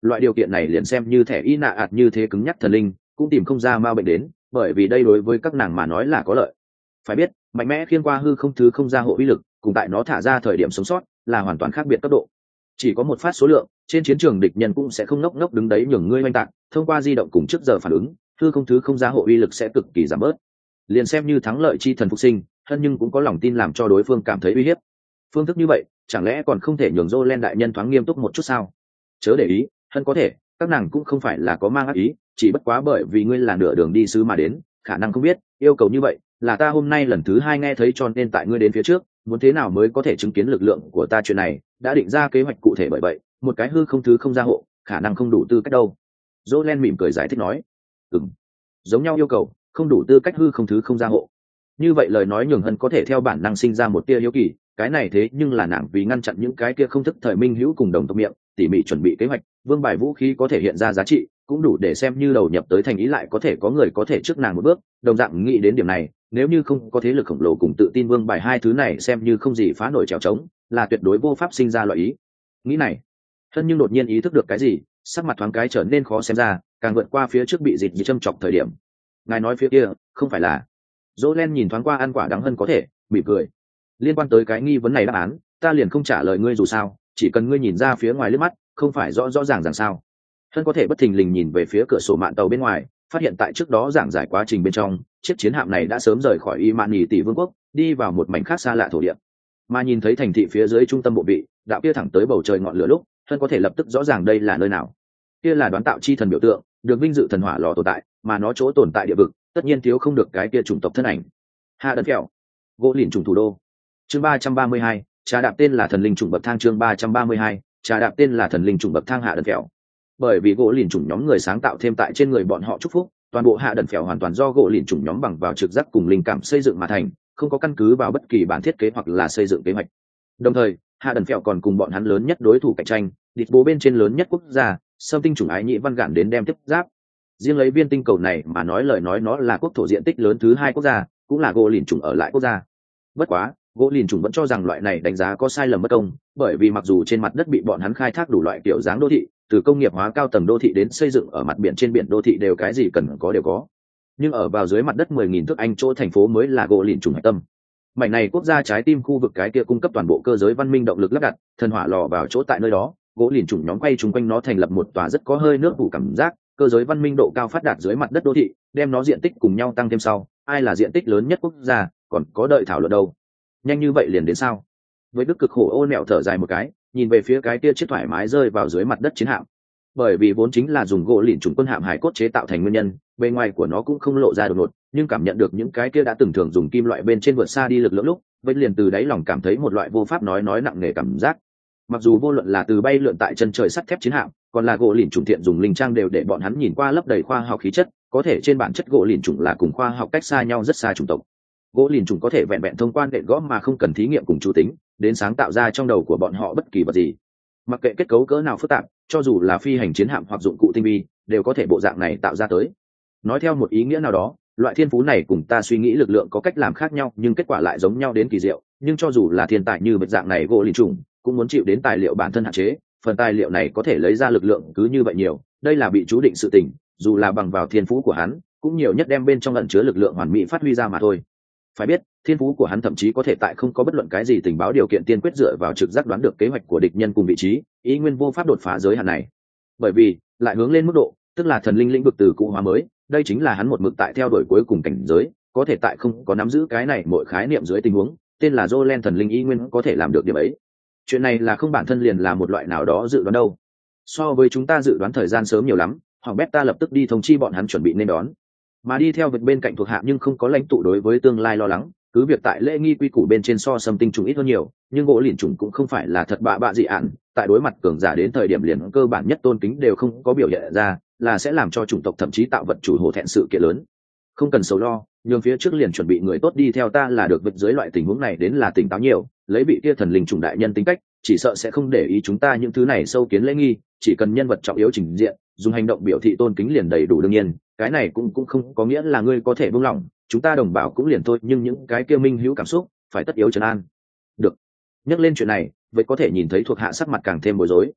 loại điều kiện này liền xem như thẻ y nạ ạt như thế cứng nhắc thần linh cũng tìm không ra ma bệnh đến, bởi vì đây đối với các nàng mà nói là có lợi. Phải biết mạnh mẽ khiên qua hư không thứ không gia hộ uy lực cùng tại nó thả ra thời điểm sống sót là hoàn toàn khác biệt cấp độ. Chỉ có một phát số lượng trên chiến trường địch nhân cũng sẽ không ngốc ngốc đứng đấy nhường ngươi oanh tạc, thông qua di động cùng trước giờ phản ứng hư không thứ không gia hộ uy lực sẽ cực kỳ giảm bớt. Liền xem như thắng lợi chi thần phục sinh hân nhưng cũng có lòng tin làm cho đối phương cảm thấy uy hiếp. Phương thức như vậy chẳng lẽ còn không thể nhường Jolen đại nhân thoáng nghiêm túc một chút sao? Chớ để ý, hân có thể các nàng cũng không phải là có mang ác ý, chỉ bất quá bởi vì ngươi là nửa đường đi sứ mà đến, khả năng không biết yêu cầu như vậy là ta hôm nay lần thứ hai nghe thấy, cho nên tại ngươi đến phía trước muốn thế nào mới có thể chứng kiến lực lượng của ta, chuyện này đã định ra kế hoạch cụ thể, bởi vậy một cái hư không thứ không gia hộ khả năng không đủ tư cách đâu. Jolen mỉm cười giải thích nói. Ừm, giống nhau yêu cầu không đủ tư cách hư không thứ không gia hộ. Như vậy lời nói nhường hân có thể theo bản năng sinh ra một tia hiếu kỳ, cái này thế nhưng là nàng vì ngăn chặn những cái kia không thức thời minh hữu cùng đồng tộc miệng tỉ mỉ chuẩn bị kế hoạch, vương bài vũ khí có thể hiện ra giá trị cũng đủ để xem như đầu nhập tới thành ý, lại có thể có người có thể trước nàng một bước, đồng dạng nghĩ đến điểm này, nếu như không có thế lực khổng lồ cùng tự tin vương bài hai thứ này xem như không gì phá nổi trèo trống, là tuyệt đối vô pháp sinh ra loại ý nghĩ này. Hân nhưng đột nhiên ý thức được cái gì, sắc mặt thoáng cái trở nên khó xem ra, càng vượt qua phía trước bị dịch như châm chọc thời điểm. Ngài nói phía kia không phải là? Jolen nhìn thoáng qua ăn quả đắng Hân có thể mỉm cười. Liên quan tới cái nghi vấn này đáp án ta liền không trả lời ngươi, dù sao chỉ cần ngươi nhìn ra phía ngoài liếc mắt không phải rõ rõ ràng ràng sao? Hân có thể bất thình lình nhìn về phía cửa sổ mạn tàu bên ngoài, phát hiện tại trước đó giảng giải quá trình bên trong chiếc chiến hạm này đã sớm rời khỏi y mạn nhì tỷ vương quốc, đi vào một mảnh khác xa lạ thổ địa. Mà nhìn thấy thành thị phía dưới trung tâm bộ vị đạo kia thẳng tới bầu trời ngọn lửa lúc, Hân có thể lập tức rõ ràng đây là nơi nào. Kia là đoán tạo chi thần biểu tượng, được vinh dự thần hỏa lò tồn tại, mà nó chỗ tồn tại địa vực tất nhiên thiếu không được cái kia chủng tộc thân ảnh. Hạ Đần Phèo, gỗ lìn trùng thủ đô. Chương ba trăm ba mươi hai, trà đạp tên là thần linh trùng bậc thang. Chương ba trăm ba mươi hai, trà đạp tên là thần linh trùng bậc thang Hạ Đần Phèo. Bởi vì gỗ lìn trùng nhóm người sáng tạo thêm tại trên người bọn họ chúc phúc, toàn bộ Hạ Đần Phèo hoàn toàn do gỗ lìn trùng nhóm bằng vào trực giác cùng linh cảm xây dựng mà thành, không có căn cứ vào bất kỳ bản thiết kế hoặc là xây dựng kế hoạch. Đồng thời, Hạ Đần Phèo còn cùng bọn hắn lớn nhất đối thủ cạnh tranh, địch bố bên trên lớn nhất quốc gia, Sâm tinh trùng ái nhị văn gạn đến đem tiếp giáp. Riêng lấy viên tinh cầu này mà nói lời nói, nó là quốc thổ diện tích lớn thứ hai quốc gia, cũng là gỗ lìn trùng ở lại quốc gia. Bất quá, gỗ lìn trùng vẫn cho rằng loại này đánh giá có sai lầm mất công, bởi vì mặc dù trên mặt đất bị bọn hắn khai thác đủ loại kiểu dáng đô thị, từ công nghiệp hóa cao tầng đô thị đến xây dựng ở mặt biển trên biển đô thị đều cái gì cần có đều có, nhưng ở vào dưới mặt đất mười nghìn thước Anh chỗ thành phố mới là gỗ lìn trùng hạch tâm. Mảnh này quốc gia trái tim khu vực cái kia cung cấp toàn bộ cơ giới văn minh động lực lắp đặt, thần hỏa lò vào chỗ tại nơi đó, gỗ lìn trùng nhóm quay chung quanh nó thành lập một tòa rất có hơi nước phủ cảm giác cơ giới văn minh độ cao phát đạt dưới mặt đất đô thị, đem nó diện tích cùng nhau tăng thêm sau, ai là diện tích lớn nhất quốc gia còn có đợi thảo luận đâu. Nhanh như vậy liền đến sao? Với đức cực khổ ô nẹo thở dài một cái, nhìn về phía cái kia chiếc thoải mái rơi vào dưới mặt đất chiến hạm. Bởi vì vốn chính là dùng gỗ lìn trùng quân hạm hải cốt chế tạo thành nguyên nhân, bề ngoài của nó cũng không lộ ra đột ngột, nhưng cảm nhận được những cái kia đã từng thường dùng kim loại bên trên vượt xa đi lực lượng lúc, vẫn liền từ đáy lòng cảm thấy một loại vô pháp nói nói nặng nề cảm giác. Mặc dù vô luận là từ bay lượn tại chân trời sắt thép chiến hạm, còn là gỗ lìn trùng thiện dùng linh trang đều để bọn hắn nhìn qua lấp đầy khoa học khí chất, có thể trên bản chất gỗ lìn trùng là cùng khoa học cách xa nhau rất xa chủng tộc. Gỗ lìn trùng có thể vẹn vẹn thông quan đệm gõ mà không cần thí nghiệm cùng chủ tính, đến sáng tạo ra trong đầu của bọn họ bất kỳ vật gì. Mặc kệ kết cấu cỡ nào phức tạp, cho dù là phi hành chiến hạm hoặc dụng cụ tinh vi, đều có thể bộ dạng này tạo ra tới. Nói theo một ý nghĩa nào đó, loại thiên phú này cùng ta suy nghĩ lực lượng có cách làm khác nhau, nhưng kết quả lại giống nhau đến kỳ diệu. Nhưng cho dù là thiên tài như vật dạng này gỗ lìn trùng, cũng muốn chịu đến tài liệu bản thân hạn chế, phần tài liệu này có thể lấy ra lực lượng cứ như vậy nhiều, đây là bị chú định sự tình, dù là bằng vào thiên phú của hắn, cũng nhiều nhất đem bên trong ẩn chứa lực lượng hoàn mỹ phát huy ra mà thôi. Phải biết, thiên phú của hắn thậm chí có thể tại không có bất luận cái gì tình báo điều kiện tiên quyết dựa vào trực giác đoán được kế hoạch của địch nhân cùng vị trí, ý nguyên vô pháp đột phá giới hạn này. Bởi vì, lại hướng lên mức độ, tức là thần linh lĩnh vực từ cũ hóa mới, đây chính là hắn một mực tại theo đuổi cuối cùng cảnh giới, có thể tại không có nắm giữ cái này mỗi khái niệm dưới tình huống, tên là Jolen thần linh ý nguyên có thể làm được điểm ấy. Chuyện này là không bản thân liền là một loại nào đó dự đoán đâu. So với chúng ta dự đoán thời gian sớm nhiều lắm, hoặc beta lập tức đi thông chi bọn hắn chuẩn bị nên đón. Mà đi theo vật bên cạnh thuộc hạ nhưng không có lãnh tụ đối với tương lai lo lắng, cứ việc tại lễ nghi quy củ bên trên so Sâm tinh trùng ít hơn nhiều, nhưng gỗ lìn trùng cũng không phải là thật bạ bạ dị ạn, tại đối mặt cường giả đến thời điểm liền cơ bản nhất tôn kính đều không có biểu hiện ra, là sẽ làm cho chủng tộc thậm chí tạo vật chủ hổ thẹn sự kiện lớn. Không cần sầu lo, nhường phía trước liền chuẩn bị người tốt đi theo ta là được. Vật dưới loại tình huống này đến là tỉnh táo nhiều, lấy vị kia thần linh trùng đại nhân tính cách, chỉ sợ sẽ không để ý chúng ta những thứ này sâu kiến lễ nghi, chỉ cần nhân vật trọng yếu trình diện, dùng hành động biểu thị tôn kính liền đầy đủ. Đương nhiên, cái này cũng cũng không có nghĩa là ngươi có thể buông lỏng, chúng ta đồng bào cũng liền thôi, nhưng những cái kia minh hữu cảm xúc phải tất yếu trấn an. Được. Nhắc lên chuyện này, vậy có thể nhìn thấy thuộc hạ sắc mặt càng thêm bối rối.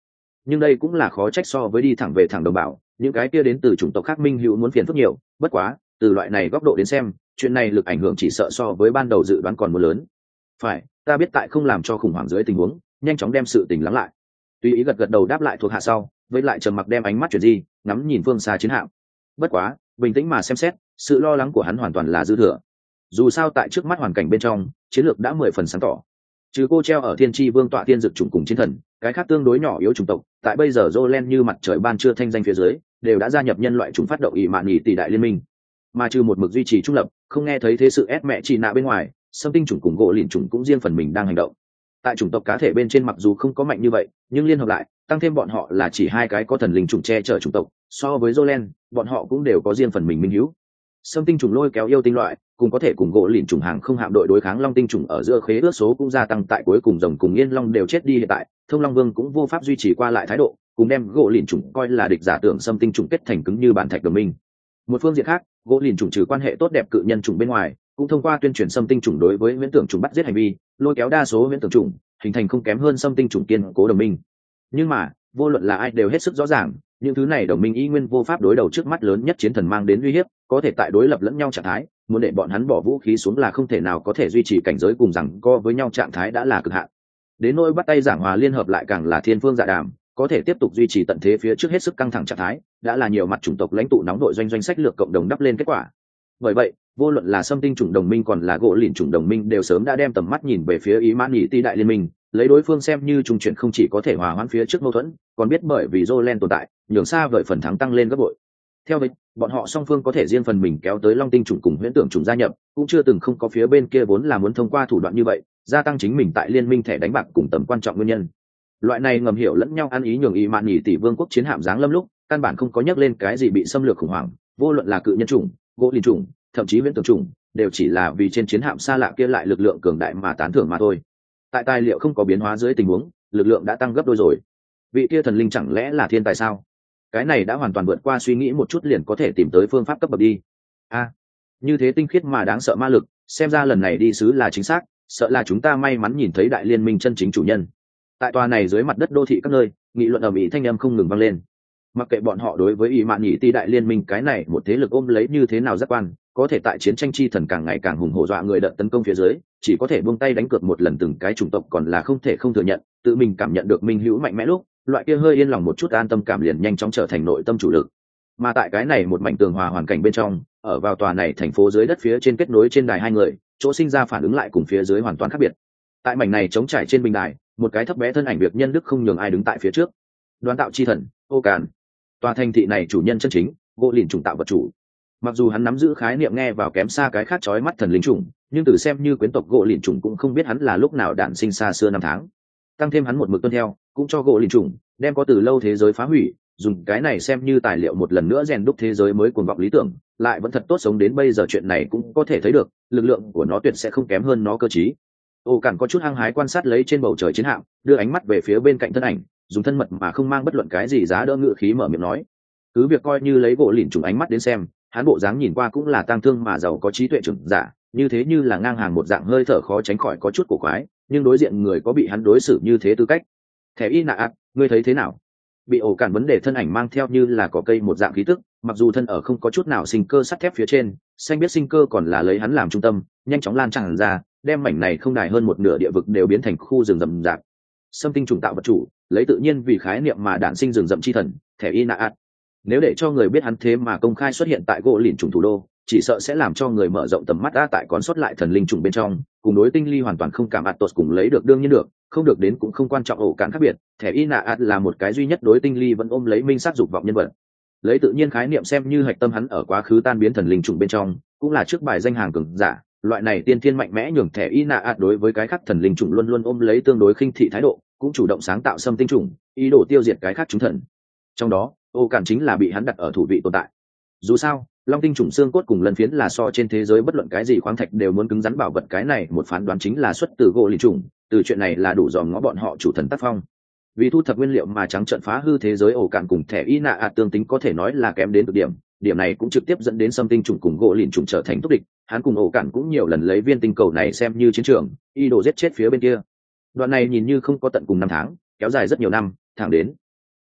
nhưng đây cũng là khó trách so với đi thẳng về thẳng đồng bào, những cái kia đến từ chủng tộc khác minh hữu muốn phiền phức nhiều. Bất quá từ loại này góc độ đến xem, chuyện này lực ảnh hưởng chỉ sợ so với ban đầu dự đoán còn muốn lớn. Phải, ta biết, tại không làm cho khủng hoảng dưới tình huống nhanh chóng đem sự tình lắng lại. Tùy ý gật gật đầu đáp lại thuộc hạ sau, với lại trầm mặc đem ánh mắt chuyển di ngắm nhìn phương xa chiến hạm. Bất quá bình tĩnh mà xem xét, sự lo lắng của hắn hoàn toàn là dư thừa. Dù sao tại trước mắt hoàn cảnh bên trong, chiến lược đã mười phần sáng tỏ. Trừ cô treo ở thiên tri vương tọa tiên dực chủng cùng chiến thần, cái khác tương đối nhỏ yếu chủng tộc tại bây giờ Jolen như mặt trời ban trưa thanh danh phía dưới đều đã gia nhập nhân loại chủng phát động ỷ mạn nhị tỷ đại liên minh. Mà trừ một mực duy trì trung lập, không nghe thấy thế sự ép mẹ chị nạ bên ngoài, xâm tinh chủng cùng gỗ lìn chủng cũng riêng phần mình đang hành động. Tại chủng tộc cá thể bên trên mặc dù không có mạnh như vậy, nhưng liên hợp lại tăng thêm bọn họ là chỉ hai cái có thần linh chủng che chở chủng tộc, so với Jolen bọn họ cũng đều có riêng phần mình minh hữu. Xâm tinh chủng lôi kéo yêu tinh loại cùng có thể cùng gỗ lìn chủng hàng không hạm đội đối kháng long tinh chủng ở giữa khế ước số cũng gia tăng, tại cuối cùng rồng cùng yên long đều chết đi. Hiện tại thông long vương cũng vô pháp duy trì qua lại thái độ, cùng đem gỗ lìn chủng coi là địch giả tưởng xâm tinh chủng kết thành cứng như bản thạch đồng minh. Một phương diện khác, gỗ lìn chủng trừ quan hệ tốt đẹp cự nhân chủng bên ngoài, cũng thông qua tuyên truyền xâm tinh chủng đối với huyễn tưởng chủng bắt giết hành vi, lôi kéo đa số huyễn tưởng chủng hình thành không kém hơn xâm tinh chủng kiên cố đồng minh. Nhưng mà vô luận là ai đều hết sức rõ ràng, những thứ này đồng minh y nguyên vô pháp đối đầu trước mắt lớn nhất chiến thần mang đến uy hiếp, có thể tại đối lập lẫn nhau trạng thái, muốn để bọn hắn bỏ vũ khí xuống là không thể nào, có thể duy trì cảnh giới cùng rằng co với nhau trạng thái đã là cực hạn. Đến nỗi bắt tay giảng hòa liên hợp lại càng là thiên phương dạ đàm, có thể tiếp tục duy trì tận thế phía trước hết sức căng thẳng trạng thái, đã là nhiều mặt chủng tộc lãnh tụ nóng đội doanh doanh sách lược cộng đồng đắp lên kết quả. Bởi vậy vô luận là xâm tinh chủng đồng minh còn là gỗ lìn chủng đồng minh đều sớm đã đem tầm mắt nhìn về phía ý mãn nhị ti đại liên minh, lấy đối phương xem như trung chuyển, không chỉ có thể hòa hoãn phía trước mâu thuẫn, còn biết bởi vì Jolen tồn tại nhường xa vời phần thắng tăng lên gấp bội. Theo vậy bọn họ song phương có thể riêng phần mình kéo tới long tinh chủng cùng huyễn tưởng chủng gia nhập, cũng chưa từng không có phía bên kia vốn là muốn thông qua thủ đoạn như vậy gia tăng chính mình tại liên minh thẻ đánh bạc cùng tầm quan trọng nguyên nhân. Loại này ngầm hiểu lẫn nhau ăn ý nhường ý mạn nhị tỷ vương quốc chiến hạm giáng lâm lúc căn bản không có nhắc lên cái gì bị xâm lược khủng hoảng, vô luận là cự nhân chủng, gỗ lìn chủng, thậm chí huyễn tưởng chủng, đều chỉ là vì trên chiến hạm xa lạ kia lại lực lượng cường đại mà tán thưởng mà thôi. Tại tài liệu không có biến hóa dưới tình huống, lực lượng đã tăng gấp đôi rồi. Vị kia thần linh chẳng lẽ là thiên tài sao? Cái này đã hoàn toàn vượt qua suy nghĩ một chút liền có thể tìm tới phương pháp cấp bậc đi. A, à, như thế tinh khiết mà đáng sợ ma lực, xem ra lần này đi sứ là chính xác, sợ là chúng ta may mắn nhìn thấy đại liên minh chân chính chủ nhân. Tại tòa này dưới mặt đất đô thị các nơi, nghị luận ầm ĩ thanh âm không ngừng vang lên. Mặc kệ bọn họ đối với ý mạn nhị ti đại liên minh cái này một thế lực ôm lấy như thế nào giác quan, có thể tại chiến tranh chi thần càng ngày càng hùng hổ dọa người đợt tấn công phía dưới, chỉ có thể buông tay đánh cược một lần từng cái chủng tộc còn là không thể không thừa nhận, tự mình cảm nhận được minh hữu mạnh mẽ lúc, loại kia hơi yên lòng một chút an tâm cảm liền nhanh chóng trở thành nội tâm chủ lực. Mà tại cái này một mảnh tường hòa hoàn cảnh bên trong, ở vào tòa này thành phố dưới đất phía trên kết nối trên đài hai người, chỗ sinh ra phản ứng lại cùng phía dưới hoàn toàn khác biệt. Tại mảnh này trống trải trên bình đài, một cái thấp bé thân ảnh việc nhân đức không nhường ai đứng tại phía trước. Đoán tạo chi thần, Ô Càn. Tòa thành thị này chủ nhân chân chính, gỗ lìn chủng tạo vật chủ. Mặc dù hắn nắm giữ khái niệm nghe vào kém xa cái khác chói mắt thần linh chủng, nhưng từ xem như quyến tộc gỗ lìn chủng cũng không biết hắn là lúc nào đản sinh xa xưa năm tháng. Tăng thêm hắn một mực tuân theo, cũng cho gỗ lìn chủng đem có từ lâu thế giới phá hủy, dùng cái này xem như tài liệu một lần nữa rèn đúc thế giới mới cuồng vọng lý tưởng, lại vẫn thật tốt sống đến bây giờ. Chuyện này cũng có thể thấy được lực lượng của nó tuyệt sẽ không kém hơn nó cơ trí. Ô Cản có chút hăng hái quan sát lấy trên bầu trời chiến hạm, đưa ánh mắt về phía bên cạnh thân ảnh, dùng thân mật mà không mang bất luận cái gì giá đỡ ngự khí mở miệng nói. Cứ việc coi như lấy gỗ lìn trùng ánh mắt đến xem, hắn bộ dáng nhìn qua cũng là tang thương mà giàu có trí tuệ trưởng giả, như thế như là ngang hàng một dạng hơi thở khó tránh khỏi có chút cổ quái, nhưng đối diện người có bị hắn đối xử như thế tư cách. Thẻ y nạ ạt, ngươi thấy thế nào? Bị Ổ Cản vấn đề thân ảnh mang theo như là có cây một dạng khí tức, mặc dù thân ở không có chút nào sinh cơ sắt thép phía trên, xanh biết sinh cơ còn là lấy hắn làm trung tâm, nhanh chóng lan tràn ra, đem mảnh này không đài hơn một nửa địa vực đều biến thành khu rừng rậm rạp. Xâm tinh trùng tạo vật chủ, lấy tự nhiên vì khái niệm mà đản sinh rừng rậm chi thần, thẻ y nạ ạt. Nếu để cho người biết hắn thế mà công khai xuất hiện tại gỗ lìn trùng thủ đô, chỉ sợ sẽ làm cho người mở rộng tầm mắt ra tại còn sót lại thần linh trùng bên trong, cùng đối tinh ly hoàn toàn không cảm ạt tột cùng lấy được đương nhiên được, không được đến cũng không quan trọng. Ổ Cản khác biệt, thẻ y nạ ạt là một cái duy nhất đối tinh ly vẫn ôm lấy minh sát dục vọng nhân vật. Lấy tự nhiên khái niệm xem như hạch tâm, hắn ở quá khứ tan biến thần linh trùng bên trong, cũng là trước bài danh hàng cường giả. Loại này tiên thiên mạnh mẽ nhường thẻ y nạ ạt đối với cái khác thần linh trùng luôn luôn ôm lấy tương đối khinh thị thái độ, cũng chủ động sáng tạo xâm tinh trùng, ý đồ tiêu diệt cái khác chúng thần. Trong đó Ô Cản chính là bị hắn đặt ở thủ vị tồn tại. Dù sao long tinh trùng xương cốt cùng lân phiến là so trên thế giới bất luận cái gì khoáng thạch đều muốn cứng rắn bảo vật, cái này một phán đoán chính là xuất từ gỗ lìn trùng. Từ chuyện này là đủ dòm ngó bọn họ chủ thần tác phong. Vì thu thập nguyên liệu mà trắng trợn phá hư thế giới, Ổ Cản cùng thẻ y nạ ạt tương tính có thể nói là kém đến cực điểm. Điểm này cũng trực tiếp dẫn đến xâm tinh trùng cùng gỗ lìn trùng trở thành thúc địch. Hắn cùng Ổ Cản cũng nhiều lần lấy viên tinh cầu này xem như chiến trường, ý đồ giết chết phía bên kia. Đoạn này nhìn như không có tận cùng năm tháng, kéo dài rất nhiều năm, thẳng đến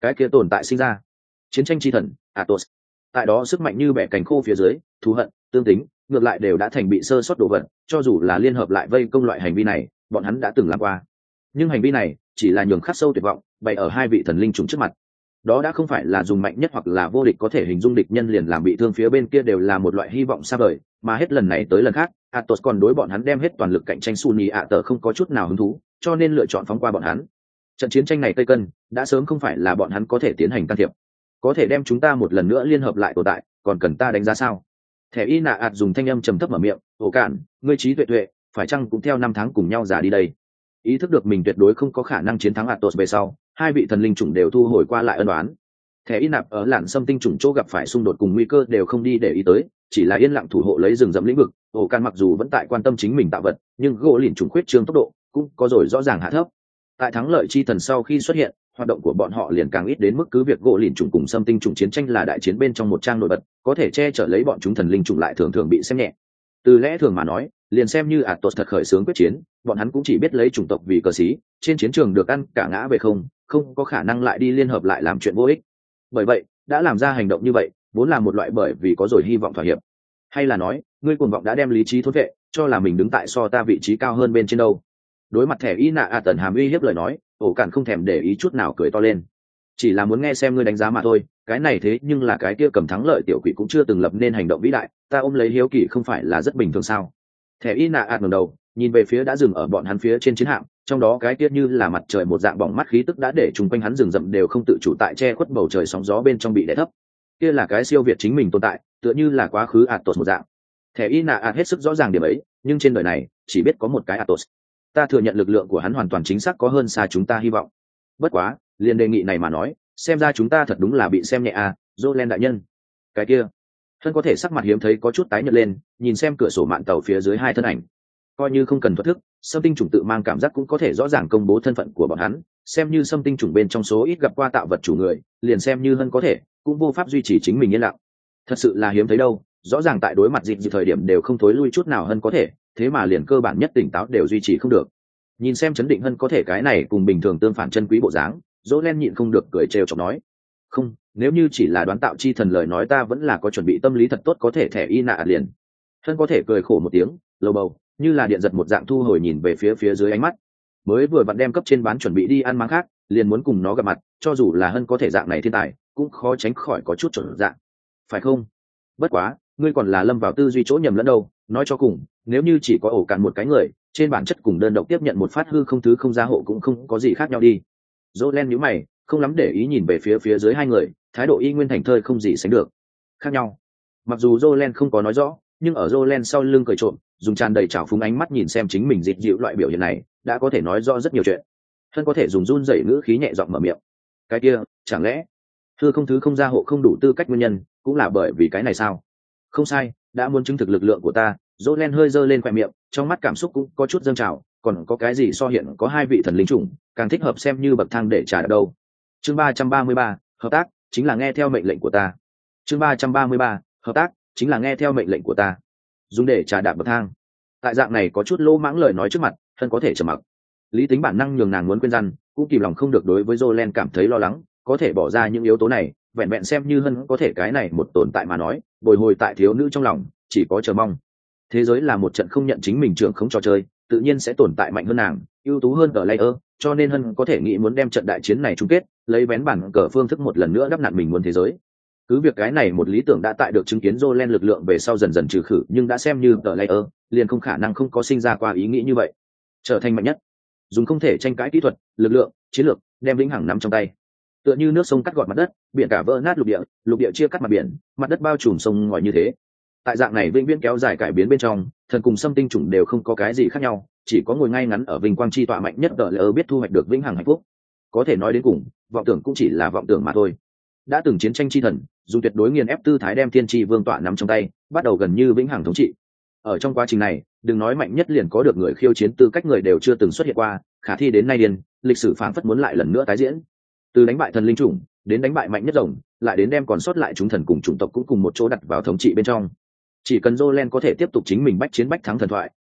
cái kia tồn tại sinh ra chiến tranh chi thần Atos. Tại đó sức mạnh như bẻ cành khô phía dưới, thù hận, tương tính, ngược lại đều đã thành bị sơ sót đồ vật, cho dù là liên hợp lại vây công loại hành vi này, bọn hắn đã từng làm qua. Nhưng hành vi này chỉ là nhường khắc sâu tuyệt vọng, bày ở hai vị thần linh trùng trước mặt. Đó đã không phải là dùng mạnh nhất hoặc là vô địch có thể hình dung địch nhân liền làm bị thương phía bên kia đều là một loại hy vọng xa vời, mà hết lần này tới lần khác, Atos còn đối bọn hắn đem hết toàn lực cạnh tranh Sunni ạ tờ không có chút nào hứng thú, cho nên lựa chọn phóng qua bọn hắn. Trận chiến tranh này cây cân, đã sớm không phải là bọn hắn có thể tiến hành can thiệp. Có thể đem chúng ta một lần nữa liên hợp lại tồn tại, còn cần ta đánh giá sao? Thẻ y nạ ạt dùng thanh âm trầm thấp mở miệng, ổ cản, ngươi trí tuệ tuệ, phải chăng cũng theo năm tháng cùng nhau già đi đây? Ý thức được mình tuyệt đối không có khả năng chiến thắng Atos về sau, hai vị thần linh chủng đều thu hồi qua lại ân đoán. Thẻ y nạp ở lạn xâm tinh chủng chỗ gặp phải xung đột cùng nguy cơ đều không đi để ý tới, chỉ là yên lặng thủ hộ lấy rừng rậm lĩnh vực. Ổ cản mặc dù vẫn tại quan tâm chính mình tạo vật, nhưng gỗ lìn chủng khuyết trương tốc độ cũng có rồi rõ ràng hạ thấp. Tại thắng lợi chi thần sau khi xuất hiện, hoạt động của bọn họ liền càng ít đến mức cứ việc gỗ lìn chủng cùng xâm tinh chủng chiến tranh là đại chiến bên trong một trang nổi bật, có thể che chở lấy bọn chúng thần linh chủng lại thường thường bị xem nhẹ. Từ lẽ thường mà nói, liền xem như Atos thật khởi xướng quyết chiến, bọn hắn cũng chỉ biết lấy chủng tộc vì cờ xí, trên chiến trường được ăn cả ngã về không, không có khả năng lại đi liên hợp lại làm chuyện vô ích. Bởi vậy, đã làm ra hành động như vậy, vốn là một loại bởi vì có rồi hy vọng thỏa hiệp. Hay là nói, ngươi cuồng vọng đã đem lý trí thôn vệ, cho là mình đứng tại so ta vị trí cao hơn bên trên đâu. Đối mặt thẻ y nạ a tần hàm uy hiếp lời nói, ổ cản không thèm để ý chút nào cười to lên. Chỉ là muốn nghe xem ngươi đánh giá mà thôi, cái này thế nhưng là cái kia cầm thắng lợi tiểu quỷ cũng chưa từng lập nên hành động vĩ đại, ta ôm lấy hiếu kỳ không phải là rất bình thường sao? Thẻ y nạ a ngẩng đầu, nhìn về phía đã dừng ở bọn hắn phía trên chiến hạm, trong đó cái kia như là mặt trời một dạng bỏng mắt khí tức đã để chung quanh hắn rừng rậm đều không tự chủ tại che khuất bầu trời sóng gió bên trong bị đè thấp. Kia là cái siêu việt chính mình tồn tại, tựa như là quá khứ Atos một dạng. Thẻ y nạ a hết sức rõ ràng điểm ấy, nhưng trên đời này chỉ biết có một cái Atos. Ta thừa nhận lực lượng của hắn hoàn toàn chính xác có hơn xa chúng ta hy vọng. Bất quá, liền đề nghị này mà nói, xem ra chúng ta thật đúng là bị xem nhẹ à, Jolen đại nhân. Cái kia, thân có thể sắc mặt hiếm thấy có chút tái nhợt lên, nhìn xem cửa sổ mạn tàu phía dưới hai thân ảnh. Coi như không cần thuật thức, Sâm Tinh chủng tự mang cảm giác cũng có thể rõ ràng công bố thân phận của bọn hắn, xem như Sâm Tinh chủng bên trong số ít gặp qua tạo vật chủ người, liền xem như hơn có thể, cũng vô pháp duy trì chính mình yên lặng. Thật sự là hiếm thấy đâu, rõ ràng tại đối mặt dịch dịch thời điểm đều không thối lui chút nào hơn có thể, thế mà liền cơ bản nhất tỉnh táo đều duy trì không được. Nhìn xem chấn định hơn có thể cái này cùng bình thường tương phản chân quý bộ dáng, Jolen nhịn không được cười trêu chọc nói: "Không, nếu như chỉ là đoán tạo chi thần lời nói ta vẫn là có chuẩn bị tâm lý thật tốt có thể thẻ y nạ liền." Thân có thể cười khổ một tiếng, lầu bầu, như là điện giật một dạng thu hồi nhìn về phía phía dưới ánh mắt. Mới vừa vặn đem cấp trên bán chuẩn bị đi ăn mang khác, liền muốn cùng nó gặp mặt, cho dù là hơn có thể dạng này thiên tài, cũng khó tránh khỏi có chút chuẩn dạng. Phải không? Bất quá, ngươi còn là lâm vào tư duy chỗ nhầm lẫn đâu, nói cho cùng, nếu như chỉ có ổ cạn một cái người, trên bản chất cùng đơn độc tiếp nhận một phát hư không thứ không gia hộ cũng không có gì khác nhau đi. Jolen nhíu mày, không lắm để ý nhìn về phía phía dưới hai người, thái độ y nguyên thành thơi không gì sánh được. Khác nhau. Mặc dù Jolen không có nói rõ, nhưng ở Jolen sau lưng cười trộm, dùng tràn đầy trào phúng ánh mắt nhìn xem chính mình dịt dịu loại biểu hiện này, đã có thể nói rõ rất nhiều chuyện. Thân có thể dùng run rẩy ngữ khí nhẹ giọng mở miệng. Cái kia, chẳng lẽ hư không thứ không gia hộ không đủ tư cách nguyên nhân, cũng là bởi vì cái này sao? Không sai, đã muốn chứng thực lực lượng của ta. Jolen hơi giơ lên khóe miệng, trong mắt cảm xúc cũng có chút dâng trào, còn có cái gì so hiện có hai vị thần linh chủng, càng thích hợp xem như bậc thang để trả đâu. Chương ba trăm ba mươi ba, hợp tác chính là nghe theo mệnh lệnh của ta. Chương ba trăm ba mươi ba, hợp tác chính là nghe theo mệnh lệnh của ta. Dùng để trả đạp bậc thang. Tại dạng này có chút lỗ mãng lời nói trước mặt, thân có thể trầm mặc. Lý tính bản năng nhường nàng muốn quên răn, cũng kìm lòng không được đối với Jolen cảm thấy lo lắng, có thể bỏ ra những yếu tố này, vẹn vẹn xem như hơn có thể cái này một tồn tại mà nói, bồi hồi tại thiếu nữ trong lòng, chỉ có chờ mong. Thế giới là một trận không nhận chính mình trưởng không trò chơi, tự nhiên sẽ tồn tại mạnh hơn nàng, ưu tú hơn cờ layer, cho nên hơn có thể nghĩ muốn đem trận đại chiến này chung kết, lấy vén bản cờ phương thức một lần nữa đắp nặn mình muốn thế giới. Cứ việc cái này một lý tưởng đã tại được chứng kiến Jolen lực lượng về sau dần dần trừ khử, nhưng đã xem như cờ layer, liền không khả năng không có sinh ra qua ý nghĩ như vậy. Trở thành mạnh nhất, dùng không thể tranh cãi kỹ thuật, lực lượng, chiến lược, đem vĩnh hằng nắm trong tay. Tựa như nước sông cắt gọt mặt đất, biển cả vỡ nát lục địa, lục địa chia cắt mặt biển, mặt đất bao trùm sông ngòi như thế. Tại dạng này vĩnh viễn kéo dài cải biến bên trong, thần cùng xâm tinh chủng đều không có cái gì khác nhau, chỉ có ngồi ngay ngắn ở vinh quang chi tọa mạnh nhất đỡ lỡ biết thu hoạch được vĩnh hằng hạnh phúc. Có thể nói đến cùng, vọng tưởng cũng chỉ là vọng tưởng mà thôi. Đã từng chiến tranh chi thần, dùng tuyệt đối nghiền ép tư thái đem thiên tri vương tọa nắm trong tay, bắt đầu gần như vĩnh hằng thống trị. Ở trong quá trình này, đừng nói mạnh nhất liền có được người khiêu chiến tư cách người đều chưa từng xuất hiện qua, khả thi đến nay điên, lịch sử phảng phất muốn lại lần nữa tái diễn. Từ đánh bại thần linh chủng, đến đánh bại mạnh nhất rồng, lại đến đem còn sót lại chúng thần cùng chủng tộc cũng cùng một chỗ đặt vào thống trị bên trong. Chỉ cần Jolen có thể tiếp tục chính mình bách chiến bách thắng thần thoại,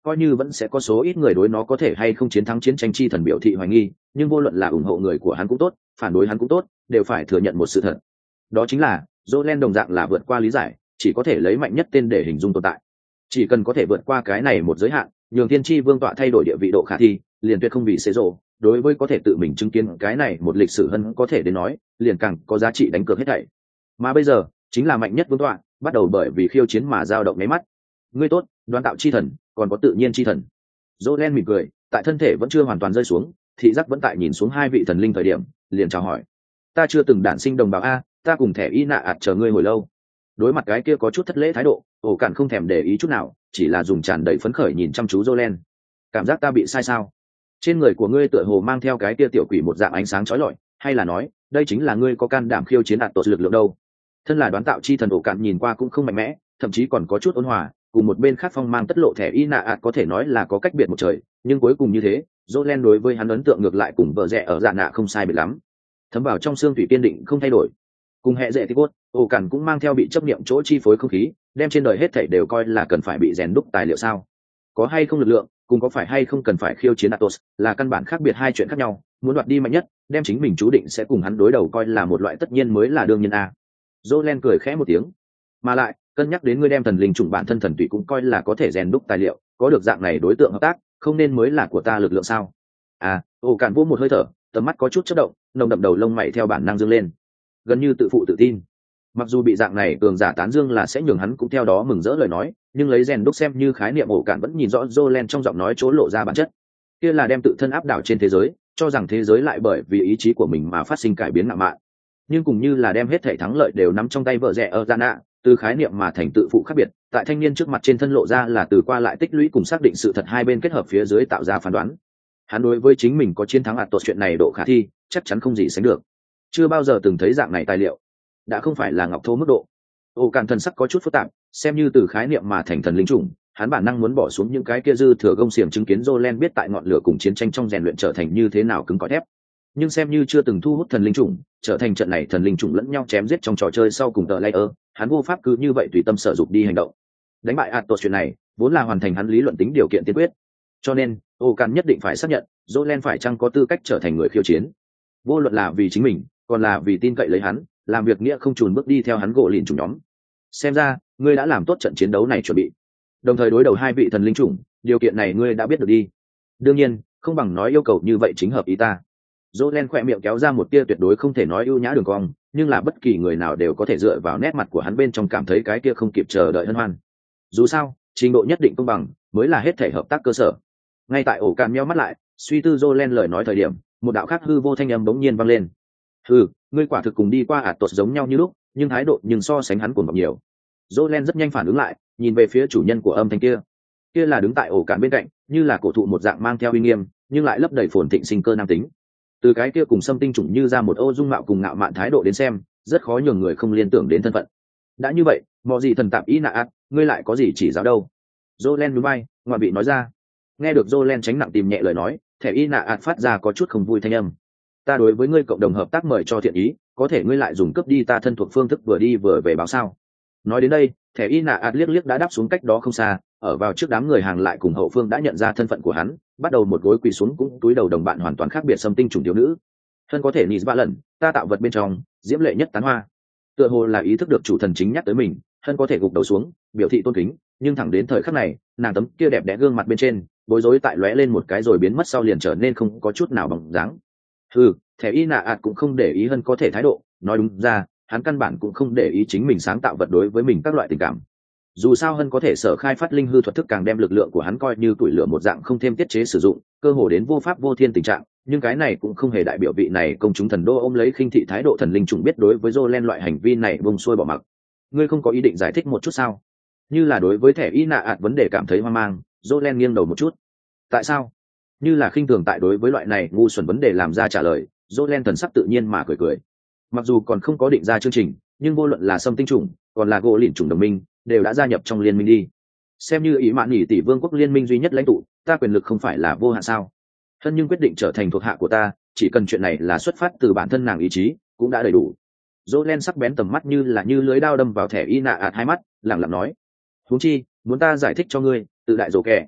coi như vẫn sẽ có số ít người đối nó có thể hay không chiến thắng chiến tranh chi thần biểu thị hoài nghi, nhưng vô luận là ủng hộ người của hắn cũng tốt, phản đối hắn cũng tốt, đều phải thừa nhận một sự thật. Đó chính là, Jolen đồng dạng là vượt qua lý giải, chỉ có thể lấy mạnh nhất tên để hình dung tồn tại. Chỉ cần có thể vượt qua cái này một giới hạn, nhường thiên tri vương tọa thay đổi địa vị độ khả thi, liền tuyệt không bị xế rộ. Đối với có thể tự mình chứng kiến cái này một lịch sử hơn có thể đến nói, liền càng có giá trị đánh cược hết thảy. Mà bây giờ, chính là mạnh nhất vương tọa, bắt đầu bởi vì khiêu chiến mà dao động mấy mắt. Ngươi tốt, đoán tạo chi thần, còn có tự nhiên chi thần. Jolen mỉm cười, tại thân thể vẫn chưa hoàn toàn rơi xuống, thị giác vẫn tại nhìn xuống hai vị thần linh thời điểm, liền chào hỏi. Ta chưa từng đản sinh đồng bào a, ta cùng thẻ y nạ ạt chờ ngươi hồi lâu. Đối mặt cái kia có chút thất lễ thái độ, ổ cản không thèm để ý chút nào, chỉ là dùng tràn đầy phấn khởi nhìn chăm chú Jolen. Cảm giác ta bị sai sao? Trên người của ngươi tựa hồ mang theo cái kia tiểu quỷ một dạng ánh sáng chói lọi, hay là nói, đây chính là ngươi có can đảm khiêu chiến đạt tột lực lượng đâu? Thân là đoán tạo chi thần ổ cản nhìn qua cũng không mạnh mẽ, thậm chí còn có chút ôn hòa, cùng một bên khác phong mang tất lộ thẻ y nạ ạt có thể nói là có cách biệt một trời, nhưng cuối cùng như thế, Jolen đối với hắn ấn tượng ngược lại cùng vợ rẻ ở dạ nạ không sai biệt lắm. Thấm vào trong xương thủy kiên định không thay đổi. Cùng hệ dễ thì cốt, ổ cản cũng mang theo bị chấp niệm chỗ chi phối không khí, đem trên đời hết thảy đều coi là cần phải bị rèn đúc tài liệu sao? Có hay không lực lượng, cùng có phải hay không cần phải khiêu chiến Atos, là căn bản khác biệt hai chuyện khác nhau, muốn đoạt đi mạnh nhất, đem chính mình chú định sẽ cùng hắn đối đầu coi là một loại tất nhiên mới là đương nhiên a. Jolen cười khẽ một tiếng. Mà lại, cân nhắc đến ngươi đem thần linh chủng bản thân thần tùy cũng coi là có thể rèn đúc tài liệu, có được dạng này đối tượng hợp tác, không nên mới là của ta lực lượng sao? À, ổ cản vô một hơi thở, tầm mắt có chút chớp động, nồng đậm đầu lông mày theo bản năng dương lên, gần như tự phụ tự tin. Mặc dù bị dạng này cường giả tán dương là sẽ nhường hắn cũng theo đó mừng rỡ lời nói, nhưng lấy rèn đúc xem như khái niệm, ổ cản vẫn nhìn rõ Jolen trong giọng nói chỗ lộ ra bản chất. Kia là đem tự thân áp đảo trên thế giới, cho rằng thế giới lại bởi vì ý chí của mình mà phát sinh cải biến ngạo mạn. Nhưng cùng như là đem hết thảy thắng lợi đều nắm trong tay vợ rẻ ở Zana, từ khái niệm mà thành tự phụ khác biệt, tại thanh niên trước mặt trên thân lộ ra là từ qua lại tích lũy cùng xác định sự thật hai bên kết hợp phía dưới tạo ra phán đoán. Hắn đối với chính mình có chiến thắng ạt tột chuyện này độ khả thi, chắc chắn không gì sánh được. Chưa bao giờ từng thấy dạng này tài liệu, đã không phải là ngọc thô mức độ. Ô càn thần sắc có chút phức tạp, xem như từ khái niệm mà thành thần linh chủng, hắn bản năng muốn bỏ xuống những cái kia dư thừa gông xiềng, chứng kiến Jolen biết tại ngọn lửa cùng chiến tranh trong rèn luyện trở thành như thế nào cứng cỏi thép. Nhưng xem như chưa từng thu hút thần linh chủng, trở thành trận này thần linh chủng lẫn nhau chém giết trong trò chơi sau cùng tờ layer, hắn vô pháp cứ như vậy tùy tâm sở dục đi hành động. Đánh bại Atos chuyện này, vốn là hoàn thành hắn lý luận tính điều kiện tiên quyết. Cho nên, ô càn nhất định phải xác nhận, Jolen phải chăng có tư cách trở thành người khiêu chiến. Vô luận là vì chính mình, còn là vì tin cậy lấy hắn, làm việc nghĩa không chùn bước đi theo hắn gỗ lìn chủng nhóm. Xem ra, ngươi đã làm tốt trận chiến đấu này chuẩn bị. Đồng thời đối đầu hai vị thần linh chủng, điều kiện này ngươi đã biết được đi. Đương nhiên, không bằng nói yêu cầu như vậy chính hợp ý ta. Jolen khỏe miệng kéo ra một tia tuyệt đối không thể nói ưu nhã đường cong, nhưng là bất kỳ người nào đều có thể dựa vào nét mặt của hắn bên trong cảm thấy cái kia không kịp chờ đợi hân hoan. Dù sao, trình độ nhất định công bằng mới là hết thể hợp tác cơ sở. Ngay tại ổ càn meo mắt lại, suy tư Jolen lời nói thời điểm, một đạo khác hư vô thanh âm bỗng nhiên vang lên. Hừ, ngươi quả thực cùng đi qua ạt tột giống nhau như lúc, nhưng thái độ nhưng so sánh hắn cuồng vọng nhiều. Jolen rất nhanh phản ứng lại, nhìn về phía chủ nhân của âm thanh kia. Kia là đứng tại ổ cạn bên cạnh, như là cổ thụ một dạng mang theo uy nghiêm, nhưng lại lấp đầy phồn thịnh sinh cơ nam tính. Từ cái kia cùng xâm tinh chủng như ra một ô dung mạo cùng ngạo mạn thái độ đến xem, rất khó nhường người không liên tưởng đến thân phận. Đã như vậy, mọi gì thần tạm ý nạ ác, ngươi lại có gì chỉ giáo đâu? Jolen nhún vai, ngoại bị nói ra. Nghe được Jolen tránh nặng tìm nhẹ lời nói, thẻ y nạ ạt phát ra có chút không vui thanh âm. Ta đối với ngươi cộng đồng hợp tác mời cho thiện ý, có thể ngươi lại dùng cướp đi ta thân thuộc phương thức vừa đi vừa về báo sao? Nói đến đây, thẻ y nạ ạt liếc liếc đã đáp xuống cách đó không xa, ở vào trước đám người hàng lại cùng hậu phương đã nhận ra thân phận của hắn, bắt đầu một gối quỳ xuống cũng túi đầu đồng bạn hoàn toàn khác biệt xâm tinh chủng thiếu nữ. Hơn có thể nị ba lần, ta tạo vật bên trong, diễm lệ nhất tán hoa. Tựa hồ là ý thức được chủ thần chính nhắc tới mình, hơn có thể gục đầu xuống, biểu thị tôn kính, nhưng thẳng đến thời khắc này, nàng tấm kia đẹp đẽ gương mặt bên trên, bối rối tại lóe lên một cái rồi biến mất sau liền trở nên không có chút nào bằng dáng. Ừ, thẻ y nạ ạt cũng không để ý hơn có thể thái độ, nói đúng ra, hắn căn bản cũng không để ý chính mình sáng tạo vật đối với mình các loại tình cảm. Dù sao hơn có thể sở khai phát linh hư thuật thức càng đem lực lượng của hắn coi như tuổi lửa một dạng không thêm tiết chế sử dụng, cơ hồ đến vô pháp vô thiên tình trạng, nhưng cái này cũng không hề đại biểu vị này công chúng thần đô ôm lấy khinh thị thái độ thần linh trùng biết đối với Jolen loại hành vi này bông xuôi bỏ mặc. Ngươi không có ý định giải thích một chút sao? Như là đối với thẻ y nạ ạt vấn đề cảm thấy hoang mang, Jolen nghiêng đầu một chút. Tại sao? Như là khinh thường tại đối với loại này ngu xuẩn vấn đề làm ra trả lời, Jolen thần sắc tự nhiên mà cười cười. Mặc dù còn không có định ra chương trình, nhưng vô luận là xâm tinh trùng, còn là gỗ lìn trùng đồng minh, đều đã gia nhập trong liên minh đi. Xem như ý mạn nhỉ tỷ vương quốc liên minh duy nhất lãnh tụ, ta quyền lực không phải là vô hạn sao? Hơn nhưng quyết định trở thành thuộc hạ của ta, chỉ cần chuyện này là xuất phát từ bản thân nàng ý chí, cũng đã đầy đủ. Jolen sắc bén tầm mắt như là như lưới đao đâm vào thẻ y nạ ạt hai mắt, lẳng lặng nói: "Huống chi, muốn ta giải thích cho ngươi, tự đại dỗ kẻ.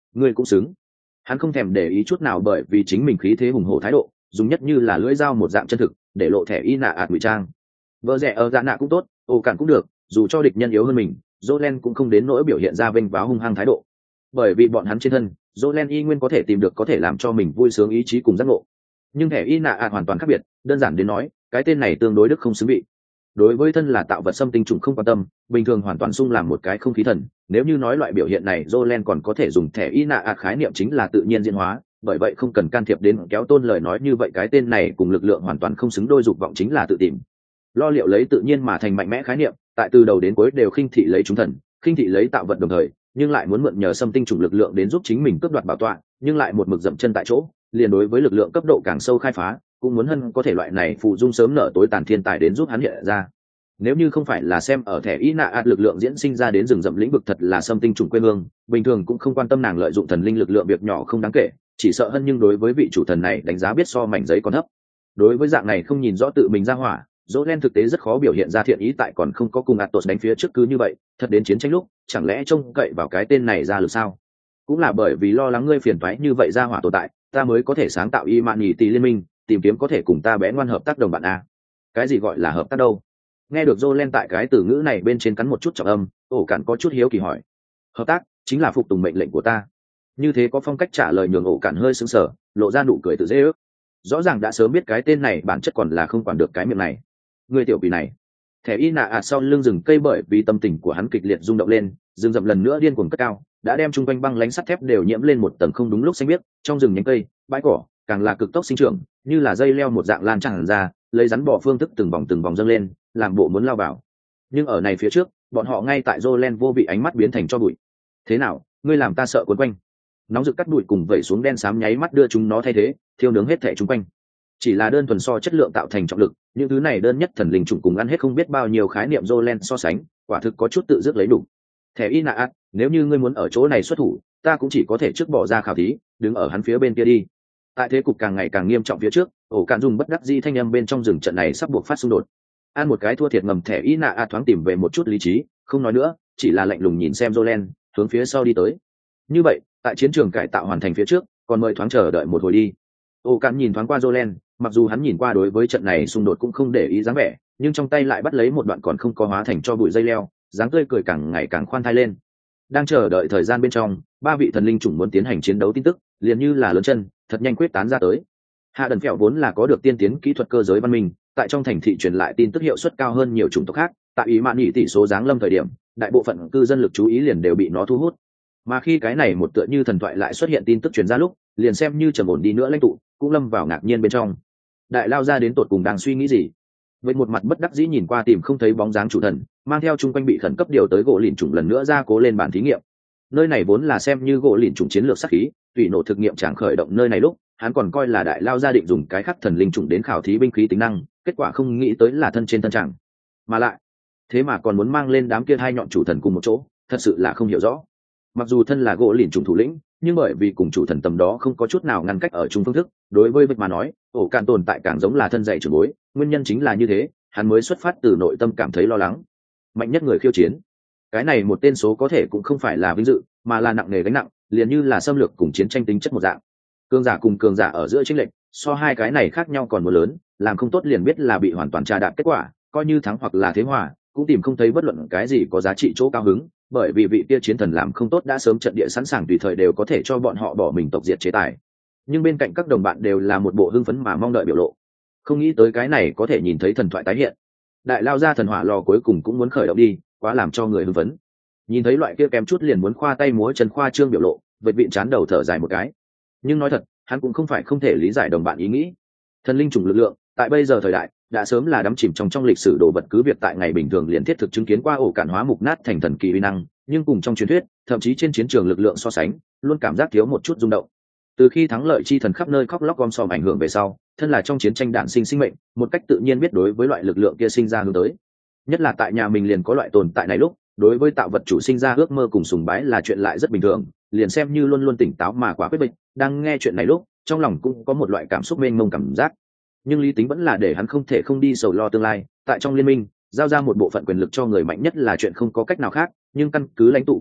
ngươi cũng xứng. Hắn không thèm để ý chút nào bởi vì chính mình khí thế hùng hổ thái độ, dùng nhất như là lưỡi dao một dạng chân thực để lộ thẻ y nạ ạt ngụy trang. Vợ rẻ ở dạ nạ cũng tốt, ổ cản cũng được, dù cho địch nhân yếu hơn mình, Jolen cũng không đến nỗi biểu hiện ra vênh váo hung hăng thái độ, bởi vì bọn hắn trên thân Jolen y nguyên có thể tìm được có thể làm cho mình vui sướng ý chí cùng giác ngộ. Nhưng thẻ y nạ ạt hoàn toàn khác biệt, đơn giản đến nói cái tên này tương đối đức không xứng vị. Đối với thân là tạo vật xâm tinh trùng không quan tâm, bình thường hoàn toàn sung làm một cái không khí thần. Nếu như nói loại biểu hiện này Jolen còn có thể dùng thẻ y nạ ạt khái niệm chính là tự nhiên diễn hóa, bởi vậy không cần can thiệp đến kéo tôn lời nói như vậy cái tên này cùng lực lượng hoàn toàn không xứng đôi, dục vọng chính là tự tìm lo liệu lấy tự nhiên mà thành mạnh mẽ khái niệm, tại từ đầu đến cuối đều khinh thị lấy chúng thần, khinh thị lấy tạo vật đồng thời, nhưng lại muốn mượn nhờ xâm tinh trùng lực lượng đến giúp chính mình cướp đoạt bảo tọa, nhưng lại một mực dậm chân tại chỗ, liền đối với lực lượng cấp độ càng sâu khai phá, cũng muốn hơn có thể loại này phụ dung sớm nở tối tàn thiên tài đến giúp hắn hiện ra. Nếu như không phải là xem ở thẻ y nạ ạt lực lượng diễn sinh ra đến rừng rậm lĩnh vực thật là xâm tinh trùng quê hương, bình thường cũng không quan tâm nàng lợi dụng thần linh lực lượng việc nhỏ không đáng kể, chỉ sợ hơn nhưng đối với vị chủ thần này đánh giá biết so mảnh giấy còn thấp. Đối với dạng này không nhìn rõ tự mình ra hỏa, Jolen thực tế rất khó biểu hiện ra thiện ý tại còn không có cùng Atos đánh phía trước cứ như vậy, thật đến chiến tranh lúc, chẳng lẽ trông cậy vào cái tên này ra lực sao? Cũng là bởi vì lo lắng ngươi phiền toái như vậy ra hỏa tồn tại, ta mới có thể sáng tạo Imanity liên minh, tìm kiếm có thể cùng ta bé ngoan hợp tác đồng bạn a. Cái gì gọi là hợp tác đâu? Nghe được Jolen tại cái từ ngữ này bên trên cắn một chút trọng âm, ổ cản có chút hiếu kỳ hỏi. Hợp tác chính là phục tùng mệnh lệnh của ta. Như thế có phong cách trả lời nhường ổ cản hơi sững sờ, lộ ra nụ cười tự dễ ước. Rõ ràng đã sớm biết cái tên này bản chất còn là không quản được cái miệng này. Người tiểu quỷ này. Thẻ y nạ ạt sau lưng rừng cây bởi vì tâm tình của hắn kịch liệt rung động lên, rừng rậm lần nữa điên cuồng cất cao, đã đem chung quanh băng lánh sắt thép đều nhiễm lên một tầng không đúng lúc xanh biếc, trong rừng nhánh cây, bãi cỏ, càng là cực tốc sinh trưởng, như là dây leo một dạng lan tràn ra, lấy rắn bỏ phương thức từng vòng từng vòng dâng lên, làm bộ muốn lao vào. Nhưng ở này phía trước, bọn họ ngay tại Jolen vô vị ánh mắt biến thành cho bụi. Thế nào, ngươi làm ta sợ cuốn quanh. Nóng rực cắt bụi cùng vẩy xuống đen xám nháy mắt đưa chúng nó thay thế, thiêu nướng hết thảy chung quanh. Chỉ là đơn thuần so chất lượng tạo thành trọng lực, những thứ này đơn nhất thần linh trùng cùng ăn hết không biết bao nhiêu khái niệm Jolen so sánh, quả thực có chút tự dứt lấy đủ. Thẻ y nạ ạt, nếu như ngươi muốn ở chỗ này xuất thủ, ta cũng chỉ có thể trước bỏ ra khảo thí, đứng ở hắn phía bên kia đi. Tại thế cục càng ngày càng nghiêm trọng phía trước, ổ cạn dùng bất đắc dĩ thanh âm bên trong rừng trận này sắp buộc phát xung đột. Ăn một cái thua thiệt ngầm, thẻ y nạ ạt thoáng tìm về một chút lý trí, không nói nữa, chỉ là lạnh lùng nhìn xem Jolen, hướng phía sau đi tới. Như vậy, tại chiến trường cải tạo hoàn thành phía trước, còn mời thoáng chờ đợi một hồi đi. Ổ cạn nhìn thoáng qua Jolen, mặc dù hắn nhìn qua đối với trận này xung đột cũng không để ý dáng vẻ, nhưng trong tay lại bắt lấy một đoạn còn không có hóa thành cho bụi dây leo, dáng tươi cười càng ngày càng khoan thai lên. Đang chờ đợi thời gian bên trong, ba vị thần linh chủng muốn tiến hành chiến đấu tin tức, liền như là lớn chân, thật nhanh quyết tán ra tới. Hạ đần phèo vốn là có được tiên tiến kỹ thuật cơ giới văn minh, tại trong thành thị truyền lại tin tức hiệu suất cao hơn nhiều chủng tộc khác, tại ý mạn nghị tỷ số giáng lâm thời điểm, đại bộ phận cư dân lực chú ý liền đều bị nó thu hút. Mà khi cái này một tựa như thần thoại lại xuất hiện tin tức truyền ra lúc, liền xem như trầm ổn đi nữa lãnh tụ, cũng lâm vào ngạc nhiên bên trong. Đại lao ra đến tột cùng đang suy nghĩ gì? Với một mặt bất đắc dĩ nhìn qua tìm không thấy bóng dáng chủ thần, mang theo chung quanh bị khẩn cấp điều tới gỗ lìn trùng lần nữa ra cố lên bàn thí nghiệm. Nơi này vốn là xem như gỗ lìn trùng chiến lược sát khí, tùy nổ thực nghiệm chẳng khởi động nơi này lúc, hắn còn coi là đại lao gia định dùng cái khắc thần linh trùng đến khảo thí binh khí tính năng, kết quả không nghĩ tới là thân trên thân chẳng. Mà lại, thế mà còn muốn mang lên đám kia hai nhọn chủ thần cùng một chỗ, thật sự là không hiểu rõ. Mặc dù thân là gỗ lìn trùng thủ lĩnh, nhưng bởi vì cùng chủ thần tầm đó không có chút nào ngăn cách ở chung phương thức, đối với việc mà nói, ổ cạn tồn tại càng giống là thân dạy trưởng bối, nguyên nhân chính là như thế, hắn mới xuất phát từ nội tâm cảm thấy lo lắng. Mạnh nhất người khiêu chiến, cái này một tên số có thể cũng không phải là vinh dự, mà là nặng nề gánh nặng, liền như là xâm lược cùng chiến tranh tính chất một dạng. Cường giả cùng cường giả ở giữa chênh lệch, so hai cái này khác nhau còn một lớn, làm không tốt liền biết là bị hoàn toàn trà đạp kết quả, coi như thắng hoặc là thế hòa, cũng tìm không thấy bất luận cái gì có giá trị chỗ cao hứng, bởi vì vị kia chiến thần làm không tốt đã sớm trận địa sẵn sàng tùy thời đều có thể cho bọn họ bỏ mình tộc diệt chế tài. Nhưng bên cạnh các đồng bạn đều là một bộ hưng phấn mà mong đợi biểu lộ. Không nghĩ tới cái này có thể nhìn thấy thần thoại tái hiện. Đại lao ra thần hỏa lò cuối cùng cũng muốn khởi động đi, quá làm cho người hưng phấn. Nhìn thấy loại kia kém chút liền muốn khoa tay múa chân khoa trương biểu lộ, vệt vịn chán đầu thở dài một cái. Nhưng nói thật, hắn cũng không phải không thể lý giải đồng bạn ý nghĩ. Thần linh chủng lực lượng, tại bây giờ thời đại, đã sớm là đắm chìm trong trong lịch sử đồ vật, cứ việc tại ngày bình thường liền thiết thực chứng kiến qua ổ cạn hóa mục nát thành thần kỳ uy năng, nhưng cùng trong truyền thuyết, thậm chí trên chiến trường lực lượng so sánh, luôn cảm giác thiếu một chút rung động. Từ khi thắng lợi chi thần khắp nơi khóc lóc gom sòm ảnh hưởng về sau, thân là trong chiến tranh đạn sinh sinh mệnh, một cách tự nhiên biết đối với loại lực lượng kia sinh ra hướng tới. Nhất là tại nhà mình liền có loại tồn tại này lúc, đối với tạo vật chủ sinh ra ước mơ cùng sùng bái là chuyện lại rất bình thường, liền xem như luôn luôn tỉnh táo mà quá quyết định, đang nghe chuyện này lúc, trong lòng cũng có một loại cảm xúc mênh mông cảm giác. Nhưng lý tính vẫn là để hắn không thể không đi sầu lo tương lai, tại trong liên minh, giao ra một bộ phận quyền lực cho người mạnh nhất là chuyện không có cách nào khác, nhưng căn cứ lãnh tụ cường độ,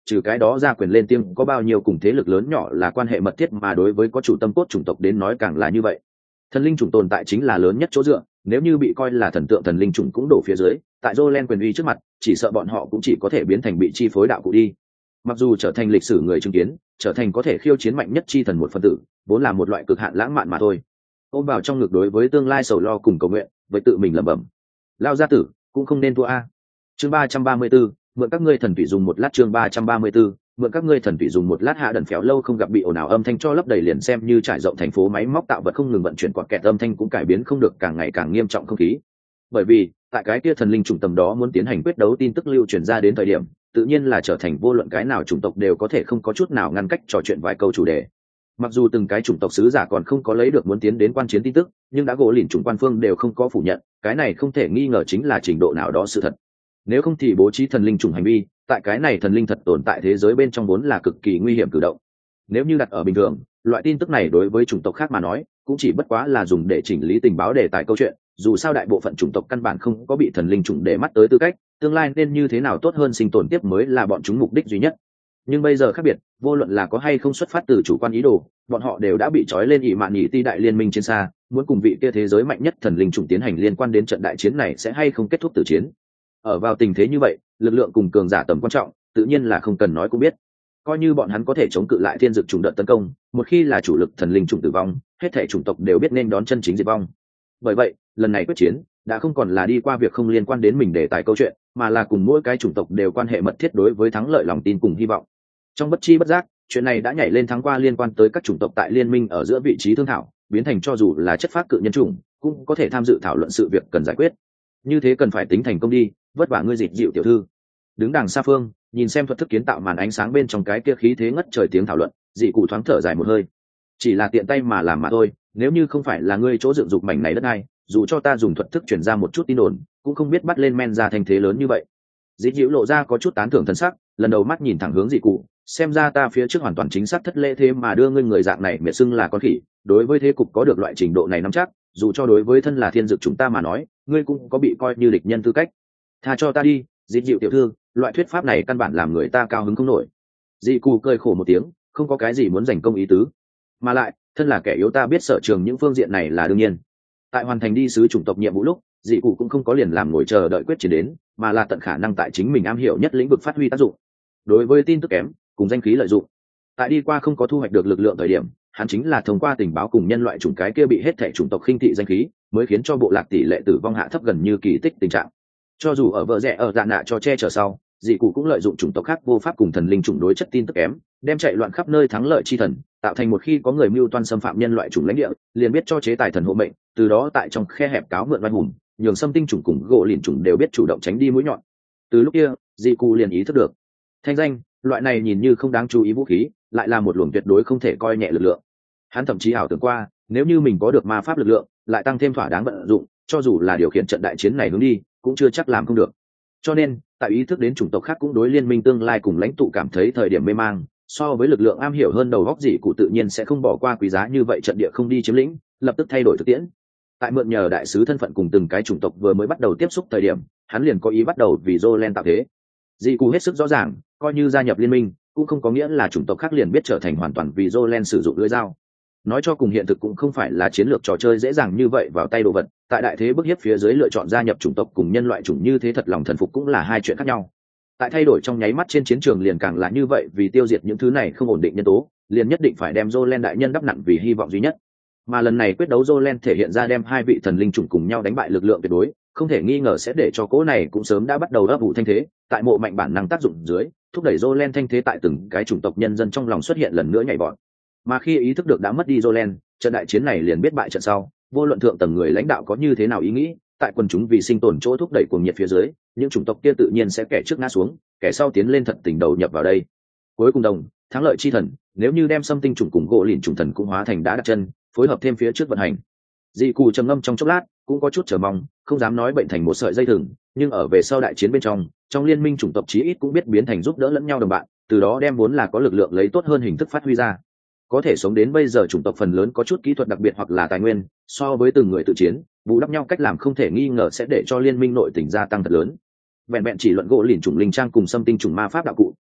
trừ cái đó ra quyền lên tiếng có bao nhiêu cùng thế lực lớn nhỏ là quan hệ mật thiết, mà đối với có chủ tâm cốt chủng tộc đến nói càng là như vậy. Thần linh chủng tồn tại chính là lớn nhất chỗ dựa, nếu như bị coi là thần tượng thần linh chủng cũng đổ phía dưới, tại Jolen quyền uy trước mặt, chỉ sợ bọn họ cũng chỉ có thể biến thành bị chi phối đạo cụ đi. Mặc dù trở thành lịch sử người chứng kiến, trở thành có thể khiêu chiến mạnh nhất chi thần một phần tử, vốn là một loại cực hạn lãng mạn mà thôi. Ôm vào trong ngực đối với tương lai sầu lo cùng cầu nguyện, với tự mình lẩm bẩm. Lao gia tử, cũng không nên thua a. Chương ba trăm ba mươi tư, mượn các ngươi thần thủy dùng một lát. Chương ba trăm ba mươi tư, mượn các ngươi thần thủy dùng một lát. Hạ đần phéo lâu không gặp bị ồn ào âm thanh cho lấp đầy, liền xem như trải rộng thành phố máy móc tạo vật không ngừng vận chuyển quạt kẹt âm thanh cũng cải biến không được càng ngày càng nghiêm trọng không khí. Bởi vì tại cái kia thần linh chủng tầm đó muốn tiến hành quyết đấu tin tức lưu truyền ra đến thời điểm, tự nhiên là trở thành vô luận cái nào chủng tộc đều có thể không có chút nào ngăn cách trò chuyện vài câu chủ đề. Mặc dù từng cái chủng tộc sứ giả còn không có lấy được muốn tiến đến quan chiến tin tức, nhưng đã gỗ lìn chủng quan phương đều không có phủ nhận, cái này không thể nghi ngờ chính là trình độ nào đó sự thật. Nếu không thì bố trí thần linh chủng hành vi tại cái này thần linh thật tồn tại thế giới bên trong vốn là cực kỳ nguy hiểm cử động. Nếu như đặt ở bình thường, loại tin tức này đối với chủng tộc khác mà nói cũng chỉ bất quá là dùng để chỉnh lý tình báo đề tài câu chuyện, dù sao đại bộ phận chủng tộc căn bản không có bị thần linh chủng để mắt tới tư cách, tương lai nên như thế nào tốt hơn sinh tồn tiếp mới là bọn chúng mục đích duy nhất. Nhưng bây giờ khác biệt, vô luận là có hay không xuất phát từ chủ quan ý đồ, bọn họ đều đã bị trói lên ỷ mạn nhị ti đại liên minh trên xa, muốn cùng vị kia thế giới mạnh nhất thần linh chủng tiến hành liên quan đến trận đại chiến này sẽ hay không kết thúc tử chiến. Ở vào tình thế như vậy, lực lượng cùng cường giả tầm quan trọng tự nhiên là không cần nói cũng biết. Coi như bọn hắn có thể chống cự lại thiên dực chủng đợt tấn công, một khi là chủ lực thần linh chủng tử vong, hết thảy chủng tộc đều biết nên đón chân chính diệt vong. Bởi vậy, lần này quyết chiến đã không còn là đi qua việc không liên quan đến mình để tài câu chuyện, mà là cùng mỗi cái chủng tộc đều quan hệ mật thiết đối với thắng lợi lòng tin cùng hy vọng. Trong bất chi bất giác, chuyện này đã nhảy lên thắng qua liên quan tới các chủng tộc tại liên minh ở giữa vị trí thương thảo, biến thành cho dù là chất phác cự nhân chủng cũng có thể tham dự thảo luận sự việc cần giải quyết. Như thế cần phải tính thành công đi, vất vả ngươi dịch dịu tiểu thư. Đứng đằng xa phương, nhìn xem thuật thức kiến tạo màn ánh sáng bên trong cái kia khí thế ngất trời tiếng thảo luận, dị cụ thoáng thở dài một hơi. Chỉ là tiện tay mà làm mà thôi, nếu như không phải là ngươi chỗ dựng dục mảnh này đất ai, dù cho ta dùng thuật thức chuyển ra một chút tin đồn, cũng không biết bắt lên men ra thành thế lớn như vậy. Dị dịu lộ ra có chút tán thưởng thân sắc, lần đầu mắt nhìn thẳng hướng dị cụ, xem ra ta phía trước hoàn toàn chính xác thất lễ thế mà đưa ngươi người dạng này miệt xưng là con khỉ, đối với thế cục có được loại trình độ này nắm chắc, dù cho đối với thân là thiên dực chúng ta mà nói, ngươi cũng có bị coi như địch nhân tư cách. Tha cho ta đi, dị dịu tiểu thư, loại thuyết pháp này căn bản làm người ta cao hứng không nổi. Dị cụ cười khổ một tiếng, không có cái gì muốn giành công ý tứ, mà lại thân là kẻ yếu ta biết sở trường những phương diện này là đương nhiên. Tại hoàn thành đi sứ chủng tộc nhiệm vụ lúc, dị cụ cũng không có liền làm ngồi chờ đợi quyết chiến đến, mà là tận khả năng tại chính mình am hiểu nhất lĩnh vực phát huy tác dụng. Đối với tin tức kém cùng danh khí lợi dụng, tại đi qua không có thu hoạch được lực lượng thời điểm, hắn chính là thông qua tình báo cùng nhân loại chủng cái kia bị hết thảy chủng tộc khinh thị danh khí, mới khiến cho bộ lạc tỷ lệ tử vong hạ thấp gần như kỳ tích tình trạng. Cho dù ở vợ rẻ ở dạ nạ cho che chở sau, dị cụ cũng lợi dụng chủng tộc khác vô pháp cùng thần linh chủng đối chất tin tức kém, đem chạy loạn khắp nơi thắng lợi chi thần, tạo thành một khi có người mưu toan xâm phạm nhân loại chủng lãnh địa, liền biết cho chế tài thần hộ mệnh, từ đó tại trong khe hẹp cáo mượn oai hùng, nhường xâm tinh chủng cùng gỗ lìn chủng đều biết chủ động tránh đi mũi nhọn. Từ lúc kia, dị cụ liền ý thức được, thanh danh, loại này nhìn như không đáng chú ý vũ khí, lại là một luồng tuyệt đối không thể coi nhẹ lực lượng. Hắn thậm chí ảo tưởng qua, nếu như mình có được ma pháp lực lượng, lại tăng thêm thỏa đáng vận dụng, cho dù là điều khiển trận đại chiến này hướng đi, cũng chưa chắc làm không được. Cho nên, tại ý thức đến chủng tộc khác cũng đối liên minh tương lai cùng lãnh tụ cảm thấy thời điểm mê mang, so với lực lượng am hiểu hơn đầu góc dị cụ tự nhiên sẽ không bỏ qua quý giá như vậy trận địa không đi chiếm lĩnh, lập tức thay đổi thực tiễn. Tại mượn nhờ đại sứ thân phận cùng từng cái chủng tộc vừa mới bắt đầu tiếp xúc thời điểm, hắn liền có ý bắt đầu vì Jolen tạo thế. Dị cụ hết sức rõ ràng, coi như gia nhập liên minh, cũng không có nghĩa là chủng tộc khác liền biết trở thành hoàn toàn vì Jolen sử dụng lưỡi dao. Nói cho cùng hiện thực cũng không phải là chiến lược trò chơi dễ dàng như vậy vào tay đồ vật, tại đại thế bức hiếp phía dưới lựa chọn gia nhập chủng tộc cùng nhân loại chủng như thế thật lòng thần phục cũng là hai chuyện khác nhau. Tại thay đổi trong nháy mắt trên chiến trường liền càng là như vậy, vì tiêu diệt những thứ này không ổn định nhân tố, liền nhất định phải đem Jolen đại nhân đắp nặng vì hy vọng duy nhất. Mà lần này quyết đấu Jolen thể hiện ra đem hai vị thần linh chủng cùng nhau đánh bại lực lượng tuyệt đối, không thể nghi ngờ sẽ để cho cỗ này cũng sớm đã bắt đầu ấp ủ thanh thế, tại mộ mạnh bản năng tác dụng dưới, thúc đẩy Jolen thanh thế tại từng cái chủng tộc nhân dân trong lòng xuất hiện lần nữa nhảy vọt. Mà khi ý thức được đã mất đi Jolen, trận đại chiến này liền biết bại trận sau, vô luận thượng tầng người lãnh đạo có như thế nào ý nghĩ, tại quần chúng vì sinh tồn chỗ thúc đẩy cuồng nhiệt phía dưới, những chủng tộc kia tự nhiên sẽ kẻ trước ngã xuống, kẻ sau tiến lên thật tình đầu nhập vào đây. Cuối cùng đồng, thắng lợi chi thần, nếu như đem xâm tinh chủng cùng gỗ lìn chủng thần cũng hóa thành đá đặt chân, phối hợp thêm phía trước vận hành. Dị cụ trầm ngâm trong chốc lát, cũng có chút chờ mong, không dám nói bệnh thành một sợi dây thừng, nhưng ở về sau đại chiến bên trong, trong liên minh chủng tộc chí ít cũng biết biến thành giúp đỡ lẫn nhau đồng bạn, từ đó đem vốn là có lực lượng lấy tốt hơn hình thức phát huy ra. Có thể sống đến bây giờ chủng tộc phần lớn có chút kỹ thuật đặc biệt hoặc là tài nguyên, so với từng người tự chiến, bù đắp nhau cách làm không thể nghi ngờ sẽ để cho liên minh nội tình gia tăng thật lớn. Vẹn vẹn chỉ luận gỗ lìn chủng linh trang cùng xâm tinh chủng ma pháp đạo cụ,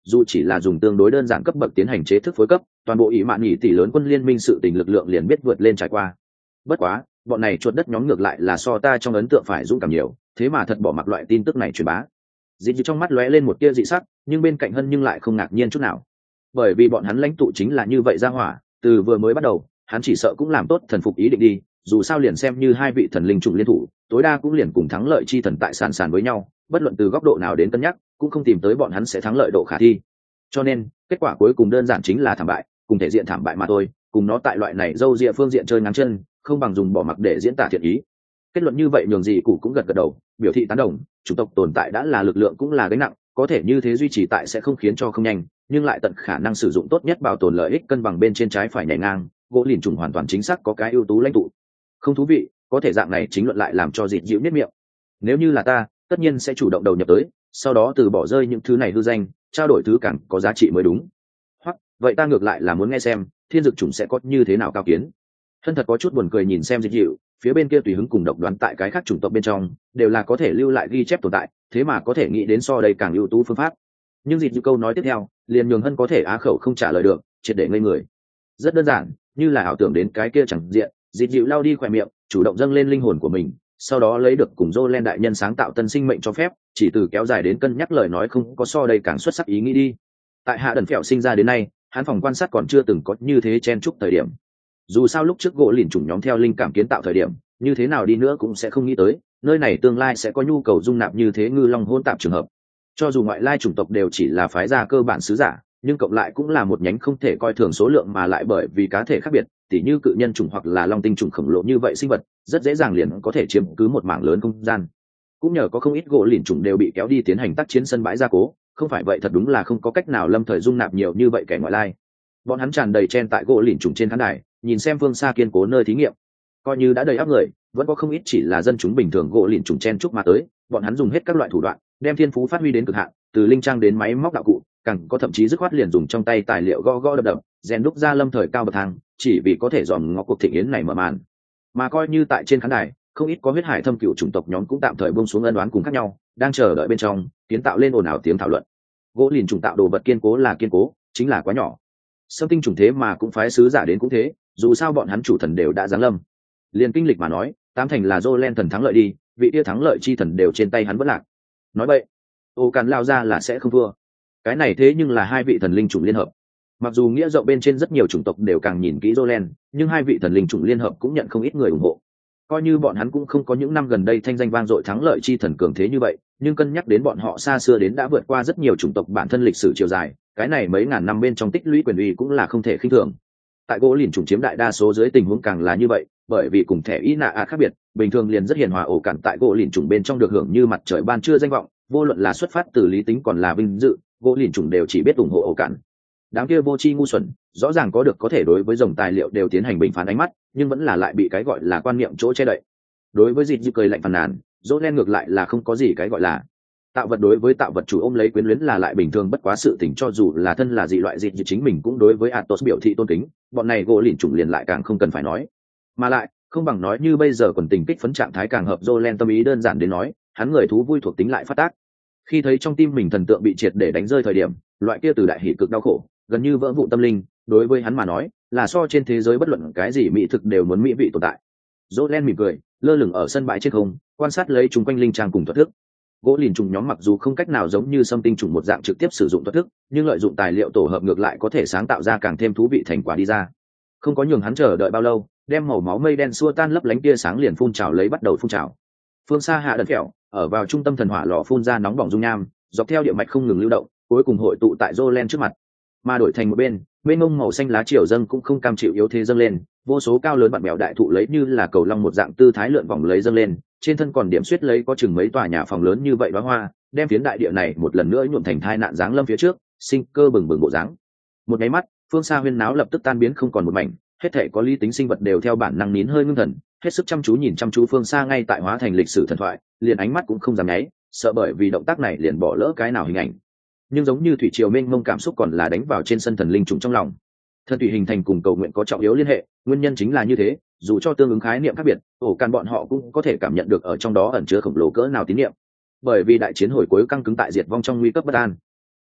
dù chỉ là dùng tương đối đơn giản cấp bậc tiến hành chế thức phối cấp, toàn bộ ý mạn nhị tỷ lớn quân liên minh sự tình lực lượng liền biết vượt lên trải qua. Bất quá bọn này chuột đất nhóm ngược lại là so ta trong ấn tượng phải dũng cảm nhiều, thế mà thật bỏ mặc loại tin tức này truyền bá. Dịp trong mắt lóe lên một tia dị sắc, nhưng bên cạnh Hân nhưng lại không ngạc nhiên chút nào, bởi vì bọn hắn lãnh tụ chính là như vậy ra hỏa, từ vừa mới bắt đầu hắn chỉ sợ cũng làm tốt thần phục ý định đi, dù sao liền xem như hai vị thần linh trùng liên thủ, tối đa cũng liền cùng thắng lợi chi thần tại sàn sàn với nhau, bất luận từ góc độ nào đến cân nhắc cũng không tìm tới bọn hắn sẽ thắng lợi độ khả thi. Cho nên kết quả cuối cùng đơn giản chính là thảm bại, cùng thể diện thảm bại mà thôi, cùng nó tại loại này dâu dịa phương diện chơi ngắn chân, không bằng dùng bỏ mặc để diễn tả thiện ý. Kết luận như vậy nhường gì cụ cũng gật gật đầu, biểu thị tán đồng, chủng tộc tồn tại đã là lực lượng cũng là gánh nặng, có thể như thế duy trì tại sẽ không khiến cho không nhanh, nhưng lại tận khả năng sử dụng tốt nhất bảo tồn lợi ích cân bằng bên trên trái phải nhảy ngang, gỗ lìn trùng hoàn toàn chính xác có cái ưu tú lãnh tụ. Không thú vị, có thể dạng này chính luận lại làm cho dịt dịu niết miệng. Nếu như là ta, tất nhiên sẽ chủ động đầu nhập tới, sau đó từ bỏ rơi những thứ này hư danh, trao đổi thứ càng có giá trị mới đúng. Hoặc vậy ta ngược lại là muốn nghe xem thiên dực chủng sẽ có như thế nào cao kiến. Thân thật có chút buồn cười nhìn xem dịt dịu, phía bên kia tùy hứng cùng độc đoán tại cái khác chủng tộc bên trong đều là có thể lưu lại ghi chép tồn tại, thế mà có thể nghĩ đến so đây càng ưu tú phương pháp. Nhưng dịt dịu câu nói tiếp theo liền nhường Hân có thể á khẩu không trả lời được, triệt để ngây người. Rất đơn giản, như là ảo tưởng đến cái kia chẳng diện, dịt dịu lao đi khỏe miệng, chủ động dâng lên linh hồn của mình, sau đó lấy được cùng Jolen đại nhân sáng tạo tân sinh mệnh cho phép, chỉ từ kéo dài đến cân nhắc lời nói không có so đây càng xuất sắc ý nghĩ đi. Tại hạ đần phèo sinh ra đến nay, hắn phòng quan sát còn chưa từng có như thế chen chúc thời điểm. Dù sao lúc trước gỗ lìn chủng nhóm theo linh cảm kiến tạo thời điểm, như thế nào đi nữa cũng sẽ không nghĩ tới nơi này tương lai sẽ có nhu cầu dung nạp như thế ngư long hỗn tạp trường hợp. Cho dù ngoại lai chủng tộc đều chỉ là phái gia cơ bản sứ giả, nhưng cộng lại cũng là một nhánh không thể coi thường số lượng mà lại bởi vì cá thể khác biệt, tỉ như cự nhân chủng hoặc là long tinh chủng khổng lồ như vậy sinh vật, rất dễ dàng liền có thể chiếm cứ một mảng lớn không gian. Cũng nhờ có không ít gỗ lìn chủng đều bị kéo đi tiến hành tác chiến sân bãi gia cố, không phải vậy thật đúng là không có cách nào lâm thời dung nạp nhiều như vậy kẻ ngoại lai. Bọn hắn tràn đầy chen tại gỗ lìn chủng trên khán đài, nhìn xem phương xa kiên cố nơi thí nghiệm, coi như đã đầy áp người, vẫn có không ít chỉ là dân chúng bình thường gỗ lìn chủng chen chúc mà tới. Bọn hắn dùng hết các loại thủ đoạn, đem thiên phú phát huy đến cực hạn, từ linh trang đến máy móc đạo cụ, càng có thậm chí dứt khoát liền dùng trong tay tài liệu gõ gõ đập đập, rèn đúc ra lâm thời cao bậc thang, chỉ vì có thể dòm ngó cuộc thịnh yến này mở màn. Mà coi như tại trên khán đài, không ít có huyết hải thâm cựu chủng tộc nhóm cũng tạm thời buông xuống ân đoán cùng khác nhau, đang chờ đợi bên trong, kiến tạo lên ồn ào tiếng thảo luận. Gỗ lìn chủng tạo đồ vật kiên cố là kiên cố, chính là quá nhỏ. Sâm tinh chủng thế mà cũng phái sứ giả đến cũng thế, dù sao bọn hắn chủ thần đều đã giáng lâm. Liên kinh lịch mà nói, tám thành là Jolen thần thắng lợi đi, vị tia thắng lợi chi thần đều trên tay hắn vẫn lạc. Nói vậy, ô càn lao ra là sẽ không thua. Cái này thế nhưng là hai vị thần linh chủng liên hợp. Mặc dù nghĩa rộng bên trên rất nhiều chủng tộc đều càng nhìn kỹ Jolen, nhưng hai vị thần linh chủng liên hợp cũng nhận không ít người ủng hộ. Coi như bọn hắn cũng không có những năm gần đây thanh danh vang dội thắng lợi chi thần cường thế như vậy, nhưng cân nhắc đến bọn họ xa xưa đến đã vượt qua rất nhiều chủng tộc bản thân lịch sử chiều dài, cái này mấy ngàn năm bên trong tích lũy quyền uy cũng là không thể khinh thường. Tại gỗ lìn chủng chiếm đại đa số dưới tình huống càng là như vậy, bởi vì cùng thẻ ý nạ a khác biệt, bình thường liền rất hiền hòa ổ cản tại gỗ lìn chủng bên trong được hưởng như mặt trời ban trưa danh vọng, vô luận là xuất phát từ lý tính còn là vinh dự, gỗ lìn chủng đều chỉ biết ủng hộ ổ cản. Đám kia vô tri ngu xuẩn, rõ ràng có được có thể đối với dòng tài liệu đều tiến hành bình phán ánh mắt, nhưng vẫn là lại bị cái gọi là quan niệm chỗ che đậy. Đối với dịp dịp cười lạnh phàn nàn, Jolen ngược lại là không có gì cái gọi là tạo vật đối với tạo vật chủ ôm lấy quyến luyến là lại bình thường bất quá sự tình, cho dù là thân là dị loại dịp dịp chính mình cũng đối với Atos biểu thị tôn kính, bọn này gỗ lìn chủng liền lại càng không cần phải nói. Mà lại, không bằng nói như bây giờ quần tình kích phấn trạng thái càng hợp Jolen tâm ý, đơn giản đến nói, hắn người thú vui thuộc tính lại phát tác. Khi thấy trong tim mình thần tượng bị triệt để đánh rơi thời điểm, loại kia từ đại hỷ cực đau khổ, gần như vỡ vụn tâm linh, đối với hắn mà nói, là so trên thế giới bất luận cái gì mỹ thực đều muốn mỹ vị tồn tại. Jolen mỉm cười, lơ lửng ở sân bãi trên không, quan sát lấy chúng quanh linh trang cùng thuật thức. Gỗ lìn trùng nhóm mặc dù không cách nào giống như Sâm tinh trùng một dạng trực tiếp sử dụng thuật thức, nhưng lợi dụng tài liệu tổ hợp ngược lại có thể sáng tạo ra càng thêm thú vị thành quả đi ra. Không có nhường hắn chờ đợi bao lâu, đem màu máu mây đen xua tan lấp lánh tia sáng liền phun trào lấy bắt đầu phun trào. Phương xa hạ đần kẹo, ở vào trung tâm thần hỏa lò phun ra nóng bỏng dung nham, dọc theo địa mạch không ngừng lưu động, cuối cùng hội tụ tại Jolen trước mặt. Mà đổi thành một bên, bên ngông màu xanh lá triều dâng cũng không cam chịu yếu thế dâng lên, vô số cao lớn vặn mèo đại thụ lấy như là cầu long một dạng tư thái lượn vòng lấy dâng lên, trên thân còn điểm xuyết lấy có chừng mấy tòa nhà phòng lớn như vậy đóa hoa, đem phiến đại địa này một lần nữa nhuộm thành thai nạn giáng lâm phía trước, sinh cơ bừng bừng bộ dáng. Một cái mắt, phương xa huyên náo lập tức tan biến không còn một mảnh, hết thảy có lý tính sinh vật đều theo bản năng nín hơi ngưng thần, hết sức chăm chú nhìn chăm chú phương xa ngay tại hóa thành lịch sử thần thoại, liền ánh mắt cũng không dám nháy, sợ bởi vì động tác này liền bỏ lỡ cái nào hình ảnh. Nhưng giống như thủy triều mênh mông cảm xúc còn là đánh vào trên sân thần linh trùng trong lòng. Thần thủy hình thành cùng cầu nguyện có trọng yếu liên hệ, nguyên nhân chính là như thế, dù cho tương ứng khái niệm khác biệt, ổ can bọn họ cũng có thể cảm nhận được ở trong đó ẩn chứa khổng lồ cỡ nào tín niệm. Bởi vì đại chiến hồi cuối căng cứng tại diệt vong trong nguy cấp bất an.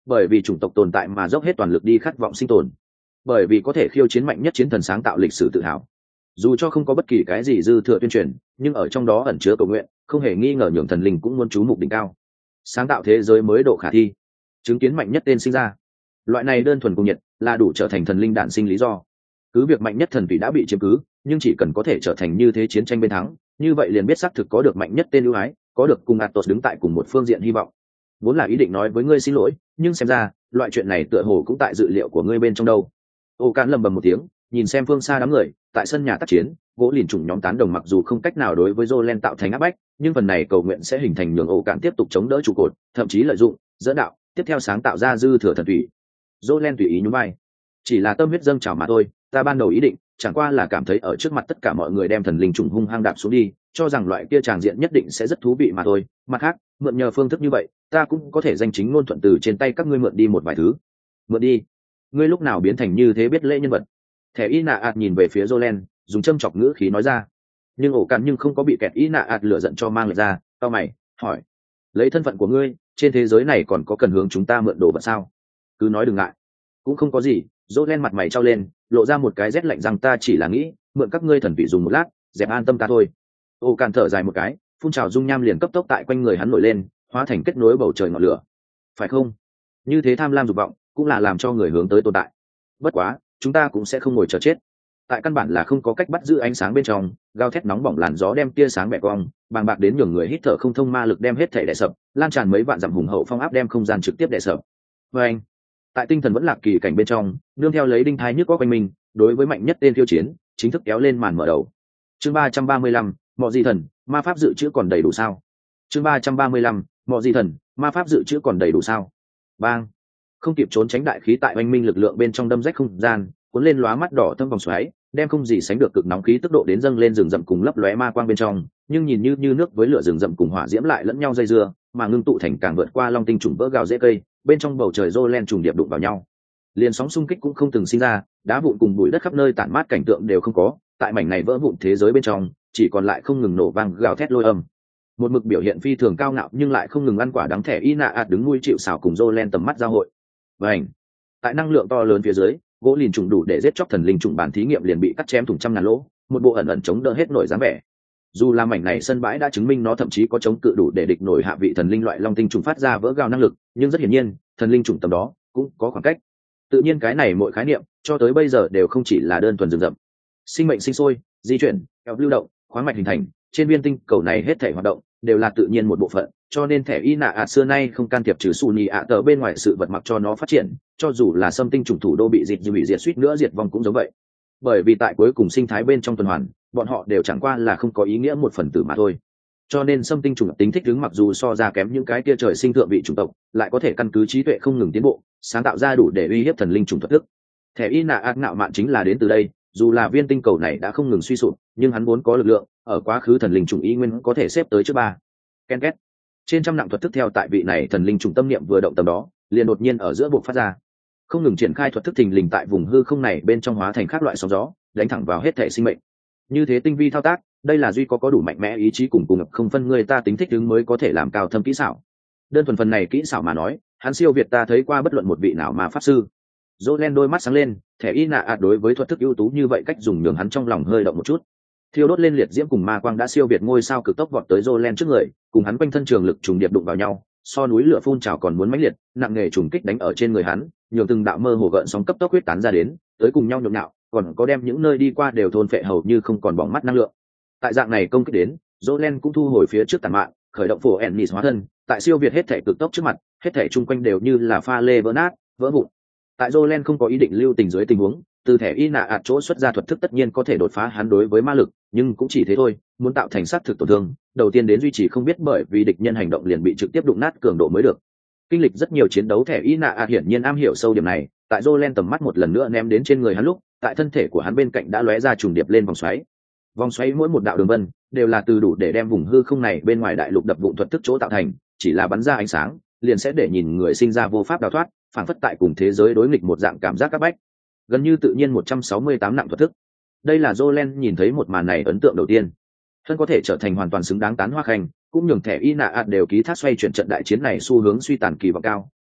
bởi vì chủng tộc tồn tại mà dốc hết toàn lực đi khát vọng sinh tồn, bởi vì có thể khiêu chiến mạnh nhất chiến thần sáng tạo lịch sử tự hào. Dù cho không có bất kỳ cái gì dư thừa tuyên truyền, nhưng ở trong đó ẩn chứa cầu nguyện, không hề nghi ngờ nhường thần linh cũng muốn chú mục đỉnh cao, sáng tạo thế giới mới độ khả thi, chứng kiến mạnh nhất tên sinh ra. Loại này đơn thuần cùng nhiệt là đủ trở thành thần linh đản sinh lý do. Cứ việc mạnh nhất thần vị đã bị chiếm cứ, nhưng chỉ cần có thể trở thành như thế chiến tranh bên thắng, như vậy liền biết xác thực có được mạnh nhất tên ưu ái, có được cùng Atos đứng tại cùng một phương diện hy vọng. Vốn là ý định nói với ngươi xin lỗi, nhưng xem ra loại chuyện này tựa hồ cũng tại dự liệu của ngươi bên trong đâu. Ô Cản lầm bầm một tiếng, nhìn xem phương xa đám người tại sân nhà tác chiến, gỗ lìn chủng nhóm tán đồng mặc dù không cách nào đối với Jolen tạo thành áp bách, nhưng phần này cầu nguyện sẽ hình thành nhường Ô Cản tiếp tục chống đỡ trụ cột, thậm chí lợi dụng dẫn đạo, tiếp theo sáng tạo ra dư thừa thần thủy. Jolen tùy ý nhún vai, chỉ là tâm huyết dâng trào mà thôi, ta ban đầu ý định chẳng qua là cảm thấy ở trước mặt tất cả mọi người đem thần linh trùng hung hăng đạp xuống đi, cho rằng loại kia tràng diện nhất định sẽ rất thú vị mà thôi. Mặt khác, mượn nhờ phương thức như vậy, ta cũng có thể danh chính ngôn thuận từ trên tay các ngươi mượn đi một vài thứ. Mượn đi? Ngươi lúc nào biến thành như thế biết lễ nhân vật? Thẻ y nạ ạt nhìn về phía Jolen, dùng châm chọc ngữ khí nói ra. Nhưng ổ cạn nhưng không có bị kẹt y nạ ạt lửa giận cho mang lại ra, tao mày hỏi, lấy thân phận của ngươi, trên thế giới này còn có cần hướng chúng ta mượn đồ vật sao? Cứ nói đừng ngại. Cũng không có gì. Jolen mặt mày trao lên, lộ ra một cái rét lạnh rằng ta chỉ là nghĩ mượn các ngươi thần vị dùng một lát, dẹp an tâm ta thôi. Ổ cạn thở dài một cái, phun trào dung nham liền cấp tốc tại quanh người hắn nổi lên, hóa thành kết nối bầu trời ngọn lửa. Phải không? Như thế tham lam dục vọng cũng là làm cho người hướng tới tồn tại. Bất quá, chúng ta cũng sẽ không ngồi chờ chết. Tại căn bản là không có cách bắt giữ ánh sáng bên trong, gào thét nóng bỏng làn gió đem tia sáng bẻ cong, bàng bạc đến nhường người hít thở không thông ma lực đem hết thể đè sập, lan tràn mấy vạn dặm hùng hậu phong áp đem không gian trực tiếp đè sập. Và anh, tại tinh thần vẫn lạc kỳ cảnh bên trong, nương theo lấy đinh thái nhức có quanh mình, đối với mạnh nhất tên tiêu chiến, chính thức kéo lên màn mở đầu. Chương ba trăm ba mươi lăm, Mọ Di Thần, ma pháp dự trữ còn đầy đủ sao? Chương ba trăm ba mươi lăm, Mọ Di Thần, ma pháp dự trữ còn đầy đủ sao? Bang! Không kịp trốn tránh đại khí tại oanh minh lực lượng bên trong đâm rách không gian, cuốn lên lóa mắt đỏ thâm vòng xoáy, đem không gì sánh được cực nóng khí tức độ đến dâng lên rừng rậm cùng lấp lóe ma quang bên trong, nhưng nhìn như như nước với lửa rừng rậm cùng hỏa diễm lại lẫn nhau dây dưa, mà ngưng tụ thành càng vượt qua long tinh trùng vỡ gào dễ cây, bên trong bầu trời Jolen trùng điệp đụng vào nhau. Liền sóng xung kích cũng không từng sinh ra, đá vụn cùng bụi đất khắp nơi tản mát cảnh tượng đều không có, tại mảnh này vỡ vụn thế giới bên trong, chỉ còn lại không ngừng nổ vang gào thét lôi âm. Một mực biểu hiện phi thường cao ngạo nhưng lại không ngừng ăn quả đắng thẻ y nạ ạt đứng nuôi chịu xảo cùng Jolen tầm mắt giao hội. Vành. Tại năng lượng to lớn phía dưới, gỗ lìn trùng đủ để giết chóc thần linh trùng bản thí nghiệm liền bị cắt chém thủng trăm ngàn lỗ, một bộ ẩn ẩn chống đỡ hết nổi dáng vẻ. Dù là mảnh này sân bãi đã chứng minh nó thậm chí có chống cự đủ để địch nổi hạ vị thần linh loại long tinh trùng phát ra vỡ gào năng lực, nhưng rất hiển nhiên, thần linh trùng tầm đó cũng có khoảng cách. Tự nhiên cái này mỗi khái niệm cho tới bây giờ đều không chỉ là đơn thuần rừng rậm. Sinh mệnh sinh sôi, di chuyển, kéo lưu động, khoáng mạch hình thành, trên viên tinh cầu này hết thể hoạt động đều là tự nhiên một bộ phận, cho nên thẻ y nạ ạ xưa nay không can thiệp trừ xù nhì ạ tờ bên ngoài sự vật mặc cho nó phát triển, cho dù là xâm tinh trùng thủ đô bị diệt như bị diệt suýt nữa diệt vong cũng giống vậy. Bởi vì tại cuối cùng sinh thái bên trong tuần hoàn, bọn họ đều chẳng qua là không có ý nghĩa một phần tử mà thôi. Cho nên xâm tinh trùng tính thích ứng mặc dù so ra kém những cái tia trời sinh thượng vị chủng tộc, lại có thể căn cứ trí tuệ không ngừng tiến bộ, sáng tạo ra đủ để uy hiếp thần linh trùng thuật thức. Thẻ y nạ ác ngạo mạn chính là đến từ đây, dù là viên tinh cầu này đã không ngừng suy sụp, nhưng hắn vốn có lực lượng, ở quá khứ thần linh trùng y nguyên có thể xếp tới trước ba. Ken két. Trên trăm nặng thuật thức theo tại vị này thần linh trùng tâm niệm vừa động tầm đó, liền đột nhiên ở giữa buộc phát ra, không ngừng triển khai thuật thức thình lình tại vùng hư không này bên trong hóa thành các loại sóng gió, đánh thẳng vào hết thể sinh mệnh. Như thế tinh vi thao tác, đây là duy có có đủ mạnh mẽ ý chí cùng cùng không phân người ta tính thích ứng mới có thể làm cao thâm kỹ xảo. Đơn thuần phần này kỹ xảo mà nói, hắn siêu việt ta thấy qua bất luận một vị nào mà pháp sư. Jolen đôi mắt sáng lên, thẻ y nạ ạt đối với thuật thức ưu tú như vậy cách dùng nhường hắn trong lòng hơi động một chút. Thiêu đốt lên liệt diễm cùng ma quang đã siêu việt ngôi sao cực tốc vọt tới Jolen trước người, cùng hắn quanh thân trường lực trùng điệp đụng vào nhau, so núi lửa phun trào còn muốn mãnh liệt, nặng nề trùng kích đánh ở trên người hắn, nhường từng đạo mơ hồ gợn sóng cấp tốc huyết tán ra đến, tới cùng nhau nhộn nhạo, còn có đem những nơi đi qua đều thôn phệ hầu như không còn bỏng mắt năng lượng. Tại dạng này công kích đến, Jolen cũng thu hồi phía trước tàn mạn, khởi động phổ Ennis hóa thân, tại siêu việt hết thể cực tốc trước mặt, hết thể chung quanh đều như là pha lê vỡ nát, vỡ vụn. Tại Jolen không có ý định lưu tình dưới tình huống, từ thẻ y nạ ạt chỗ xuất ra thuật thức tất nhiên có thể đột phá hắn đối với ma lực, nhưng cũng chỉ thế thôi, muốn tạo thành sát thực tổn thương, đầu tiên đến duy trì không biết bởi vì địch nhân hành động liền bị trực tiếp đụng nát cường độ mới được. Kinh lịch rất nhiều chiến đấu thẻ y nạ ạt hiển nhiên am hiểu sâu điểm này, tại Jolen tầm mắt một lần nữa ném đến trên người hắn lúc, tại thân thể của hắn bên cạnh đã lóe ra trùng điệp lên vòng xoáy. Vòng xoáy mỗi một đạo đường vân đều là từ đủ để đem vùng hư không này bên ngoài đại lục đập vụn thuật thức chỗ tạo thành, chỉ là bắn ra ánh sáng, liền sẽ để nhìn người sinh ra vô pháp đào thoát, phản phất tại cùng thế giới đối nghịch một dạng cảm giác các bách. Gần như tự nhiên một trăm sáu mươi tám nặng thuật thức. Đây là Jolen nhìn thấy một màn này ấn tượng đầu tiên. Thân có thể trở thành hoàn toàn xứng đáng tán hoa khanh, cũng nhường thẻ y nạ ạt đều ký thác xoay chuyển trận đại chiến này xu hướng suy tàn kỳ vọng cao,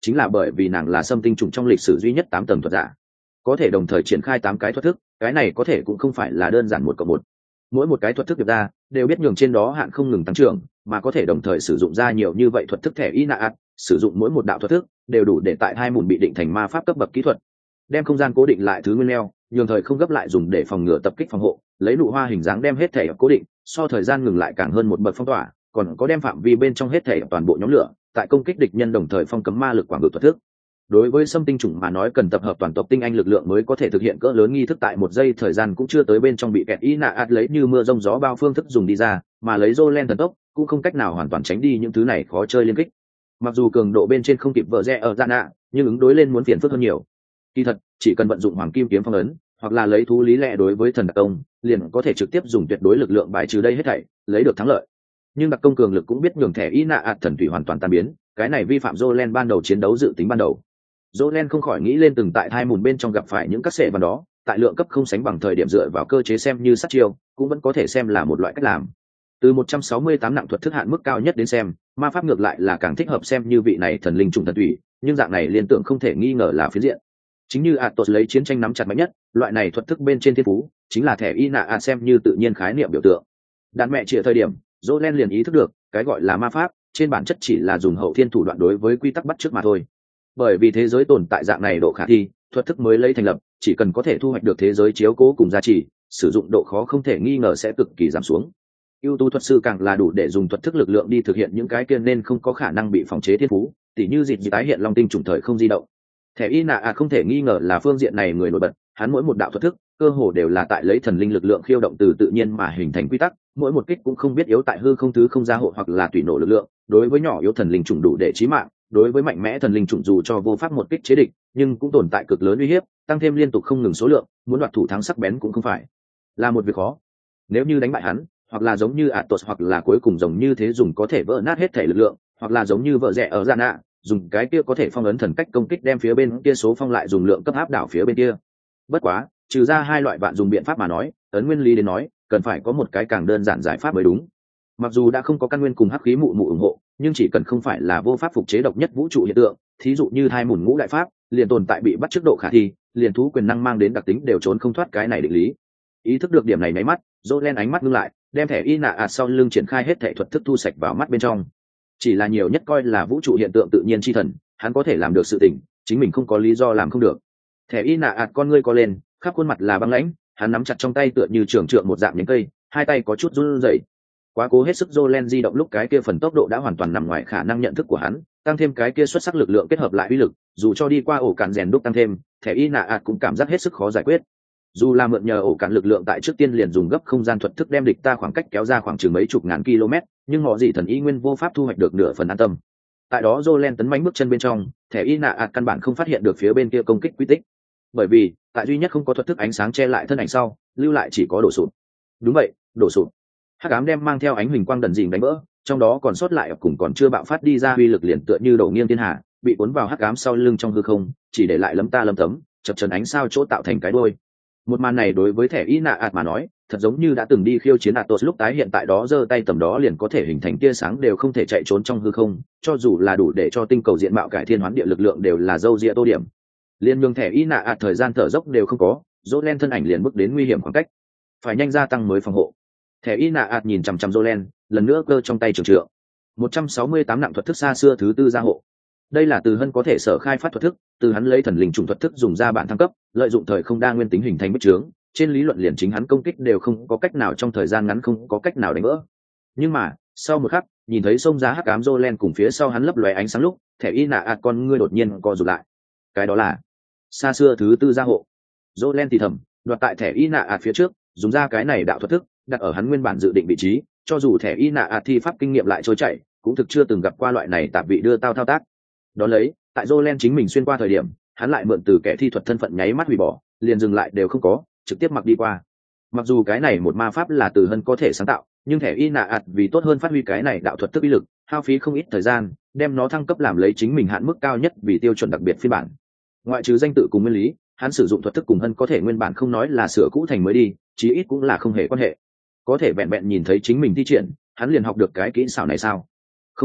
chính là bởi vì nàng là xâm tinh trùng trong lịch sử duy nhất tám tầng thuật giả, có thể đồng thời triển khai tám cái thuật thức. Cái này có thể cũng không phải là đơn giản một cộng một, mỗi một cái thuật thức được ra đều biết nhường trên đó hạn không ngừng tăng trưởng, mà có thể đồng thời sử dụng ra nhiều như vậy thuật thức thẻ y nạ sử dụng mỗi một đạo thuật thức đều đủ để tại hai mùn bị định thành ma pháp cấp bậc kỹ thuật, đem không gian cố định lại thứ nguyên neo, nhường thời không gấp lại dùng để phòng ngừa tập kích phòng hộ, lấy nụ hoa hình dáng đem hết thể cố định, so thời gian ngừng lại càng hơn một bậc phong tỏa, còn có đem phạm vi bên trong hết thể toàn bộ nhóm lửa tại công kích địch nhân đồng thời phong cấm ma lực quảng ngự thuật thức. Đối với xâm tinh chủng mà nói cần tập hợp toàn tộc tinh anh lực lượng mới có thể thực hiện cỡ lớn nghi thức, tại một giây thời gian cũng chưa tới bên trong bị kẹt y nạ ạt lấy như mưa rông gió bao phương thức dùng đi ra, mà lấy Jolen thần tốc cũng không cách nào hoàn toàn tránh đi những thứ này khó chơi liên kích. Mặc dù cường độ bên trên không kịp vợ rẽ ở dạ nạ, nhưng ứng đối lên muốn phiền phức hơn nhiều. Kỳ thật chỉ cần vận dụng hoàng kim kiếm phong ấn hoặc là lấy thú lý lẽ đối với thần đặc công, liền có thể trực tiếp dùng tuyệt đối lực lượng bài trừ đây hết thảy, lấy được thắng lợi. Nhưng đặc công cường lực cũng biết nhường thẻ y nạ ạt thần thủy hoàn toàn tan biến, cái này vi phạm Jolen ban đầu chiến đấu dự tính ban đầu. Jolen không khỏi nghĩ lên từng tại thai mùn bên trong gặp phải những các sệ văn đó, tại lượng cấp không sánh bằng thời điểm dựa vào cơ chế xem như sát chiêu, cũng vẫn có thể xem là một loại cách làm. Từ một trăm sáu mươi tám nặng thuật thức hạn mức cao nhất đến xem, ma pháp ngược lại là càng thích hợp xem như vị này thần linh trùng thần thủy, nhưng dạng này liên tưởng không thể nghi ngờ là phiến diện. Chính như Atos lấy chiến tranh nắm chặt mạnh nhất, loại này thuật thức bên trên thiên phú, chính là thẻ y nạ a xem như tự nhiên khái niệm biểu tượng. Đàn mẹ chỉ ở thời điểm, Jolen liền ý thức được, cái gọi là ma pháp, trên bản chất chỉ là dùng hậu thiên thủ đoạn đối với quy tắc bắt chước mà thôi. Bởi vì thế giới tồn tại dạng này độ khả thi, thuật thức mới lấy thành lập, chỉ cần có thể thu hoạch được thế giới chiếu cố cùng giá trị, sử dụng độ khó không thể nghi ngờ sẽ cực kỳ giảm xuống. Ưu tú thuật sư càng là đủ để dùng thuật thức lực lượng đi thực hiện những cái kia nên không có khả năng bị phòng chế thiên phú, tỉ như dịp dị tái hiện long tinh trùng thời không di động. Thẻ y nạ à không thể nghi ngờ là phương diện này người nổi bật, hắn mỗi một đạo thuật thức cơ hồ đều là tại lấy thần linh lực lượng khiêu động từ tự nhiên mà hình thành quy tắc, mỗi một kích cũng không biết yếu tại hư không thứ không gia hộ hoặc là tùy nổ lực lượng, đối với nhỏ yếu thần linh trùng đủ để chí mạng, đối với mạnh mẽ thần linh trùng dù cho vô pháp một kích chế địch, nhưng cũng tồn tại cực lớn uy hiếp, tăng thêm liên tục không ngừng số lượng, muốn đoạt thủ thắng sắc bén cũng không phải là một việc khó. Nếu như đánh bại hắn, hoặc là giống như Atos hoặc là cuối cùng giống như thế dùng có thể vỡ nát hết thể lực lượng, hoặc là giống như vợ rẻ ở gian nạ, dùng cái kia có thể phong ấn thần cách công kích đem phía bên kia số phong lại dùng lượng cấp áp đảo phía bên kia. Bất quá, trừ ra hai loại bạn dùng biện pháp mà nói, ấn nguyên lý đến nói, cần phải có một cái càng đơn giản giải pháp mới đúng. Mặc dù đã không có căn nguyên cùng hắc khí mụ mụ ủng hộ, nhưng chỉ cần không phải là vô pháp phục chế độc nhất vũ trụ hiện tượng, thí dụ như hai mùn ngũ đại pháp, liền tồn tại bị bắt trước độ khả thi, liền thú quyền năng mang đến đặc tính đều trốn không thoát cái này định lý. Ý thức được điểm này nháy mắt, Jolen ánh mắt ngưng lại, đem thẻ y nạ ạt sau lưng triển khai hết thể thuật thức thu sạch vào mắt bên trong. Chỉ là nhiều nhất coi là vũ trụ hiện tượng tự nhiên chi thần, hắn có thể làm được sự tình, chính mình không có lý do làm không được. Thẻ y nạ ạt con ngươi co lên, khắp khuôn mặt là băng lãnh, hắn nắm chặt trong tay tựa như trường trượng một dạng nhánh cây, hai tay có chút run rẩy. Quá cố hết sức Jolen di động lúc cái kia phần tốc độ đã hoàn toàn nằm ngoài khả năng nhận thức của hắn, tăng thêm cái kia xuất sắc lực lượng kết hợp lại uy lực, dù cho đi qua ổ cản rèn đúc tăng thêm, thẻ y nạ ạt cũng cảm giác hết sức khó giải quyết. Dù là mượn nhờ ổ cản lực lượng tại trước tiên liền dùng gấp không gian thuật thức đem địch ta khoảng cách kéo ra khoảng chừng mấy chục ngàn km, nhưng họ dị thần y nguyên vô pháp thu hoạch được nửa phần an tâm. Tại đó Jolen tấn mãnh bước chân bên trong, thẻ y nạ ạt căn bản không phát hiện được phía bên kia công kích quy tích, bởi vì tại duy nhất không có thuật thức ánh sáng che lại thân ảnh sau, lưu lại chỉ có đổ sụp. Đúng vậy, đổ sụp. Hắc ám đem mang theo ánh huỳnh quang đần dình đánh vỡ, trong đó còn sót lại cùng còn chưa bạo phát đi ra uy lực liền tựa như đổ nghiêng thiên hạ, bị cuốn vào hắc ám sau lưng trong hư không, chỉ để lại lấm ta lấm tấm, chập chờn ánh sao chỗ tạo thành cái đuôi. Một màn này đối với thẻ y nạ ạt mà nói, thật giống như đã từng đi khiêu chiến Atos lúc tái hiện tại đó giơ tay tầm đó liền có thể hình thành tia sáng đều không thể chạy trốn trong hư không, cho dù là đủ để cho tinh cầu diện mạo cải thiên hoán địa lực lượng đều là dâu ria tô điểm. Liên nhường thẻ y nạ ạt thời gian thở dốc đều không có, Jolen thân ảnh liền bước đến nguy hiểm khoảng cách, phải nhanh gia tăng mới phòng hộ. Thẻ y nạ ạt nhìn chằm chằm Jolen, lần nữa cơ trong tay trường trượng. một trăm sáu mươi tám nặng thuật thức xa xưa thứ tư gia hộ. Đây là từ hân có thể sở khai phát thuật thức, từ hắn lấy thần linh trùng thuật thức dùng ra bản thăng cấp, lợi dụng thời không đa nguyên tính hình thành bích trướng, trên lý luận liền chính hắn công kích đều không có cách nào trong thời gian ngắn không có cách nào đánh vỡ. Nhưng mà, sau một khắc, nhìn thấy sông giá hắc ám Jolen cùng phía sau hắn lấp lóe ánh sáng lúc, thẻ y nạ ạt con ngươi đột nhiên co rụt lại. Cái đó là xa xưa thứ tư gia hộ. Jolen thì thầm, đoạt tại thẻ y nạ ạt phía trước, dùng ra cái này đạo thuật thức, đặt ở hắn nguyên bản dự định vị trí, cho dù thẻ y nạ ạt thi pháp kinh nghiệm lại trôi chảy, cũng thực chưa từng gặp qua loại này tạp vị đưa tao thao tác. Đó lấy, tại Jolen chính mình xuyên qua thời điểm, hắn lại mượn từ kẻ thi thuật thân phận nháy mắt hủy bỏ, liền dừng lại đều không có, trực tiếp mặc đi qua. Mặc dù cái này một ma pháp là từ hân có thể sáng tạo, nhưng thẻ y nạ ạt vì tốt hơn phát huy cái này đạo thuật thức uy lực, hao phí không ít thời gian, đem nó thăng cấp làm lấy chính mình hạn mức cao nhất vì tiêu chuẩn đặc biệt phiên bản. Ngoại trừ danh tự cùng nguyên lý, hắn sử dụng thuật thức cùng hân có thể nguyên bản không nói là sửa cũ thành mới đi, chí ít cũng là không hề quan hệ. Có thể vẹn vẹn nhìn thấy chính mình thi triển, hắn liền học được cái kỹ xảo này sao? Không đúng,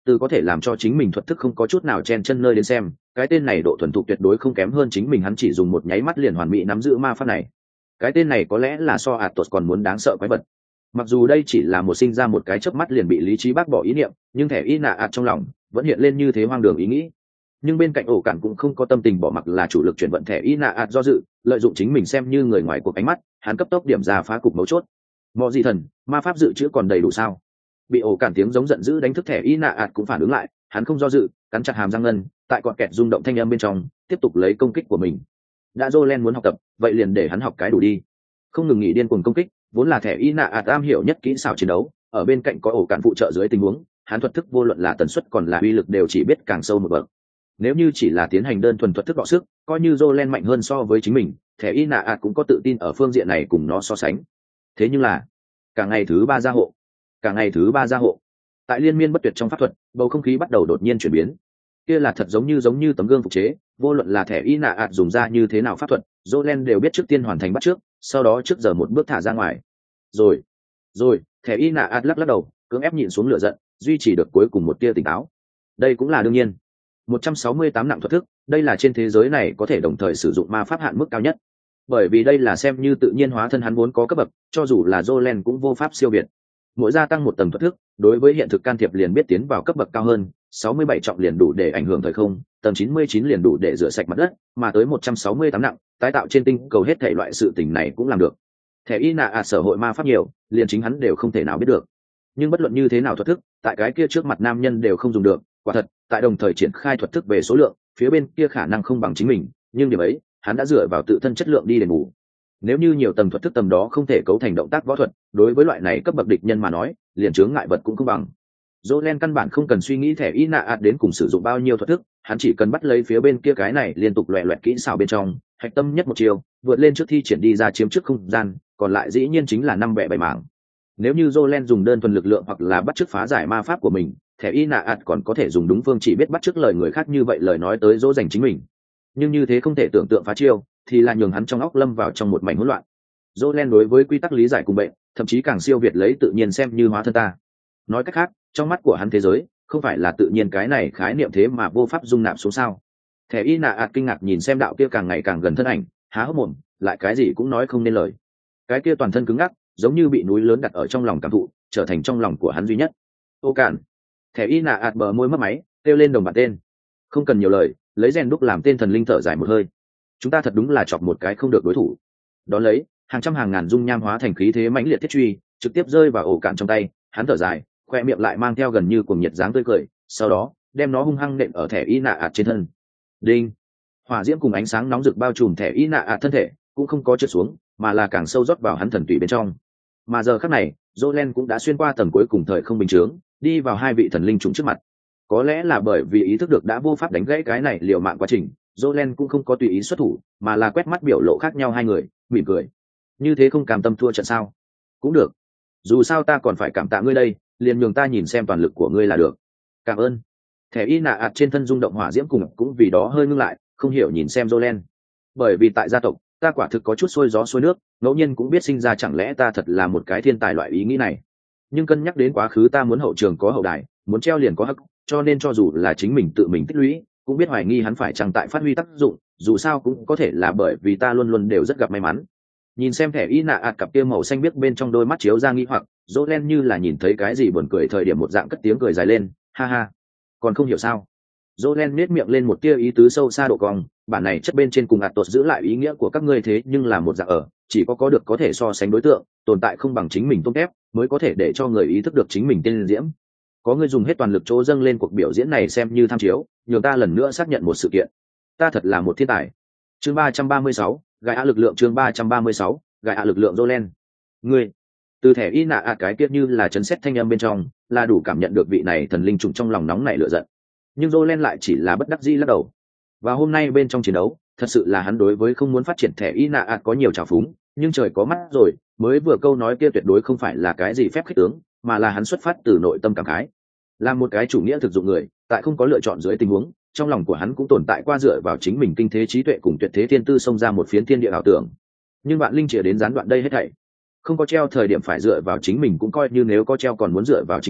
từ có thể làm cho chính mình thuật thức không có chút nào chen chân nơi đến xem, cái tên này độ thuần thục tuyệt đối không kém hơn chính mình, hắn chỉ dùng một nháy mắt liền hoàn mỹ nắm giữ ma pháp này. Cái tên này có lẽ là so Atos còn muốn đáng sợ quái vật. Mặc dù đây chỉ là một sinh ra một cái chớp mắt liền bị lý trí bác bỏ ý niệm, nhưng thẻ y nạ ạt trong lòng vẫn hiện lên như thế hoang đường ý nghĩ. Nhưng bên cạnh ổ cản cũng không có tâm tình bỏ mặc là chủ lực chuyển vận thẻ y nạ ạt do dự, lợi dụng chính mình xem như người ngoài cuộc ánh mắt, hắn cấp tốc điểm ra phá cục mấu chốt. Mọi gì thần, ma pháp dự trữ còn đầy đủ sao? Bị ổ cản tiếng giống giận dữ đánh thức thẻ y nạ ạt cũng phản ứng lại, hắn không do dự, cắn chặt hàm răng ngân, tại cọt kẹt rung động thanh âm bên trong, tiếp tục lấy công kích của mình. Đã Jolen muốn học tập, vậy liền để hắn học cái đủ đi. Không ngừng nghỉ điên cuồng công kích, vốn là thẻ y nạ ạt am hiểu nhất kỹ xảo chiến đấu, ở bên cạnh có ổ cản phụ trợ dưới tình huống, hắn thuật thức vô luận là tần suất còn là uy lực đều chỉ biết càng sâu một bậc. Nếu như chỉ là tiến hành đơn thuần thuật thức đọ sức, coi như Jolen mạnh hơn so với chính mình, thẻ y nạ ạt cũng có tự tin ở phương diện này cùng nó so sánh. Thế nhưng là, cả ngày thứ ba gia hộ, cả ngày thứ ba gia hộ, tại liên miên bất tuyệt trong pháp thuật, bầu không khí bắt đầu đột nhiên chuyển biến. Kia là thật giống như giống như tấm gương phục chế, vô luận là thẻ y nạ ạt dùng ra như thế nào pháp thuật, Jolen đều biết trước tiên hoàn thành bắt trước, sau đó trước giờ một bước thả ra ngoài. Rồi, rồi, thẻ y nạ ạt lắc lắc đầu, cưỡng ép nhịn xuống lửa giận, duy trì được cuối cùng một tia tỉnh táo. Đây cũng là đương nhiên. một trăm sáu mươi tám nặng thuật thức, đây là trên thế giới này có thể đồng thời sử dụng ma pháp hạn mức cao nhất. Bởi vì đây là xem như tự nhiên hóa thân hắn vốn có cấp bậc, cho dù là Jolen cũng vô pháp siêu việt. Mỗi gia tăng một tầng thuật thức, đối với hiện thực can thiệp liền biết tiến vào cấp bậc cao hơn, sáu mươi bảy trọng liền đủ để ảnh hưởng thời không, tầng chín mươi chín liền đủ để rửa sạch mặt đất, mà tới một trăm sáu mươi tám nặng, tái tạo trên tinh cầu hết thảy loại sự tình này cũng làm được. Thẻ y nạ ạt sở hội ma pháp nhiều, liền chính hắn đều không thể nào biết được. Nhưng bất luận như thế nào thuật thức, tại cái kia trước mặt nam nhân đều không dùng được, quả thật, tại đồng thời triển khai thuật thức về số lượng, phía bên kia khả năng không bằng chính mình, nhưng điểm ấy, hắn đã dựa vào tự thân chất lượng đi đền bù. Nếu như nhiều tầng thuật thức tầm đó không thể cấu thành động tác võ thuật, đối với loại này cấp bậc địch nhân mà nói, liền chướng ngại vật cũng không bằng. Jolen căn bản không cần suy nghĩ thẻ y nạ ạt đến cùng sử dụng bao nhiêu thuật thức, hắn chỉ cần bắt lấy phía bên kia cái này liên tục loè loẹt kỹ xảo bên trong, hạch tâm nhất một chiều, vượt lên trước thi triển đi ra chiếm trước không gian, còn lại dĩ nhiên chính là năm bẻ bảy mảng. Nếu như Jolen dùng đơn thuần lực lượng hoặc là bắt chước phá giải ma pháp của mình, thẻ y nạ ạt còn có thể dùng đúng phương chỉ biết bắt chước lời người khác như vậy lời nói tới dỗ dành chính mình. Nhưng như thế không thể tưởng tượng phá chiêu, thì là nhường hắn trong óc lâm vào trong một mảnh hỗn loạn. Jolen đối với quy tắc lý giải cùng bệnh, thậm chí càng siêu việt lấy tự nhiên xem như hóa thân ta. Nói cách khác, trong mắt của hắn thế giới không phải là tự nhiên cái này khái niệm thế mà vô pháp dung nạp xuống sao. Thẻ y nạ ạt kinh ngạc nhìn xem đạo kia càng ngày càng gần thân ảnh, há hốc mồm, lại cái gì cũng nói không nên lời. Cái kia toàn thân cứng ngắc, giống như bị núi lớn đặt ở trong lòng cảm thụ, trở thành trong lòng của hắn duy nhất. Ô cản. Thẻ y nạ ạt bờ môi mất máy, kêu lên đồng bạn tên. Không cần nhiều lời, lấy rèn đúc làm tên thần linh thở dài một hơi. Chúng ta thật đúng là chọc một cái không được đối thủ. Đón lấy, hàng trăm hàng ngàn dung nham hóa thành khí thế mãnh liệt thiết truy, trực tiếp rơi vào ổ cản trong tay, hắn thở dài, khoe miệng lại mang theo gần như cuồng nhiệt dáng tươi cười, sau đó đem nó hung hăng nện ở thẻ y nạ ạt trên thân. Đinh. Hỏa diễm cùng ánh sáng nóng rực bao trùm thẻ y nạ ạt thân thể, cũng không có trượt xuống, mà là càng sâu rót vào hắn thần tủy bên trong. Mà giờ khắc này, Jolen cũng đã xuyên qua tầng cuối cùng thời không bình chướng, đi vào hai vị thần linh trùng trước mặt. Có lẽ là bởi vì ý thức được đã vô pháp đánh gãy cái này liều mạng quá trình, Jolen cũng không có tùy ý xuất thủ, mà là quét mắt biểu lộ khác nhau hai người, mỉm cười. Như thế không cam tâm thua trận sao? Cũng được. Dù sao ta còn phải cảm tạ ngươi đây, liền nhường ta nhìn xem toàn lực của ngươi là được. Cảm ơn. Thẻ y nạ ạt trên thân rung động hỏa diễm cùng cũng vì đó hơi ngưng lại, không hiểu nhìn xem Jolen. Bởi vì tại gia tộc, ta quả thực có chút xuôi gió xuôi nước, ngẫu nhiên cũng biết sinh ra chẳng lẽ ta thật là một cái thiên tài loại ý nghĩ này. Nhưng cân nhắc đến quá khứ ta muốn hậu trường có hậu đài, muốn treo liền có hắc, cho nên cho dù là chính mình tự mình tích lũy, cũng biết hoài nghi hắn phải chẳng tại phát huy tác dụng, dù sao cũng có thể là bởi vì ta luôn luôn đều rất gặp may mắn. Nhìn xem thẻ y nạ ạt cặp kia màu xanh biếc bên trong đôi mắt chiếu ra nghi hoặc, Jolen như là nhìn thấy cái gì buồn cười thời điểm một dạng cất tiếng cười dài lên, ha ha. Còn không hiểu sao? Jolen nét miệng lên một tia ý tứ sâu xa độ cong, bản này chất bên trên cùng ạt tuột giữ lại ý nghĩa của các ngươi thế nhưng là một dạng ở, chỉ có có được có thể so sánh đối tượng, tồn tại không bằng chính mình tôn thép, mới có thể để cho người ý thức được chính mình tên diễm. Có người dùng hết toàn lực chỗ dâng lên cuộc biểu diễn này xem như tham chiếu, nhường ta lần nữa xác nhận một sự kiện. Ta thật là một thiên tài. Chương ba trăm ba mươi sáu, gài ạ lực lượng chương ba trăm ba mươi sáu, gài ạ lực lượng Jolen. Ngươi, từ thẻ y nạ ạ cái tiết như là chấn xét thanh âm bên trong, là đủ cảm nhận được vị này thần linh trùng trong lòng nóng nảy lửa giận. Nhưng Jolen lại chỉ là bất đắc dĩ lắc đầu. Và hôm nay bên trong chiến đấu, thật sự là hắn đối với không muốn phát triển thẻ y nạ ạ có nhiều trào phúng, nhưng trời có mắt rồi, mới vừa câu nói kia tuyệt đối không phải là cái gì phép khích tướng, mà là hắn xuất phát từ nội tâm cảm khái. Là một cái chủ nghĩa thực dụng người, tại không có lựa chọn dưới tình huống, trong lòng của hắn cũng tồn tại qua dựa vào chính mình kinh thế trí tuệ cùng tuyệt thế thiên tư xông ra một phiến thiên địa ảo tưởng. Nhưng bạn linh chìa đến gián đoạn đây hết thảy, không có treo thời điểm phải dựa vào chính mình cũng coi như nếu có treo còn muốn dựa vào chính mình,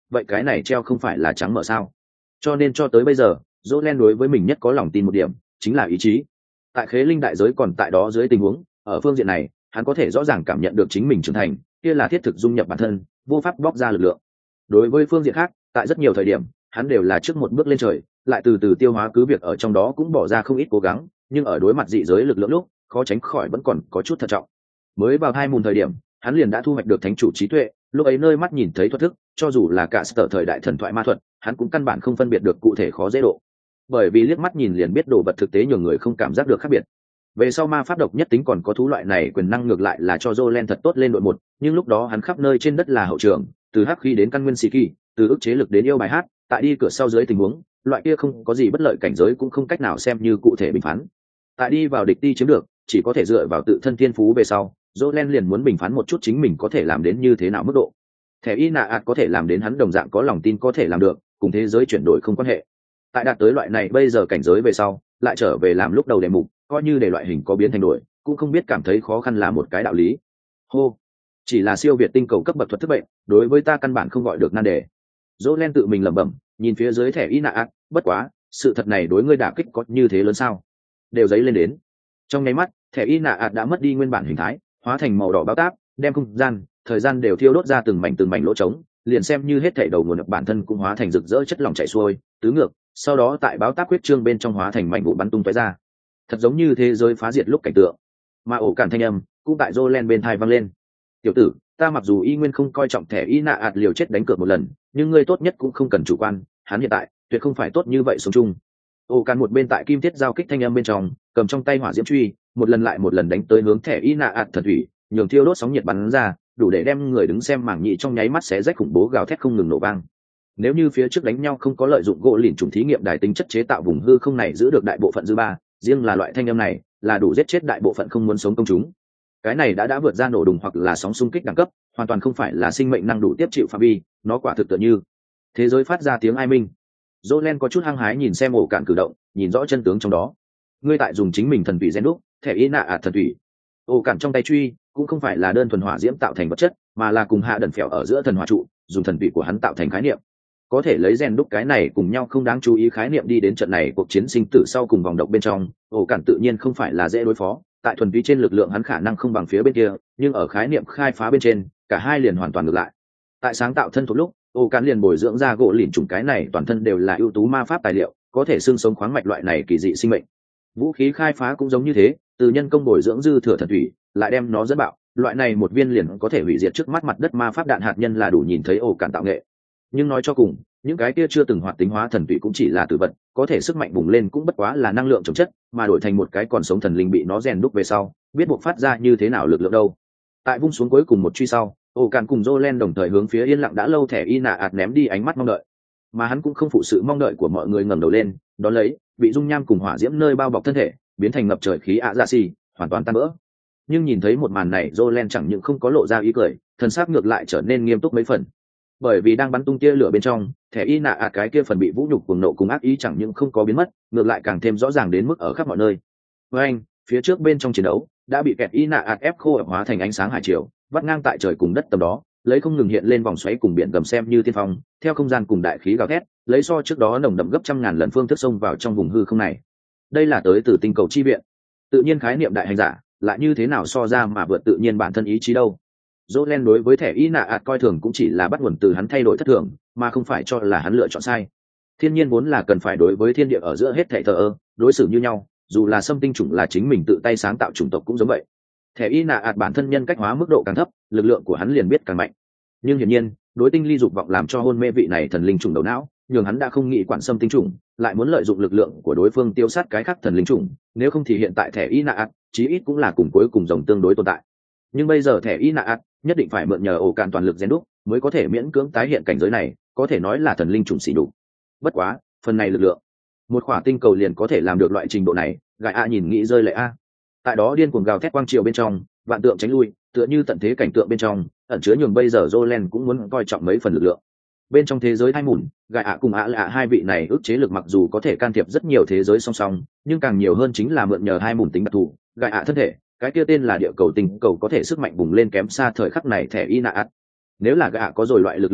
vậy cái này treo không phải là trắng mở sao? Cho nên cho tới bây giờ, Jolen đối với mình nhất có lòng tin một điểm, chính là ý chí. Tại khế linh đại giới còn tại đó dưới tình huống, ở phương diện này, hắn có thể rõ ràng cảm nhận được chính mình trưởng thành, kia là thiết thực dung nhập bản thân, vô pháp bóc ra lực lượng. Đối với phương diện khác, tại rất nhiều thời điểm, hắn đều là trước một bước lên trời, lại từ từ tiêu hóa cứ việc ở trong đó cũng bỏ ra không ít cố gắng, nhưng ở đối mặt dị giới lực lượng lúc, khó tránh khỏi vẫn còn có chút thận trọng. Mới vào hai mùn thời điểm, hắn liền đã thu hoạch được thánh chủ trí tuệ, lúc ấy nơi mắt nhìn thấy thuật thức, cho dù là cả sở thời đại thần thoại ma thuật, hắn cũng căn bản không phân biệt được cụ thể khó dễ độ. Bởi vì liếc mắt nhìn liền biết đồ vật thực tế nhiều người không cảm giác được khác biệt. Về sau ma pháp độc nhất tính còn có thú loại này quyền năng ngược lại là cho Jolen thật tốt lên đội một, nhưng lúc đó hắn khắp nơi trên đất là hậu trường, từ hắc khí đến căn nguyên xì kỳ, từ ức chế lực đến yêu bài hát, tại đi cửa sau dưới tình huống, loại kia không có gì bất lợi cảnh giới cũng không cách nào xem như cụ thể bình phán. Tại đi vào địch ti chiếm được, chỉ có thể dựa vào tự thân thiên phú về sau, Jolen liền muốn bình phán một chút chính mình có thể làm đến như thế nào mức độ. Thẻ y nạ ạt có thể làm đến hắn đồng dạng có lòng tin có thể làm được, cùng thế giới chuyển đổi không quan hệ. Tại đạt tới loại này bây giờ cảnh giới về sau, lại trở về làm lúc đầu đề mục, coi như để loại hình có biến thành đổi, cũng không biết cảm thấy khó khăn là một cái đạo lý. Hô, chỉ là siêu việt tinh cầu cấp bậc thuật thức bệnh, đối với ta căn bản không gọi được nan đề. Jolen tự mình lẩm bẩm, nhìn phía dưới thẻ y nạ ạt, bất quá, sự thật này đối ngươi đả kích có như thế lớn sao? Đều giấy lên đến. Trong nháy mắt, thẻ y nạ ạt đã mất đi nguyên bản hình thái, hóa thành màu đỏ báo táp, đem không gian, thời gian đều thiêu đốt ra từng mảnh từng mảnh lỗ trống, liền xem như hết thảy đầu nguồn lực bản thân cũng hóa thành rực rỡ chất lỏng chảy xuôi, tứ ngược, sau đó tại báo táp huyết trương bên trong hóa thành mảnh vụ bắn tung tóe ra. Thật giống như thế giới phá diệt lúc cảnh tượng. Mà ổ cản thanh âm cũng tại Jolen bên tai vang lên. "Tiểu tử, ta mặc dù y nguyên không coi trọng thẻ y nạ ạt liều chết đánh cược một lần, nhưng ngươi tốt nhất cũng không cần chủ quan, hắn hiện tại tuyệt không phải tốt như vậy sống chung." Ổ cản một bên tại kim thiết giao kích thanh âm bên trong, cầm trong tay hỏa diễm truy, một lần lại một lần đánh tới hướng thẻ y nạ ạt thần thủy, nhường thiêu đốt sóng nhiệt bắn ra, đủ để đem người đứng xem mảng nhị trong nháy mắt xé rách khủng bố gào thét không ngừng nổ vang. Nếu như phía trước đánh nhau không có lợi dụng gỗ lìn trùng thí nghiệm đài tính chất chế tạo vùng hư không này giữ được đại bộ phận dư ba, riêng là loại thanh âm này là đủ giết chết đại bộ phận không muốn sống công chúng. Cái này đã đã vượt ra nổ đùng hoặc là sóng xung kích đẳng cấp, hoàn toàn không phải là sinh mệnh năng đủ tiếp chịu phạm vi, nó quả thực tựa như thế giới phát ra tiếng ai minh. Jolen có chút hăng hái nhìn xem ổ cạn cử động, nhìn rõ chân tướng trong đó. Ngươi tại dùng chính mình thần vị gen đúc, thẻ y nạ ạt thần thủy. Ổ cạn trong tay truy cũng không phải là đơn thuần hỏa diễm tạo thành vật chất, mà là cùng hạ đần phèo ở giữa thần hỏa trụ, dùng thần vị của hắn tạo thành khái niệm. Có thể lấy gen đúc cái này cùng nhau không đáng chú ý khái niệm đi đến trận này cuộc chiến sinh tử sau cùng vòng độc bên trong, ổ cạn tự nhiên không phải là dễ đối phó. Tại thuần túy trên lực lượng hắn khả năng không bằng phía bên kia, nhưng ở khái niệm khai phá bên trên, cả hai liền hoàn toàn ngược lại. Tại sáng tạo thân thuộc lúc, ổ cạn liền bồi dưỡng ra gỗ lìn trùng cái này toàn thân đều là ưu tú ma pháp tài liệu, có thể xương sống khoáng mạch loại này kỳ dị sinh mệnh. Vũ khí khai phá cũng giống như thế, từ nhân công bồi dưỡng dư thừa thần thủy, lại đem nó dẫn bạo, loại này một viên liền có thể hủy diệt trước mắt mặt đất ma pháp đạn hạt nhân là đủ nhìn thấy ổ cạn tạo nghệ. Nhưng nói cho cùng, những cái kia chưa từng hoạt tính hóa thần thủy cũng chỉ là tử vật, có thể sức mạnh bùng lên cũng bất quá là năng lượng chống chất, mà đổi thành một cái còn sống thần linh bị nó rèn đúc về sau, biết buộc phát ra như thế nào lực lượng đâu. Tại vung xuống cuối cùng một truy sau, ổ cạn cùng Jolen đồng thời hướng phía yên lặng đã lâu thẻ y nạ ạt ném đi ánh mắt mong đợi, mà hắn cũng không phụ sự mong đợi của mọi người ngẩng đầu lên, đón lấy bị dung nham cùng hỏa diễm nơi bao bọc thân thể biến thành ngập trời khí ạ dạ xì, hoàn toàn tan vỡ. Nhưng nhìn thấy một màn này, Jolen chẳng những không có lộ ra ý cười, thần sắc ngược lại trở nên nghiêm túc mấy phần, bởi vì đang bắn tung tia lửa bên trong, thẻ y nạ ạt cái kia phần bị vũ nhục cuồng nộ cùng ác ý chẳng những không có biến mất, ngược lại càng thêm rõ ràng đến mức ở khắp mọi nơi. Với anh, phía trước bên trong chiến đấu đã bị kẹt y nạ ạt ép khô hóa thành ánh sáng hải triều, vắt ngang tại trời cùng đất tầm đó, lấy không ngừng hiện lên vòng xoáy cùng biển gầm xem như tiên phong, theo không gian cùng đại khí gào thét, lấy so trước đó nồng đậm gấp trăm ngàn lần phương thức xông vào trong vùng hư không này. Đây là tới từ tinh cầu chi viện, tự nhiên khái niệm đại hành giả lại như thế nào so ra mà vượt tự nhiên bản thân ý chí đâu. Jolen đối với thẻ y nạ ạt coi thường cũng chỉ là bắt nguồn từ hắn thay đổi thất thường, mà không phải cho là hắn lựa chọn sai. Thiên nhiên vốn là cần phải đối với thiên địa ở giữa hết thảy thờ ơ, đối xử như nhau, dù là xâm tinh chủng là chính mình tự tay sáng tạo chủng tộc cũng giống vậy. Thẻ y nạ ạt bản thân nhân cách hóa mức độ càng thấp, lực lượng của hắn liền biết càng mạnh. Nhưng hiển nhiên, đối tinh ly dục vọng làm cho hôn mê vị này thần linh chủng đầu não, nhường hắn đã không nghĩ quản xâm tinh chủng, lại muốn lợi dụng lực lượng của đối phương tiêu sát cái khác thần linh chủng, nếu không thì hiện tại thẻ y nạ ạt chí ít cũng là cùng cuối cùng rồng tương đối tồn tại. Nhưng bây giờ thẻ y nạ ạt nhất định phải mượn nhờ ổ cạn toàn lực rèn đúc mới có thể miễn cưỡng tái hiện cảnh giới này, có thể nói là thần linh chủng xỉ đục. Bất quá phần này lực lượng, một khỏa tinh cầu liền có thể làm được loại trình độ này, gài a nhìn nghĩ rơi lệ a. Tại đó điên cuồng gào thét quang triều bên trong, vạn tượng tránh lui, tựa như tận thế cảnh tượng bên trong ẩn chứa nhường bây giờ Jolen cũng muốn coi trọng mấy phần lực lượng. Bên trong thế giới hai mùn, gài a cùng ạ lạ hai vị này ức chế lực mặc dù có thể can thiệp rất nhiều thế giới song song, nhưng càng nhiều hơn chính là mượn nhờ hai mùn tính đặc thù. Gài a thân thể, cái kia tên là địa cầu tinh cầu có thể sức mạnh bùng lên kém xa thời khắc này thẻ y nạ ạt. Nếu là gạ có rồi loại lực lượng này,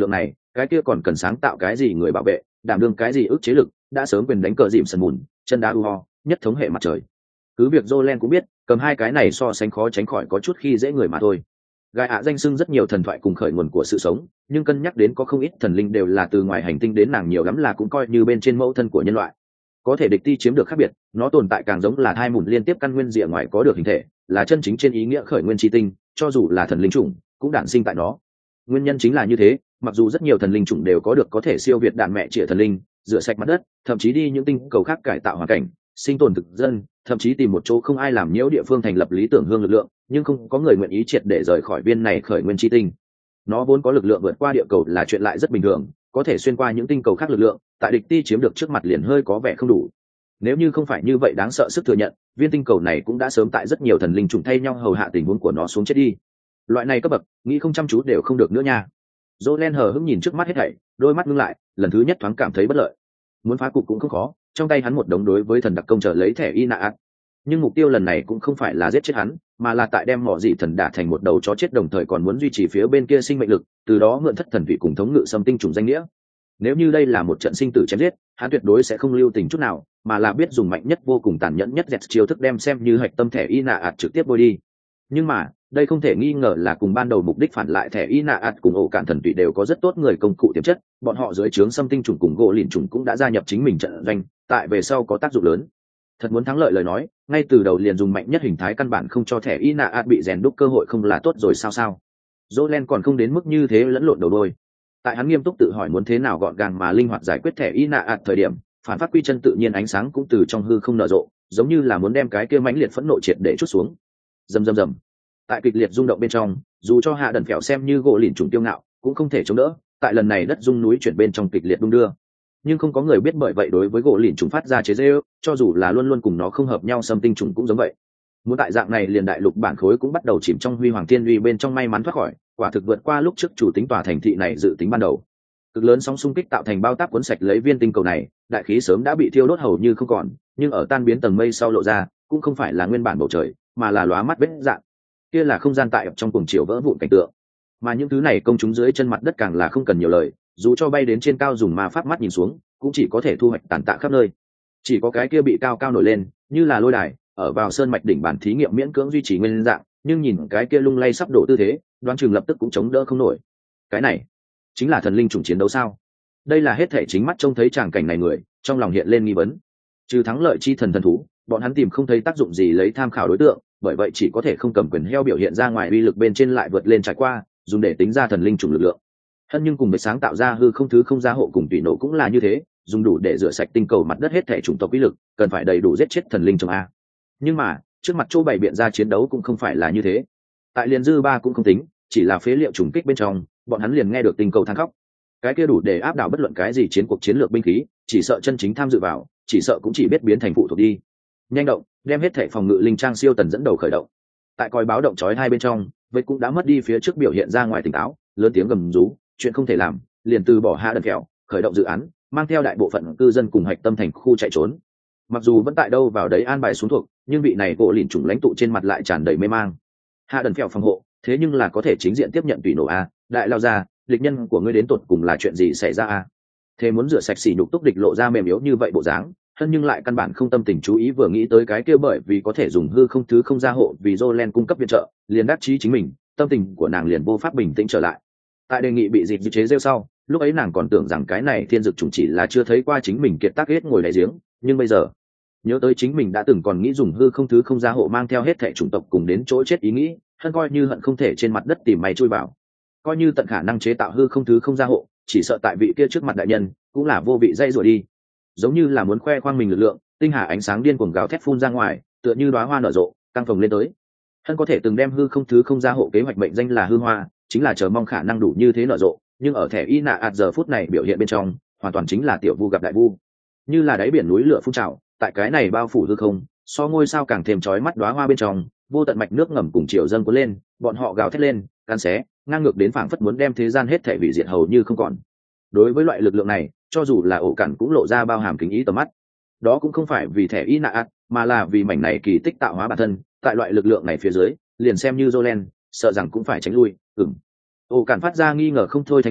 cái kia còn cần sáng tạo cái gì người bảo vệ, đảm đương cái gì ức chế lực, đã sớm quyền đánh cờ dìm sần mùn, chân đá u ho, nhất thống hệ mặt trời. Cứ việc Jolen cũng biết, cầm hai cái này so sánh khó tránh khỏi có chút khi dễ người mà thôi. Gai ạ danh xưng rất nhiều thần thoại cùng khởi nguồn của sự sống, nhưng cân nhắc đến có không ít thần linh đều là từ ngoài hành tinh đến nàng nhiều lắm là cũng coi như bên trên mẫu thân của nhân loại. Có thể địch ti chiếm được khác biệt, nó tồn tại càng giống là thai mùn liên tiếp căn nguyên rìa ngoài có được hình thể, là chân chính trên ý nghĩa khởi nguyên chi tinh, cho dù là thần linh chủng cũng đản sinh tại nó. Nguyên nhân chính là như thế, mặc dù rất nhiều thần linh chủng đều có được có thể siêu việt đạn mẹ trịa thần linh, rửa sạch mặt đất, thậm chí đi những tinh cầu khác cải tạo hoàn cảnh, sinh tồn thực dân, thậm chí tìm một chỗ không ai làm nhiễu địa phương thành lập lý tưởng hương lực lượng, nhưng không có người nguyện ý triệt để rời khỏi viên này khởi nguyên chi tinh. Nó vốn có lực lượng vượt qua địa cầu là chuyện lại rất bình thường, có thể xuyên qua những tinh cầu khác lực lượng, tại địch ti chiếm được trước mặt liền hơi có vẻ không đủ. Nếu như không phải như vậy đáng sợ sức thừa nhận, viên tinh cầu này cũng đã sớm tại rất nhiều thần linh trùng thay nhau hầu hạ tình huống của nó xuống chết đi. Loại này cấp bậc, nghĩ không chăm chú đều không được nữa nha. Jolen hờ hững nhìn trước mắt hết thảy, đôi mắt ngưng lại, lần thứ nhất thoáng cảm thấy bất lợi. Muốn phá cục cũng không khó, trong tay hắn một đống đối với thần đặc công chờ lấy thẻ y nạ, nhưng mục tiêu lần này cũng không phải là giết chết hắn, mà là tại đem mỏ dị thần đả thành một đầu chó chết, đồng thời còn muốn duy trì phía bên kia sinh mệnh lực, từ đó mượn thất thần vị cùng thống ngự xâm tinh trùng danh nghĩa. Nếu như đây là một trận sinh tử chém giết, hắn tuyệt đối sẽ không lưu tình chút nào, mà là biết dùng mạnh nhất vô cùng tàn nhẫn nhất dẹt chiêu thức đem xem như hạch tâm thẻ y nạ ạt trực tiếp bôi đi. Nhưng mà đây không thể nghi ngờ là cùng ban đầu mục đích phản lại thẻ y nạ ạt cùng ổ cạn thần tụy đều có rất tốt người công cụ tiềm chất, bọn họ dưới trướng xâm tinh trùng cùng gỗ lìn trùng cũng đã gia nhập chính mình trận doanh, tại về sau có tác dụng lớn. Thật muốn thắng lợi lời nói, ngay từ đầu liền dùng mạnh nhất hình thái căn bản không cho thẻ y nạ ạt bị rèn đúc cơ hội không là tốt rồi sao sao? Jolen còn không đến mức như thế lẫn lộn đầu đôi. Tại hắn nghiêm túc tự hỏi muốn thế nào gọn gàng mà linh hoạt giải quyết thẻ y nạ ạt thời điểm, phản phát quy chân tự nhiên ánh sáng cũng từ trong hư không nở rộ, giống như là muốn đem cái kia mãnh liệt phẫn nộ triệt để chút xuống. Rầm rầm rầm. Tại kịch liệt rung động bên trong, dù cho hạ đần phèo xem như gỗ lìn trùng tiêu ngạo, cũng không thể chống đỡ. Tại lần này đất rung núi chuyển bên trong kịch liệt đung đưa, nhưng không có người biết bởi vậy đối với gỗ lìn trùng phát ra chế giễu, cho dù là luôn luôn cùng nó không hợp nhau xâm tinh trùng cũng giống vậy. Muốn tại dạng này liền đại lục bản khối cũng bắt đầu chìm trong huy hoàng thiên uy bên trong may mắn thoát khỏi, quả thực vượt qua lúc trước chủ tính tòa thành thị này dự tính ban đầu. Cực lớn sóng xung kích tạo thành bao táp cuốn sạch lấy viên tinh cầu này, đại khí sớm đã bị thiêu đốt hầu như không còn, nhưng ở tan biến tầng mây sau lộ ra, cũng không phải là nguyên bản bầu trời, mà là lóa mắt vết dạng. Kia là không gian tại trong cuồng chiều vỡ vụn cảnh tượng. Mà những thứ này công chúng dưới chân mặt đất càng là không cần nhiều lời, dù cho bay đến trên cao dùng ma pháp mắt nhìn xuống, cũng chỉ có thể thu hoạch tàn tạ khắp nơi. Chỉ có cái kia bị cao cao nổi lên, như là lôi đài, ở vào sơn mạch đỉnh bản thí nghiệm miễn cưỡng duy trì nguyên dạng, nhưng nhìn cái kia lung lay sắp đổ tư thế, đoán chừng lập tức cũng chống đỡ không nổi. Cái này chính là thần linh chủng chiến đấu sao? Đây là hết thể chính mắt trông thấy tràng cảnh này người, trong lòng hiện lên nghi vấn. Trừ thắng lợi chi thần thần thú, bọn hắn tìm không thấy tác dụng gì lấy tham khảo đối tượng, bởi vậy chỉ có thể không cầm quyền heo biểu hiện ra ngoài uy lực bên trên lại vượt lên trải qua, dùng để tính ra thần linh chủng lực lượng. Hân nhưng cùng với sáng tạo ra hư không thứ không gia hộ cùng tùy nổ cũng là như thế, dùng đủ để rửa sạch tinh cầu mặt đất hết thể chủng tộc uy lực, cần phải đầy đủ giết chết thần linh trong a. Nhưng mà trước mặt chỗ bày biện ra chiến đấu cũng không phải là như thế. Tại liền dư ba cũng không tính, chỉ là phế liệu trùng kích bên trong, bọn hắn liền nghe được tinh cầu than khóc. Cái kia đủ để áp đảo bất luận cái gì chiến cuộc chiến lược binh khí, chỉ sợ chân chính tham dự vào, chỉ sợ cũng chỉ biết biến thành phụ thuộc đi. Nhanh động, đem hết thể phòng ngự linh trang siêu tần dẫn đầu khởi động. Tại còi báo động chói hai bên trong, vậy cũng đã mất đi phía trước biểu hiện ra ngoài tỉnh táo, lớn tiếng gầm rú, chuyện không thể làm, liền từ bỏ hạ đần kẹo, khởi động dự án, mang theo đại bộ phận cư dân cùng hạch tâm thành khu chạy trốn. Mặc dù vẫn tại đâu vào đấy an bài xuống thuộc, nhưng vị này gỗ lìn trùng lãnh tụ trên mặt lại tràn đầy mê mang. Hạ đần kẹo phòng hộ, thế nhưng là có thể chính diện tiếp nhận tùy nổ a, đại lao ra, địch nhân của ngươi đến tột cùng là chuyện gì xảy ra a? Thế muốn rửa sạch xỉ nhục túc địch lộ ra mềm yếu như vậy bộ dáng, thân nhưng lại căn bản không tâm tình chú ý vừa nghĩ tới cái kia bởi vì có thể dùng hư không thứ không gia hộ vì Jolen cung cấp viện trợ, liền đắc chí chính mình, tâm tình của nàng liền vô pháp bình tĩnh trở lại. Tại đề nghị bị dịp chế rêu sau, lúc ấy nàng còn tưởng rằng cái này thiên dực chủng chỉ là chưa thấy qua chính mình kiệt tác hết ngồi đáy giếng, nhưng bây giờ nhớ tới chính mình đã từng còn nghĩ dùng hư không thứ không gia hộ mang theo hết thẻ chủng tộc cùng đến chỗ chết ý nghĩ, thân coi như hận không thể trên mặt đất tìm mày chui vào, coi như tận khả năng chế tạo hư không thứ không gia hộ, chỉ sợ tại vị kia trước mặt đại nhân cũng là vô vị dây rồi đi, giống như là muốn khoe khoang mình lực lượng, tinh hà ánh sáng điên cuồng gào thét phun ra ngoài, tựa như đóa hoa nở rộ, căng phồng lên tới. Hân có thể từng đem hư không thứ không gia hộ kế hoạch mệnh danh là hư hoa, chính là chờ mong khả năng đủ như thế nở rộ, nhưng ở thẻ y nạ ạt giờ phút này biểu hiện bên trong, hoàn toàn chính là tiểu vu gặp đại vu, như là đáy biển núi lửa phun trào, tại cái này bao phủ hư không, so ngôi sao càng thêm chói mắt đóa hoa bên trong, vô tận mạch nước ngầm cùng chiều dâng cuốn lên, bọn họ gào thét lên, càn xé, ngang ngược đến phảng phất muốn đem thế gian hết thảy hủy diệt hầu như không còn. Đối với loại lực lượng này, cho dù là ổ cản cũng lộ ra bao hàm kính ý tầm mắt. Đó cũng không phải vì thẻ y nạ ạt, mà là vì mảnh này kỳ tích tạo hóa bản thân, tại loại lực lượng này phía dưới, liền xem như Jolen, sợ rằng cũng phải tránh lui. Ừm. Ổ cản phát ra nghi ngờ không thôi thanh âm,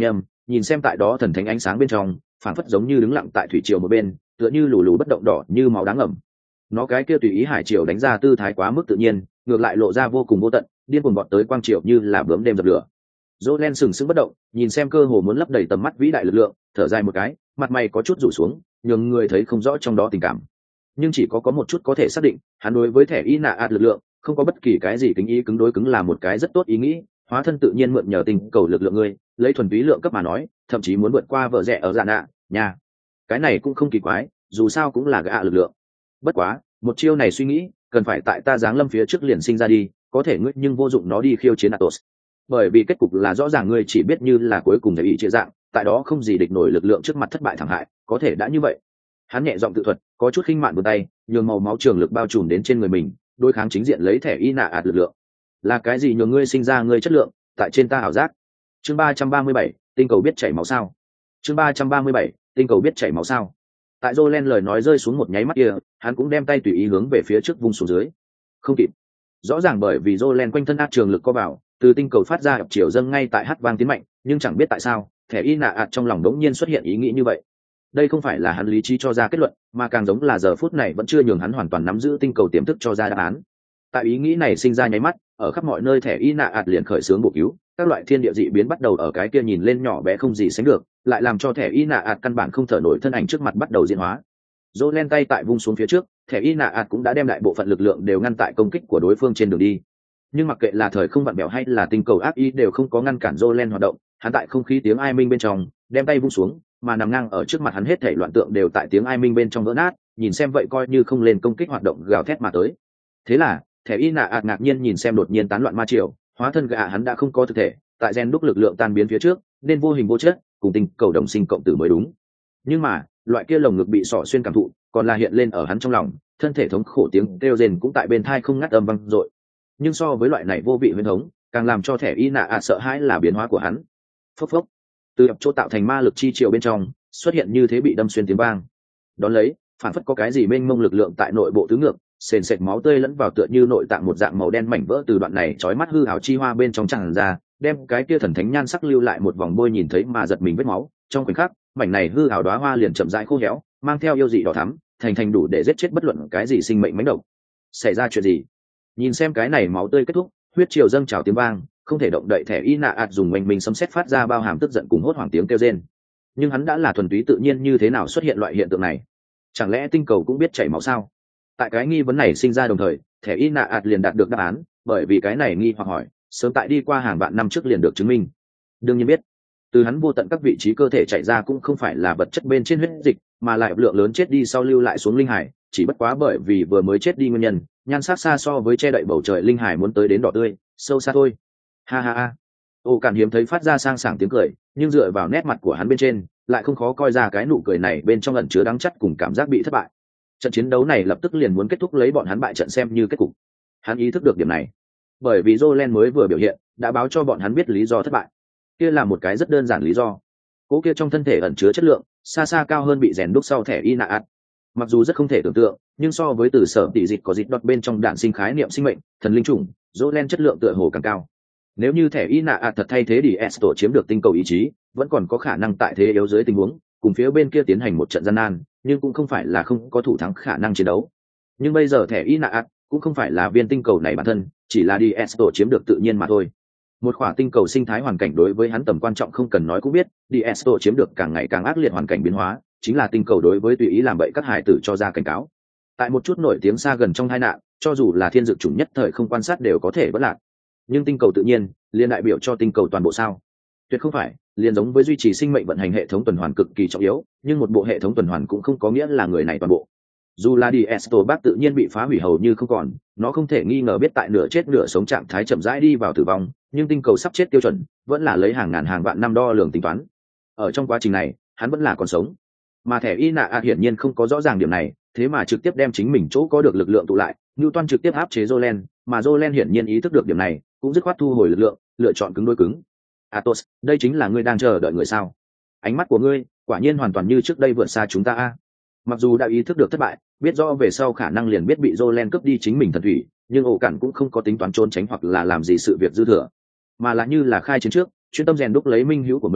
nhìn xem tại đó thần thánh ánh sáng bên trong phảng phất giống như đứng lặng tại thủy triều một bên, tựa như lù lù bất động đỏ như máu đáng ngầm. Nó cái kia tùy ý hải triều đánh ra tư thái quá mức tự nhiên, ngược lại lộ ra vô cùng vô tận, điên cuồng vọt tới quang triều như là bướm đêm dập lửa. Jolen sừng sững bất động, nhìn xem cơ hồ muốn lấp đầy tầm mắt vĩ đại lực lượng, thở dài một cái, mặt mày có chút rủ xuống, nhường người thấy không rõ trong đó tình cảm. Nhưng chỉ có có một chút có thể xác định, hắn đối với thẻ y nạ ạt lực lượng không có bất kỳ cái gì kính ý cứng đối cứng, là một cái rất tốt ý nghĩ, hóa thân tự nhiên mượn nhờ tình cầu lực lượng ngươi, lấy thuần túy lượng cấp mà nói, thậm chí muốn vượt qua vợ rẻ ở dạ nạ, nha. Cái này cũng không kỳ quái, dù sao cũng là gã lực lượng. Bất quá, một chiêu này suy nghĩ, cần phải tại ta giáng lâm phía trước liền sinh ra đi, có thể ngươi nhưng vô dụng nó đi khiêu chiến Atos. Bởi vì kết cục là rõ ràng, ngươi chỉ biết như là cuối cùng thể ý chia dạng, tại đó không gì địch nổi lực lượng trước mặt thất bại thảm hại, có thể đã như vậy. Hắn nhẹ giọng tự thuật, có chút khinh mạn vươn tay, nhường màu máu trường lực bao trùm đến trên người mình, đối kháng chính diện lấy thẻ y nạ ạt lực lượng. Là cái gì nhường ngươi sinh ra ngươi chất lượng, tại trên ta ảo giác. Chương ba trăm ba mươi bảy, tinh cầu biết chảy máu sao. Chương ba trăm ba mươi bảy, tinh cầu biết chảy máu sao. Tại Jolen lời nói rơi xuống một nháy mắt kia, hắn cũng đem tay tùy ý hướng về phía trước vung xuống dưới. Không kịp. Rõ ràng bởi vì Jolen quanh thân áp trường lực co vào, từ tinh cầu phát ra ập chiều dâng ngay tại hát vang tiến mạnh, nhưng chẳng biết tại sao, thẻ y nạ ạt trong lòng đống nhiên xuất hiện ý nghĩ như vậy. Đây không phải là hắn lý trí cho ra kết luận, mà càng giống là giờ phút này vẫn chưa nhường hắn hoàn toàn nắm giữ tinh cầu tiềm thức cho ra đáp án. Tại ý nghĩ này sinh ra nháy mắt, ở khắp mọi nơi thẻ y nạ ạt liền khởi xướng bổ cứu, các loại thiên địa dị biến bắt đầu ở cái kia nhìn lên nhỏ bé không gì sánh được, lại làm cho thẻ y nạ ạt căn bản không thở nổi thân ảnh trước mặt bắt đầu diễn hóa. Dỗ len tay tại vung xuống phía trước, thẻ y nạ ạt cũng đã đem đại bộ phận lực lượng đều ngăn tại công kích của đối phương trên đường đi. Nhưng mặc kệ là thời không vặn bèo hay là tinh cầu ác ý đều không có ngăn cản Dỗ len hoạt động, hắn tại không khí tiếng ai minh bên trong đem tay vung xuống, mà nằm ngang ở trước mặt hắn hết thảy loạn tượng đều tại tiếng ai minh bên trong vỡ nát, nhìn xem vậy coi như không lên công kích hoạt động gào thét mà tới. Thế là thẻ y nạ ạt ngạc nhiên nhìn xem đột nhiên tán loạn ma triều, hóa thân gã hắn đã không có thực thể, tại gen đúc lực lượng tan biến phía trước nên vô hình vô chất, cùng tinh cầu đồng sinh cộng tử mới đúng. Nhưng mà loại kia lồng ngực bị sỏ xuyên cảm thụ còn là hiện lên ở hắn trong lòng, thân thể thống khổ tiếng kêu rền cũng tại bên thai không ngắt âm vang dội. Nhưng so với loại này vô vị huyễn thống, càng làm cho thẻ y nạ ạt sợ hãi là biến hóa của hắn. Phốc phốc, từ ập chỗ tạo thành ma lực chi triều bên trong xuất hiện như thế bị đâm xuyên tiếng vang. Đón lấy phản phất có cái gì mênh mông lực lượng tại nội bộ tứ ngược, sền sệt máu tươi lẫn vào tựa như nội tạng một dạng màu đen mảnh vỡ từ đoạn này chói mắt hư hào chi hoa bên trong tràn ra, đem cái kia thần thánh nhan sắc lưu lại một vòng bôi nhìn thấy mà giật mình vết máu. Trong khoảnh khắc mảnh này hư hào đóa hoa liền chậm rãi khô héo, mang theo yêu dị đỏ thắm, thành thành đủ để giết chết bất luận cái gì sinh mệnh mãnh độc. Xảy ra chuyện gì? Nhìn xem cái này máu tươi kết thúc, huyết triều dâng trào tiếng vang, không thể động đậy thẻ y nạ ạt dùng mình mình xâm xét phát ra bao hàm tức giận cùng hốt hoảng tiếng kêu rên. Nhưng hắn đã là thuần túy tự nhiên, như thế nào xuất hiện loại hiện tượng này? Chẳng lẽ tinh cầu cũng biết chảy máu sao? Tại cái nghi vấn này sinh ra đồng thời, thẻ y nạ ạt liền đạt được đáp án, bởi vì cái này nghi hoặc hỏi sớm tại đi qua hàng vạn năm trước liền được chứng minh. Đương nhiên biết, từ hắn vô tận các vị trí cơ thể chạy ra cũng không phải là vật chất bên trên huyết dịch, mà lại lượng lớn chết đi sau lưu lại xuống linh hải, chỉ bất quá bởi vì vừa mới chết đi nguyên nhân, nhan sắc xa so với che đậy bầu trời linh hải muốn tới đến đỏ tươi sâu xa thôi. Ha ha ha. Ô Cản hiếm thấy phát ra sang sảng tiếng cười, nhưng dựa vào nét mặt của hắn bên trên lại không khó coi ra cái nụ cười này bên trong ẩn chứa đắng chắt cùng cảm giác bị thất bại. Trận chiến đấu này lập tức liền muốn kết thúc, lấy bọn hắn bại trận xem như kết cục. Hắn ý thức được điểm này, bởi vì Jolen mới vừa biểu hiện đã báo cho bọn hắn biết lý do thất bại. Kia là một cái rất đơn giản lý do, cố kia trong thân thể ẩn chứa chất lượng xa xa cao hơn bị rèn đúc sau thẻ y nạ ạt. Mặc dù rất không thể tưởng tượng, nhưng so với từ sở tỷ dịch có dịch đọt bên trong đạn sinh khái niệm sinh mệnh thần linh chủng, Jolen chất lượng tựa hồ càng cao. Nếu như thẻ y nạ ạt thật thay thế đi Esto chiếm được tinh cầu ý chí, vẫn còn có khả năng tại thế yếu dưới tình huống cùng phía bên kia tiến hành một trận gian nan, nhưng cũng không phải là không có thủ thắng khả năng chiến đấu. Nhưng bây giờ thẻ y nạ ạt cũng không phải là viên tinh cầu này bản thân, chỉ là đi Esto chiếm được tự nhiên mà thôi. Một khỏa tinh cầu sinh thái hoàn cảnh đối với hắn tầm quan trọng không cần nói cũng biết, đi Esto chiếm được càng ngày càng ác liệt hoàn cảnh biến hóa, chính là tinh cầu đối với tùy ý làm bậy các hải tử cho ra cảnh cáo. Tại một chút nổi tiếng xa gần trong tai nạn, cho dù là thiên dược chủng nhất thời không quan sát đều có thể bất lạc. Nhưng tinh cầu tự nhiên liên đại biểu cho tinh cầu toàn bộ sao? Tuyệt không phải, liền giống với duy trì sinh mệnh vận hành hệ thống tuần hoàn cực kỳ trọng yếu, nhưng một bộ hệ thống tuần hoàn cũng không có nghĩa là người này toàn bộ. Dù là đi Esto bác tự nhiên bị phá hủy hầu như không còn, nó không thể nghi ngờ biết tại nửa chết nửa sống trạng thái chậm rãi đi vào tử vong, nhưng tinh cầu sắp chết tiêu chuẩn vẫn là lấy hàng ngàn hàng vạn năm đo lường tính toán. Ở trong quá trình này, hắn vẫn là còn sống. Mà thẻ y nạ ạt hiển nhiên không có rõ ràng điểm này, thế mà trực tiếp đem chính mình chỗ có được lực lượng tụ lại, Newton trực tiếp áp chế Jolen, mà Jolen hiển nhiên ý thức được điểm này, cũng dứt khoát thu hồi lực lượng, lựa chọn cứng đối cứng. Atos, đây chính là ngươi đang chờ đợi người sao? Ánh mắt của ngươi quả nhiên hoàn toàn như trước đây vượt xa chúng ta a. Mặc dù đã ý thức được thất bại, biết rõ về sau khả năng liền biết bị Jolen cướp đi chính mình thần thủy, nhưng ổ cản cũng không có tính toán trốn tránh hoặc là làm gì sự việc dư thừa, mà là như là khai chiến trước chuyên tâm rèn đúc lấy minh hữu của mình,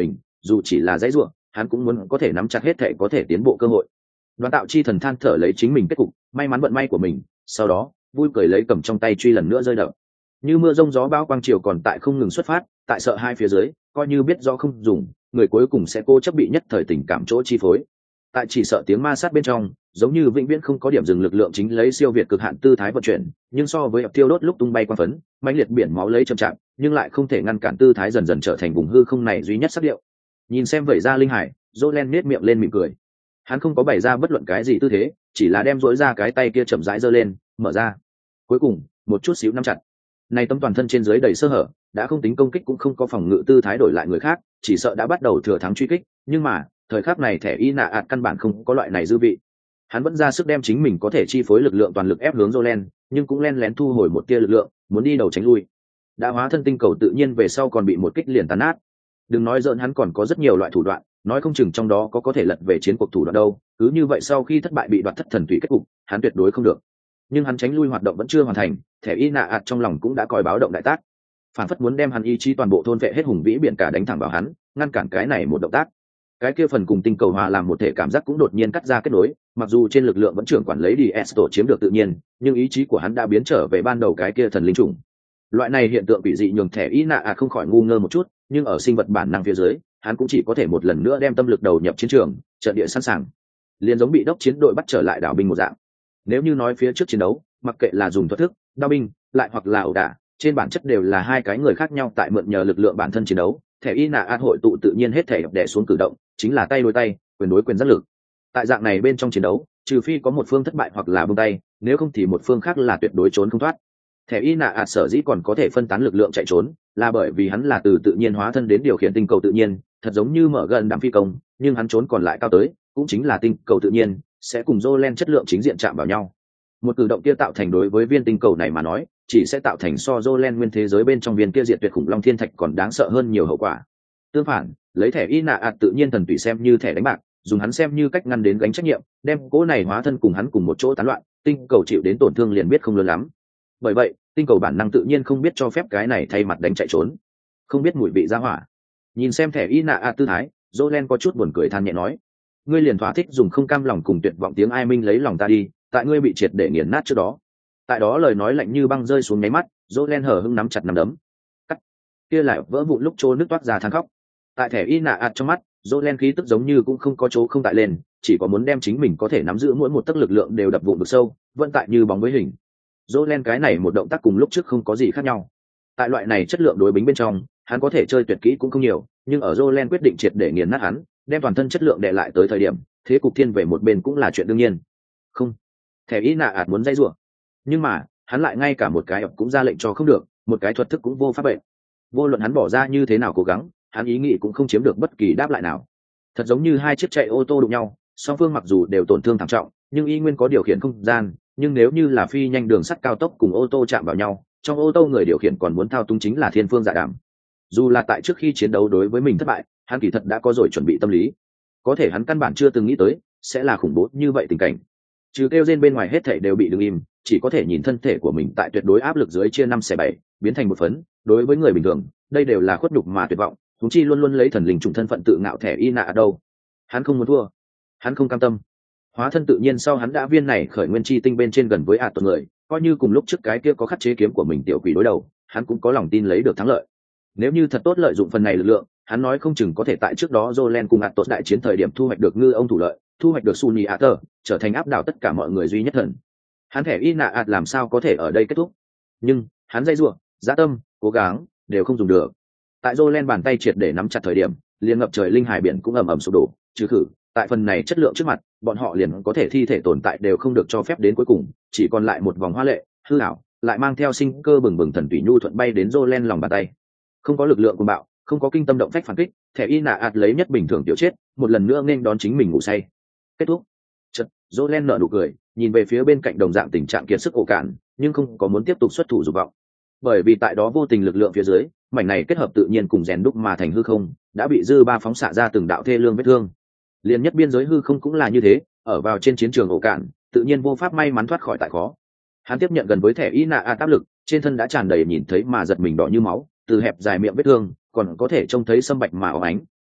dù chỉ là dãy ruộng hắn cũng muốn có thể nắm chặt hết thể có thể tiến bộ cơ hội. Đoàn tạo chi thần than thở lấy chính mình kết cục may mắn vận may của mình, sau đó vui cười lấy cầm trong tay truy lần nữa rơi đập. Như mưa rông gió bão quang triều còn tại không ngừng xuất phát, tại sợ hai phía dưới coi như biết rõ không dùng, người cuối cùng sẽ cố chấp bị nhất thời tình cảm chỗ chi phối. Tại chỉ sợ tiếng ma sát bên trong, giống như vĩnh viễn không có điểm dừng lực lượng chính lấy siêu việt cực hạn tư thái vận chuyển, nhưng so với ập tiêu đốt lúc tung bay quang phấn mãnh liệt biển máu lấy chậm chạp, nhưng lại không thể ngăn cản tư thái dần dần trở thành vùng hư không này duy nhất sắc điệu. Nhìn xem vậy ra linh hải, Jolen nét miệng lên mỉm cười. Hắn không có bày ra bất luận cái gì tư thế, chỉ là đem duỗi ra cái tay kia chậm rãi giơ lên, mở ra. Cuối cùng, một chút xíu nắm chặt. Này tấm toàn thân trên dưới đầy sơ hở, đã không tính công kích cũng không có phòng ngự tư thái đổi lại người khác, chỉ sợ đã bắt đầu thừa thắng truy kích, nhưng mà, thời khắc này thẻ y nạ ạt căn bản không có loại này dư vị. Hắn vẫn ra sức đem chính mình có thể chi phối lực lượng toàn lực ép hướng Jolen, nhưng cũng len lén thu hồi một tia lực lượng, muốn đi đầu tránh lui. Đã hóa thân tinh cầu tự nhiên về sau còn bị một kích liền tàn nát. Đừng nói giỡn, hắn còn có rất nhiều loại thủ đoạn, nói không chừng trong đó có có thể lật về chiến cuộc thủ đoạn đâu. Cứ như vậy sau khi thất bại bị đoạt thất thần thủy kết cục, hắn tuyệt đối không được. Nhưng hắn tránh lui hoạt động vẫn chưa hoàn thành, thẻ y nạ ạt trong lòng cũng đã còi báo động đại tác, phản phất muốn đem hắn ý chí toàn bộ thôn vệ hết hùng vĩ biển cả đánh thẳng vào hắn, ngăn cản cái này một động tác. Cái kia phần cùng tinh cầu hòa làm một thể cảm giác cũng đột nhiên cắt ra kết nối, mặc dù trên lực lượng vẫn trưởng quản lấy đi Esto chiếm được tự nhiên, nhưng ý chí của hắn đã biến trở về ban đầu cái kia thần linh trùng. Loại này hiện tượng quỷ dị nhường thẻ y nạ ạt không khỏi ngu ngơ một chút, nhưng ở sinh vật bản năng phía dưới, hắn cũng chỉ có thể một lần nữa đem tâm lực đầu nhập chiến trường, trận địa sẵn sàng, liền giống bị đốc chiến đội bắt trở lại đảo binh một dạng. Nếu như nói phía trước chiến đấu, mặc kệ là dùng thuật thức, đao binh, lại hoặc là ẩu đả, trên bản chất đều là hai cái người khác nhau tại mượn nhờ lực lượng bản thân chiến đấu. Thẻ y nạ ạt hội tụ tự nhiên hết thể đè xuống cử động, chính là tay đối tay, quyền đối quyền giác lực. Tại dạng này bên trong chiến đấu, trừ phi có một phương thất bại hoặc là buông tay, nếu không thì một phương khác là tuyệt đối trốn không thoát. Thẻ y nạ ạt sở dĩ còn có thể phân tán lực lượng chạy trốn, là bởi vì hắn là từ tự nhiên hóa thân đến điều khiển tinh cầu tự nhiên, thật giống như mở gần đám phi công, nhưng hắn trốn còn lại cao tới, cũng chính là tinh cầu tự nhiên sẽ cùng Jolen chất lượng chính diện chạm vào nhau. Một cử động kia tạo thành đối với viên tinh cầu này mà nói, chỉ sẽ tạo thành so Jolen nguyên thế giới bên trong viên kia diệt tuyệt khủng long thiên thạch còn đáng sợ hơn nhiều hậu quả. Tương phản, lấy thẻ y nạ ạt tự nhiên thần tùy xem như thẻ đánh bạc, dùng hắn xem như cách ngăn đến gánh trách nhiệm, đem cố này hóa thân cùng hắn cùng một chỗ tán loạn, tinh cầu chịu đến tổn thương liền biết không lớn lắm. Bởi vậy, tinh cầu bản năng tự nhiên không biết cho phép cái này thay mặt đánh chạy trốn, không biết mùi vị ra hỏa. Nhìn xem thẻ y nạ ạt tư thái, Jolen có chút buồn cười than nhẹ nói: ngươi liền thỏa thích dùng không cam lòng cùng tuyệt vọng tiếng ai minh lấy lòng ta đi, tại ngươi bị triệt để nghiền nát trước đó. Tại đó lời nói lạnh như băng rơi xuống nháy mắt, Jolen hở hững nắm chặt nắm đấm, cắt kia lại vỡ vụn lúc trô nước toát ra than khóc. Tại thẻ y nạ ạt trong mắt, Jolen khí tức giống như cũng không có chỗ không tại lên, chỉ có muốn đem chính mình có thể nắm giữ mỗi một tấc lực lượng đều đập vụn vực sâu, vẫn tại như bóng với hình. Jolen cái này một động tác cùng lúc trước không có gì khác nhau. Tại loại này chất lượng đối bính bên trong, hắn có thể chơi tuyệt kỹ cũng không nhiều, nhưng ở Jolen quyết định triệt để nghiền nát hắn, đem toàn thân chất lượng đè lại tới thời điểm, thế cục thiên về một bên cũng là chuyện đương nhiên. Không, thẻ y nạ ạt muốn dây rủa, nhưng mà hắn lại ngay cả một cái ập cũng ra lệnh cho không được, một cái thuật thức cũng vô pháp bệnh. Vô luận hắn bỏ ra như thế nào cố gắng, hắn ý nghĩ cũng không chiếm được bất kỳ đáp lại nào. Thật giống như hai chiếc chạy ô tô đụng nhau, song phương mặc dù đều tổn thương thảm trọng, nhưng y nguyên có điều khiển không gian. Nhưng nếu như là phi nhanh đường sắt cao tốc cùng ô tô chạm vào nhau, trong ô tô người điều khiển còn muốn thao túng chính là thiên phương dạ đàm. Dù là tại trước khi chiến đấu đối với mình thất bại, hắn kỳ thật đã có rồi chuẩn bị tâm lý, có thể hắn căn bản chưa từng nghĩ tới sẽ là khủng bố như vậy tình cảnh. Trừ kêu rên bên ngoài hết thảy đều bị đứng im, chỉ có thể nhìn thân thể của mình tại tuyệt đối áp lực dưới chia năm xẻ bảy, biến thành một phấn. Đối với người bình thường, đây đều là khuất nhục mà tuyệt vọng, chúng chi luôn luôn lấy thần linh trùng thân phận tự ngạo thẻ y nạ đâu. Hắn không muốn thua, hắn không cam tâm. Hóa thân tự nhiên sau hắn đã viên này khởi nguyên chi tinh bên trên gần với ạt tuần người, coi như cùng lúc trước cái kia có khắc chế kiếm của mình tiểu quỷ đối đầu, hắn cũng có lòng tin lấy được thắng lợi. Nếu như thật tốt lợi dụng phần này lực lượng, hắn nói không chừng có thể tại trước đó Jolen cùng ạt tuần đại chiến thời điểm thu hoạch được ngư ông thủ lợi, thu hoạch được Sunny Ater, trở thành áp đảo tất cả mọi người duy nhất thần. Hắn thẻ y nạ ạt làm sao có thể ở đây kết thúc? Nhưng hắn dây rủa, dã tâm, cố gắng đều không dùng được. Tại Jolen bàn tay triệt để nắm chặt thời điểm, liền ngập trời linh hải biển cũng ầm ầm sụp đổ, trừ khử tại phần này chất lượng trước mặt, bọn họ liền có thể thi thể tồn tại đều không được cho phép đến cuối cùng, chỉ còn lại một vòng hoa lệ, hư ảo, lại mang theo sinh cơ bừng bừng thần tùy nhu thuận bay đến Jolen lòng bàn tay. Không có lực lượng của bạo, không có kinh tâm động phách phản kích, thẻ y nạ ạt lấy nhất bình thường tiểu chết, một lần nữa nên đón chính mình ngủ say. Kết thúc. Chợt, Jolen nở nụ cười, nhìn về phía bên cạnh đồng dạng tình trạng kiệt sức ổ cạn, nhưng không có muốn tiếp tục xuất thủ dục vọng. Bởi vì tại đó vô tình lực lượng phía dưới, mảnh này kết hợp tự nhiên cùng rèn đúc mà thành hư không, đã bị dư ba phóng xạ ra từng đạo thê lương vết thương. Liên nhất biên giới hư không cũng là như thế, ở vào trên chiến trường ổ cạn, tự nhiên vô pháp may mắn thoát khỏi tại khó. Hắn tiếp nhận gần với thẻ y nạ ạt áp lực, trên thân đã tràn đầy nhìn thấy mà giật mình đỏ như máu, từ hẹp dài miệng vết thương, còn có thể trông thấy sâm bạch mà óng ánh,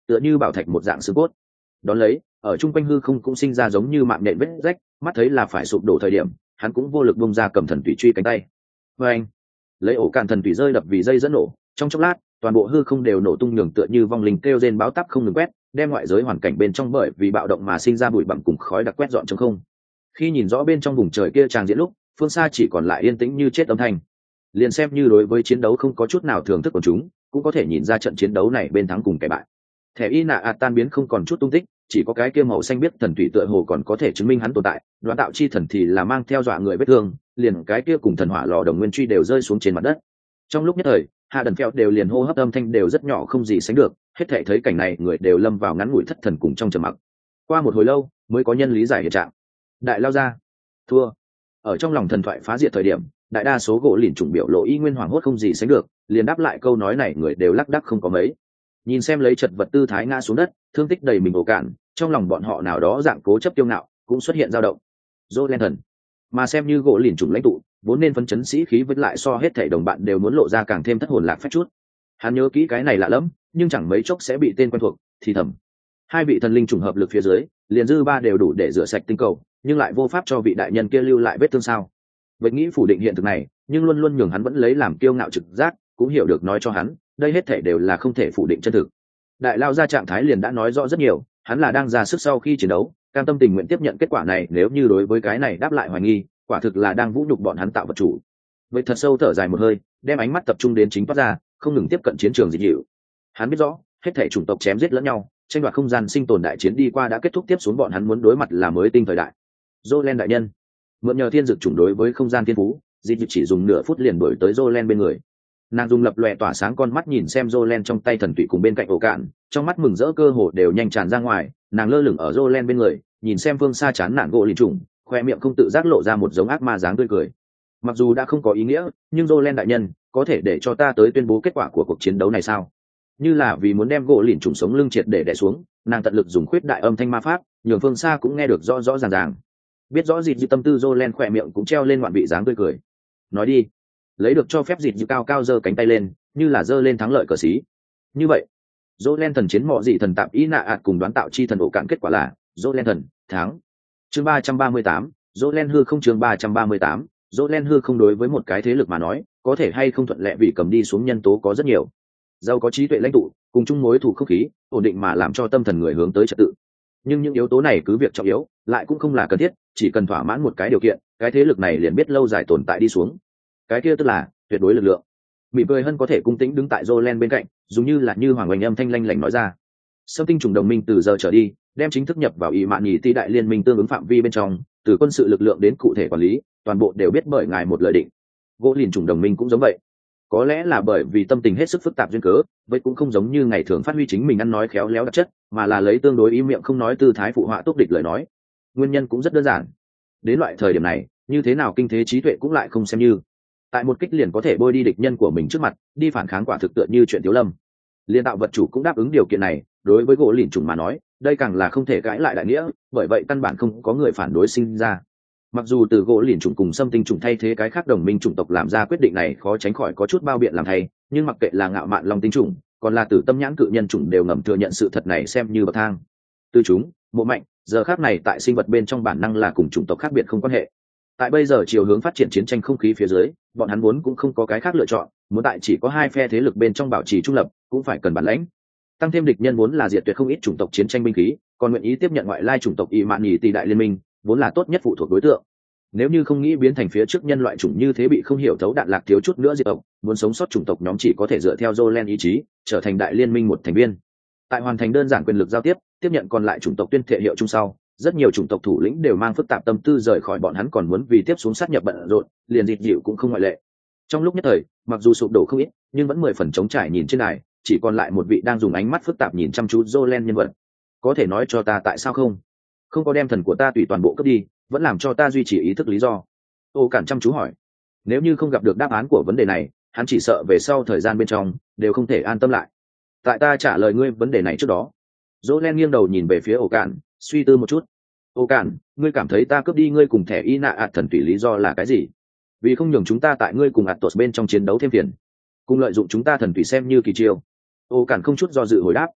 tựa như bảo thạch một dạng xương cốt. Đón lấy ở trung quanh hư không cũng sinh ra giống như mạng nện vết rách, mắt thấy là phải sụp đổ thời điểm, hắn cũng vô lực bung ra cầm thần tùy truy cánh tay. Và anh lấy ổ cạn thần tùy rơi đập vì dây dẫn nổ, trong chốc lát toàn bộ hư không đều nổ tung nhường tựa như vong linh kêu rên báo táp không ngừng quét, đem ngoại giới hoàn cảnh bên trong bởi vì bạo động mà sinh ra bụi bặm cùng khói đặc quét dọn trong không. Khi nhìn rõ bên trong vùng trời kia tràng diễn lúc, phương xa chỉ còn lại yên tĩnh như chết âm thanh. Liền xem như đối với chiến đấu không có chút nào thưởng thức của chúng, cũng có thể nhìn ra trận chiến đấu này bên thắng cùng kẻ bại. Thẻ y nạ ạt tan biến không còn chút tung tích, chỉ có cái kia màu xanh biết thần thủy tựa hồ còn có thể chứng minh hắn tồn tại. Đoán tạo chi thần thì là mang theo dọa người vết thương, liền cái kia cùng thần hỏa lò đồng nguyên truy đều rơi xuống trên mặt đất. Trong lúc nhất thời, hạ đần phèo đều liền hô hấp âm thanh đều rất nhỏ không gì sánh được, hết thảy thấy cảnh này người đều lâm vào ngắn ngủi thất thần cùng trong trầm mặc. Qua một hồi lâu mới có nhân lý giải hiện trạng. Đại lao ra thua. Ở trong lòng thần thoại phá diệt thời điểm, đại đa số gỗ lìn trùng biểu lộ y nguyên hoàng hốt không gì sánh được, liền đáp lại câu nói này người đều lắc đắc không có mấy. Nhìn xem lấy chật vật tư thái ngã xuống đất, thương tích đầy mình ổ cạn, trong lòng bọn họ nào đó dạng cố chấp kiêu ngạo cũng xuất hiện dao động. Joe Lenton, mà xem như gỗ lìn trùng lãnh tụ, vốn nên phấn chấn sĩ khí với lại so hết thảy đồng bạn đều muốn lộ ra càng thêm thất hồn lạc phách chút. Hắn nhớ kỹ cái này lạ lắm, nhưng chẳng mấy chốc sẽ bị tên quen thuộc, thì thầm. Hai vị thần linh trùng hợp lực phía dưới, liền dư ba đều đủ để rửa sạch tinh cầu, nhưng lại vô pháp cho vị đại nhân kia lưu lại vết thương sao? Vậy nghĩ phủ định hiện thực này, nhưng luôn luôn nhường hắn vẫn lấy làm kiêu ngạo trực giác, cũng hiểu được nói cho hắn, đây hết thảy đều là không thể phủ định chân thực. Đại lao ra trạng thái liền đã nói rõ rất nhiều, hắn là đang ra sức sau khi chiến đấu, cam tâm tình nguyện tiếp nhận kết quả này, nếu như đối với cái này đáp lại hoài nghi, quả thực là đang vũ nhục bọn hắn tạo vật chủ. Vậy thật sâu thở dài một hơi, đem ánh mắt tập trung đến chính toát ra, không ngừng tiếp cận chiến trường dịch dịu. Hắn biết rõ, hết thảy chủng tộc chém giết lẫn nhau, tranh đoạt không gian sinh tồn đại chiến đi qua đã kết thúc, tiếp xuống bọn hắn muốn đối mặt là mới tinh thời đại. Jolen đại nhân, mượn nhờ thiên dược chủng đối với không gian thiên phú, dịch dịu chỉ dùng nửa phút liền đuổi tới Jolen bên người. Nàng dùng lập lòe tỏa sáng con mắt nhìn xem Jolen trong tay thần tụy cùng bên cạnh ổ cạn, trong mắt mừng rỡ cơ hồ đều nhanh tràn ra ngoài. Nàng lơ lửng ở Jolen bên người, nhìn xem phương xa chán nản gỗ lìn trùng, khoe miệng không tự giác lộ ra một giống ác ma dáng tươi cười. Mặc dù đã không có ý nghĩa, nhưng Jolen đại nhân, có thể để cho ta tới tuyên bố kết quả của cuộc chiến đấu này sao? Như là vì muốn đem gỗ lìn trùng sống lưng triệt để đè xuống, nàng tận lực dùng khuyết đại âm thanh ma pháp, nhường phương xa cũng nghe được rõ rõ ràng ràng. Biết rõ dịt dịu tâm tư, Jolen khoe miệng cũng treo lên ngoạn vị dáng tươi cười. Nói đi. Lấy được cho phép dịt dịu cao cao giơ cánh tay lên, như là giơ lên thắng lợi cờ xí. Như vậy, Jolen thần chiến mọ dị thần tạm ý nạ ạt cùng đoán tạo chi thần ổ cạn, kết quả là Jolen thần thắng. Chương ba trăm ba mươi tám, Jolen hư không. Chương ba trăm ba mươi tám, Jolen hư không. Đối với một cái thế lực mà nói, có thể hay không thuận lệ vì cầm đi xuống nhân tố có rất nhiều. Giàu có trí tuệ lãnh tụ, cùng chung mối thủ không khí, ổn định mà làm cho tâm thần người hướng tới trật tự. Nhưng những yếu tố này cứ việc trọng yếu, lại cũng không là cần thiết, chỉ cần thỏa mãn một cái điều kiện, cái thế lực này liền biết lâu dài tồn tại đi xuống. Cái kia tức là tuyệt đối lực lượng. Mỉm cười hơn có thể cung tĩnh đứng tại Jolen bên cạnh, giống như là như hoàng oanh âm thanh lanh lảnh nói ra. Sâm tinh trùng đồng minh từ giờ trở đi, đem chính thức nhập vào ý mạn nhì ti đại liên minh tương ứng phạm vi bên trong, từ quân sự lực lượng đến cụ thể quản lý, toàn bộ đều biết bởi ngài một lời định. Gỗ lìn trùng đồng minh cũng giống vậy. Có lẽ là bởi vì tâm tình hết sức phức tạp duyên cớ, vậy cũng không giống như ngày thường phát huy chính mình ăn nói khéo léo đặc chất, mà là lấy tương đối ý miệng không nói tư thái phụ họa túc địch lời nói. Nguyên nhân cũng rất đơn giản. Đến loại thời điểm này, như thế nào kinh thế trí tuệ cũng lại không xem như. Tại một kích liền có thể bôi đi địch nhân của mình trước mặt, đi phản kháng quả thực tựa như chuyện thiếu lâm. Liên tạo vật chủ cũng đáp ứng điều kiện này, đối với gỗ lìn trùng mà nói, đây càng là không thể cãi lại đại nghĩa, bởi vậy căn bản không có người phản đối sinh ra. Mặc dù từ gỗ lìn trùng cùng xâm tinh trùng thay thế cái khác đồng minh chủng tộc làm ra quyết định này khó tránh khỏi có chút bao biện làm thay, nhưng mặc kệ là ngạo mạn long tinh trùng, còn là tử tâm nhãn cự nhân trùng đều ngầm thừa nhận sự thật này xem như bậc thang. Từ chúng, mộ mạnh, giờ khác này tại sinh vật bên trong bản năng là cùng chủng tộc khác biệt không quan hệ. Tại bây giờ chiều hướng phát triển chiến tranh không khí phía dưới, bọn hắn vốn cũng không có cái khác lựa chọn, muốn tại chỉ có hai phe thế lực bên trong bảo trì trung lập, cũng phải cần bản lãnh. Tăng thêm địch nhân vốn là diệt tuyệt không ít chủng tộc chiến tranh binh khí, còn nguyện ý tiếp nhận ngoại lai chủng tộc y mạn nhì tỷ đại liên minh, vốn là tốt nhất phụ thuộc đối tượng. Nếu như không nghĩ biến thành phía trước nhân loại chủng như thế bị không hiểu thấu đạn lạc thiếu chút nữa diệt tộc, muốn sống sót chủng tộc nhóm chỉ có thể dựa theo Jolen ý chí, trở thành đại liên minh một thành viên. Tại hoàn thành đơn giản quyền lực giao tiếp, tiếp nhận còn lại chủng tộc tuyên thệ hiệu chung sau, rất nhiều chủng tộc thủ lĩnh đều mang phức tạp tâm tư rời khỏi bọn hắn, còn muốn vì tiếp xuống sát nhập bận rộn, liền dịt dịu cũng không ngoại lệ. Trong lúc nhất thời, mặc dù sụp đổ không ít, nhưng vẫn mười phần chống trải nhìn trên này, chỉ còn lại một vị đang dùng ánh mắt phức tạp nhìn chăm chú Jolen nhân vật. Có thể nói cho ta tại sao không? Không có đem thần của ta tùy toàn bộ cướp đi, vẫn làm cho ta duy trì ý thức lý do. Ô Cản chăm chú hỏi. Nếu như không gặp được đáp án của vấn đề này, hắn chỉ sợ về sau thời gian bên trong đều không thể an tâm lại. Tại ta trả lời ngươi vấn đề này trước đó. Jolen nghiêng đầu nhìn về phía Ô Cản, suy tư một chút. Ô Cản, ngươi cảm thấy ta cướp đi ngươi cùng thẻ y nạ ạt thần tùy lý do là cái gì? Vì không nhường chúng ta tại ngươi cùng Atos bên trong chiến đấu thêm phiền, cùng lợi dụng chúng ta thần tùy xem như kỳ chiêu. Ô Cản không chút do dự hồi đáp.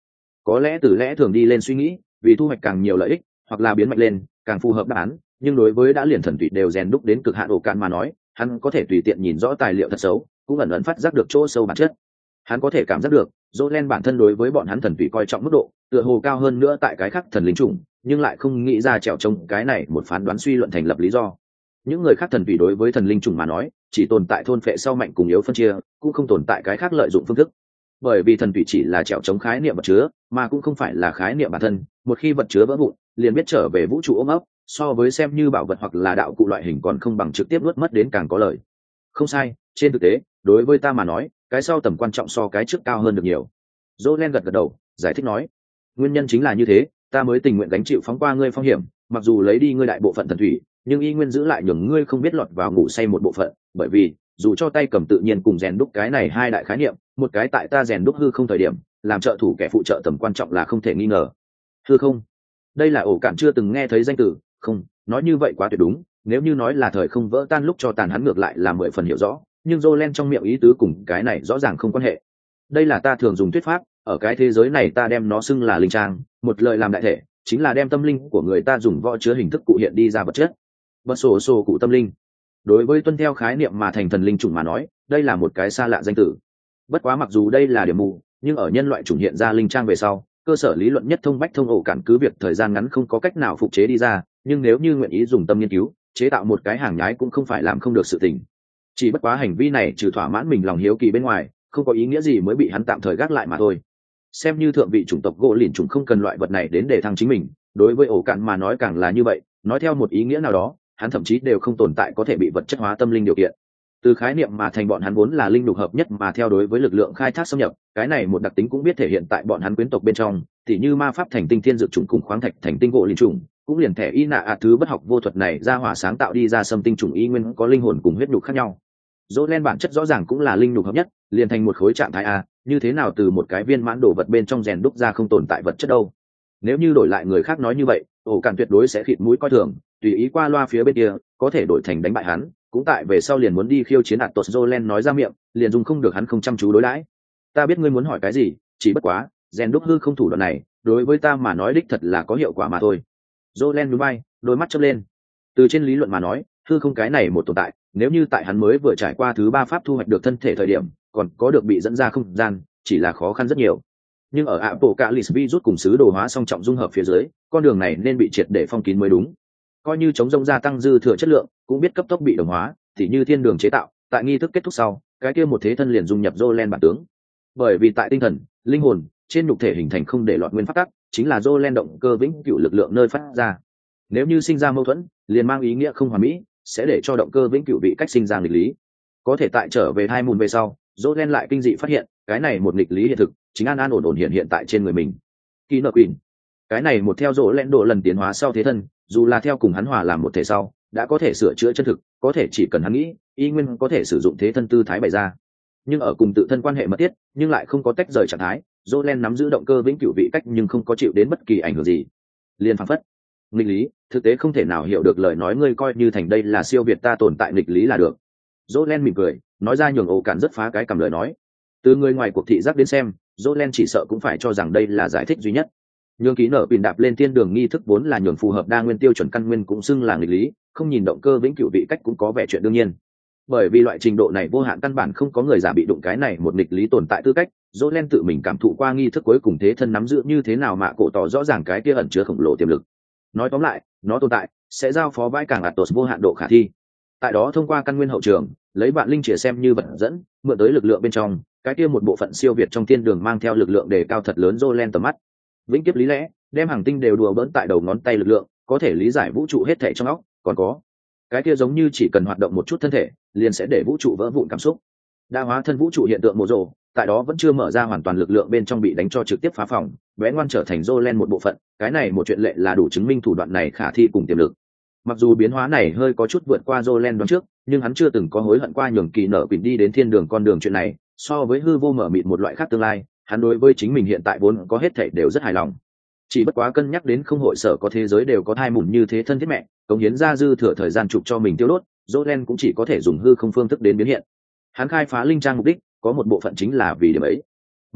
có lẽ từ lẽ thường đi lên suy nghĩ vì thu hoạch càng nhiều lợi ích hoặc là biến mạnh lên càng phù hợp đáp án, nhưng đối với đã liền thần thủy đều rèn đúc đến cực hạn ổ cạn mà nói, hắn có thể tùy tiện nhìn rõ tài liệu thật xấu, cũng ẩn ẩn phát giác được chỗ sâu bản chất. Hắn có thể cảm giác được Jolen bản thân đối với bọn hắn thần thủy coi trọng mức độ tựa hồ cao hơn nữa tại cái khác thần linh chủng, nhưng lại không nghĩ ra trèo trông cái này một phán đoán suy luận thành lập lý do. Những người khác thần thủy đối với thần linh chủng mà nói chỉ tồn tại thôn phệ sau mạnh cùng yếu phân chia, cũng không tồn tại cái khác lợi dụng phương thức, bởi vì thần thủy chỉ là trèo trống khái niệm vật chứa mà cũng không phải là khái niệm bản thân. Một khi vật chứa vỡ vụn liền biết trở về vũ trụ ôm ấp, so với xem như bảo vật hoặc là đạo cụ loại hình còn không bằng trực tiếp nuốt mất đến càng có lời. Không sai, trên thực tế đối với ta mà nói cái sau tầm quan trọng so cái trước cao hơn được nhiều. Jolen gật gật đầu giải thích nói, nguyên nhân chính là như thế ta mới tình nguyện gánh chịu phóng qua ngươi phong hiểm, mặc dù lấy đi ngươi đại bộ phận thần thủy nhưng y nguyên giữ lại nhường ngươi không biết lọt vào ngủ say một bộ phận, bởi vì dù cho tay cầm tự nhiên cùng rèn đúc cái này hai đại khái niệm, một cái tại ta rèn đúc hư không thời điểm làm trợ thủ kẻ phụ trợ tầm quan trọng là không thể nghi ngờ. Hư không, đây là ổ cạn chưa từng nghe thấy danh từ, không nói như vậy quá tuyệt đúng, nếu như nói là thời không vỡ tan lúc cho tàn hắn ngược lại là mười phần hiểu rõ, nhưng Jolen trong miệng ý tứ cùng cái này rõ ràng không quan hệ. Đây là ta thường dùng thuyết pháp, ở cái thế giới này ta đem nó xưng là linh trang, một lời làm đại thể chính là đem tâm linh của người ta dùng võ chứa hình thức cụ hiện đi ra vật chất. Bất sổ sổ cụ tâm linh, đối với tuân theo khái niệm mà thành thần linh chủng mà nói đây là một cái xa lạ danh từ. Bất quá mặc dù đây là điểm mù, nhưng ở nhân loại chủng hiện ra linh trang về sau, cơ sở lý luận nhất thông bách thông ổ cản cứ việc thời gian ngắn không có cách nào phục chế đi ra, nhưng nếu như nguyện ý dùng tâm nghiên cứu chế tạo một cái hàng nhái cũng không phải làm không được sự tình. Chỉ bất quá hành vi này trừ thỏa mãn mình lòng hiếu kỳ bên ngoài không có ý nghĩa gì mới bị hắn tạm thời gác lại mà thôi. Xem như thượng vị chủng tộc gỗ lìn chủng không cần loại vật này đến để thăng chính mình, đối với ổ cạn mà nói càng là như vậy. Nói theo một ý nghĩa nào đó hắn thậm chí đều không tồn tại có thể bị vật chất hóa tâm linh điều kiện. Từ khái niệm mà thành bọn hắn vốn là linh đục hợp nhất, mà theo đối với lực lượng khai thác xâm nhập, cái này một đặc tính cũng biết thể hiện tại bọn hắn quyến tộc bên trong, tỉ như ma pháp thành tinh thiên dược chủng cùng khoáng thạch thành tinh gỗ linh chủng, cũng liền thẻ y nạ ạ thứ bất học vô thuật này ra hỏa sáng tạo đi ra xâm tinh chủng y nguyên có linh hồn cùng huyết nhục khác nhau. Jolen bản chất rõ ràng cũng là linh nhục hợp nhất, liền thành một khối trạng thái a, như thế nào từ một cái viên mãn đồ vật bên trong rèn đúc ra không tồn tại vật chất đâu. Nếu như đổi lại người khác nói như vậy, ổ cạn tuyệt đối sẽ khịt mũi coi thường, tùy ý qua loa phía bên kia, có thể đổi thành đánh bại hắn, cũng tại về sau liền muốn đi khiêu chiến Atos. Jolen nói ra miệng, liền dùng không được hắn không chăm chú đối đãi. Ta biết ngươi muốn hỏi cái gì, chỉ bất quá, rèn đúc hư không thủ đoạn này, đối với ta mà nói đích thật là có hiệu quả mà thôi. Jolen nhún vai, đôi mắt chớp lên. Từ trên lý luận mà nói, hư không cái này một tồn tại, nếu như tại hắn mới vừa trải qua thứ ba pháp thu hoạch được thân thể thời điểm, còn có được bị dẫn ra không gian, chỉ là khó khăn rất nhiều. Nhưng ở Apocalypse virus cùng sứ đồ hóa song trọng dung hợp phía dưới, con đường này nên bị triệt để phong kín mới đúng. Coi như chống rông gia tăng dư thừa chất lượng, cũng biết cấp tốc bị đồng hóa, thì như thiên đường chế tạo, tại nghi thức kết thúc sau, cái kia một thế thân liền dung nhập Jolen bản tướng. Bởi vì tại tinh thần, linh hồn, trên nhục thể hình thành không để lọt nguyên pháp tắc, chính là Jolen động cơ vĩnh cửu lực lượng nơi phát ra. Nếu như sinh ra mâu thuẫn, liền mang ý nghĩa không hòa mỹ, sẽ để cho động cơ vĩnh cửu bị cách sinh ra nghịch lý. Có thể tại trở về hai mùn về sau, Jolen lại kinh dị phát hiện, cái này một nghịch lý hiện thực, chính an an ổn ổn hiện hiện tại trên người mình. Kỹ nợ quỷ, cái này một theo Jolen độ lần tiến hóa sau thế thân, dù là theo cùng hắn hòa làm một thể sau, đã có thể sửa chữa chân thực, có thể chỉ cần hắn nghĩ, y nguyên có thể sử dụng thế thân tư thái bày ra. Nhưng ở cùng tự thân quan hệ mật thiết, nhưng lại không có tách rời trạng thái, Jolen nắm giữ động cơ vĩnh cửu vị cách nhưng không có chịu đến bất kỳ ảnh hưởng gì. Liên phảng phất nghịch lý, thực tế không thể nào hiểu được lời nói ngươi coi như thành đây là siêu việt ta tồn tại nghịch lý là được. Jolen mỉm cười, nói ra nhường ổ cản rất phá cái cầm lời nói. Từ người ngoài cuộc thị giác đến xem, Jolen chỉ sợ cũng phải cho rằng đây là giải thích duy nhất. Nhường ký nở pin đạp lên thiên đường nghi thức vốn là nhường phù hợp đa nguyên tiêu chuẩn căn nguyên cũng xưng là nghịch lý, không nhìn động cơ vĩnh cửu vị cách cũng có vẻ chuyện đương nhiên. Bởi vì loại trình độ này vô hạn căn bản không có người giả bị đụng cái này một nghịch lý tồn tại tư cách, Jolen tự mình cảm thụ qua nghi thức cuối cùng thế thân nắm giữ như thế nào mà cổ tỏ rõ ràng cái kia ẩn chứa khổng lồ tiềm lực. Nói tóm lại, nó tồn tại sẽ giao phó vai càng Atos vô hạn độ khả thi. Tại đó thông qua căn nguyên hậu trường, lấy bạn linh chìa xem như vật dẫn, mượn tới lực lượng bên trong, cái kia một bộ phận siêu việt trong thiên đường mang theo lực lượng đề cao thật lớn Jolen tầm mắt. Vĩnh kiếp lý lẽ, đem hàng tinh đều đùa bỡn tại đầu ngón tay lực lượng, có thể lý giải vũ trụ hết thảy trong óc, còn có cái kia giống như chỉ cần hoạt động một chút thân thể, liền sẽ để vũ trụ vỡ vụn cảm xúc. Đa hóa thân vũ trụ hiện tượng mồ rồ, tại đó vẫn chưa mở ra hoàn toàn lực lượng bên trong bị đánh cho trực tiếp phá phòng, bé ngoan trở thành Jolen một bộ phận, cái này một chuyện lệ là đủ chứng minh thủ đoạn này khả thi cùng tiềm lực. Mặc dù biến hóa này hơi có chút vượt qua Jolen đoán trước, nhưng hắn chưa từng có hối hận qua nhường kỳ nở quỷ đi đến thiên đường con đường chuyện này, so với hư vô mở mịt một loại khác tương lai, hắn đối với chính mình hiện tại vốn có hết thảy đều rất hài lòng. Chỉ bất quá cân nhắc đến không hội sở có thế giới đều có thai mùn như thế thân thiết mẹ, cống hiến ra dư thừa thời gian chụp cho mình tiêu đốt, Jolen cũng chỉ có thể dùng hư không phương thức đến biến hiện. Hắn khai phá linh trang mục đích, có một bộ phận chính là vì điểm ấy.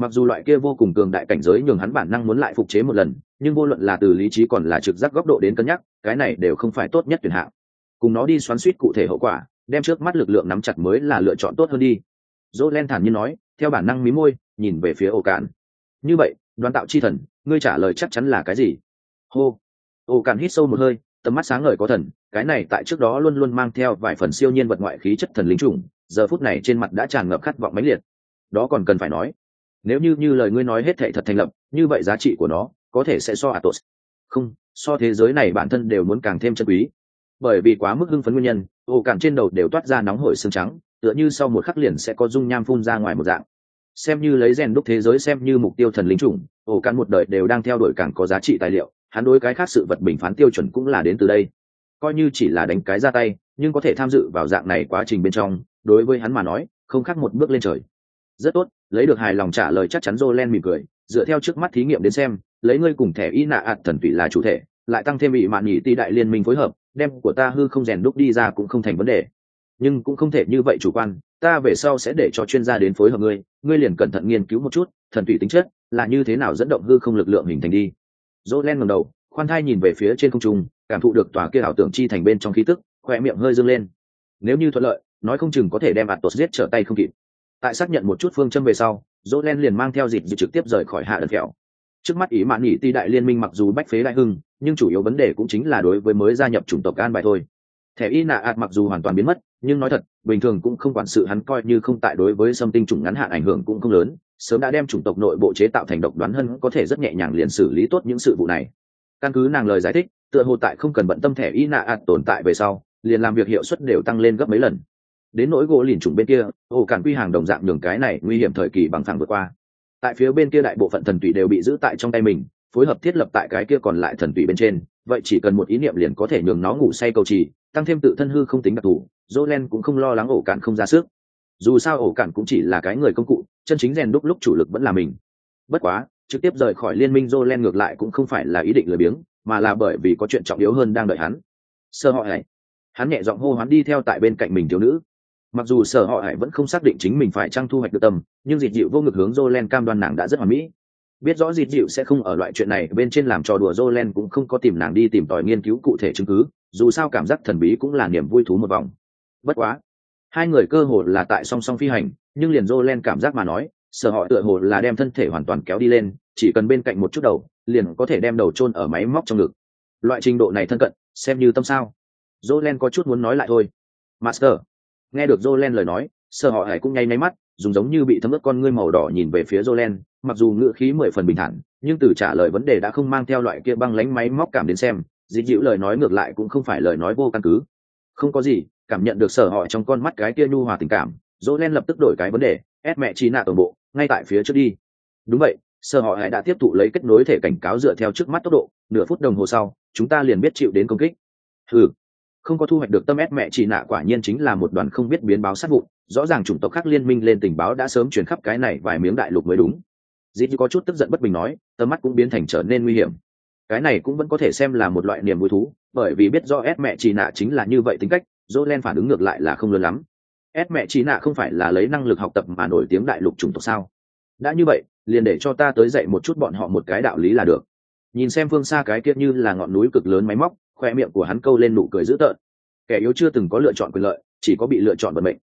Mặc dù loại kia vô cùng cường đại cảnh giới nhường hắn bản năng muốn lại phục chế một lần, nhưng vô luận là từ lý trí còn là trực giác góc độ đến cân nhắc, cái này đều không phải tốt nhất tuyển hạng. Cùng nó đi xoắn suýt cụ thể hậu quả, đem trước mắt lực lượng nắm chặt mới là lựa chọn tốt hơn đi. Jolen thản nhiên nói, theo bản năng mí môi, nhìn về phía ổ cạn. Như vậy, đoán tạo chi thần, ngươi trả lời chắc chắn là cái gì? Hô. Ổ cạn hít sâu một hơi, tầm mắt sáng ngời có thần, cái này tại trước đó luôn luôn mang theo vài phần siêu nhiên vật ngoại khí chất thần linh trùng, giờ phút này trên mặt đã tràn ngập khát vọng mãnh liệt. Đó còn cần phải nói, nếu như như lời ngươi nói hết thảy thật thành lập, như vậy giá trị của nó có thể sẽ so Atos, không, so thế giới này bản thân đều muốn càng thêm chân quý. Bởi vì quá mức hưng phấn nguyên nhân, ổ cạn trên đầu đều toát ra nóng hổi sương trắng, tựa như sau một khắc liền sẽ có dung nham phun ra ngoài một dạng. Xem như lấy rèn đúc thế giới xem như mục tiêu thần linh chủng, ổ cạn một đời đều đang theo đuổi càng có giá trị tài liệu, hắn đối cái khác sự vật bình phán tiêu chuẩn cũng là đến từ đây. Coi như chỉ là đánh cái ra tay, nhưng có thể tham dự vào dạng này quá trình bên trong, đối với hắn mà nói, không khác một bước lên trời. Rất tốt, lấy được hài lòng trả lời chắc chắn Jolen mỉm cười, dựa theo trước mắt thí nghiệm đến xem, lấy ngươi cùng thẻ y nạ ạt thần tùy là chủ thể, lại tăng thêm bị mạn nhị ti đại liên minh phối hợp, đem của ta hư không rèn đúc đi ra cũng không thành vấn đề. Nhưng cũng không thể như vậy chủ quan, ta về sau sẽ để cho chuyên gia đến phối hợp ngươi, ngươi liền cẩn thận nghiên cứu một chút, thần tùy tính chất là như thế nào dẫn động hư không lực lượng hình thành đi. Jolen ngẩng đầu, khoan thai nhìn về phía trên không trung, cảm thụ được tòa kia ảo tưởng chi thành bên trong khí tức, khóe miệng hơi dương lên. Nếu như thuận lợi, nói không chừng có thể đem Atos giết trở tay không kịp. Tại xác nhận một chút phương châm về sau, Jolen liền mang theo dịp dịp trực tiếp rời khỏi hạ đơn phèo. Trước mắt ý mạn nhị ti đại liên minh mặc dù bách phế đại hưng, nhưng chủ yếu vấn đề cũng chính là đối với mới gia nhập chủng tộc an bài thôi. Thẻ y nạ ạt mặc dù hoàn toàn biến mất, nhưng nói thật, bình thường cũng không quản sự hắn coi như không tại đối với xâm tinh chủng ngắn hạn ảnh hưởng cũng không lớn, sớm đã đem chủng tộc nội bộ chế tạo thành độc đoán hơn, có thể rất nhẹ nhàng liền xử lý tốt những sự vụ này. Căn cứ nàng lời giải thích, tựa hồ tại không cần bận tâm thẻ y nạ ạt tồn tại về sau, liền làm việc hiệu suất đều tăng lên gấp mấy lần. Đến nỗi gỗ lìn chủng bên kia, ổ cản quy hàng đồng dạng nhường cái này nguy hiểm thời kỳ bằng phẳng vượt qua. Tại phía bên kia đại bộ phận thần tùy đều bị giữ tại trong tay mình, phối hợp thiết lập tại cái kia còn lại thần tùy bên trên, vậy chỉ cần một ý niệm liền có thể nhường nó ngủ say cầu trì, tăng thêm tự thân hư không tính đặc thù. Jolen cũng không lo lắng ổ cản không ra sức, dù sao ổ cản cũng chỉ là cái người công cụ, chân chính rèn đúc lúc chủ lực vẫn là mình. Bất quá trực tiếp rời khỏi liên minh, Jolen ngược lại cũng không phải là ý định lười biếng, mà là bởi vì có chuyện trọng yếu hơn đang đợi hắn. Sơ họ này, hắn nhẹ giọng hô hoán đi theo tại bên cạnh mình thiếu nữ. Mặc dù sở họ hải vẫn không xác định chính mình phải trang thu hoạch được tầm, nhưng dịt dịu vô ngực hướng Jolen cam đoan nàng đã rất hoàn mỹ. Biết rõ dịt dịu sẽ không ở loại chuyện này bên trên làm trò đùa, Jolen cũng không có tìm nàng đi tìm tòi nghiên cứu cụ thể chứng cứ, dù sao cảm giác thần bí cũng là niềm vui thú một vòng. Bất quá, hai người cơ hồ là tại song song phi hành, nhưng liền Jolen cảm giác mà nói, sở họ tựa hồ là đem thân thể hoàn toàn kéo đi lên, chỉ cần bên cạnh một chút đầu, liền có thể đem đầu chôn ở máy móc trong ngực. Loại trình độ này thân cận, xem như tâm sao. Jolen có chút muốn nói lại thôi. Master. Nghe được Jolen lời nói, Sở Họ Hải cũng nháy nháy mắt, dùng giống như bị thấm ướt con ngươi màu đỏ nhìn về phía Jolen, mặc dù ngữ khí mười phần bình thản, nhưng từ trả lời vấn đề đã không mang theo loại kia băng lãnh máy móc cảm đến xem, dịu dịu lời nói ngược lại cũng không phải lời nói vô căn cứ. Không có gì, cảm nhận được Sở Họ trong con mắt cái kia nhu hòa tình cảm, Jolen lập tức đổi cái vấn đề, ép mẹ trí nạ tổng bộ, ngay tại phía trước đi. Đúng vậy, Sở Họ Hải đã tiếp thụ lấy kết nối thể cảnh cáo dựa theo trước mắt tốc độ, nửa phút đồng hồ sau, chúng ta liền biết chịu đến công kích. Ừ. Không có thu hoạch được tâm ép mẹ chỉ nạ quả nhiên chính là một đoàn không biết biến báo sát vụn, rõ ràng chủng tộc khác liên minh lên tình báo đã sớm truyền khắp cái này vài miếng đại lục mới đúng. Dĩ có chút tức giận bất bình nói, tầm mắt cũng biến thành trở nên nguy hiểm. Cái này cũng vẫn có thể xem là một loại niềm vui thú, bởi vì biết do ép mẹ chỉ nạ chính là như vậy tính cách, Jolen phản ứng ngược lại là không lớn lắm. Ép mẹ chỉ nạ không phải là lấy năng lực học tập mà nổi tiếng đại lục chủng tộc sao? Đã như vậy, liền để cho ta tới dạy một chút bọn họ một cái đạo lý là được. Nhìn xem phương xa cái kia như là ngọn núi cực lớn máy móc, khoe miệng của hắn câu lên nụ cười dữ tợn. Kẻ yếu chưa từng có lựa chọn quyền lợi, chỉ có bị lựa chọn vận mệnh.